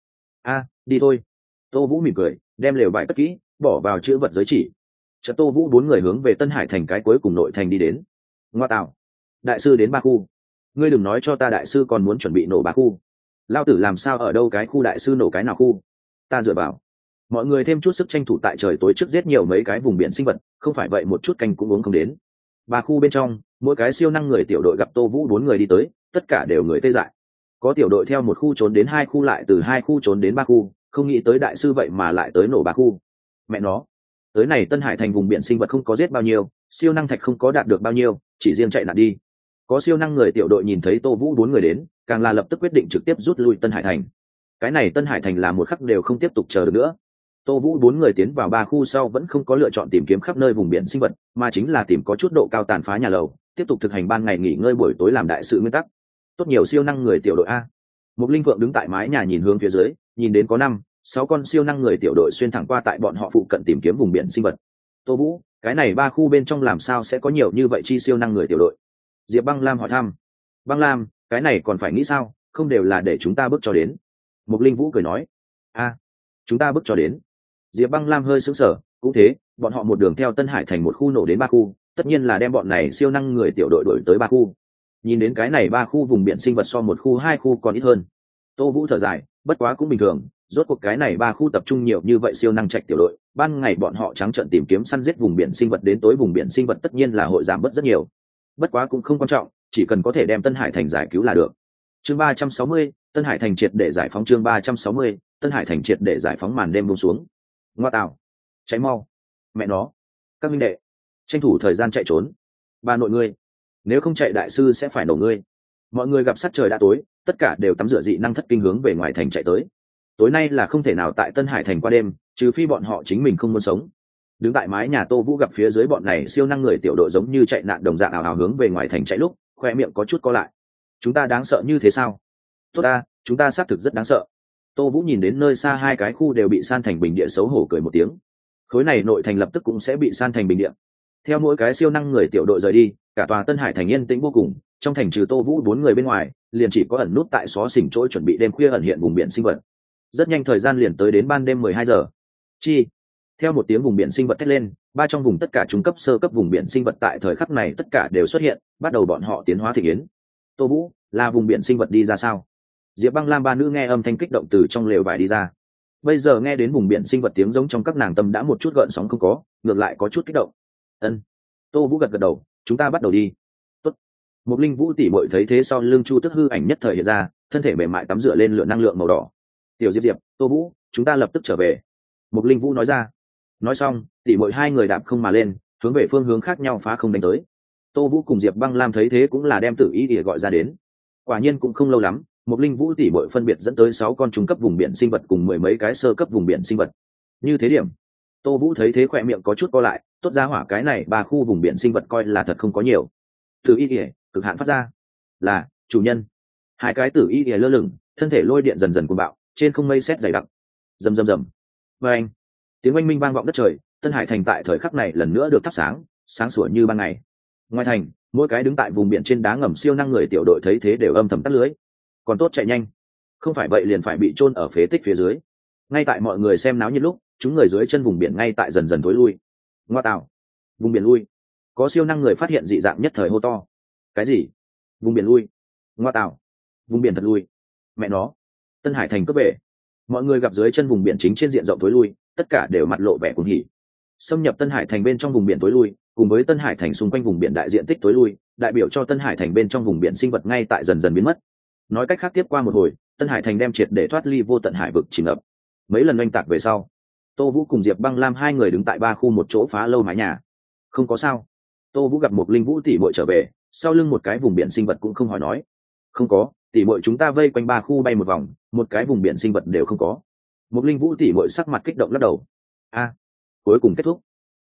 Đi thôi. Tô Vũ mỉm cười, đem lều vải cất kỹ, bỏ vào chữ vật giới chỉ. Chợt Tô Vũ 4 người hướng về Tân Hải thành cái cuối cùng nội thành đi đến. Ngoa tạo, đại sư đến 3 khu. Ngươi đừng nói cho ta đại sư còn muốn chuẩn bị nổ 3 khu. Lao tử làm sao ở đâu cái khu đại sư nổ cái nào khu? Ta dựa vào. Mọi người thêm chút sức tranh thủ tại trời tối trước giết nhiều mấy cái vùng biển sinh vật, không phải vậy một chút canh cũng uống không đến. 3 khu bên trong, mỗi cái siêu năng người tiểu đội gặp Tô Vũ 4 người đi tới, tất cả đều người tê dại. Có tiểu đội theo 1 khu trốn đến 2 khu, lại từ 2 khu trốn đến 3 khu, không nghĩ tới đại sư vậy mà lại tới nổ 3 khu. Mẹ nó, tới này Tân Hải thành vùng biển sinh vật không có giết bao nhiêu, siêu năng thạch không có đạt được bao nhiêu, chỉ riêng chạy nạn đi. Có siêu năng người tiểu đội nhìn thấy Tô Vũ 4 người đến, càng là lập tức quyết định trực tiếp rút lui Tân Hải thành. Cái này Tân Hải thành là một khắc đều không tiếp tục chờ được nữa. Tô Vũ 4 người tiến vào 3 khu sau vẫn không có lựa chọn tìm kiếm khắp nơi vùng biển sinh vật, mà chính là tìm có chút độ cao tàn phá nhà lầu, tiếp tục thực hành ban ngày nghỉ ngơi buổi tối làm đại sự nguyên tắc. Tốt nhiều siêu năng người tiểu đội a. Một linh vượng đứng tại mái nhà nhìn hướng phía dưới, nhìn đến có 5-6 con siêu năng người tiểu đội xuyên thẳng qua tại bọn họ phụ cận tìm kiếm vùng biển sinh vật. Tô Vũ, cái này 3 khu bên trong làm sao sẽ có nhiều như vậy chi siêu năng người tiểu đội? Diệp Băng Lam hỏi thăm. Băng Lam, cái này còn phải nghĩ sao, không đều là để chúng ta bước cho đến. Một linh vũ cười nói. Chúng ta bước cho đến. Diệp Băng Lam hơi sững sờ, cũng thế, bọn họ một đường theo Tân Hải thành 1 khu nổ đến 3 khu, tất nhiên là đem bọn này siêu năng người tiểu đội đuổi tới 3 khu. Nhìn đến cái này 3 khu vùng biển sinh vật so 1 khu 2 khu còn ít hơn. Tô Vũ thở dài, bất quá cũng bình thường, rốt cuộc cái này 3 khu tập trung nhiều như vậy siêu năng trạch tiểu đội, ban ngày bọn họ trắng trợn tìm kiếm săn giết vùng biển sinh vật, đến tối vùng biển sinh vật tất nhiên là hội giảm bớt rất nhiều. Bất quá cũng không quan trọng, chỉ cần có thể đem Tân Hải thành giải cứu là được. Chương 360, Tân Hải thành triệt để giải phóng. Chương 360, Tân Hải thành triệt để giải phóng. Màn đêm buông xuống. Ngoa tạo, cháy mau, mẹ nó, các minh đệ, tranh thủ thời gian chạy trốn. Bà nội ngươi, nếu không chạy đại sư sẽ phải nổ ngươi. Mọi người gặp sắc trời đã tối, tất cả đều tắm rửa dị năng thất kinh hướng về ngoài thành chạy tới. Tối nay là không thể nào tại Tân Hải thành qua đêm, trừ phi bọn họ chính mình không muốn sống. Đứng tại mái nhà Tô Vũ gặp phía dưới bọn này siêu năng người tiểu đội giống như chạy nạn đồng dạng ảo ảo hướng về ngoài thành chạy, lúc khoe miệng có chút co lại. Chúng ta đáng sợ như thế sao? Tốt ta, chúng ta xác thực rất đáng sợ. Tô Vũ nhìn đến nơi xa 2 cái khu đều bị san thành bình địa, xấu hổ cười một tiếng. Khối này nội thành lập tức cũng sẽ bị san thành bình địa. Theo mỗi cái siêu năng người tiểu đội rời đi, cả tòa Tân Hải thành yên tĩnh vô cùng, trong thành trừ Tô Vũ 4 người bên ngoài, liền chỉ có ẩn nút tại xó xỉnh chỗ chuẩn bị đêm khuya ẩn hiện vùng biển sinh vật. Rất nhanh thời gian liền tới đến ban đêm 12 giờ. Chi. Theo một tiếng vùng biển sinh vật thét lên, 3 trong vùng tất cả trung cấp sơ cấp vùng biển sinh vật tại thời khắc này tất cả đều xuất hiện, bắt đầu bọn họ tiến hóa thịnh yến. Tô Vũ, là vùng biển sinh vật đi ra sao? Diệp Băng Lam ba nữ nghe âm thanh kích động từ trong lều vải đi ra. Bây giờ nghe đến vùng biển sinh vật tiếng giống trong các nàng tâm đã một chút gợn sóng không có, ngược lại có chút kích động. Ân. Tô Vũ gật gật đầu, chúng ta bắt đầu đi. Tốt. Một linh vũ tỷ muội thấy thế sau lưng Chu Tức hư ảnh nhất thời hiện ra, thân thể mềm mại tắm rửa lên lửa năng lượng màu đỏ. Tiểu Diệp Diệp, Tô Vũ, chúng ta lập tức trở về. Một linh vũ nói ra. Nói xong, tỷ muội 2 người đạp không mà lên, hướng về phương hướng khác nhau phá không đánh tới. Tô Vũ cùng Diệp Băng Lam thấy thế cũng là đem Tử Y Ỉa gọi ra đến. Quả nhiên cũng không lâu lắm, một linh vũ tỷ muội phân biệt dẫn tới 6 con trung cấp vùng biển sinh vật cùng 10 mấy cái sơ cấp vùng biển sinh vật. Như thế điểm. Tô Vũ thấy thế khỏe miệng có chút co lại, tốt ra hỏa cái này 3 khu vùng biển sinh vật coi là thật không có nhiều. Tử Y Ỉa, cực hạn phát ra. Là, chủ nhân. 2 cái Tử Y Ỉa lơ lửng, thân thể lôi điện dần dần cuồng bạo, trên không mây sét dày đặc. Rầm rầm rầm. Oeng. Tiếng oanh minh vang vọng đất trời, Tân Hải thành tại thời khắc này lần nữa được thắp sáng, sáng sủa như ban ngày. Ngoài thành, mỗi cái đứng tại vùng biển trên đá ngầm siêu năng người tiểu đội thấy thế đều âm thầm tắt lưới. Còn tốt chạy nhanh, không phải vậy liền phải bị chôn ở phế tích phía dưới. Ngay tại mọi người xem náo nhiệt lúc, chúng người dưới chân vùng biển ngay tại dần dần thối lui. Ngoa tạo, vùng biển lui. Có siêu năng người phát hiện dị dạng nhất thời hô to. Cái gì? Vùng biển lui? Ngoa tạo, vùng biển thật lui. Mẹ nó, Tân Hải thành cướp bể. Mọi người gặp dưới chân vùng biển chính trên diện rộng thối lui, tất cả đều mặt lộ vẻ cuồng hỉ. Xâm nhập Tân Hải thành bên trong vùng biển tối lui, cùng với Tân Hải thành xung quanh vùng biển đại diện tích tối lui, đại biểu cho Tân Hải thành bên trong vùng biển sinh vật ngay tại dần dần biến mất. Nói cách khác, tiếp qua một hồi, Tân Hải thành đem triệt để thoát ly vô tận hải vực chìm ngập. Mấy lần oanh tạc về sau, Tô Vũ cùng Diệp Băng Lam 2 người đứng tại 3 khu một chỗ phá lâu mái nhà. Không có sao. Tô Vũ gặp một linh vũ tỷ muội trở về, sau lưng một cái vùng biển sinh vật cũng không hỏi nói. Không có, tỷ muội chúng ta vây quanh 3 khu bay một vòng, một cái vùng biển sinh vật đều không có. Một linh vũ tỷ muội sắc mặt kích động lắc đầu. Cuối cùng kết thúc.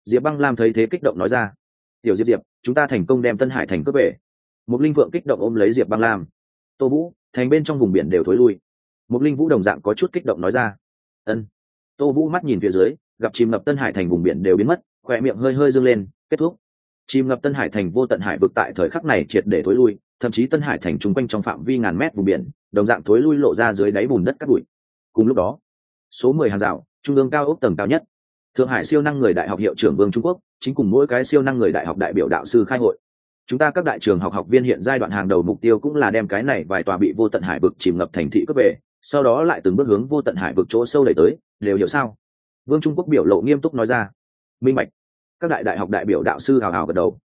Diệp Băng Lam thấy thế kích động nói ra. Tiểu Diệp, chúng ta thành công đem Tân Hải thành cướp về. Một linh vượng kích động ôm lấy Diệp Băng Lam. Tô Vũ, thành bên trong vùng biển đều thối lui. Một linh vũ đồng dạng có chút kích động nói ra. Ân. Tô Vũ mắt nhìn phía dưới, gặp chìm ngập Tân Hải thành vùng biển đều biến mất, khỏe miệng hơi hơi dương lên, kết thúc. Chìm ngập Tân Hải thành vô tận hải vực tại thời khắc này triệt để thối lui, thậm chí Tân Hải thành trung quanh trong phạm vi ngàn mét vùng biển, đồng dạng thối lui lộ ra dưới đáy bùn đất cát bụi. Cùng lúc đó, số 10 hàng rào, trung ương cao ốc tầng cao nhất. Thượng Hải siêu năng người đại học hiệu trưởng Vương Trung Quốc, chính cùng mỗi cái siêu năng người đại học đại biểu đạo sư khai hội. Chúng ta các đại trường học học viên hiện giai đoạn hàng đầu mục tiêu cũng là đem cái này vài tòa bị vô tận hải vực chìm ngập thành thị cướp về, sau đó lại từng bước hướng vô tận hải vực chỗ sâu đẩy tới, đều hiểu sao? Vương Trung Quốc biểu lộ nghiêm túc nói ra. Minh bạch. Các đại học đại biểu đạo sư hào hào gật đầu.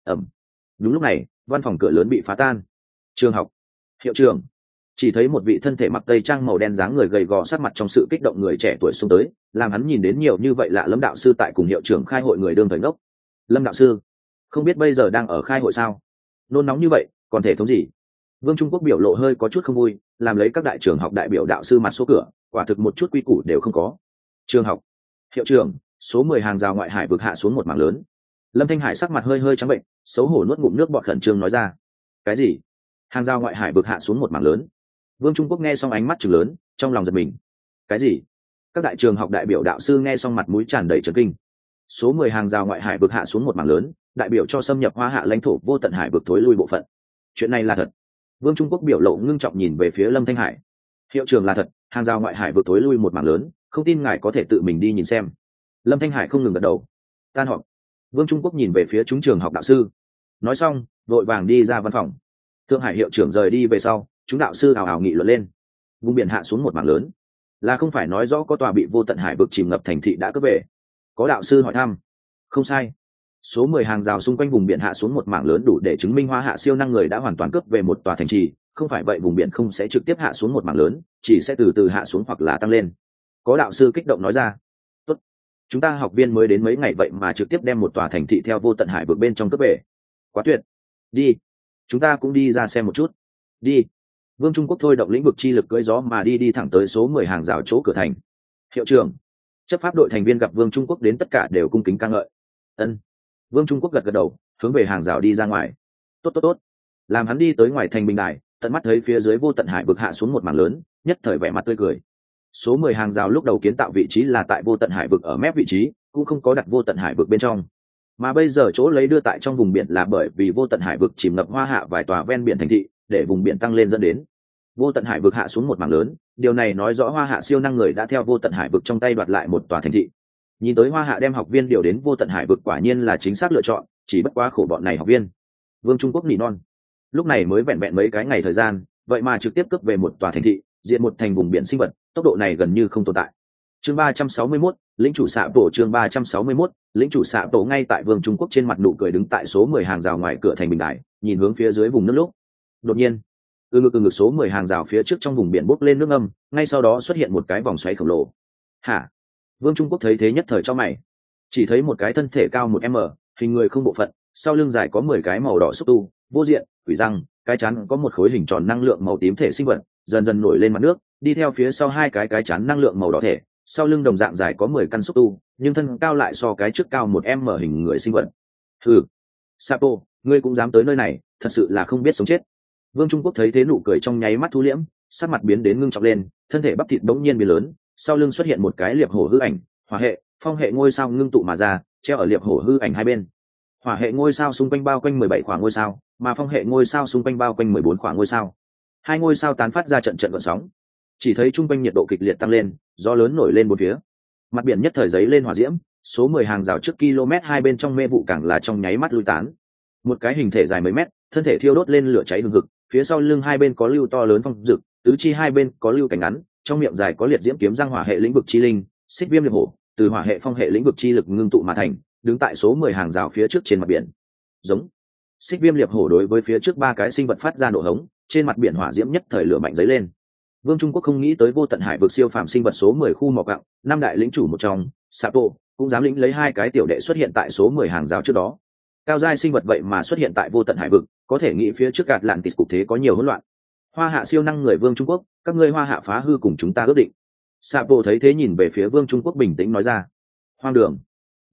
Đúng lúc này, văn phòng cửa lớn bị phá tan. Trường học, hiệu trưởng, chỉ thấy một vị thân thể mặc tây trang màu đen dáng người gầy gò sát mặt trong sự kích động người trẻ tuổi xuống tới, làm hắn nhìn đến nhiều như vậy lạ lẫm đạo sư tại cùng hiệu trưởng khai hội người đương thời ngốc. Lâm đạo sư, không biết bây giờ đang ở khai hội sao? Nôn nóng như vậy, còn thể thống gì? Vương Trung Quốc biểu lộ hơi có chút không vui, làm lấy các đại trường học đại biểu đạo sư mặt số cửa, quả thực một chút quy củ đều không có. Trường học, hiệu trưởng, số 10 hàng rào ngoại hải vực hạ xuống một mảng lớn. Lâm Thanh Hải sắc mặt hơi hơi trắng bệnh, xấu hổ nuốt ngụm nước bọt khẩn trương nói ra. Cái gì? Hàng rào ngoại hải vực hạ xuống một mảng lớn? Vương Trung Quốc nghe xong ánh mắt trừng lớn, trong lòng giật mình. Cái gì? Các đại trường học đại biểu đạo sư nghe xong mặt mũi tràn đầy chấn kinh. Số 10 hàng rào ngoại hải vực hạ xuống một mảng lớn, đại biểu cho xâm nhập Hoa Hạ lãnh thổ vô tận hải vực thối lui bộ phận. Chuyện này là thật. Vương Trung Quốc biểu lộ ngưng trọng nhìn về phía Lâm Thanh Hải. Hiệu trưởng là thật, hàng rào ngoại hải vực thối lui một mảng lớn, không tin ngài có thể tự mình đi nhìn xem. Lâm Thanh Hải không ngừng gật đầu. Tan họp. Vương Trung Quốc nhìn về phía chúng trường học đạo sư. Nói xong, vội vàng đi ra văn phòng. Thượng Hải hiệu trưởng rời đi về sau, chúng đạo sư ào ào nghị luận lên. Vùng biển hạ xuống một mảng lớn, là không phải nói rõ có tòa bị vô tận hải vực chìm ngập thành thị đã cướp về. Có đạo sư hỏi thăm. Không sai. Số 10 hàng rào xung quanh vùng biển hạ xuống một mảng lớn đủ để chứng minh Hoa Hạ siêu năng người đã hoàn toàn cướp về một tòa thành trì, không phải vậy vùng biển không sẽ trực tiếp hạ xuống một mảng lớn, chỉ sẽ từ từ hạ xuống hoặc là tăng lên. Có đạo sư kích động nói ra. Tốt. Chúng ta học viên mới đến mấy ngày vậy mà trực tiếp đem một tòa thành thị theo vô tận hải vực bên trong cướp về. Quá tuyệt. Đi. Chúng ta cũng đi ra xem một chút. Đi. Vương Trung Quốc thôi động lĩnh vực chi lực cưỡi gió mà đi thẳng tới số 10 hàng rào chỗ cửa thành. Hiệu trưởng. Chấp pháp đội thành viên gặp Vương Trung Quốc đến tất cả đều cung kính ca ngợi. Ân. Vương Trung Quốc gật gật đầu, hướng về hàng rào đi ra ngoài. Tốt. Làm hắn đi tới ngoài thành bình đài, tận mắt thấy phía dưới vô tận hải vực hạ xuống một mảng lớn, nhất thời vẻ mặt tươi cười. Số 10 hàng rào lúc đầu kiến tạo vị trí là tại vô tận hải vực ở mép vị trí, cũng không có đặt vô tận hải vực bên trong. Mà bây giờ chỗ lấy đưa tại trong vùng biển là bởi vì vô tận hải vực chìm ngập Hoa Hạ vài tòa ven biển thành thị, để vùng biển tăng lên dẫn đến vô tận hải vực hạ xuống một mảng lớn. Điều này nói rõ Hoa Hạ siêu năng người đã theo vô tận hải vực trong tay đoạt lại một tòa thành thị. Nhìn tới Hoa Hạ đem học viên điều đến vô tận hải vực quả nhiên là chính xác lựa chọn, chỉ bất quá khổ bọn này học viên. Vương Trung Quốc nỉ non. Lúc này mới vẹn vẹn mấy cái ngày thời gian, vậy mà trực tiếp cướp về một tòa thành thị, diện một thành vùng biển sinh vật, tốc độ này gần như không tồn tại. Chương 361, lĩnh chủ xạ tổ. Chương 361, lĩnh chủ xạ tổ. Ngay tại Vương Trung Quốc trên mặt nụ cười đứng tại số 10 hàng rào ngoài cửa thành bình đài, nhìn hướng phía dưới vùng nước lúc. Đột nhiên, ngực số 10 hàng rào phía trước trong vùng biển bốc lên nước âm, ngay sau đó xuất hiện một cái vòng xoáy khổng lồ. Hả? Vương Trung Quốc thấy thế nhất thời cho mày. Chỉ thấy một cái thân thể cao 1m, hình người không bộ phận, sau lưng dài có 10 cái màu đỏ xúc tu, vô diện, quỷ răng, cái chắn có một khối hình tròn năng lượng màu tím thể sinh vật, dần dần nổi lên mặt nước, đi theo phía sau hai cái chắn năng lượng màu đỏ thể, sau lưng đồng dạng dài có 10 căn xúc tu, nhưng thân cao lại so cái trước cao 1m hình người sinh vật. Hừ, Sapo, ngươi cũng dám tới nơi này, thật sự là không biết sống chết. Vương Trung Quốc thấy thế nụ cười trong nháy mắt thu liễm, sắc mặt biến đến ngưng trọng lên, thân thể bắp thịt bỗng nhiên biến lớn, sau lưng xuất hiện một cái liệp hổ hư ảnh, hỏa hệ, phong hệ ngôi sao ngưng tụ mà ra, treo ở liệp hổ hư ảnh hai bên. Hỏa hệ ngôi sao xung quanh bao quanh 17 khoảng ngôi sao, mà phong hệ ngôi sao xung quanh bao quanh 14 khoảng ngôi sao. Hai ngôi sao tán phát ra trận gợn sóng, chỉ thấy trung quanh nhiệt độ kịch liệt tăng lên, gió lớn nổi lên bốn phía, mặt biển nhất thời giấy lên hỏa diễm, số 10 hàng rào trước km hai bên trong mê vụ càng là trong nháy mắt lui tán. Một cái hình thể dài mấy mét, thân thể thiêu đốt lên lửa cháy hừng hực, phía sau lưng hai bên có lưu to lớn phong rực, tứ chi hai bên có lưu cảnh ngắn, trong miệng dài có liệt diễm kiếm răng hỏa hệ lĩnh vực chi linh, xích viêm liệt hổ, từ hỏa hệ phong hệ lĩnh vực chi lực ngưng tụ mà thành, đứng tại số 10 hàng rào phía trước trên mặt biển. Giống. Xích viêm liệt hổ đối với phía trước ba cái sinh vật phát ra nổ hống, trên mặt biển hỏa diễm nhất thời lửa mạnh dấy lên. Vương Trung Quốc không nghĩ tới vô tận hải vực siêu phàm sinh vật số 10 khu mỏ quặng, năm đại lĩnh chủ một trong, Sapo, cũng dám lĩnh lấy hai cái tiểu đệ xuất hiện tại số 10 hàng rào trước đó. Cao giai sinh vật vậy mà xuất hiện tại vô tận hải vực, có thể nghĩ phía trước Atlantis cục thế có nhiều hỗn loạn. Hoa Hạ siêu năng người Vương Trung Quốc, các ngươi Hoa Hạ phá hư cùng chúng ta ước định. Sapo thấy thế nhìn về phía Vương Trung Quốc bình tĩnh nói ra. Hoang đường.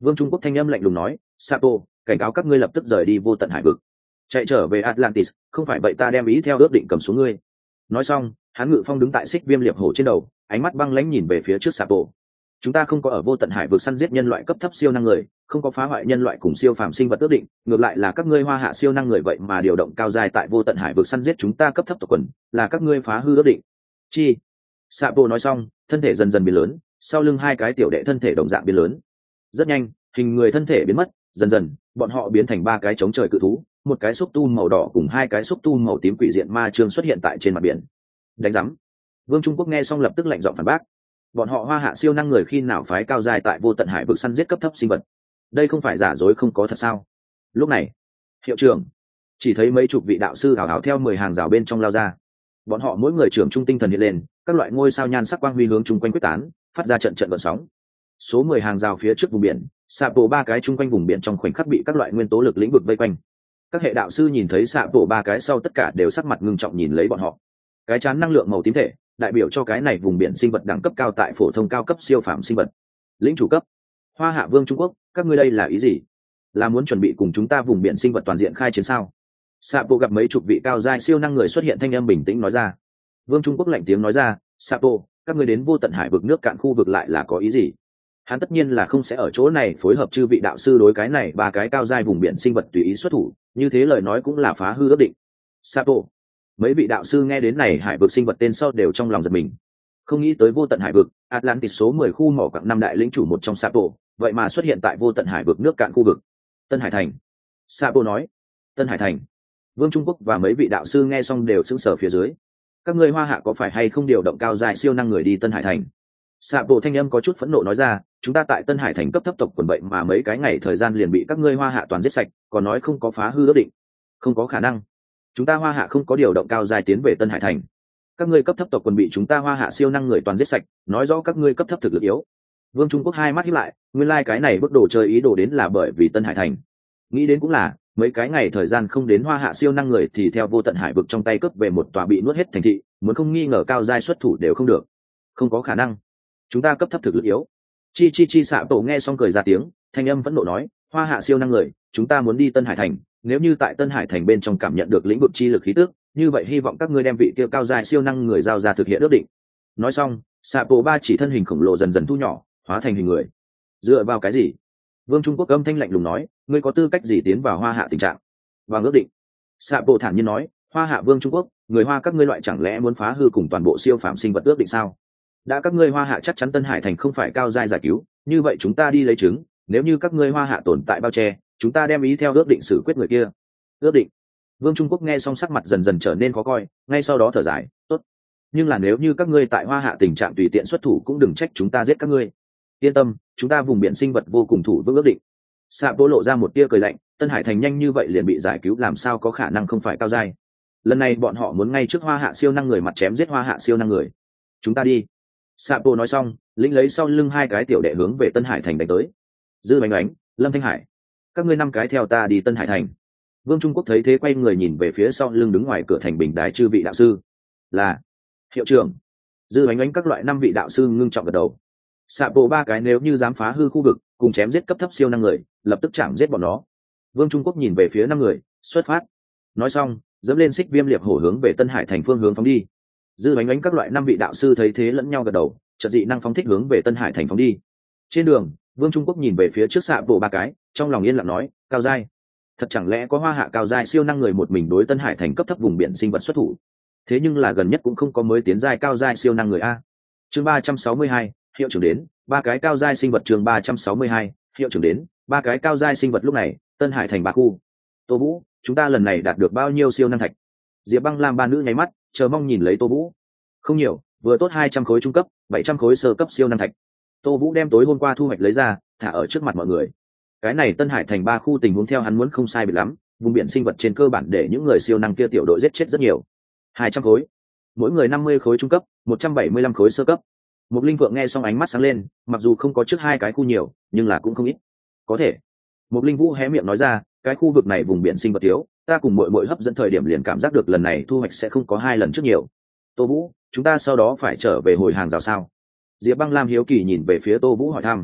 Vương Trung Quốc thanh âm lạnh lùng nói, Sapo, cảnh cáo các ngươi lập tức rời đi vô tận hải vực, chạy trở về Atlantis, không phải vậy ta đem ý theo ước định cầm xuống ngươi. Nói xong, hắn ngự phong đứng tại xích viêm liệp hổ trên đầu, ánh mắt băng lãnh nhìn về phía trước Sapo. Chúng ta không có ở vô tận hải vực săn giết nhân loại cấp thấp siêu năng người, không có phá hoại nhân loại cùng siêu phàm sinh vật ước định, ngược lại là các ngươi hoa hạ siêu năng người vậy mà điều động cao dài tại vô tận hải vực săn giết chúng ta cấp thấp tộc quần, là các ngươi phá hư ước định. Chi? Sapo nói xong, thân thể dần dần biến lớn, sau lưng hai cái tiểu đệ thân thể đồng dạng biến lớn. Rất nhanh, hình người thân thể biến mất, dần dần, bọn họ biến thành ba cái chống trời cự thú, một cái xúc tu màu đỏ cùng hai cái xúc tu màu tím quỷ diện ma trương xuất hiện tại trên mặt biển. Đánh rắm. Vương Trung Quốc nghe xong lập tức lạnh giọng phản bác. Bọn họ hoa hạ siêu năng người khi nào phái cao dài tại vô tận hải vực săn giết cấp thấp sinh vật? Đây không phải giả dối không có thật sao? Lúc này, hiệu trưởng chỉ thấy mấy chục vị đạo sư hào hào theo 10 hàng rào bên trong lao ra. Bọn họ mỗi người trưởng trung tinh thần hiện lên, các loại ngôi sao nhan sắc quang huy hướng chung quanh quyết tán, phát ra trận trận gợn sóng. Số 10 hàng rào phía trước vùng biển, Sapo ba cái chung quanh vùng biển trong khoảnh khắc bị các loại nguyên tố lực lĩnh vực vây quanh. Các hệ đạo sư nhìn thấy Sapo ba cái sau tất cả đều sắc mặt ngưng trọng nhìn lấy bọn họ. Cái chán năng lượng màu tím thể, đại biểu cho cái này vùng biển sinh vật đẳng cấp cao tại phổ thông cao cấp siêu phàm sinh vật. Lĩnh chủ cấp. Hoa Hạ Vương Trung Quốc, các ngươi đây là ý gì? Là muốn chuẩn bị cùng chúng ta vùng biển sinh vật toàn diện khai chiến sao? Sapo gặp mấy chục vị cao giai siêu năng người xuất hiện, thanh âm bình tĩnh nói ra. Vương Trung Quốc lạnh tiếng nói ra, Sapo, các ngươi đến vô tận hải vực nước cạn khu vực lại là có ý gì? Hắn tất nhiên là không sẽ ở chỗ này phối hợp chư vị đạo sư đối cái này ba cái cao giai vùng biển sinh vật tùy ý xuất thủ, như thế lời nói cũng là phá hư ước định. Sapo. Mấy vị đạo sư nghe đến này hải vực sinh vật tên sau đều trong lòng giật mình. Không nghĩ tới vô tận hải vực, Atlantis số 10 khu mỏ quặng năm đại lĩnh chủ một trong Sapo, vậy mà xuất hiện tại vô tận hải vực nước cạn khu vực. Tân Hải Thành. Sapo nói. Tân Hải Thành. Vương Trung Quốc và mấy vị đạo sư nghe xong đều sững sờ phía dưới. Các ngươi Hoa Hạ có phải hay không điều động cao dài siêu năng người đi Tân Hải Thành? Sapo thanh âm có chút phẫn nộ nói ra, chúng ta tại Tân Hải Thành cấp thấp tộc quần vậy mà mấy cái ngày thời gian liền bị các ngươi Hoa Hạ toàn giết sạch, còn nói không có phá hư ước định. Không có khả năng. Chúng ta Hoa Hạ không có điều động cao dài tiến về Tân Hải Thành. Các ngươi cấp thấp tộc quần bị chúng ta Hoa Hạ siêu năng người toàn giết sạch, nói rõ các ngươi cấp thấp thực lực yếu. Vương Trung Quốc hai mắt híp lại, nguyên lai cái này bước đồ chơi ý đồ đến là bởi vì Tân Hải Thành. Nghĩ đến cũng là, mấy cái ngày thời gian không đến Hoa Hạ siêu năng người thì theo vô tận hải vực trong tay cướp về một tòa bị nuốt hết thành thị, muốn không nghi ngờ cao giai xuất thủ đều không được. Không có khả năng. Chúng ta cấp thấp thực lực yếu. Chi xạ tổ nghe xong cười ra tiếng, thanh âm vẫn nộ nói, Hoa Hạ siêu năng người, chúng ta muốn đi Tân Hải Thành, nếu như tại Tân Hải Thành bên trong cảm nhận được lĩnh vực chi lực khí tức, như vậy hy vọng các ngươi đem vị kia cao giai siêu năng người giao ra thực hiện ước định. Nói xong, xạ bộ ba chỉ thân hình khổng lồ dần dần thu nhỏ, hóa thành hình người. Dựa vào cái gì? Vương Trung Quốc âm thanh lạnh lùng nói, ngươi có tư cách gì tiến vào Hoa Hạ tình trạng? Và ước định. Xạ bộ thản nhiên nói, Hoa Hạ Vương Trung Quốc, người Hoa các ngươi loại chẳng lẽ muốn phá hư cùng toàn bộ siêu phạm sinh vật ước định sao? Đã các ngươi Hoa Hạ chắc chắn Tân Hải Thành không phải cao giai giải cứu, như vậy chúng ta đi lấy chứng, nếu như các ngươi Hoa Hạ tồn tại bao che, chúng ta đem ý theo ước định xử quyết người kia. Ước định. Vương Trung Quốc nghe xong sắc mặt dần dần trở nên khó coi, ngay sau đó thở dài, tốt. Nhưng là nếu như các ngươi tại Hoa Hạ tình trạng tùy tiện xuất thủ cũng đừng trách chúng ta giết các ngươi. Yên tâm, chúng ta vùng biển sinh vật vô cùng thủ vững ước định. Sạ Bố lộ ra một tia cười lạnh, Tân Hải Thành nhanh như vậy liền bị giải cứu làm sao có khả năng không phải cao giai. Lần này bọn họ muốn ngay trước Hoa Hạ siêu năng người mặt chém giết Hoa Hạ siêu năng người. Chúng ta đi. Sạ Bố nói xong, lĩnh lấy sau lưng hai cái tiểu đệ hướng về Tân Hải Thành đánh tới. Dư Bánh Bánh, Lâm Thanh Hải, các ngươi năm cái theo ta đi Tân Hải Thành. Vương Trung Quốc thấy thế quay người nhìn về phía sau lưng đứng ngoài cửa thành bình đái chư vị đạo sư. Là hiệu trưởng. Dư Bánh Bánh các loại 5 vị đạo sư ngưng trọng gật đầu. Sạ bộ ba cái nếu như dám phá hư khu vực cùng chém giết cấp thấp siêu năng người, lập tức chạm giết bọn nó. Vương Trung Quốc nhìn về phía 5 người, xuất phát. Nói xong, dẫm lên xích viêm liệp hổ hướng về Tân Hải Thành phương hướng phóng đi. Dư Bánh Bánh các loại 5 vị đạo sư thấy thế lẫn nhau gật đầu, chợt dị năng phóng thích hướng về Tân Hải Thành phóng đi. Trên đường, Vương Trung Quốc nhìn về phía trước Sạ bộ ba cái, trong lòng yên lặng nói, cao giai. Thật chẳng lẽ có Hoa Hạ cao giai siêu năng người một mình đối Tân Hải Thành cấp thấp vùng biển sinh vật xuất thủ? Thế nhưng là gần nhất cũng không có mới tiến giai cao giai siêu năng người a. Chương 362, hiệu trưởng đến, ba cái cao giai sinh vật. Chương 362, hiệu trưởng đến, ba cái cao giai sinh vật. Lúc này, Tân Hải Thành ba khu. Tô Vũ, chúng ta lần này đạt được bao nhiêu siêu năng thạch? Diệp Băng Lam ba nữ nháy mắt, chờ mong nhìn lấy Tô Vũ. Không nhiều, vừa tốt 200 khối trung cấp, 700 khối sơ cấp siêu năng thạch. Tô Vũ đem tối hôm qua thu hoạch lấy ra, thả ở trước mặt mọi người. Cái này Tân Hải Thành ba khu tình huống theo hắn muốn không sai biệt lắm, vùng biển sinh vật trên cơ bản để những người siêu năng kia tiểu đội giết chết rất nhiều. 200 khối, mỗi người 50 khối trung cấp, 175 khối sơ cấp. Mục Linh Vượng nghe xong ánh mắt sáng lên, mặc dù không có trước hai cái khu nhiều, nhưng là cũng không ít. Có thể. Mục Linh Vũ hé miệng nói ra, cái khu vực này vùng biển sinh vật thiếu, ta cùng muội hấp dẫn thời điểm liền cảm giác được lần này thu hoạch sẽ không có 2 lần trước nhiều. Tô Vũ, chúng ta sau đó phải trở về hồi hàng rào sao? Diệp Băng Lam hiếu kỳ nhìn về phía Tô Vũ hỏi thăm.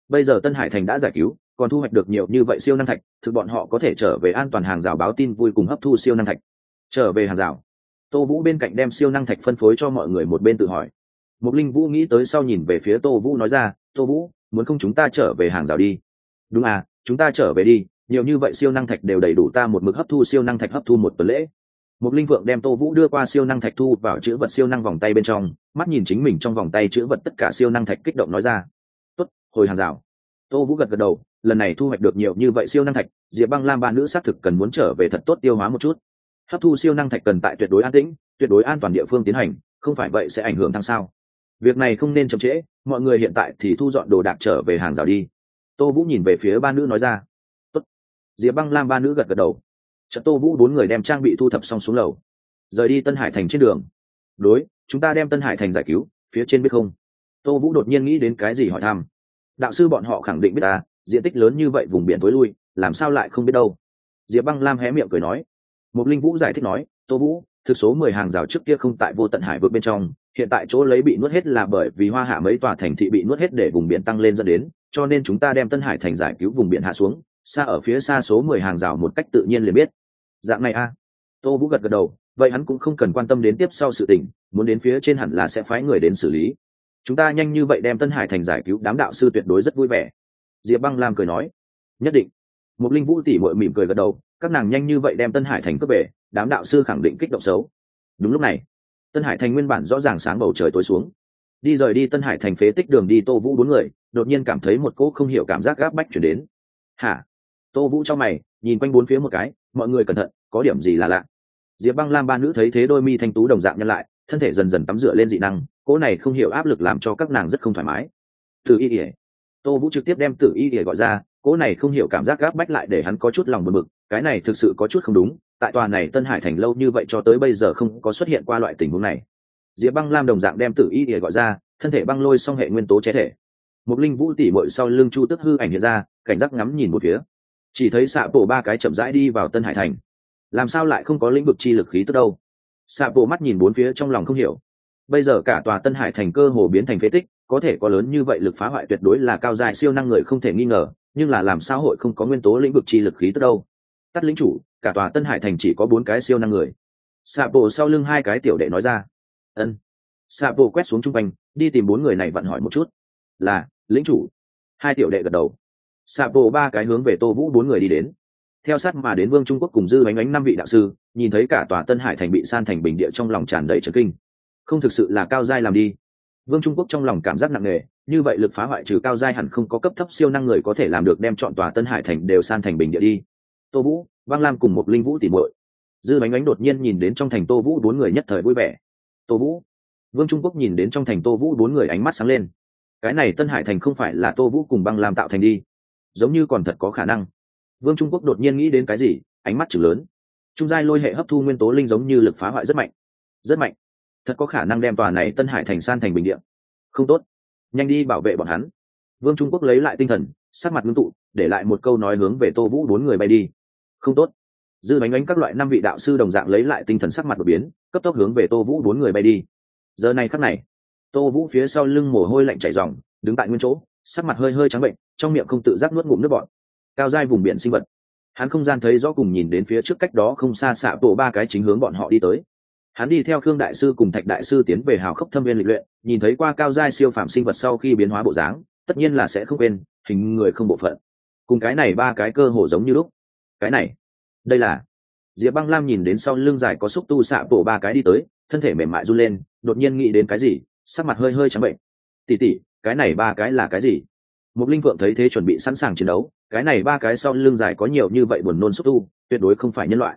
bây giờ Tân Hải Thành đã giải cứu, còn thu hoạch được nhiều như vậy siêu năng thạch, thực bọn họ có thể trở về an toàn hàng rào báo tin vui cùng hấp thu siêu năng thạch. Trở về hàng rào. Tô Vũ bên cạnh đem siêu năng thạch phân phối cho mọi người một bên tự hỏi. Mục Linh Vũ nghĩ tới sau nhìn về phía Tô Vũ nói ra, Tô Vũ, muốn không chúng ta trở về hàng rào đi? Đúng à, chúng ta trở về đi, nhiều như vậy siêu năng thạch đều đầy đủ ta một mực hấp thu siêu năng thạch hấp thu một tuần lễ. Mục Linh Vượng đem Tô Vũ đưa qua siêu năng thạch thu vào chữ vật siêu năng vòng tay bên trong, mắt nhìn chính mình trong vòng tay chữ vật tất cả siêu năng thạch kích động nói ra. Tốt, hồi hàng rào. Tô Vũ gật gật đầu, lần này thu hoạch được nhiều như vậy siêu năng thạch, Diệp Băng Lam ba nữ xác thực cần muốn trở về thật tốt tiêu hóa một chút. Hấp thu siêu năng thạch cần tại tuyệt đối an tĩnh, tuyệt đối an toàn địa phương tiến hành, không phải vậy sẽ ảnh hưởng thăng sao. Việc này không nên chậm trễ, mọi người hiện tại thì thu dọn đồ đạc trở về hàng rào đi. Tô Vũ nhìn về phía ba nữ nói ra. Tốt. Diệp Băng Lam ba nữ gật gật đầu. Chợt Tô Vũ bốn người đem trang bị thu thập xong xuống lầu, rời đi Tân Hải Thành trên đường. Đối, chúng ta đem Tân Hải Thành giải cứu, phía trên biết không? Tô Vũ đột nhiên nghĩ đến cái gì hỏi thăm. Đạo sư bọn họ khẳng định biết ta, diện tích lớn như vậy vùng biển tối lui, làm sao lại không biết đâu. Diệp Băng Lam hé miệng cười nói. Mục Linh Vũ giải thích nói, Tô Vũ, thực số 10 hàng rào trước kia không tại Vô Tận Hải vực bên trong, hiện tại chỗ lấy bị nuốt hết là bởi vì Hoa Hạ mấy tòa thành thị bị nuốt hết để vùng biển tăng lên dẫn đến, cho nên chúng ta đem Tân Hải Thành giải cứu vùng biển hạ xuống, xa ở phía xa số 10 hàng rào một cách tự nhiên liền biết. Dạng này a. Tô Vũ gật gật đầu, vậy hắn cũng không cần quan tâm đến tiếp sau sự tình, muốn đến phía trên hẳn là sẽ phái người đến xử lý. Chúng ta nhanh như vậy đem Tân Hải Thành giải cứu, đám đạo sư tuyệt đối rất vui vẻ. Diệp Băng Lam cười nói, nhất định. Một Linh Vũ tỉ muội mỉm cười gật đầu, các nàng nhanh như vậy đem Tân Hải Thành cướp về, đám đạo sư khẳng định kích động xấu. Đúng lúc này, Tân Hải Thành nguyên bản rõ ràng sáng bầu trời tối xuống. Đi rời đi Tân Hải Thành phế tích đường đi Tô Vũ bốn người, đột nhiên cảm thấy một cỗ không hiểu cảm giác gáp bách chuyển đến. Hả? Tô Vũ cho mày, nhìn quanh bốn phía một cái, mọi người cẩn thận, có điểm gì là lạ. Diệp Băng Lam ba nữ thấy thế đôi mi thanh tú đồng dạng nhân lại, thân thể dần dần tắm rửa lên dị năng, cỗ này không hiểu áp lực làm cho các nàng rất không thoải mái. Tử Y Điệp. Tô Vũ trực tiếp đem Tử Y Điệp gọi ra, cỗ này không hiểu cảm giác gáp bách lại để hắn có chút lòng buồn bực, cái này thực sự có chút không đúng, tại tòa này Tân Hải Thành lâu như vậy cho tới bây giờ không có xuất hiện qua loại tình huống này. Diệp Băng Lam đồng dạng đem Tử Y Điệp gọi ra, thân thể băng lôi song hệ nguyên tố chế thể. Một Linh Vũ tỉ muội sau lưng Chu Tức hư ảnh hiện ra, cảnh giác ngắm nhìn một phía. Chỉ thấy xạ bộ ba cái chậm rãi đi vào Tân Hải Thành. Làm sao lại không có lĩnh vực chi lực khí tức đâu? Xạ bộ mắt nhìn bốn phía trong lòng không hiểu. Bây giờ cả tòa Tân Hải Thành cơ hồ biến thành phế tích, có thể có lớn như vậy lực phá hoại tuyệt đối là cao dài siêu năng người không thể nghi ngờ, nhưng là làm sao hội không có nguyên tố lĩnh vực chi lực khí tức đâu? Tắt lĩnh chủ, cả tòa Tân Hải Thành chỉ có 4 cái siêu năng người. Xạ bộ sau lưng 2 cái tiểu đệ nói ra. Ân. Xạ bộ quét xuống trung quanh, đi tìm 4 người này vặn hỏi một chút. Là, lĩnh chủ. 2 tiểu đệ gật đầu. Xạ bộ 3 cái hướng về Tô Vũ 4 người đi đến. Theo sát mà đến Vương Trung Quốc cùng Dư Bánh Bánh 5 vị đạo sư, nhìn thấy cả tòa Tân Hải Thành bị san thành bình địa trong lòng tràn đầy chấn kinh. Không thực sự là cao giai làm đi. Vương Trung Quốc trong lòng cảm giác nặng nề, như vậy lực phá hoại trừ cao giai hẳn không có cấp thấp siêu năng người có thể làm được đem chọn tòa Tân Hải Thành đều san thành bình địa đi. Tô Vũ, Băng Lam cùng một Linh Vũ tỉ muội. Dư Bánh Bánh đột nhiên nhìn đến trong thành Tô Vũ 4 người nhất thời vui vẻ. Tô Vũ. Vương Trung Quốc nhìn đến trong thành Tô Vũ 4 người ánh mắt sáng lên. Cái này Tân Hải Thành không phải là Tô Vũ cùng Băng Lam tạo thành đi, giống như còn thật có khả năng. Vương Trung Quốc đột nhiên nghĩ đến cái gì, ánh mắt chừng lớn. Trung giai lôi hệ hấp thu nguyên tố linh giống như lực phá hoại rất mạnh. Rất mạnh. Thật có khả năng đem tòa này Tân Hải Thành san thành bình địa. Không tốt, nhanh đi bảo vệ bọn hắn. Vương Trung Quốc lấy lại tinh thần, sắc mặt ngưng tụ, để lại một câu nói hướng về Tô Vũ 4 người bay đi. Không tốt. Dư Bánh Bánh các loại 5 vị đạo sư đồng dạng lấy lại tinh thần, sắc mặt đột biến, cấp tốc hướng về Tô Vũ 4 người bay đi. Giờ này khắc này, Tô Vũ phía sau lưng mồ hôi lạnh chảy ròng, đứng tại nguyên chỗ, sắc mặt hơi hơi trắng bệnh, trong miệng không tự giác nuốt ngụm nước bọt. Cao giai vùng biển sinh vật. Hắn không gian thấy rõ cùng nhìn đến phía trước cách đó không xa xạ bộ 3 cái chính hướng bọn họ đi tới. Hắn đi theo Khương đại sư cùng Thạch đại sư tiến về Hào Khốc Thâm Viên lịch luyện, nhìn thấy qua cao giai siêu phàm sinh vật sau khi biến hóa bộ dáng, tất nhiên là sẽ không quên, hình người không bộ phận. Cùng cái này 3 cái cơ hồ giống như lúc. Cái này, đây là Diệp Băng Lam nhìn đến sau lưng dài có xúc tu xạ bộ 3 cái đi tới, thân thể mềm mại run lên, đột nhiên nghĩ đến cái gì, sắc mặt hơi hơi trắng bệnh. Tỷ tỷ, cái này 3 cái là cái gì? Một Linh Vượng thấy thế chuẩn bị sẵn sàng chiến đấu, cái này 3 cái sau lưng dài có nhiều như vậy buồn nôn xúc tu, tuyệt đối không phải nhân loại.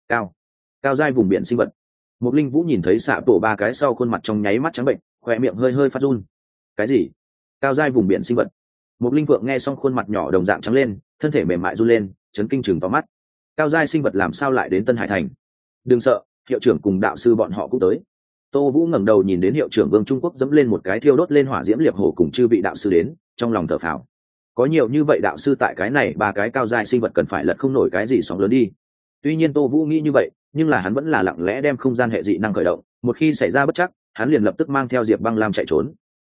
Cao giai vùng biển sinh vật. Một Linh Vũ nhìn thấy xạ bộ 3 cái sau khuôn mặt trong nháy mắt trắng bệnh, khóe miệng hơi hơi phát run. Cái gì? Cao giai vùng biển sinh vật? Một Linh Vượng nghe xong khuôn mặt nhỏ đồng dạng trắng lên, thân thể mềm mại run lên, chấn kinh chừng to mắt. Cao giai sinh vật làm sao lại đến Tân Hải Thành? Đừng sợ, hiệu trưởng cùng đạo sư bọn họ cũng tới. Tô Vũ ngẩng đầu nhìn đến hiệu trưởng Vương Trung Quốc dẫm lên một cái thiêu đốt lên hỏa diễm liệp hồ cùng chư vị đạo sư đến, trong lòng thở phào. Có nhiều như vậy đạo sư tại cái này 3 cái cao giai sinh vật cần phải lật không nổi cái gì sóng lớn đi. Tuy nhiên Tô Vũ nghĩ như vậy, nhưng là hắn vẫn là lặng lẽ đem không gian hệ dị năng khởi động, một khi xảy ra bất trắc, hắn liền lập tức mang theo Diệp Băng Lam chạy trốn.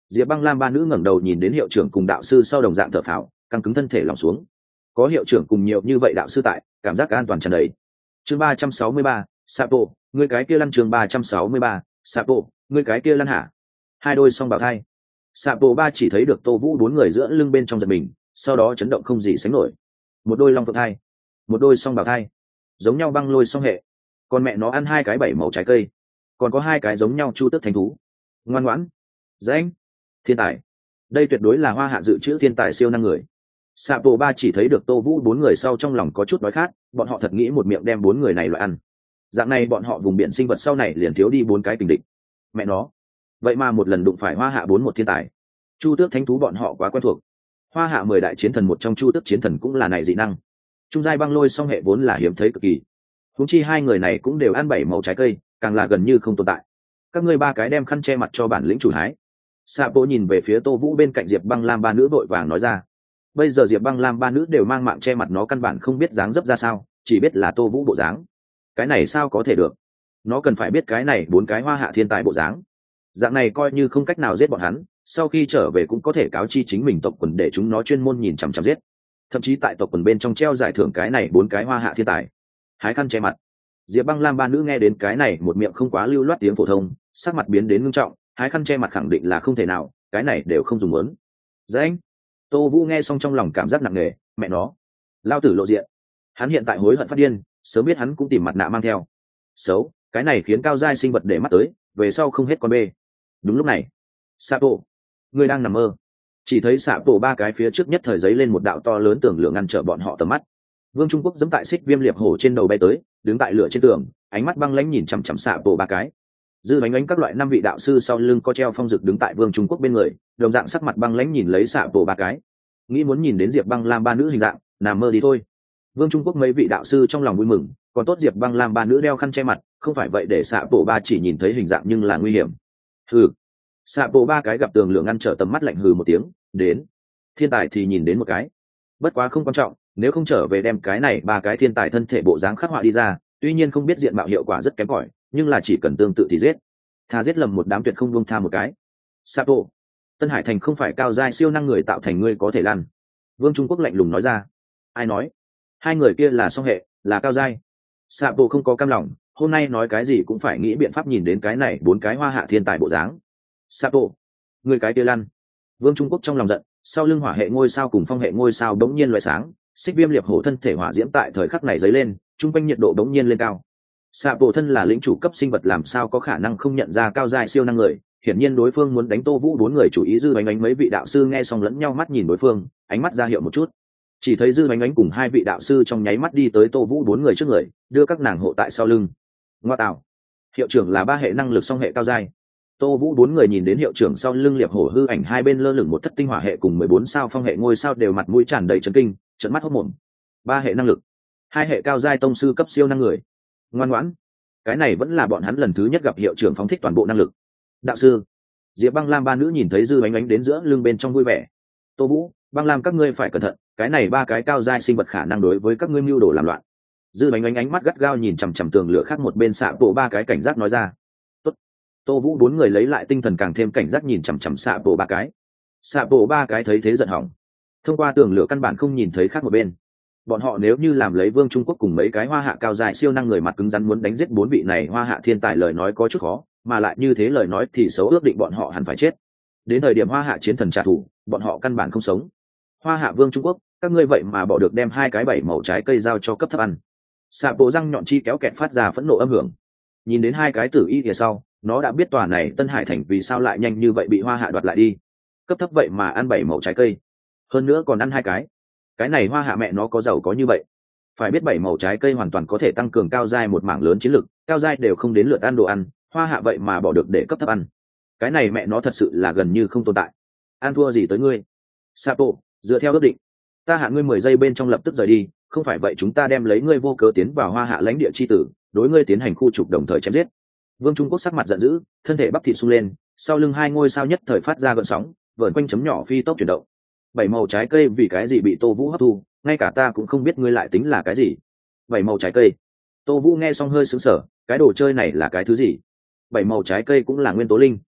Diệp Băng Lam ba nữ ngẩng đầu nhìn đến hiệu trưởng cùng đạo sư sau đồng dạng thở phào, căng cứng thân thể lỏng xuống. Có hiệu trưởng cùng nhiều như vậy đạo sư tại, cảm giác an toàn tràn đầy. Chương 363, Sapo, ngươi cái kia lăn. Chương 363, Sapo, ngươi cái kia lăn hả? Hai đôi song bào thai. Sapo ba chỉ thấy được Tô Vũ bốn người giữa lưng bên trong giật mình, sau đó chấn động không gì sánh nổi. Một đôi long phượng thai, một đôi song bào thai, giống nhau băng lôi song hệ. Con mẹ nó ăn hai cái bảy màu trái cây, còn có hai cái giống nhau chu tước thánh thú. Ngoan ngoãn, danh, thiên tài. Đây tuyệt đối là Hoa Hạ dự trữ thiên tài siêu năng người. Sapo ba chỉ thấy được Tô Vũ bốn người sau trong lòng có chút đói khát, bọn họ thật nghĩ một miệng đem bốn người này loại ăn. Dạng này bọn họ vùng biển sinh vật sau này liền thiếu đi bốn cái tình địch. Mẹ nó, vậy mà một lần đụng phải Hoa Hạ bốn một thiên tài. Chu tước thánh thú bọn họ quá quen thuộc. Hoa Hạ 10 đại chiến thần một trong chu tước chiến thần cũng là này dị năng. Trung giai băng lôi song hệ vốn là hiếm thấy cực kỳ. Huống chi hai người này cũng đều ăn bảy màu trái cây, càng là gần như không tồn tại. Các ngươi ba cái đem khăn che mặt cho bản lĩnh chủ hái. Sapo nhìn về phía Tô Vũ bên cạnh Diệp Băng Lam ba nữ vội vàng nói ra. Bây giờ Diệp Băng Lam ba nữ đều mang mạng che mặt, nó căn bản không biết dáng dấp ra sao, chỉ biết là Tô Vũ bộ dáng. Cái này sao có thể được? Nó cần phải biết cái này bốn cái Hoa Hạ thiên tài bộ dáng. Dạng này coi như không cách nào giết bọn hắn, sau khi trở về cũng có thể cáo chi chính mình tộc quần để chúng nó chuyên môn nhìn chằm chằm giết. Thậm chí tại tộc quần bên trong treo giải thưởng cái này bốn cái Hoa Hạ thiên tài. Hái khăn che mặt. Diệp Băng Lam ba nữ nghe đến cái này một miệng không quá lưu loát tiếng phổ thông, sắc mặt biến đến ngưng trọng, hái khăn che mặt khẳng định là không thể nào, cái này đều không dùng muốn. Anh. Tô Vũ nghe xong trong lòng cảm giác nặng nề, mẹ nó, lao tử lộ diện. Hắn hiện tại hối hận phát điên, sớm biết hắn cũng tìm mặt nạ mang theo. Xấu, cái này khiến cao giai sinh vật để mắt tới, về sau không hết con bê. Đúng lúc này, Sapo, ngươi đang nằm mơ. Chỉ thấy Sapo ba cái phía trước nhất thời giấy lên một đạo to lớn tường lửa ngăn trở bọn họ tầm mắt. Vương Trung Quốc giẫm tại xích viêm liệp hổ trên đầu bay tới, đứng tại lửa trên tường, ánh mắt băng lãnh nhìn chằm chằm Sapo ba cái. Dư bánh bánh các loại năm vị đạo sư sau lưng có treo phong dực đứng tại Vương Trung Quốc bên người, đồng dạng sắc mặt băng lãnh nhìn lấy Sapo ba cái. Nghĩ muốn nhìn đến Diệp Băng Lam ba nữ hình dạng, nằm mơ đi thôi. Vương Trung Quốc mấy vị đạo sư trong lòng vui mừng, còn tốt Diệp Băng Lam ba nữ đeo khăn che mặt, không phải vậy để Sapo ba chỉ nhìn thấy hình dạng nhưng là nguy hiểm. Hừ. Sapo ba cái gặp tường lửa ngăn trở tầm mắt, lạnh hừ một tiếng, đến. Thiên tài thì nhìn đến một cái. Bất quá không quan trọng, nếu không trở về đem cái này ba cái thiên tài thân thể bộ dáng khắc họa đi ra, tuy nhiên không biết diện mạo hiệu quả rất kém cỏi, nhưng là chỉ cần tương tự thì giết. Thà giết lầm một đám tuyệt không buông tha một cái. Sapo, Tân Hải Thành không phải cao giai siêu năng người tạo thành, ngươi có thể lăn. Vương Trung Quốc lạnh lùng nói ra. Ai nói? Hai người kia là song hệ, là cao giai. Sapo không có cam lòng, hôm nay nói cái gì cũng phải nghĩ biện pháp nhìn đến cái này bốn cái Hoa Hạ thiên tài bộ dáng. Sapo, ngươi cái kia lăn. Vương Trung Quốc trong lòng giận, sau lưng hỏa hệ ngôi sao cùng phong hệ ngôi sao đống nhiên loại sáng, xích viêm liệp hổ thân thể hỏa diễm tại thời khắc này dấy lên, trung quanh nhiệt độ đống nhiên lên cao. Sapo thân là lĩnh chủ cấp sinh vật làm sao có khả năng không nhận ra cao giai siêu năng người, hiển nhiên đối phương muốn đánh Tô Vũ bốn người chủ ý. Dư bánh bánh mấy vị đạo sư nghe xong lẫn nhau mắt nhìn đối phương, ánh mắt ra hiệu một chút. Chỉ thấy Dư bánh bánh cùng hai vị đạo sư trong nháy mắt đi tới Tô Vũ bốn người trước người, đưa các nàng hộ tại sau lưng. Ngoa tạo, hiệu trưởng là ba hệ năng lực song hệ cao giai. Tô Vũ bốn người nhìn đến hiệu trưởng sau lưng liệp hổ hư ảnh hai bên lơ lửng một thất tinh hỏa hệ cùng 14 sao phong hệ ngôi sao đều mặt mũi tràn đầy chấn kinh, trợn mắt hốt mồm. Ba hệ năng lực, hai hệ cao giai tông sư cấp siêu năng người. Ngoan ngoãn, cái này vẫn là bọn hắn lần thứ nhất gặp hiệu trưởng phóng thích toàn bộ năng lực. Đạo sư, Diệp Băng Lam ba nữ nhìn thấy Dư bánh bánh đến giữa lưng bên trong vui vẻ. Tô Vũ, Băng Lam các ngươi phải cẩn thận, cái này ba cái cao giai sinh vật khả năng đối với các ngươi mưu đồ làm loạn. Dư bánh bánh ánh mắt gắt gao nhìn chằm chằm tường lửa khác một bên Sapo ba cái cảnh giác nói ra. Tốt. Tô Vũ bốn người lấy lại tinh thần càng thêm cảnh giác nhìn chằm chằm Sapo ba cái. Sapo ba cái thấy thế giận hỏng. Thông qua tường lửa căn bản không nhìn thấy khác một bên. Bọn họ nếu như làm lấy Vương Trung Quốc cùng mấy cái Hoa Hạ cao dài siêu năng người mặt cứng rắn muốn đánh giết bốn vị này Hoa Hạ thiên tài lời nói có chút khó, mà lại như thế lời nói thì xấu ước định bọn họ hẳn phải chết. Đến thời điểm Hoa Hạ chiến thần trả thù, bọn họ căn bản không sống. Hoa Hạ Vương Trung Quốc, các ngươi vậy mà bỏ được đem hai cái bảy màu trái cây giao cho cấp thấp ăn. Sapo răng nhọn chi kéo kẹt phát ra phẫn nộ âm hưởng. Nhìn đến hai cái tử y phía sau, nó đã biết tòa này Tân Hải Thành vì sao lại nhanh như vậy bị Hoa Hạ đoạt lại đi. Cấp thấp vậy mà ăn bảy màu trái cây, hơn nữa còn ăn hai cái này Hoa Hạ mẹ nó có giàu có như vậy. Phải biết bảy màu trái cây hoàn toàn có thể tăng cường cao giai một mảng lớn chiến lực, cao giai đều không đến lượt ăn đồ ăn, Hoa Hạ vậy mà bỏ được để cấp thấp ăn. Cái này mẹ nó thật sự là gần như không tồn tại. Ăn thua gì tới ngươi? Sapo, dựa theo ước định, ta hạ ngươi 10 giây bên trong lập tức rời đi, không phải vậy chúng ta đem lấy ngươi vô cớ tiến vào Hoa Hạ lãnh địa chi tử, đối ngươi tiến hành khu trục đồng thời chém giết. Vương Trung Quốc sắc mặt giận dữ, thân thể bắp thịt sung lên, sau lưng hai ngôi sao nhất thời phát ra gợn sóng, vờn quanh chấm nhỏ phi tốc chuyển động. Bảy màu trái cây vì cái gì bị Tô Vũ hấp thu, ngay cả ta cũng không biết ngươi lại tính là cái gì. Bảy màu trái cây. Tô Vũ nghe xong hơi sững sờ, cái đồ chơi này là cái thứ gì? Bảy màu trái cây cũng là nguyên tố linh.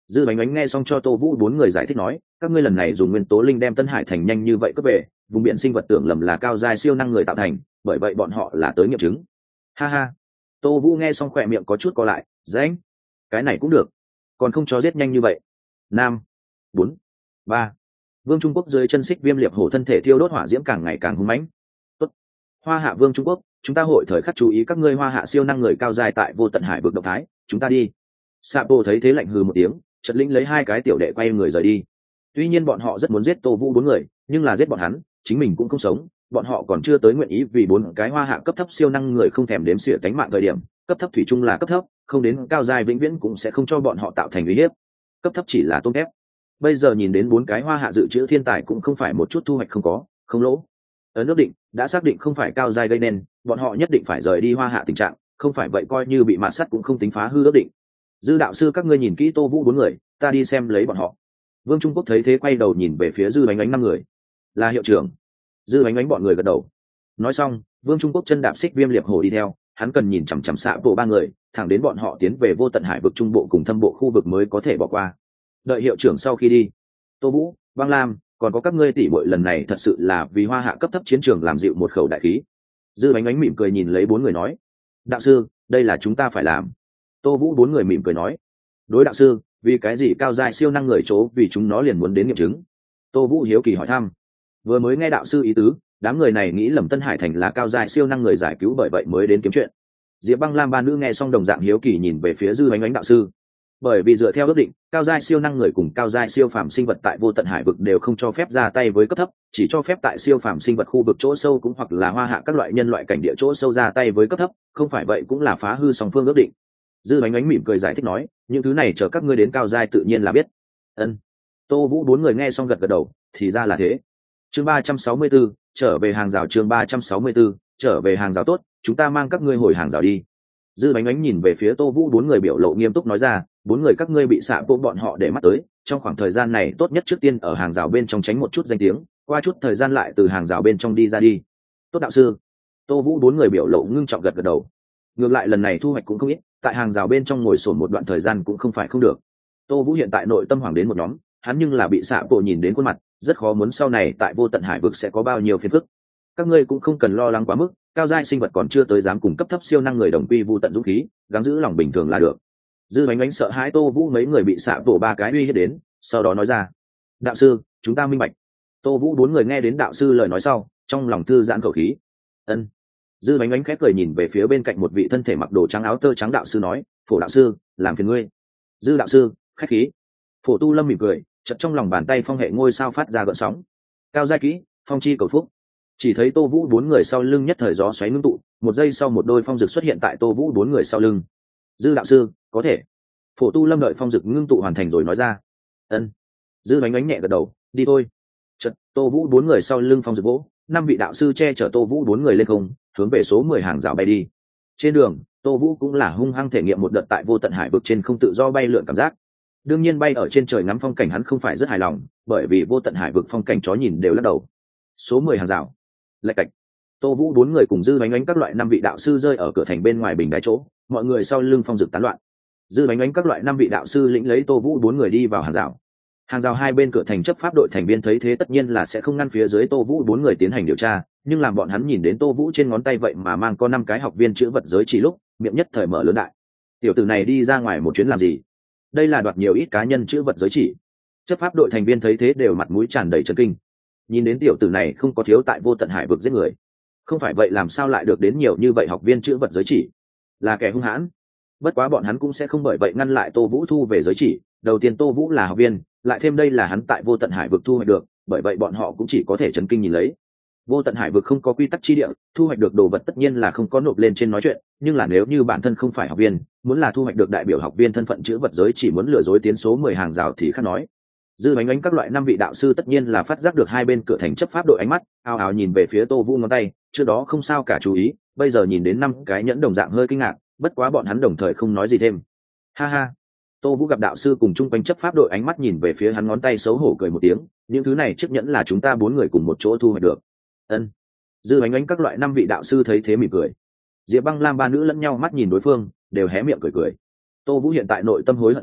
Dư bánh bánh nghe xong cho Tô Vũ bốn người giải thích nói, các ngươi lần này dùng nguyên tố linh đem Tân Hải thành nhanh như vậy cướp về, vùng biển sinh vật tưởng lầm là cao giai siêu năng người tạo thành, bởi vậy bọn họ là tới nghiệm chứng. Ha ha. Tô Vũ nghe xong khỏe miệng có chút co lại, rãnh, cái này cũng được, còn không cho giết nhanh như vậy. 5, 4, 3. Vương Trung Quốc dưới chân xích viêm liệp hổ thân thể thiêu đốt hỏa diễm càng ngày càng hung mãnh. Tốt. Hoa Hạ Vương Trung Quốc, chúng ta hội thời khắc chú ý các ngươi Hoa Hạ siêu năng người cao dài tại vô tận hải vực động thái, chúng ta đi. Sapo thấy thế lạnh hừ một tiếng, chợt lĩnh lấy hai cái tiểu đệ quay người rời đi. Tuy nhiên bọn họ rất muốn giết Tô Vũ bốn người, nhưng là giết bọn hắn, chính mình cũng không sống, bọn họ còn chưa tới nguyện ý vì bốn cái Hoa Hạ cấp thấp siêu năng người không thèm đếm xỉa cánh mạng thời điểm, cấp thấp thủy chung là cấp thấp, không đến cao dài vĩnh viễn cũng sẽ không cho bọn họ tạo thành uy hiếp. Cấp thấp chỉ là tôm thép. Bây giờ nhìn đến bốn cái Hoa Hạ dự trữ thiên tài cũng không phải một chút thu hoạch không có, không lỗ. Ở nước định đã xác định không phải cao giai gây nên, bọn họ nhất định phải rời đi Hoa Hạ tình trạng, không phải vậy coi như bị mạt sắt cũng không tính phá hư ước định. Dư đạo sư các ngươi nhìn kỹ Tô Vũ bốn người, ta đi xem lấy bọn họ. Vương Trung Quốc thấy thế quay đầu nhìn về phía Dư Bánh Bánh năm người. Là hiệu trưởng. Dư Bánh Bánh bọn người gật đầu. Nói xong, Vương Trung Quốc chân đạp xích viêm liệp hổ đi theo, hắn cần nhìn chằm chằm xạ bộ ba người, thẳng đến bọn họ tiến về vô tận hải vực trung bộ cùng thâm bộ khu vực mới có thể bỏ qua. Đợi hiệu trưởng sau khi đi, Tô Vũ, Băng Lam, còn có các ngươi tỷ muội lần này thật sự là vì Hoa Hạ cấp thấp chiến trường làm dịu một khẩu đại khí. Dư Bánh Bánh mỉm cười nhìn lấy bốn người nói, đạo sư, đây là chúng ta phải làm. Tô Vũ bốn người mỉm cười nói, đối đạo sư, vì cái gì cao giai siêu năng người chỗ vì chúng nó liền muốn đến nghiệm chứng. Tô Vũ hiếu kỳ hỏi thăm. Vừa mới nghe đạo sư ý tứ, đám người này nghĩ lầm Tân Hải thành là cao giai siêu năng người giải cứu bởi vậy mới đến kiếm chuyện. Diệp Băng Lam ba nữ nghe xong đồng dạng hiếu kỳ nhìn về phía Dư Bánh Bánh đạo sư. Bởi vì dựa theo ước định, cao giai siêu năng người cùng cao giai siêu phàm sinh vật tại vô tận hải vực đều không cho phép ra tay với cấp thấp, chỉ cho phép tại siêu phàm sinh vật khu vực chỗ sâu cũng hoặc là Hoa Hạ các loại nhân loại cảnh địa chỗ sâu ra tay với cấp thấp, không phải vậy cũng là phá hư song phương ước định. Dư Bánh Bánh mỉm cười giải thích nói, những thứ này chờ các ngươi đến cao giai tự nhiên là biết. Ân. Tô Vũ bốn người nghe xong gật gật đầu, thì ra là thế. Chương 364, trở về hàng rào. Chương 364, trở về hàng rào. Tốt, chúng ta mang các ngươi hồi hàng rào đi. Dư Bánh Bánh nhìn về phía Tô Vũ bốn người biểu lộ nghiêm túc nói ra, bốn người các ngươi bị xạ bộ bọn họ để mắt tới, trong khoảng thời gian này tốt nhất trước tiên ở hàng rào bên trong tránh một chút danh tiếng, qua chút thời gian lại từ hàng rào bên trong đi ra đi. Tốt đạo sư. Tô Vũ bốn người biểu lộ ngưng trọng gật gật đầu. Ngược lại lần này thu hoạch cũng không ít, tại hàng rào bên trong ngồi sổn một đoạn thời gian cũng không phải không được. Tô Vũ hiện tại nội tâm hoảng đến một nhóm, hắn nhưng là bị xạ bộ nhìn đến khuôn mặt, rất khó muốn sau này tại vô tận hải vực sẽ có bao nhiêu phiền phức. Các ngươi cũng không cần lo lắng quá mức, cao giai sinh vật còn chưa tới dám cùng cấp thấp siêu năng người đồng quy vu tận dũng khí, gắng giữ lòng bình thường là được. Dư Bánh Bánh sợ hãi Tô Vũ mấy người bị xạ bộ ba cái uy hiếp đến, sau đó nói ra, đạo sư, chúng ta minh bạch. Tô Vũ bốn người nghe đến đạo sư lời nói sau, trong lòng thư giãn khẩu khí. Ân. Dư Bánh Bánh khép cười nhìn về phía bên cạnh một vị thân thể mặc đồ trắng áo tơ trắng đạo sư nói, Phổ đạo sư, làm phiền ngươi. Dư đạo sư, khách khí. Phổ Tu Lâm mỉm cười, chợt trong lòng bàn tay phong hệ ngôi sao phát ra gợn sóng. Cao giai kỹ, phong chi cầu phúc. Chỉ thấy Tô Vũ bốn người sau lưng nhất thời gió xoáy ngưng tụ, một giây sau một đôi phong dực xuất hiện tại Tô Vũ bốn người sau lưng. Dư đạo sư, có thể. Phổ Tu Lâm đợi phong dực ngưng tụ hoàn thành rồi nói ra. Ân. Dư Bánh Bánh nhẹ gật đầu, đi thôi. Chợt Tô Vũ bốn người sau lưng phong dực vỗ, năm vị đạo sư che chở Tô Vũ bốn người lên không, hướng về số 10 hàng rào bay đi. Trên đường, Tô Vũ cũng là hung hăng thể nghiệm một đợt tại vô tận hải vực trên không tự do bay lượn cảm giác. Đương nhiên bay ở trên trời ngắm phong cảnh hắn không phải rất hài lòng, bởi vì vô tận hải vực phong cảnh chó nhìn đều lắc đầu. Số 10 hàng rào. Lạch cạch. Tô Vũ bốn người cùng Dư Bánh Bánh các loại năm vị đạo sư rơi ở cửa thành bên ngoài bình đài chỗ, mọi người sau lưng phong dực tán loạn. Dư Bánh Bánh các loại năm vị đạo sư lĩnh lấy Tô Vũ bốn người đi vào hàng rào. Hàng rào hai bên cửa thành chấp pháp đội thành viên thấy thế tất nhiên là sẽ không ngăn phía dưới Tô Vũ bốn người tiến hành điều tra, nhưng làm bọn hắn nhìn đến Tô Vũ trên ngón tay vậy mà mang có 5 cái học viên chữ vật giới chỉ lúc, miệng nhất thời mở lớn đại. Tiểu tử này đi ra ngoài một chuyến làm gì? Đây là đoạt nhiều ít cá nhân chữ vật giới chỉ. Chấp pháp đội thành viên thấy thế đều mặt mũi tràn đầy chấn kinh. Nhìn đến tiểu tử này không có thiếu tại vô tận hải vực giết người, không phải vậy làm sao lại được đến nhiều như vậy học viên chữ vật giới chỉ? Là kẻ hung hãn. Bất quá bọn hắn cũng sẽ không bởi vậy ngăn lại Tô Vũ thu về giới chỉ. Đầu tiên Tô Vũ là học viên, lại thêm đây là hắn tại vô tận hải vực thu hoạch được, bởi vậy bọn họ cũng chỉ có thể chấn kinh nhìn lấy. Vô tận hải vực không có quy tắc chi địa, thu hoạch được đồ vật tất nhiên là không có nộp lên trên nói chuyện, nhưng là nếu như bản thân không phải học viên, muốn là thu hoạch được đại biểu học viên thân phận chữ vật giới chỉ muốn lừa dối tiến số 10 hàng rào thì khác nói. Dư Bánh Bánh các loại năm vị đạo sư tất nhiên là phát giác được hai bên cửa thành chấp pháp đội ánh mắt, ào ào nhìn về phía Tô Vũ ngón tay, trước đó không sao cả chú ý, bây giờ nhìn đến 5 cái nhẫn đồng dạng hơi kinh ngạc, bất quá bọn hắn đồng thời không nói gì thêm. Ha ha. Tô Vũ gặp đạo sư cùng chung quanh chấp pháp đội ánh mắt nhìn về phía hắn ngón tay xấu hổ cười một tiếng, những thứ này chiếc nhẫn là chúng ta 4 người cùng một chỗ thu hoạch được. Ân. Dư Bánh Bánh các loại 5 vị đạo sư thấy thế mỉm cười. Diệp Băng Lam ba nữ lẫn nhau mắt nhìn đối phương, đều hé miệng cười cười. Tô Vũ hiện tại nội tâm hối hận à,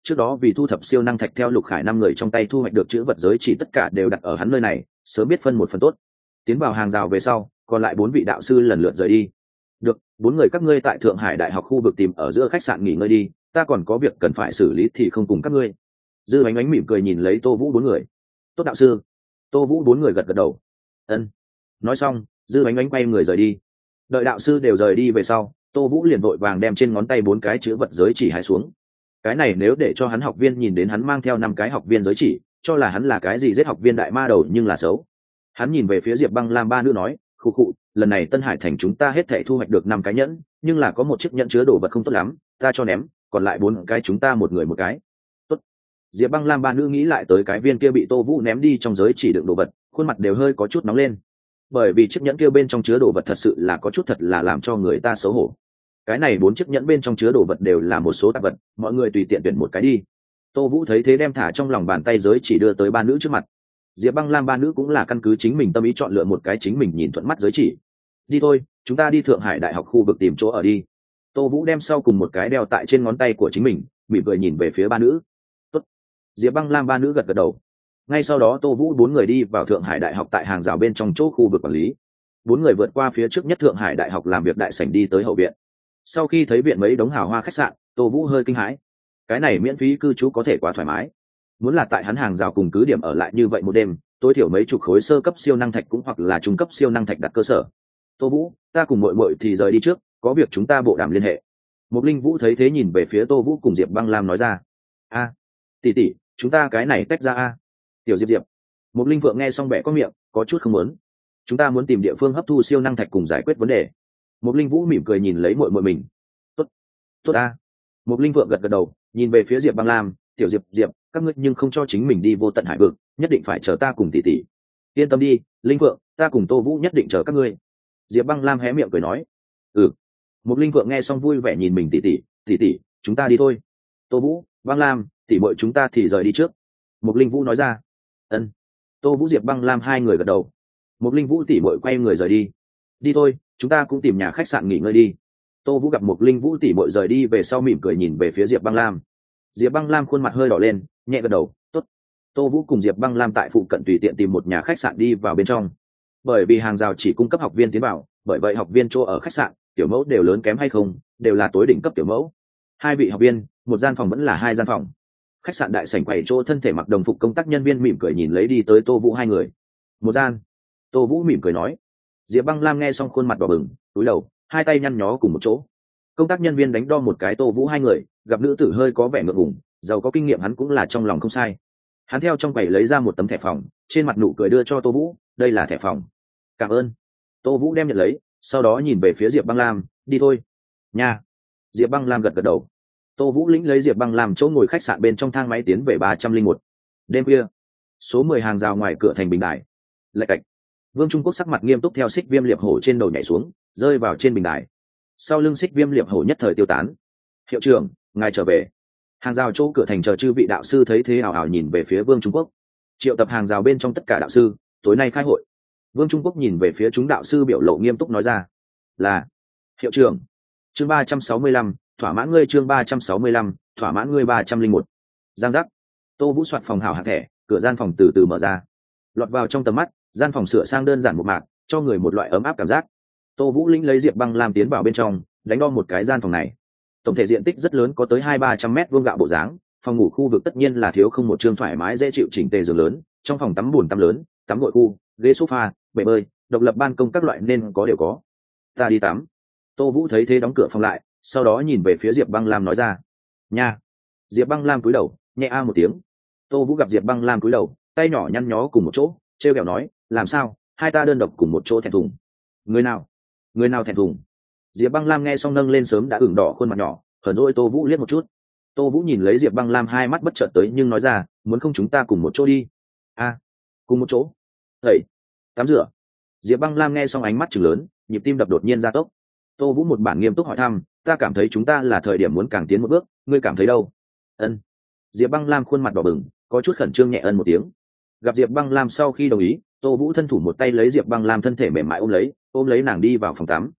trước đó vì thu thập siêu năng thạch theo Lục Khải 5 người trong tay thu hoạch được chữ vật giới chỉ tất cả đều đặt ở hắn nơi này, sớm biết phân một phần tốt. Tiến vào hàng rào về sau, còn lại 4 vị đạo sư lần lượt rời đi. Được, 4 người các ngươi tại Thượng Hải Đại học khu vực tìm ở giữa khách sạn nghỉ ngơi đi, ta còn có việc cần phải xử lý thì không cùng các ngươi. Dư Ánh Ánh mỉm cười nhìn lấy Tô Vũ 4 người. Tốt đạo sư. Tô Vũ 4 người gật gật đầu. Ân. Nói xong, Dư Ánh Ánh quay người rời đi. Đợi đạo sư đều rời đi về sau, Tô Vũ liền vội vàng đem trên ngón tay 4 cái chữ vật giới chỉ hái xuống. Cái này nếu để cho hắn học viên nhìn đến hắn mang theo 5 cái học viên giới chỉ, cho là hắn là cái gì giết học viên đại ma đầu nhưng là xấu. Hắn nhìn về phía Diệp Băng Lam ba nữ nói, khụ khụ, lần này Tân Hải thành chúng ta hết thảy thu hoạch được 5 cái nhẫn, nhưng là có một chiếc nhẫn chứa đồ vật không tốt lắm, ta cho ném, còn lại 4 cái chúng ta một người một cái. Tốt. Diệp Băng Lam ba nữ nghĩ lại tới cái viên kia bị Tô Vũ ném đi trong giới chỉ đựng đồ vật, khuôn mặt đều hơi có chút nóng lên. Bởi vì chiếc nhẫn kia bên trong chứa đồ vật thật sự là có chút thật là làm cho người ta xấu hổ. Cái này 4 chiếc nhẫn bên trong chứa đồ vật đều là một số tạp vật, mọi người tùy tiện tuyển một cái đi. Tô Vũ thấy thế đem thả trong lòng bàn tay giới chỉ đưa tới ba nữ trước mặt. Diệp Băng Lam ba nữ cũng là căn cứ chính mình tâm ý chọn lựa một cái chính mình nhìn thuận mắt giới chỉ. Đi thôi, chúng ta đi Thượng Hải Đại học khu vực tìm chỗ ở đi. Tô Vũ đem sau cùng một cái đeo tại trên ngón tay của chính mình, mỉm cười nhìn về phía ba nữ. Tốt. Diệp Băng Lam ba nữ gật gật đầu. Ngay sau đó Tô Vũ 4 người đi vào Thượng Hải Đại học tại hàng rào bên trong chỗ khu vực quản lý. 4 người vượt qua phía trước nhất Thượng Hải Đại học làm việc đại sảnh đi tới hậu viện. Sau khi thấy viện mấy đống hào hoa khách sạn, Tô Vũ hơi kinh hãi. Cái này miễn phí cư trú có thể quá thoải mái. Muốn là tại hắn hàng rào cùng cứ điểm ở lại như vậy một đêm, tối thiểu mấy chục khối sơ cấp siêu năng thạch cũng hoặc là trung cấp siêu năng thạch đặt cơ sở. Tô Vũ, ta cùng muội muội thì rời đi trước, có việc chúng ta bộ đàm liên hệ. Mục Linh Vũ thấy thế nhìn về phía Tô Vũ cùng Diệp Băng Lam nói ra. A, tỷ tỷ, chúng ta cái này tách ra a. Tiểu Diệp Diệp. Mục Linh Vượng nghe xong bẻ có miệng, có chút không muốn. Chúng ta muốn tìm địa phương hấp thu siêu năng thạch cùng giải quyết vấn đề. Mục Linh Vũ mỉm cười nhìn lấy muội muội mình. Tốt, tốt a. Mục Linh Vượng gật gật đầu, nhìn về phía Diệp Băng Lam, Tiểu Diệp Diệp, các ngươi nhưng không cho chính mình đi vô tận hải vực, nhất định phải chờ ta cùng tỷ tỷ. Yên tâm đi, Linh Vượng, ta cùng Tô Vũ nhất định chờ các ngươi. Diệp Băng Lam hé miệng cười nói. Ừ. Mục Linh Vượng nghe xong vui vẻ nhìn mình tỷ tỷ, chúng ta đi thôi. Tô Vũ, Băng Lam, tỷ muội chúng ta thì rời đi trước. Mục Linh Vũ nói ra. Ân. Tô Vũ Diệp Băng Lam hai người gật đầu. Mục Linh Vũ tỷ muội quay người rời đi. Đi thôi, chúng ta cũng tìm nhà khách sạn nghỉ ngơi đi. Tô Vũ gặp Mục Linh Vũ tỷ muội rời đi về sau mỉm cười nhìn về phía Diệp Băng Lam. Diệp Băng Lam khuôn mặt hơi đỏ lên, nhẹ gật đầu, tốt. Tô Vũ cùng Diệp Băng Lam tại phụ cận tùy tiện tìm một nhà khách sạn đi vào bên trong. Bởi vì hàng rào chỉ cung cấp học viên tiến vào, bởi vậy học viên chỗ ở khách sạn, tiểu mẫu đều lớn kém hay không, đều là tối đỉnh cấp tiểu mẫu. 2 vị học viên, một gian phòng vẫn là 2 gian phòng. Khách sạn đại sảnh quầy chỗ thân thể mặc đồng phục công tác nhân viên mỉm cười nhìn lấy đi tới Tô Vũ hai người. Một gian. Tô Vũ mỉm cười nói. Diệp Băng Lam nghe xong khuôn mặt đỏ bừng, cúi đầu, hai tay nhăn nhó cùng một chỗ. Công tác nhân viên đánh đo một cái Tô Vũ hai người, gặp nữ tử hơi có vẻ ngượng ngùng, giàu có kinh nghiệm hắn cũng là trong lòng không sai. Hắn theo trong quầy lấy ra một tấm thẻ phòng, trên mặt nụ cười đưa cho Tô Vũ, đây là thẻ phòng. Cảm ơn. Tô Vũ đem nhận lấy, sau đó nhìn về phía Diệp Băng Lam, đi thôi. Nha. Diệp Băng Lam gật gật đầu. Tô Vũ lĩnh lấy Diệp Băng Lam chỗ ngồi khách sạn bên trong thang máy tiến về 301. Đêm khuya, số 10 hàng rào ngoài cửa thành bình đài. Lạch cạch. Vương Trung Quốc sắc mặt nghiêm túc theo Xích Viêm Liệp Hổ trên đầu nhảy xuống, rơi vào trên bình đài. Sau lưng Xích Viêm Liệp Hổ nhất thời tiêu tán. Hiệu trưởng, ngài trở về. Hàng rào chỗ cửa thành chờ chư vị đạo sư thấy thế ảo ảo nhìn về phía Vương Trung Quốc. Triệu tập hàng rào bên trong tất cả đạo sư, tối nay khai hội. Vương Trung Quốc nhìn về phía chúng đạo sư biểu lộ nghiêm túc nói ra. Là. Hiệu trưởng. Chương 365, thỏa mãn ngươi chương 365, thỏa mãn ngươi 301. Giang giác. Tô Vũ soạt phòng hảo hạng thẻ, cửa gian phòng từ từ mở ra. Lọt vào trong tầm mắt, gian phòng sửa sang đơn giản một mạc, cho người một loại ấm áp cảm giác. Tô Vũ lĩnh lấy Diệp Băng Lam tiến vào bên trong, đánh đo một cái gian phòng này. Tổng thể diện tích rất lớn, có tới 200-300 mét vuông gạo bộ dáng, phòng ngủ khu vực tất nhiên là thiếu không một chương thoải mái dễ chịu chỉnh tề giường lớn, trong phòng tắm bồn tắm lớn, tắm gội khu, ghế sofa, bể bơi, độc lập ban công các loại nên có đều có. Ta đi tắm. Tô Vũ thấy thế đóng cửa phòng lại, sau đó nhìn về phía Diệp Băng Lam nói ra. Nha. Diệp Băng Lam cúi đầu, nhẹ a một tiếng. Tô Vũ gặp Diệp Băng Lam cúi đầu, tay nhỏ nhăn nhó cùng một chỗ, trêu ghẹo nói, làm sao, hai ta đơn độc cùng một chỗ thẹn thùng. Người nào thẹn thùng? Diệp Băng Lam nghe xong nâng lên sớm đã ửng đỏ khuôn mặt nhỏ, hờn dỗi Tô Vũ liếc một chút. Tô Vũ nhìn lấy Diệp Băng Lam hai mắt bất chợt tới nhưng nói ra, muốn không chúng ta cùng một chỗ đi. A, cùng một chỗ. Thầy, tắm rửa. Diệp Băng Lam nghe xong ánh mắt trừng lớn, nhịp tim đập đột nhiên gia tốc. Tô Vũ một bản nghiêm túc hỏi thăm, ta cảm thấy chúng ta là thời điểm muốn càng tiến một bước, ngươi cảm thấy đâu? Ân. Diệp Băng Lam khuôn mặt đỏ bừng, có chút khẩn trương nhẹ ân một tiếng. Gặp Diệp Băng Lam sau khi đồng ý, Tô Vũ thân thủ một tay lấy Diệp Băng Lam thân thể mềm mại ôm lấy nàng đi vào phòng tắm.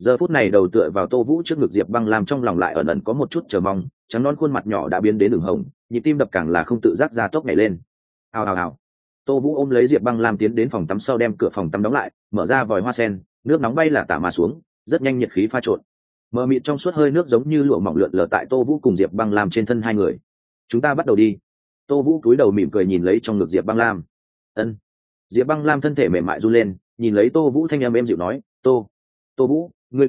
Giờ phút này đầu tựa vào Tô Vũ trước ngực Diệp Băng Lam trong lòng lại ẩn ẩn có một chút chờ mong, trắng non khuôn mặt nhỏ đã biến đến ửng hồng, nhịp tim đập càng là không tự giác ra tốc nhảy lên. Hào hào hào. Tô Vũ ôm lấy Diệp Băng Lam tiến đến phòng tắm sau đem cửa phòng tắm đóng lại, mở ra vòi hoa sen, nước nóng bay là tả mà xuống, rất nhanh nhiệt khí pha trộn. Mờ mịt trong suốt hơi nước giống như lụa mỏng lượn lờ tại Tô Vũ cùng Diệp Băng Lam trên thân hai người. Chúng ta bắt đầu đi. Tô Vũ cúi đầu mỉm cười nhìn lấy trong ngực Diệp Băng Lam. Ân. Diệp Băng Lam thân thể mềm mại run lên, nhìn lấy Tô Vũ thanh âm êm dịu nói, Tô Vũ, ngươi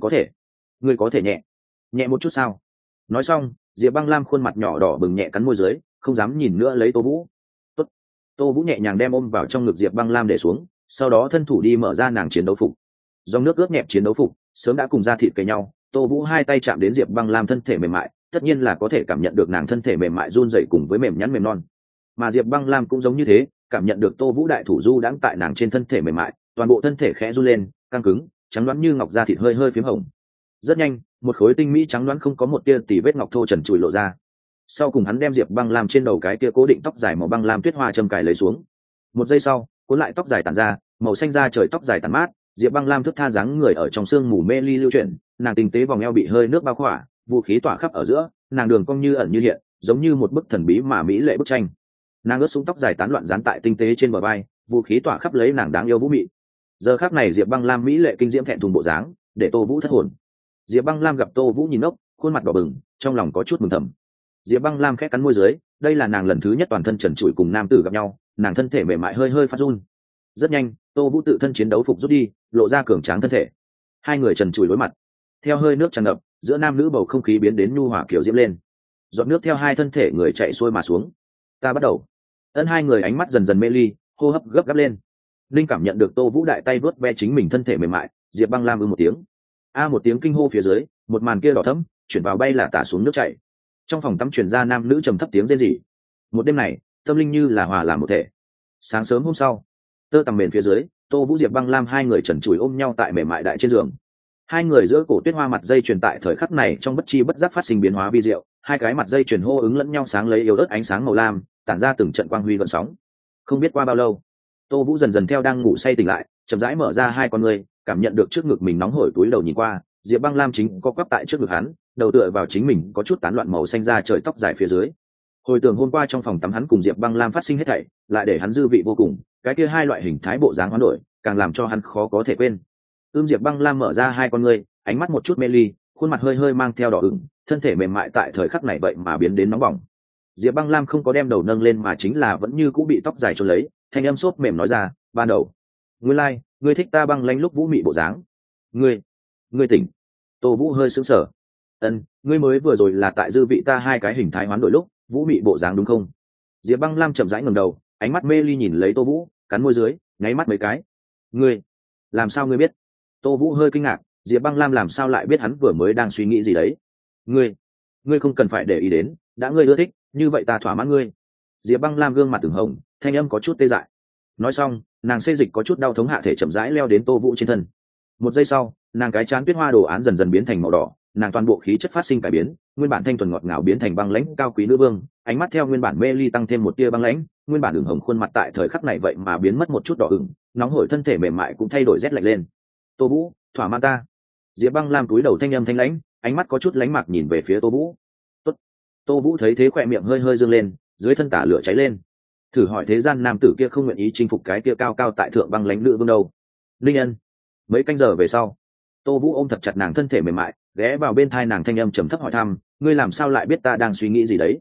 có thể nhẹ một chút sao?" Nói xong, Diệp Băng Lam khuôn mặt nhỏ đỏ bừng nhẹ cắn môi dưới, không dám nhìn nữa lấy Tô Vũ. Tốt. Tô Vũ nhẹ nhàng đem ôm vào trong ngực Diệp Băng Lam để xuống, sau đó thân thủ đi mở ra nàng chiến đấu phục. Dòng nước ướt nhẹp chiến đấu phục, sớm đã cùng da thịt kề nhau, Tô Vũ hai tay chạm đến Diệp Băng Lam thân thể mềm mại, tất nhiên là có thể cảm nhận được nàng thân thể mềm mại run rẩy cùng với mềm nhẵn mềm non. Mà Diệp Băng Lam cũng giống như thế, cảm nhận được Tô Vũ đại thủ du đãng tại nàng trên thân thể mềm mại, toàn bộ thân thể khẽ run lên, căng cứng, trắng đoán như ngọc da thịt hơi hơi phím hồng. Rất nhanh, một khối tinh mỹ trắng đoán không có một tia tì vết ngọc thô trần trụi lộ ra. Sau cùng hắn đem Diệp Băng Lam trên đầu cái kia cố định tóc dài màu băng lam tuyết hoa châm cài lấy xuống. Một giây sau, cuốn lại tóc dài tản ra, màu xanh da trời tóc dài tản mát, Diệp Băng Lam thướt tha dáng người ở trong sương mù mê ly lưu chuyển, nàng tinh tế vòng eo bị hơi nước bao khỏa, vũ khí tỏa khắp ở giữa, nàng đường cong như ẩn như hiện, giống như một bức thần bí mà mỹ lệ bức tranh. Nàng ướt sũng tóc dài tán loạn dán tại tinh tế trên bờ vai, vũ khí tỏa khắp lấy nàng đáng yêu vũ mị. Giờ khắc này Diệp Băng Lam mỹ lệ kinh diễm thẹn thùng bộ dáng, để Tô Vũ thất hồn. Diệp Băng Lam gặp Tô Vũ nhìn ngốc, khuôn mặt đỏ bừng, trong lòng có chút mừng thầm. Diệp Băng Lam khẽ cắn môi dưới, đây là nàng lần thứ nhất toàn thân trần trụi cùng nam tử gặp nhau, nàng thân thể mềm mại hơi hơi phát run. Rất nhanh, Tô Vũ tự thân chiến đấu phục rút đi, lộ ra cường tráng thân thể. Hai người trần trụi đối mặt, theo hơi nước tràn ngập, giữa nam nữ bầu không khí biến đến nhu hòa kiểu diễm lên. Giọt nước theo hai thân thể người chạy xuôi mà xuống. Ta bắt đầu. Ân hai người ánh mắt dần dần mê ly, hô hấp gấp gáp lên. Linh cảm nhận được Tô Vũ đại tay vuốt ve chính mình thân thể mềm mại, Diệp Băng Lam một tiếng. Một tiếng kinh hô phía dưới, một màn kia đỏ thẫm, chuyển vào bay là tả xuống nước chảy. Trong phòng tắm truyền ra nam nữ trầm thấp tiếng rên rỉ. Một đêm này, tâm linh như là hòa làm một thể. Sáng sớm hôm sau, tơ tằm mền phía dưới, Tô Vũ Diệp Băng Lam hai người trần trụi ôm nhau tại mềm mại đại trên giường. Hai người giữa cổ tuyết hoa mặt dây truyền tại thời khắc này trong bất chi bất giác phát sinh biến hóa vi diệu, hai cái mặt dây truyền hô ứng lẫn nhau sáng lấy yếu ớt ánh sáng màu lam, tản ra từng trận quang huy gợn sóng. Không biết qua bao lâu, Tô Vũ dần dần theo đang ngủ say tỉnh lại, chậm rãi mở ra hai con ngươi, cảm nhận được trước ngực mình nóng hổi, túi đầu nhìn qua, Diệp Băng Lam chính co quắp tại trước ngực hắn, đầu tựa vào chính mình có chút tán loạn màu xanh da trời tóc dài phía dưới. Hồi tưởng hôm qua trong phòng tắm hắn cùng Diệp Băng Lam phát sinh hết thảy, lại để hắn dư vị vô cùng, cái kia hai loại hình thái bộ dáng hoán đổi, càng làm cho hắn khó có thể quên. Diệp Băng Lam mở ra hai con ngươi, ánh mắt một chút mê ly, khuôn mặt hơi hơi mang theo đỏ ửng, thân thể mềm mại tại thời khắc này vậy mà biến đến nóng bỏng. Diệp Băng Lam không có đem đầu nâng lên mà chính là vẫn như cũ bị tóc dài chôn lấy, thanh âm xốp mềm nói ra, "Ban đầu, nguyên lai, ngươi thích ta băng lánh lúc vũ mị bộ dáng. Ngươi tỉnh." Tô Vũ hơi sững sờ. "Ân, ngươi mới vừa rồi là tại dư vị ta hai cái hình thái hoán đổi lúc, vũ mị bộ dáng đúng không?" Diệp Băng Lam chậm rãi ngẩng đầu, ánh mắt mê ly nhìn lấy Tô Vũ, cắn môi dưới, nháy mắt mấy cái. "Ngươi, làm sao ngươi biết?" Tô Vũ hơi kinh ngạc, Diệp Băng Lam làm sao lại biết hắn vừa mới đang suy nghĩ gì đấy? Ngươi không cần phải để ý đến, đã ngươi ưa thích, như vậy ta thỏa mãn ngươi." Diệp Băng Lam gương mặt ửng hồng, thanh âm có chút tê dại. Nói xong, nàng xê dịch có chút đau thống hạ thể chậm rãi leo đến Tô Vũ trên thân. Một giây sau, nàng cái trán tuyết hoa đồ án dần dần biến thành màu đỏ, nàng toàn bộ khí chất phát sinh cải biến, nguyên bản thanh thuần ngọt ngào biến thành băng lãnh cao quý nữ vương, ánh mắt theo nguyên bản mê ly tăng thêm một tia băng lãnh, nguyên bản ửng hồng khuôn mặt tại thời khắc này vậy mà biến mất một chút đỏ ửng, nóng hổi thân thể mềm mại cũng thay đổi rét lạnh lên. "Tô Vũ, thỏa mãn ta." Diệp Băng Lam cúi đầu thanh âm thanh lãnh, ánh mắt có chút lánh mạc nhìn về phía Tô Vũ. "Tốt." Tô Vũ thấy thế khỏe miệng hơi hơi dương lên, dưới thân tả lửa cháy lên. Thử hỏi thế gian nam tử kia không nguyện ý chinh phục cái kia cao cao tại thượng băng lãnh nữ vương đâu. Linh Ân. Mấy canh giờ về sau, Tô Vũ ôm thật chặt nàng thân thể mềm mại, ghé vào bên thai nàng thanh âm trầm thấp hỏi thăm, "Ngươi làm sao lại biết ta đang suy nghĩ gì đấy?"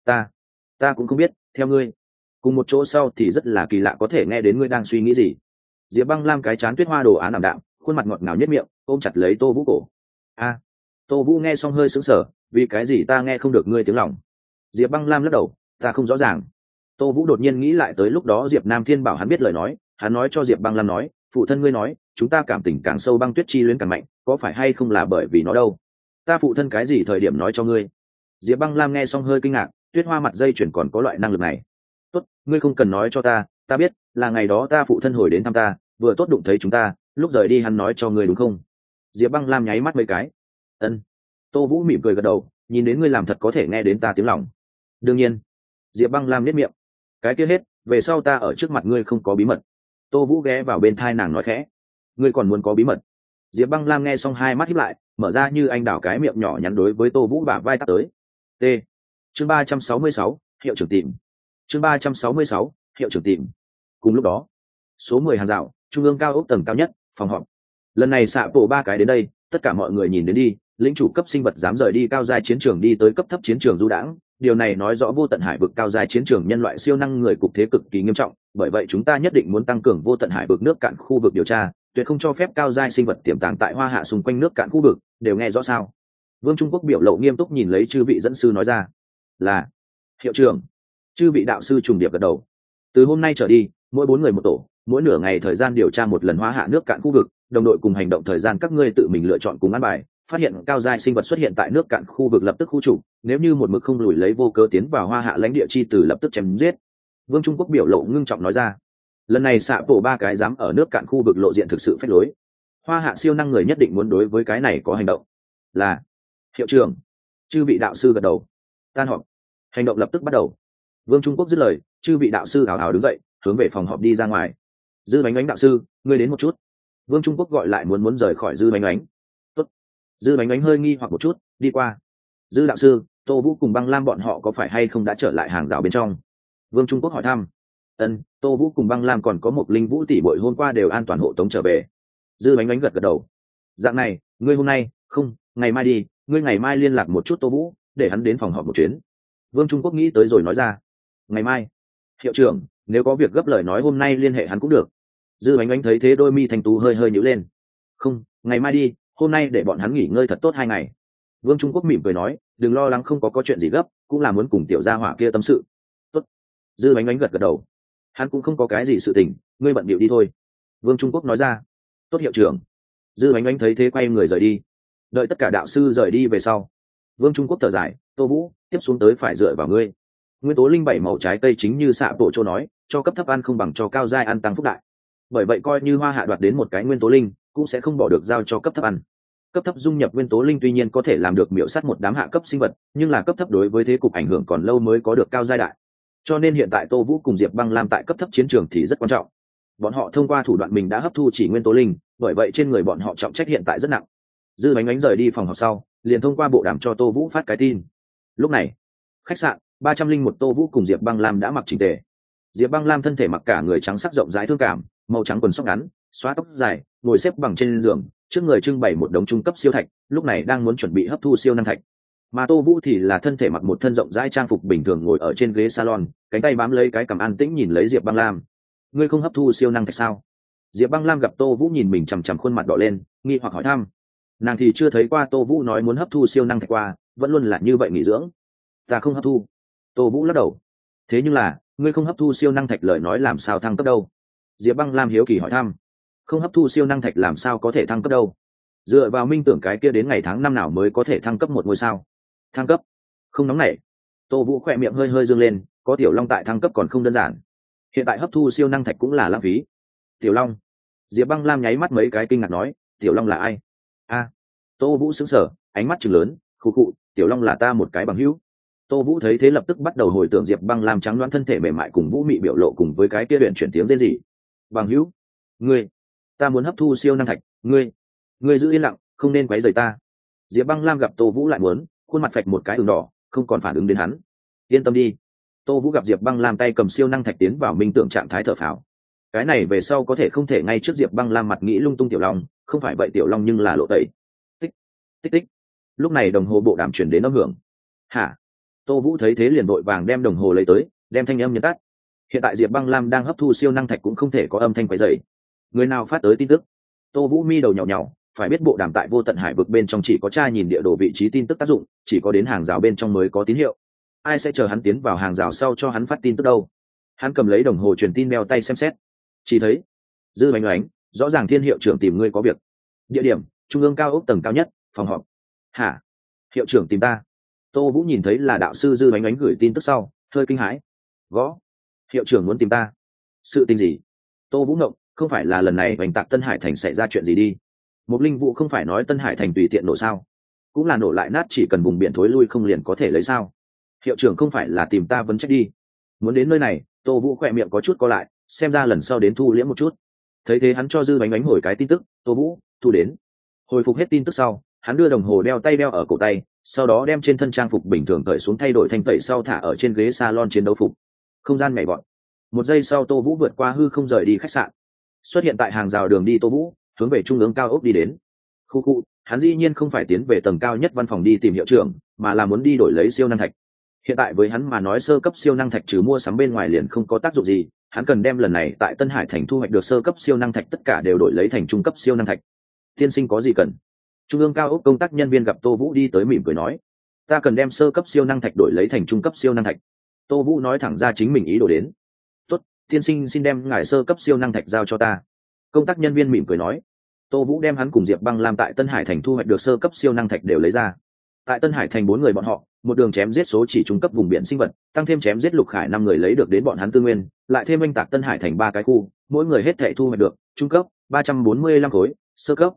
Ta cũng không biết, theo ngươi. Cùng một chỗ sau thì rất là kỳ lạ có thể nghe đến ngươi đang suy nghĩ gì." Diệp Băng Lam cái chán tuyết hoa đồ án ảm đạm, khuôn mặt ngọt ngào nhất miệng, ôm chặt lấy Tô Vũ cổ. Tô Vũ nghe xong hơi sững sờ, "Vì cái gì ta nghe không được ngươi tiếng lòng?" Diệp Băng Lam lắc đầu, "Ta không rõ ràng." Tô Vũ đột nhiên nghĩ lại tới lúc đó Diệp Nam Thiên bảo hắn biết lời nói, hắn nói cho Diệp Băng Lam nói, "Phụ thân ngươi nói, chúng ta cảm tình càng sâu, băng tuyết chi luyến càng mạnh, có phải hay không là bởi vì nó đâu?" "Ta phụ thân cái gì thời điểm nói cho ngươi?" Diệp Băng Lam nghe xong hơi kinh ngạc, tuyết hoa mặt dây chuyển còn có loại năng lực này. "Tốt, ngươi không cần nói cho ta biết, là ngày đó ta phụ thân hồi đến thăm ta, vừa tốt đụng thấy chúng ta, lúc rời đi hắn nói cho ngươi đúng không?" Diệp Băng Lam nháy mắt mấy cái. "Ân." Tô Vũ mỉm cười gật đầu, "Nhìn đến ngươi làm thật có thể nghe đến ta tiếng lòng." "Đương nhiên." Diệp Băng Lam nhếch miệng. "Cái kia hết, về sau ta ở trước mặt ngươi không có bí mật." Tô Vũ ghé vào bên thai nàng nói khẽ. "Ngươi còn muốn có bí mật?" Diệp Băng Lam nghe xong hai mắt híp lại, mở ra như anh đào cái miệng nhỏ nhắn đối với Tô Vũ bả vai tắt tới. T. Chương 366, hiệu trưởng tìm. Chương 366, hiệu trưởng tìm. Cùng lúc đó, số 10 hàng rào, trung ương cao ốc tầng cao nhất, phòng họp. Lần này xạ bộ ba cái đến đây, tất cả mọi người nhìn đến đi, lĩnh chủ cấp sinh vật dám rời đi cao giai chiến trường đi tới cấp thấp chiến trường du đãng, điều này nói rõ vô tận hải vực cao giai chiến trường nhân loại siêu năng người cục thế cực kỳ nghiêm trọng, bởi vậy chúng ta nhất định muốn tăng cường vô tận hải vực nước cạn khu vực điều tra, tuyệt không cho phép cao giai sinh vật tiềm tàng tại hoa hạ xung quanh nước cạn khu vực, đều nghe rõ sao? Vương Trung Quốc biểu lộ nghiêm túc nhìn lấy chư vị dẫn sư nói ra. Là hiệu trưởng. Chư vị đạo sư trùng điệp gật đầu. Từ hôm nay trở đi, mỗi 4 người một tổ, mỗi nửa ngày thời gian điều tra một lần hoa hạ nước cạn khu vực, đồng đội cùng hành động thời gian các ngươi tự mình lựa chọn cùng ăn bài, phát hiện cao giai sinh vật xuất hiện tại nước cạn khu vực lập tức khu trục, nếu như một mực không lùi lấy vô cớ tiến vào hoa hạ lãnh địa chi tử lập tức chém giết. Vương Trung Quốc biểu lộ ngưng trọng nói ra. Lần này xạ bộ ba cái dám ở nước cạn khu vực lộ diện thực sự phách lối, hoa hạ siêu năng người nhất định muốn đối với cái này có hành động. Là hiệu trưởng. Chư vị đạo sư gật đầu. Tan họp, hành động lập tức bắt đầu. Vương Trung Quốc dứt lời, chư vị đạo sư hào hào đứng dậy, hướng về phòng họp đi ra ngoài. Dư Bánh Bánh đạo sư, ngươi đến một chút. Vương Trung Quốc gọi lại muốn rời khỏi Dư Bánh Bánh. Tốt. Dư Bánh Bánh hơi nghi hoặc một chút, đi qua. Dư đạo sư, Tô Vũ cùng Băng Lam bọn họ có phải hay không đã trở lại hàng rào bên trong? Vương Trung Quốc hỏi thăm. Ân, Tô Vũ cùng Băng Lam còn có một linh vũ tỷ bội hôm qua đều an toàn hộ tống trở về. Dư Bánh Bánh gật gật đầu. Dạng này, ngươi hôm nay, không, ngày mai đi, ngươi ngày mai liên lạc một chút Tô Vũ, để hắn đến phòng họp một chuyến. Vương Trung Quốc nghĩ tới rồi nói ra. Ngày mai? Hiệu trưởng, nếu có việc gấp lời nói hôm nay liên hệ hắn cũng được. Dư Bánh Bánh thấy thế đôi mi thành tú hơi nhíu lên. Không, ngày mai đi, hôm nay để bọn hắn nghỉ ngơi thật tốt 2 ngày. Vương Trung Quốc mỉm cười nói, đừng lo lắng, không có chuyện gì gấp, cũng là muốn cùng tiểu gia hỏa kia tâm sự. Tốt. Dư Bánh Bánh gật gật đầu. Hắn cũng không có cái gì sự tình, ngươi bận bịu đi thôi. Vương Trung Quốc nói ra. Tốt hiệu trưởng. Dư Bánh Bánh thấy thế quay người rời đi. Đợi tất cả đạo sư rời đi về sau, Vương Trung Quốc thở dài, Tô Vũ, tiếp xuống tới phải dựa vào ngươi. Nguyên tố linh 7 màu trái cây chính như xạ bộ châu nói, cho cấp thấp ăn không bằng cho cao giai ăn tăng phúc đại. Bởi vậy coi như hoa hạ đoạt đến một cái nguyên tố linh, cũng sẽ không bỏ được giao cho cấp thấp ăn. Cấp thấp dung nhập nguyên tố linh tuy nhiên có thể làm được miểu sát một đám hạ cấp sinh vật, nhưng là cấp thấp đối với thế cục ảnh hưởng còn lâu mới có được cao giai đại. Cho nên hiện tại Tô Vũ cùng Diệp Băng Lam tại cấp thấp chiến trường thì rất quan trọng. Bọn họ thông qua thủ đoạn mình đã hấp thu chỉ nguyên tố linh, bởi vậy trên người bọn họ trọng trách hiện tại rất nặng. Dư Bánh Bánh rời đi phòng họp sau, liền thông qua bộ đàm cho Tô Vũ phát cái tin. Lúc này, khách sạn 301 Tô Vũ cùng Diệp Băng Lam đã mặc chỉnh tề. Diệp Băng Lam thân thể mặc cả người trắng sắc rộng rãi thương cảm, màu trắng quần sóc ngắn, xóa tóc dài, ngồi xếp bằng trên giường, trước người trưng bày một đống trung cấp siêu thạch, lúc này đang muốn chuẩn bị hấp thu siêu năng thạch. Mà Tô Vũ thì là thân thể mặc một thân rộng rãi trang phục bình thường ngồi ở trên ghế salon, cánh tay bám lấy cái cằm an tĩnh nhìn lấy Diệp Băng Lam. Ngươi không hấp thu siêu năng thạch sao? Diệp Băng Lam gặp Tô Vũ nhìn mình chằm chằm khuôn mặt đỏ lên, nghi hoặc hỏi thăm. Nàng thì chưa thấy qua Tô Vũ nói muốn hấp thu siêu năng thạch qua, vẫn luôn là như vậy nghỉ dưỡng. Ta không hấp thu. Tô Vũ lắc đầu. Thế nhưng là, ngươi không hấp thu siêu năng thạch lời nói làm sao thăng cấp đâu? Diệp Băng Lam hiếu kỳ hỏi thăm. Không hấp thu siêu năng thạch làm sao có thể thăng cấp đâu? Dựa vào minh tưởng cái kia đến ngày tháng năm nào mới có thể thăng cấp một ngôi sao? Thăng cấp? Không nóng nảy. Tô Vũ khỏe miệng hơi dương lên, có Tiểu Long tại thăng cấp còn không đơn giản. Hiện tại hấp thu siêu năng thạch cũng là lãng phí. Tiểu Long? Diệp Băng Lam nháy mắt mấy cái kinh ngạc nói, Tiểu Long là ai? A. Tô Vũ sững sờ, ánh mắt trừng lớn, khụ khụ, Tiểu Long là ta một cái bằng hữu. Tô Vũ thấy thế lập tức bắt đầu hồi tưởng Diệp Băng Lam trắng loãng thân thể mềm mại cùng vũ mị biểu lộ cùng với cái kia luyện chuyển tiếng rên rỉ. Bằng hữu? Ngươi? Ta muốn hấp thu siêu năng thạch, ngươi giữ yên lặng, không nên quấy rầy ta. Diệp Băng Lam gặp Tô Vũ lại muốn, khuôn mặt phạch một cái ửng đỏ, không còn phản ứng đến hắn. Yên tâm đi. Tô Vũ gặp Diệp Băng Lam tay cầm siêu năng thạch tiến vào minh tưởng trạng thái thở phào. Cái này về sau có thể không thể ngay trước Diệp Băng Lam mặt nghĩ lung tung Tiểu Long, không phải vậy Tiểu Long nhưng là lộ tẩy. Tích, tích tích. Lúc này đồng hồ bộ đàm truyền đến âm hưởng. Hả? Tô Vũ thấy thế liền vội vàng đem đồng hồ lấy tới, đem thanh âm nhấn tắt. Hiện tại Diệp Băng Lam đang hấp thu siêu năng thạch cũng không thể có âm thanh quấy rầy. Người nào phát tới tin tức? Tô Vũ mi đầu nhàu nhàu, phải biết bộ đàm tại vô tận hải vực bên trong chỉ có tra nhìn địa đồ vị trí tin tức tác dụng, chỉ có đến hàng rào bên trong mới có tín hiệu. Ai sẽ chờ hắn tiến vào hàng rào sau cho hắn phát tin tức đâu? Hắn cầm lấy đồng hồ truyền tin đeo tay xem xét. Chỉ thấy Dư Bánh Bánh, rõ ràng Thiên hiệu trưởng tìm ngươi có việc. Địa điểm: trung ương cao ốc tầng cao nhất, phòng họp. Hả? Hiệu trưởng tìm ta? Tô Vũ nhìn thấy là đạo sư Dư Bánh Bánh gửi tin tức sau, hơi kinh hãi. Gõ. Hiệu trưởng muốn tìm ta? Sự tình gì? Tô Vũ ngộng, không phải là lần này oanh tạc Tân Hải Thành xảy ra chuyện gì đi? Một linh vụ không phải nói Tân Hải Thành tùy tiện nổ sao? Cũng là nổ lại nát, chỉ cần vùng biển thối lui không liền có thể lấy sao? Hiệu trưởng không phải là tìm ta vấn trách đi? Muốn đến nơi này, Tô Vũ khỏe miệng có chút co lại, xem ra lần sau đến thu liễm một chút. Thấy thế hắn cho Dư Bánh Bánh hồi cái tin tức, Tô Vũ, thu đến. Hồi phục hết tin tức sau, hắn đưa đồng hồ đeo tay đeo ở cổ tay, sau đó đem trên thân trang phục bình thường cởi xuống thay đổi thanh tẩy sau thả ở trên ghế salon chiến đấu phục. Không gian nhảy vọt. Một giây sau Tô Vũ vượt qua hư không rời đi khách sạn, xuất hiện tại hàng rào đường đi Tô Vũ hướng về trung ương cao ốc đi đến. Khu khu, hắn dĩ nhiên không phải tiến về tầng cao nhất văn phòng đi tìm hiệu trưởng, mà là muốn đi đổi lấy siêu năng thạch. Hiện tại với hắn mà nói sơ cấp siêu năng thạch trừ mua sắm bên ngoài liền không có tác dụng gì, hắn cần đem lần này tại Tân Hải thành thu hoạch được sơ cấp siêu năng thạch tất cả đều đổi lấy thành trung cấp siêu năng thạch. Tiên sinh có gì cần? Trung ương cao ốc công tác nhân viên gặp Tô Vũ đi tới mỉm cười nói, ta cần đem sơ cấp siêu năng thạch đổi lấy thành trung cấp siêu năng thạch. Tô Vũ nói thẳng ra chính mình ý đồ đến. Tốt, tiên sinh xin đem ngài sơ cấp siêu năng thạch giao cho ta. Công tác nhân viên mỉm cười nói. Tô Vũ đem hắn cùng Diệp Băng Lam tại Tân Hải thành thu hoạch được sơ cấp siêu năng thạch đều lấy ra. Tại Tân Hải thành 4 người bọn họ, một đường chém giết số chỉ trung cấp vùng biển sinh vật, tăng thêm chém giết Lục Khải 5 người lấy được đến bọn hắn tư nguyên, lại thêm oanh tạc Tân Hải thành 3 cái khu, mỗi người hết thảy thu hoạch được trung cấp 345 khối, sơ cấp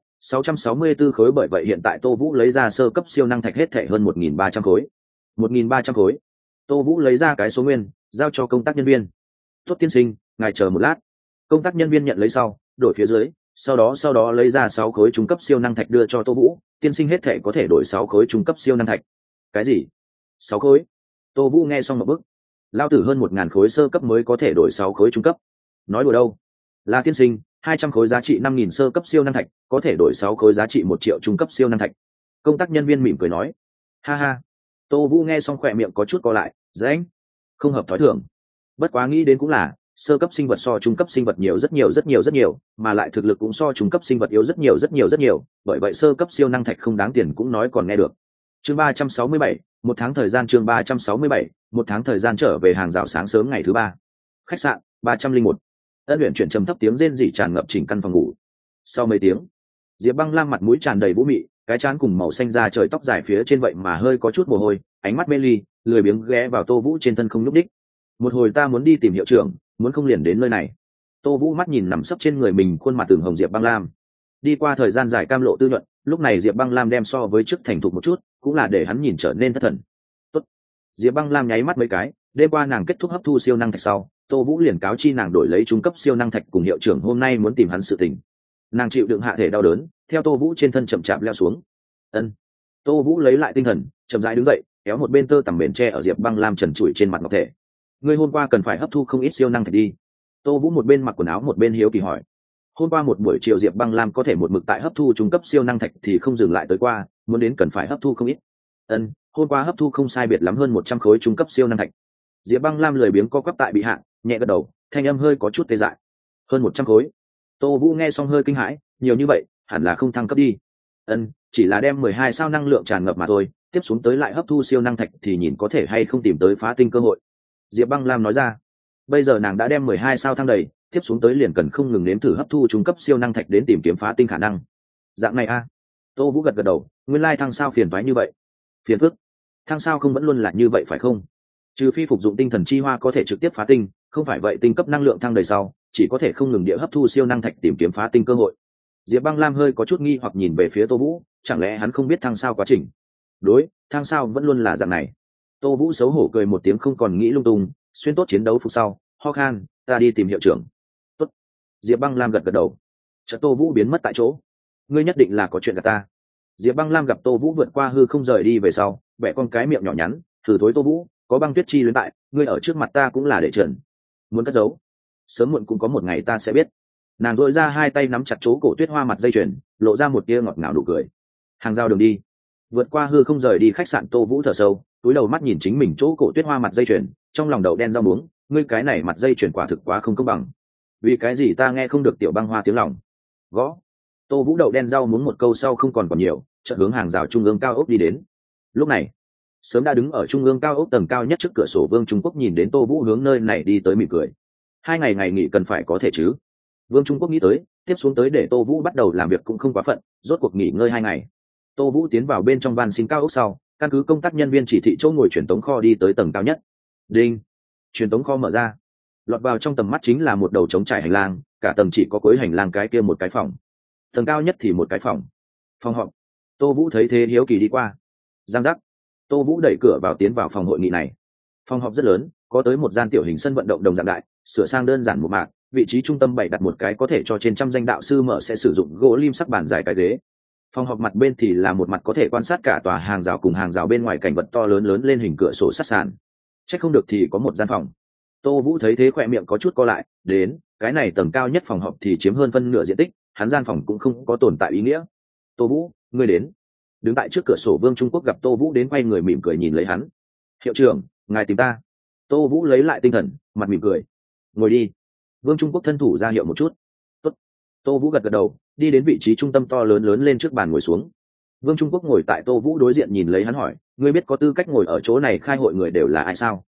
664 khối, bởi vậy hiện tại Tô Vũ lấy ra sơ cấp siêu năng thạch hết thảy hơn 1300 khối. 1300 khối. Tô Vũ lấy ra cái số nguyên, giao cho công tác nhân viên. Tốt tiên sinh, ngài chờ một lát. Công tác nhân viên nhận lấy sau, đổi phía dưới, sau đó lấy ra 6 khối trung cấp siêu năng thạch đưa cho Tô Vũ, tiên sinh hết thảy có thể đổi 6 khối trung cấp siêu năng thạch. Cái gì? 6 khối? Tô Vũ nghe xong một bức. Lao tử hơn 1000 khối sơ cấp mới có thể đổi 6 khối trung cấp. Nói đùa đâu? Là tiên sinh, 200 khối giá trị 5000 sơ cấp siêu năng thạch, có thể đổi 6 khối giá trị 1 triệu trung cấp siêu năng thạch. Công tác nhân viên mỉm cười nói. Ha ha. Tô Vũ nghe xong khỏe miệng có chút co lại, rãnh. Không hợp thói thường. Bất quá nghĩ đến cũng là, sơ cấp sinh vật so trung cấp sinh vật nhiều rất nhiều, mà lại thực lực cũng so trung cấp sinh vật yếu rất nhiều, bởi vậy sơ cấp siêu năng thạch không đáng tiền cũng nói còn nghe được. Chương 367, một tháng thời gian. Chương 367, một tháng thời gian. Trở về hàng rào sáng sớm ngày thứ 3. Khách sạn 301. Ân Uyển chuyển trầm thấp tiếng rên rỉ tràn ngập chỉnh căn phòng ngủ. Sau mấy tiếng, Diệp Băng Lam mặt mũi tràn đầy vũ mị, cái trán cùng màu xanh da trời tóc dài phía trên vậy mà hơi có chút mồ hôi, ánh mắt mê ly, lười biếng ghé vào Tô Vũ trên thân không nhúc đích. Một hồi ta muốn đi tìm hiệu trưởng, muốn không liền đến nơi này. Tô Vũ mắt nhìn nằm sấp trên người mình khuôn mặt tưởng hồng Diệp Băng Lam. Đi qua thời gian dài cam lộ tư nhuận, lúc này Diệp Băng Lam đem so với trước thành thục một chút, cũng là để hắn nhìn trở nên thất thần. Tốt. Diệp Băng Lam nháy mắt mấy cái, đêm qua nàng kết thúc hấp thu siêu năng thạch sau, Tô Vũ liền cáo chi nàng đổi lấy trung cấp siêu năng thạch cùng hiệu trưởng hôm nay muốn tìm hắn sự tình. Nàng chịu đựng hạ thể đau đớn, theo Tô Vũ trên thân chậm chạp leo xuống. Ân. Tô Vũ lấy lại tinh thần, chậm rãi đứng dậy, kéo một bên tơ tằm bền tre ở Diệp Băng Lam trần trụi trên mặt ngọc thể. Ngươi hôm qua cần phải hấp thu không ít siêu năng thạch đi. Tô Vũ một bên mặc quần áo một bên hiếu kỳ hỏi. Hôm qua một buổi chiều Diệp Băng Lam có thể một mực tại hấp thu trung cấp siêu năng thạch thì không dừng lại tới qua, muốn đến cần phải hấp thu không ít. Ân, hôm qua hấp thu không sai biệt lắm hơn 100 khối trung cấp siêu năng thạch. Diệp Băng Lam lười biếng co quắp tại bị hạ, nhẹ gật đầu, thanh âm hơi có chút tê dại. Hơn 100 khối. Tô Vũ nghe xong hơi kinh hãi, nhiều như vậy, hẳn là không thăng cấp đi. Ân, chỉ là đem 12 sao năng lượng tràn ngập mà thôi, tiếp xuống tới lại hấp thu siêu năng thạch thì nhìn có thể hay không tìm tới phá tinh cơ hội. Diệp Băng Lam nói ra. Bây giờ nàng đã đem 12 sao thăng đầy, tiếp xuống tới liền cần không ngừng nếm thử hấp thu trung cấp siêu năng thạch đến tìm kiếm phá tinh khả năng. Dạng này a. Tô Vũ gật gật đầu, nguyên lai thăng sao phiền toái như vậy. Phiền phức. Thăng sao không vẫn luôn là như vậy phải không? Trừ phi phục dụng tinh thần chi hoa có thể trực tiếp phá tinh, không phải vậy tinh cấp năng lượng thăng đầy sau, chỉ có thể không ngừng địa hấp thu siêu năng thạch tìm kiếm phá tinh cơ hội. Diệp Băng Lam hơi có chút nghi hoặc nhìn về phía Tô Vũ, chẳng lẽ hắn không biết thăng sao quá trình? Đối, thăng sao vẫn luôn là dạng này. Tô Vũ xấu hổ cười một tiếng không còn nghĩ lung tung, xuyên tốt chiến đấu phục sau, ho khan, ta đi tìm hiệu trưởng. Tốt. Diệp Băng Lam gật gật đầu. Chợt Tô Vũ biến mất tại chỗ. Ngươi nhất định là có chuyện gặp ta. Diệp Băng Lam gặp Tô Vũ vượt qua hư không rời đi về sau, bẻ con cái miệng nhỏ nhắn, thử thối Tô Vũ, có băng tuyết chi luyến tại, ngươi ở trước mặt ta cũng là để trần. Muốn cất giấu, sớm muộn cũng có một ngày ta sẽ biết. Nàng dội ra hai tay nắm chặt chỗ cổ tuyết hoa mặt dây chuyền, lộ ra một tia ngọt ngào nụ cười. Hàng rào đường đi, vượt qua hư không rời đi khách sạn. Tô Vũ thở sâu, túi đầu mắt nhìn chính mình chỗ cổ tuyết hoa mặt dây chuyền, trong lòng đậu đen rau muống, ngươi cái này mặt dây chuyền quả thực quá không công bằng. Vì cái gì ta nghe không được tiểu băng hoa tiếng lòng? Gõ. Tô Vũ đậu đen rau muống một câu sau không còn nhiều, chợt hướng hàng rào trung ương cao ốc đi đến. Lúc này, sớm đã đứng ở trung ương cao ốc tầng cao nhất trước cửa sổ Vương Trung Quốc nhìn đến Tô Vũ hướng nơi này đi tới mỉm cười. 2 ngày nghỉ cần phải có thể chứ? Vương Trung Quốc nghĩ tới, tiếp xuống tới để Tô Vũ bắt đầu làm việc cũng không quá phận, rốt cuộc nghỉ ngơi 2 ngày. Tô Vũ tiến vào bên trong van xin cao ốc sau, căn cứ công tác nhân viên chỉ thị chỗ ngồi truyền tống kho đi tới tầng cao nhất. Đinh. Truyền tống kho mở ra. Lọt vào trong tầm mắt chính là một đầu trống trải hành lang, cả tầng chỉ có cuối hành lang cái kia một cái phòng. Tầng cao nhất thì một cái phòng. Phòng họp. Tô Vũ thấy thế hiếu kỳ đi qua. Giang giác. Tô Vũ đẩy cửa vào tiến vào phòng hội nghị này. Phòng họp rất lớn, có tới một gian tiểu hình sân vận động đồng dạng đại, sửa sang đơn giản một mạc, vị trí trung tâm bày đặt một cái có thể cho trên trăm danh đạo sư mở sẽ sử dụng gỗ lim sắc bàn dài cái ghế. Phòng họp mặt bên thì là một mặt có thể quan sát cả tòa hàng rào cùng hàng rào bên ngoài cảnh vật to lớn lớn lên hình cửa sổ sát sàn. Chắc không được thì có một gian phòng. Tô Vũ thấy thế khỏe miệng có chút co lại, đến cái này tầng cao nhất phòng họp thì chiếm hơn phân nửa diện tích, hắn gian phòng cũng không có tồn tại ý nghĩa. Tô Vũ, ngươi đến. Đứng tại trước cửa sổ Vương Trung Quốc gặp Tô Vũ đến, quay người mỉm cười nhìn lấy hắn. Hiệu trưởng, ngài tìm ta. Tô Vũ lấy lại tinh thần, mặt mỉm cười. Ngồi đi. Vương Trung Quốc thân thủ ra hiệu một chút. Tốt. Tô Vũ gật gật đầu, đi đến vị trí trung tâm to lớn lớn lên trước bàn ngồi xuống. Vương Trung Quốc ngồi tại Tô Vũ đối diện nhìn lấy hắn hỏi, ngươi biết có tư cách ngồi ở chỗ này khai hội người đều là ai sao?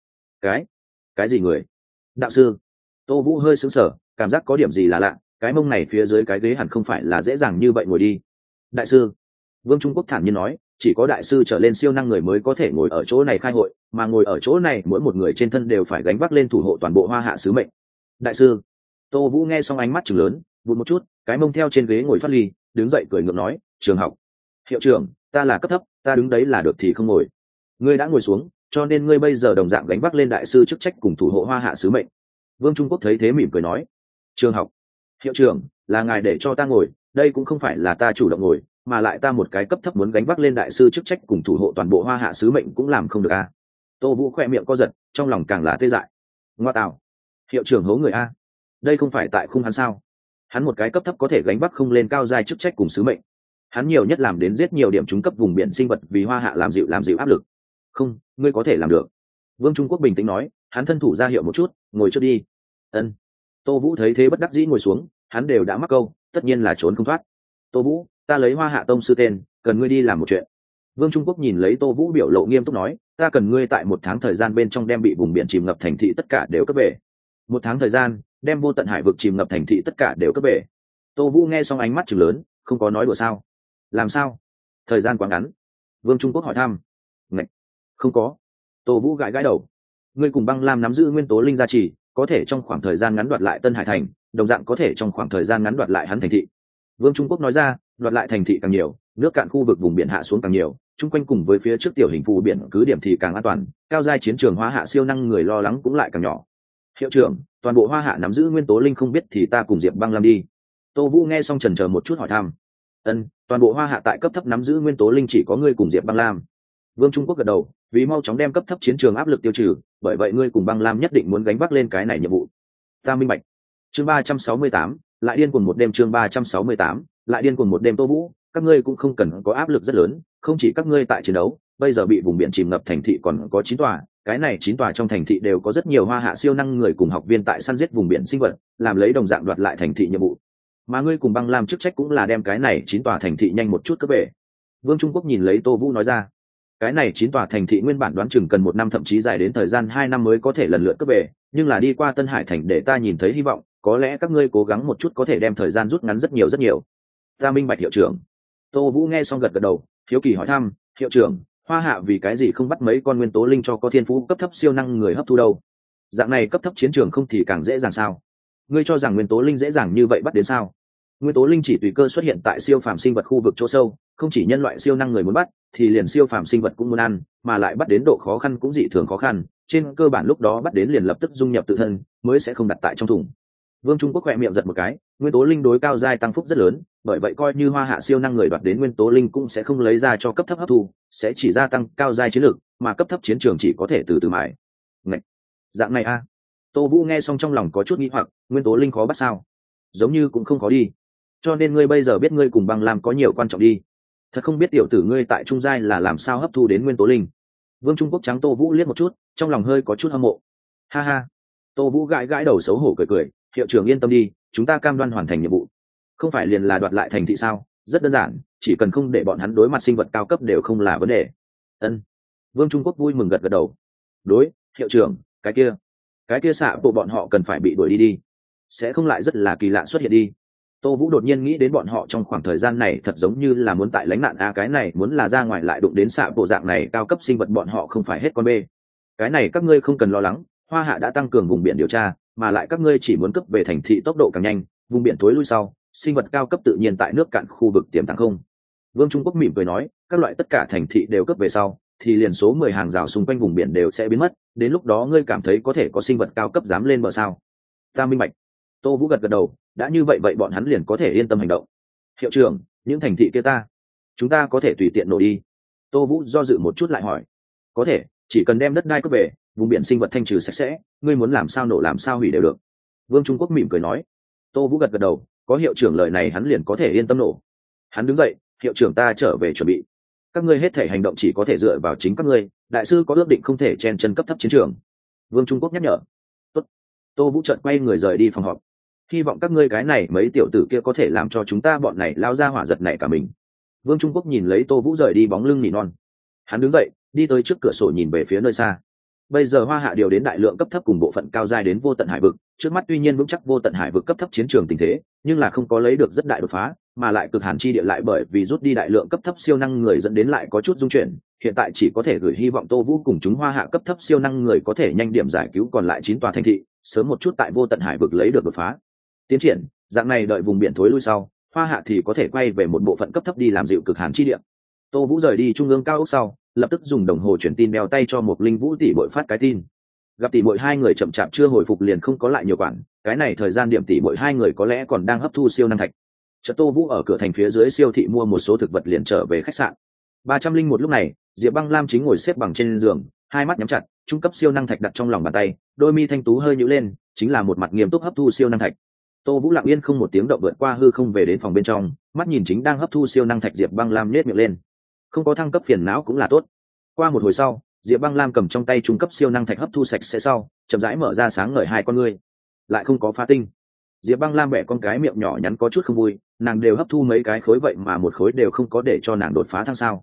Cái gì người? Đạo sư. Tô Vũ hơi sững sờ, cảm giác có điểm gì là lạ, cái mông này phía dưới cái ghế hẳn không phải là dễ dàng như vậy ngồi đi. Đại sư. Vương Trung Quốc thản nhiên nói, chỉ có đại sư trở lên siêu năng người mới có thể ngồi ở chỗ này khai hội, mà ngồi ở chỗ này mỗi một người trên thân đều phải gánh vác lên thủ hộ toàn bộ Hoa Hạ sứ mệnh. Đại sư. Tô Vũ nghe xong ánh mắt trừng lớn, vụt một chút, cái mông theo trên ghế ngồi thoát ly, đứng dậy cười ngượng nói, trường học. Hiệu trưởng, ta là cấp thấp, ta đứng đấy là được thì không ngồi. Ngươi đã ngồi xuống, cho nên ngươi bây giờ đồng dạng gánh vác lên đại sư chức trách cùng thủ hộ Hoa Hạ sứ mệnh. Vương Trung Quốc thấy thế mỉm cười nói, trường học. Hiệu trưởng, là ngài để cho ta ngồi, đây cũng không phải là ta chủ động ngồi, mà lại ta một cái cấp thấp muốn gánh vác lên đại sư chức trách cùng thủ hộ toàn bộ Hoa Hạ sứ mệnh cũng làm không được a. Tô Vũ khỏe miệng co giật, trong lòng càng là tê dại. Ngoa tạo, hiệu trưởng hố người a, đây không phải tại khung hắn sao? Hắn một cái cấp thấp có thể gánh vác không lên cao giai chức trách cùng sứ mệnh, hắn nhiều nhất làm đến giết nhiều điểm trúng cấp vùng biển sinh vật vì Hoa Hạ làm dịu áp lực. Không, ngươi có thể làm được. Vương Trung Quốc bình tĩnh nói, hắn thân thủ ra hiệu một chút, ngồi trước đi. Ân. Tô Vũ thấy thế bất đắc dĩ ngồi xuống, hắn đều đã mắc câu, tất nhiên là trốn không thoát. Tô Vũ, ta lấy Hoa Hạ tông sư tên, cần ngươi đi làm một chuyện. Vương Trung Quốc nhìn lấy Tô Vũ biểu lộ nghiêm túc nói, ta cần ngươi tại 1 tháng thời gian bên trong đem bị vùng biển chìm ngập thành thị tất cả đều cấp về. 1 tháng thời gian, đem vô tận hải vực chìm ngập thành thị tất cả đều cấp về. Tô Vũ nghe xong ánh mắt trừng lớn, không có nói đùa sao? Làm sao? Thời gian quá ngắn. Vương Trung Quốc hỏi thăm. Ngạch, không có. Tô Vũ gãi gãi đầu. Ngươi cùng Băng Lam nắm giữ nguyên tố linh gia trì, có thể trong khoảng thời gian ngắn đoạt lại Tân Hải thành, đồng dạng có thể trong khoảng thời gian ngắn đoạt lại hắn thành thị. Vương Trung Quốc nói ra, đoạt lại thành thị càng nhiều, nước cạn khu vực vùng biển hạ xuống càng nhiều, chung quanh cùng với phía trước tiểu hình phù biển cứ điểm thì càng an toàn, cao giai chiến trường Hoa Hạ siêu năng người lo lắng cũng lại càng nhỏ. Hiệu trưởng, toàn bộ Hoa Hạ nắm giữ nguyên tố linh không biết thì ta cùng Diệp Băng Lam đi. Tô Vũ nghe xong chần chờ một chút hỏi thăm. Ân, toàn bộ Hoa Hạ tại cấp thấp nắm giữ nguyên tố linh chỉ có ngươi cùng Diệp Băng Lam. Vương Trung Quốc gật đầu, vì mau chóng đem cấp thấp chiến trường áp lực tiêu trừ, bởi vậy ngươi cùng Băng Lam nhất định muốn gánh vác lên cái này nhiệm vụ. Ta minh bạch. Chương 368, lại điên cuồng một đêm. Chương 368, lại điên cuồng một đêm. Tô Vũ, các ngươi cũng không cần có áp lực rất lớn, không chỉ các ngươi tại chiến đấu, bây giờ bị vùng biển chìm ngập thành thị còn có 9 tòa, cái này 9 tòa trong thành thị đều có rất nhiều Hoa Hạ siêu năng người cùng học viên tại săn giết vùng biển sinh vật, làm lấy đồng dạng đoạt lại thành thị nhiệm vụ. Mà ngươi cùng Băng Lam chức trách cũng là đem cái này 9 tòa thành thị nhanh một chút cướp về. Vương Trung Quốc nhìn lấy Tô Vũ nói ra, cái này 9 tòa thành thị nguyên bản đoán chừng cần 1 năm thậm chí dài đến thời gian 2 năm mới có thể lần lượt cướp về, nhưng là đi qua Tân Hải thành để ta nhìn thấy hy vọng, có lẽ các ngươi cố gắng một chút có thể đem thời gian rút ngắn rất nhiều rất nhiều. Ta minh bạch hiệu trưởng. Tô Vũ nghe xong gật gật đầu, hiếu kỳ hỏi thăm, hiệu trưởng, Hoa Hạ vì cái gì không bắt mấy con nguyên tố linh cho có thiên phú cấp thấp siêu năng người hấp thu đâu? Dạng này cấp thấp chiến trường không thì càng dễ dàng sao? Ngươi cho rằng nguyên tố linh dễ dàng như vậy bắt đến sao? Nguyên tố linh chỉ tùy cơ xuất hiện tại siêu phàm sinh vật khu vực chỗ sâu, không chỉ nhân loại siêu năng người muốn bắt, thì liền siêu phàm sinh vật cũng muốn ăn, mà lại bắt đến độ khó khăn cũng dị thường khó khăn, trên cơ bản lúc đó bắt đến liền lập tức dung nhập tự thân, mới sẽ không đặt tại trong thùng. Vương Trung Quốc khẽ miệng giật một cái, nguyên tố linh đối cao giai tăng phúc rất lớn, bởi vậy coi như Hoa Hạ siêu năng người đoạt đến nguyên tố linh cũng sẽ không lấy ra cho cấp thấp hấp thu, sẽ chỉ gia tăng cao giai chiến lược, mà cấp thấp chiến trường chỉ có thể từ từ mài. Ngạch, dạng này a. Tô Vũ nghe xong trong lòng có chút nghi hoặc, nguyên tố linh khó bắt sao? Giống như cũng không khó đi. Cho nên ngươi bây giờ biết ngươi cùng Băng Lam có nhiều quan trọng đi. Thật không biết tiểu tử ngươi tại trung giai là làm sao hấp thu đến nguyên tố linh. Vương Trung Quốc trắng Tô Vũ liếc một chút, trong lòng hơi có chút hâm mộ. Ha ha. Tô Vũ gãi gãi đầu xấu hổ cười cười, hiệu trưởng yên tâm đi, chúng ta cam đoan hoàn thành nhiệm vụ. Không phải liền là đoạt lại thành thị sao? Rất đơn giản, chỉ cần không để bọn hắn đối mặt sinh vật cao cấp đều không là vấn đề. Ân. Vương Trung Quốc vui mừng gật gật đầu. Đối, hiệu trưởng, cái kia xạ bộ bọn họ cần phải bị đuổi đi đi. Sẽ không lại rất là kỳ lạ xuất hiện đi. Tô Vũ đột nhiên nghĩ đến bọn họ trong khoảng thời gian này thật giống như là muốn tại lánh nạn a, cái này muốn là ra ngoài lại đụng đến xạ bộ dạng này cao cấp sinh vật bọn họ không phải hết con bê. Cái này các ngươi không cần lo lắng, Hoa Hạ đã tăng cường vùng biển điều tra, mà lại các ngươi chỉ muốn cấp về thành thị tốc độ càng nhanh, vùng biển tối lui sau, sinh vật cao cấp tự nhiên tại nước cạn khu vực tiềm tàng không. Vương Trung Quốc mỉm cười nói, các loại tất cả thành thị đều cấp về sau, thì liền số 10 hàng rào xung quanh vùng biển đều sẽ biến mất, đến lúc đó ngươi cảm thấy có thể có sinh vật cao cấp dám lên bờ sao? Ta minh bạch. Tô Vũ gật gật đầu, đã như vậy vậy bọn hắn liền có thể yên tâm hành động. Hiệu trưởng, những thành thị kia ta chúng ta có thể tùy tiện nổ đi. Tô Vũ do dự một chút lại hỏi. Có thể, chỉ cần đem đất đai cướp về, vùng biển sinh vật thanh trừ sạch sẽ, ngươi muốn làm sao nổ làm sao hủy đều được. Vương Trung Quốc mỉm cười nói. Tô Vũ gật gật đầu, có hiệu trưởng lời này hắn liền có thể yên tâm nổ. Hắn đứng dậy, hiệu trưởng ta trở về chuẩn bị. Các ngươi hết thể hành động chỉ có thể dựa vào chính các ngươi, đại sư có ước định không thể chen chân cấp thấp chiến trường. Vương Trung Quốc nhắc nhở. Tốt. Tô Vũ chợt quay người rời đi phòng họp. Hy vọng các ngươi cái này mấy tiểu tử kia có thể làm cho chúng ta bọn này lao ra hỏa giật này cả mình. Vương Trung Quốc nhìn lấy Tô Vũ rời đi bóng lưng nỉ non. Hắn đứng dậy, đi tới trước cửa sổ nhìn về phía nơi xa. Bây giờ Hoa Hạ điều đến đại lượng cấp thấp cùng bộ phận cao giai đến vô tận hải vực, trước mắt tuy nhiên vững chắc vô tận hải vực cấp thấp chiến trường tình thế, nhưng là không có lấy được rất đại đột phá, mà lại cực hàn chi địa lại bởi vì rút đi đại lượng cấp thấp siêu năng người dẫn đến lại có chút dung chuyển, hiện tại chỉ có thể gửi hy vọng Tô Vũ cùng chúng Hoa Hạ cấp thấp siêu năng người có thể nhanh điểm giải cứu còn lại 9 tòa thành thị, sớm một chút tại vô tận hải vực lấy được đột phá. Tiến triển, dạng này đợi vùng biển thối lui sau, Hoa Hạ thì có thể quay về một bộ phận cấp thấp đi làm dịu cực hàn chi địa. Tô Vũ rời đi trung ương cao ốc sau, lập tức dùng đồng hồ chuyển tin đeo tay cho một Linh Vũ tỷ muội phát cái tin. Gặp tỷ muội hai người chậm chạp chưa hồi phục liền không có lại nhiều quản, cái này thời gian điểm tỷ muội hai người có lẽ còn đang hấp thu siêu năng thạch. Chợt Tô Vũ ở cửa thành phía dưới siêu thị mua một số thực vật liền trở về khách sạn. 301 lúc này, Diệp Băng Lam chính ngồi xếp bằng trên giường, hai mắt nhắm chặt, trung cấp siêu năng thạch đặt trong lòng bàn tay, đôi mi thanh tú hơi nhíu lên, chính là một mặt nghiêm túc hấp thu siêu năng thạch. Tô Vũ lặng yên không một tiếng động vượt qua hư không về đến phòng bên trong, mắt nhìn chính đang hấp thu siêu năng thạch Diệp Băng Lam nhếch miệng lên. Không có thăng cấp phiền não cũng là tốt. Qua một hồi sau, Diệp Băng Lam cầm trong tay trung cấp siêu năng thạch hấp thu sạch sẽ sau, chậm rãi mở ra sáng ngời hai con ngươi. Lại không có phá tinh. Diệp Băng Lam bẻ con cái miệng nhỏ nhắn có chút không vui, nàng đều hấp thu mấy cái khối vậy mà một khối đều không có để cho nàng đột phá thăng sao?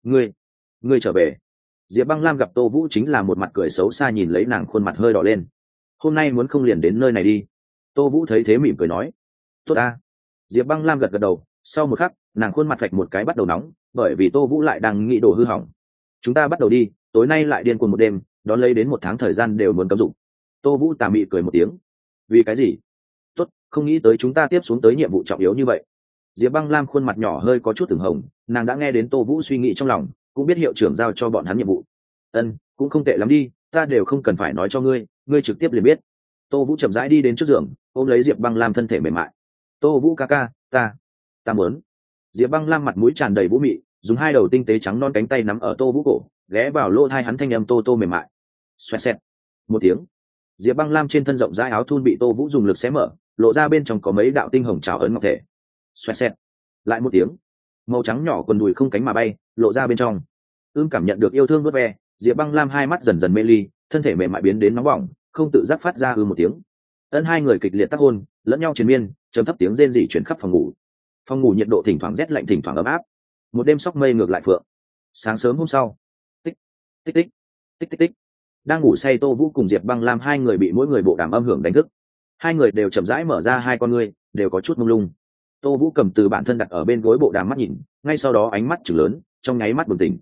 Ngươi trở về. Diệp Băng Lam gặp Tô Vũ chính là một mặt cười xấu xa nhìn lấy nàng khuôn mặt hơi đỏ lên. Hôm nay muốn không liền đến nơi này đi. Tô Vũ thấy thế mỉm cười nói. Tốt ta. Diệp Băng Lam gật gật đầu, sau một khắc, nàng khuôn mặt phạch một cái bắt đầu nóng, bởi vì Tô Vũ lại đang nghĩ đồ hư hỏng. Chúng ta bắt đầu đi, tối nay lại điên cuồng một đêm, đón lấy đến 1 tháng thời gian đều muốn cấm dụng. Tô Vũ tà mị cười một tiếng. Vì cái gì? Tốt, không nghĩ tới chúng ta tiếp xuống tới nhiệm vụ trọng yếu như vậy. Diệp Băng Lam khuôn mặt nhỏ hơi có chút ửng hồng, nàng đã nghe đến Tô Vũ suy nghĩ trong lòng, cũng biết hiệu trưởng giao cho bọn hắn nhiệm vụ. Cũng không tệ lắm đi, ta đều không cần phải nói cho ngươi, ngươi trực tiếp liền biết. Tô Vũ chậm rãi đi đến trước giường, ôm lấy Diệp Băng Lam thân thể mềm mại. Tô Vũ ca ca, ta muốn. Diệp Băng Lam mặt mũi tràn đầy vũ mị, dùng hai đầu tinh tế trắng non cánh tay nắm ở Tô Vũ cổ, ghé vào lỗ tai hắn thanh âm tô tô mềm mại. Xoẹt xẹt. Một tiếng. Diệp Băng Lam trên thân rộng rãi áo thun bị Tô Vũ dùng lực xé mở, lộ ra bên trong có mấy đạo tinh hồng trào ấn ngọc thể. Xoẹt xẹt. Lại một tiếng. Màu trắng nhỏ quần đùi không cánh mà bay, lộ ra bên trong. Cảm nhận được yêu thương vuốt ve, Diệp Băng Lam hai mắt dần dần mê ly, thân thể mềm mại biến đến nóng bỏng, không tự giác phát ra một tiếng. Hai người kịch liệt tác hôn, lẫn nhau triền miên, trầm thấp tiếng rên rỉ truyền khắp phòng ngủ. Phòng ngủ nhiệt độ thỉnh thoảng rét lạnh thỉnh thoảng ấm áp. Một đêm sóc mây ngược lại phượng. Sáng sớm hôm sau, tích tích tích tích tích tích, đang ngủ say Tô Vũ cùng Diệp Băng Lam hai người bị mỗi người bộ đàm âm hưởng đánh thức. Hai người đều chậm rãi mở ra hai con ngươi, đều có chút mông lung. Tô Vũ cầm từ bản thân đặt ở bên gối bộ đàm mắt nhìn, ngay sau đó ánh mắt trừng lớn, trong nháy mắt bừng tỉnh.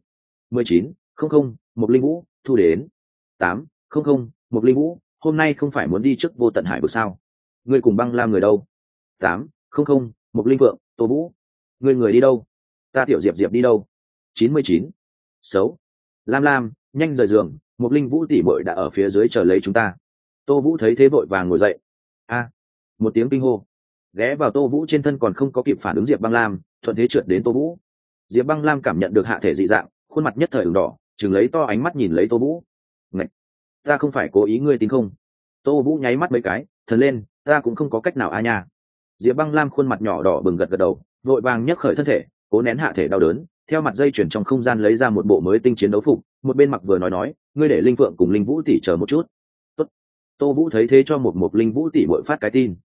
19:00, Mộc Linh Vũ, thu đến. 8:00, Mộc Linh Vũ, hôm nay không phải muốn đi trước vô tận hải vực sao? Ngươi cùng Băng Lam người đâu? 8:00, Mộc Linh Vượng, Tô Vũ, ngươi người đi đâu? Ta tiểu Diệp Diệp đi đâu? 99. Xấu. Lam, nhanh rời giường, Mộc Linh Vũ tỷ muội đã ở phía dưới chờ lấy chúng ta. Tô Vũ thấy thế vội vàng ngồi dậy. Một tiếng kinh hô. Ghé vào Tô Vũ trên thân còn không có kịp phản ứng Diệp Băng Lam, thuận thế trượt đến Tô Vũ. Diệp Băng Lam cảm nhận được hạ thể dị dạng, khuôn mặt nhất thời ửng đỏ, trừng lấy to ánh mắt nhìn lấy Tô Vũ. Ngậy! Ta không phải cố ý, ngươi tin không? Tô Vũ nháy mắt mấy cái, thần lên, ta cũng không có cách nào nha. Diệp Băng Lam khuôn mặt nhỏ đỏ bừng gật gật đầu, vội vàng nhấc khởi thân thể, cố nén hạ thể đau đớn, theo mặt dây chuyển trong không gian lấy ra một bộ mới tinh chiến đấu phục, một bên mặc vừa nói, ngươi để Linh Phượng cùng Linh Vũ tỷ chờ một chút. Tốt. Tô Vũ thấy thế cho một Linh Vũ tỷ muội phát cái tin.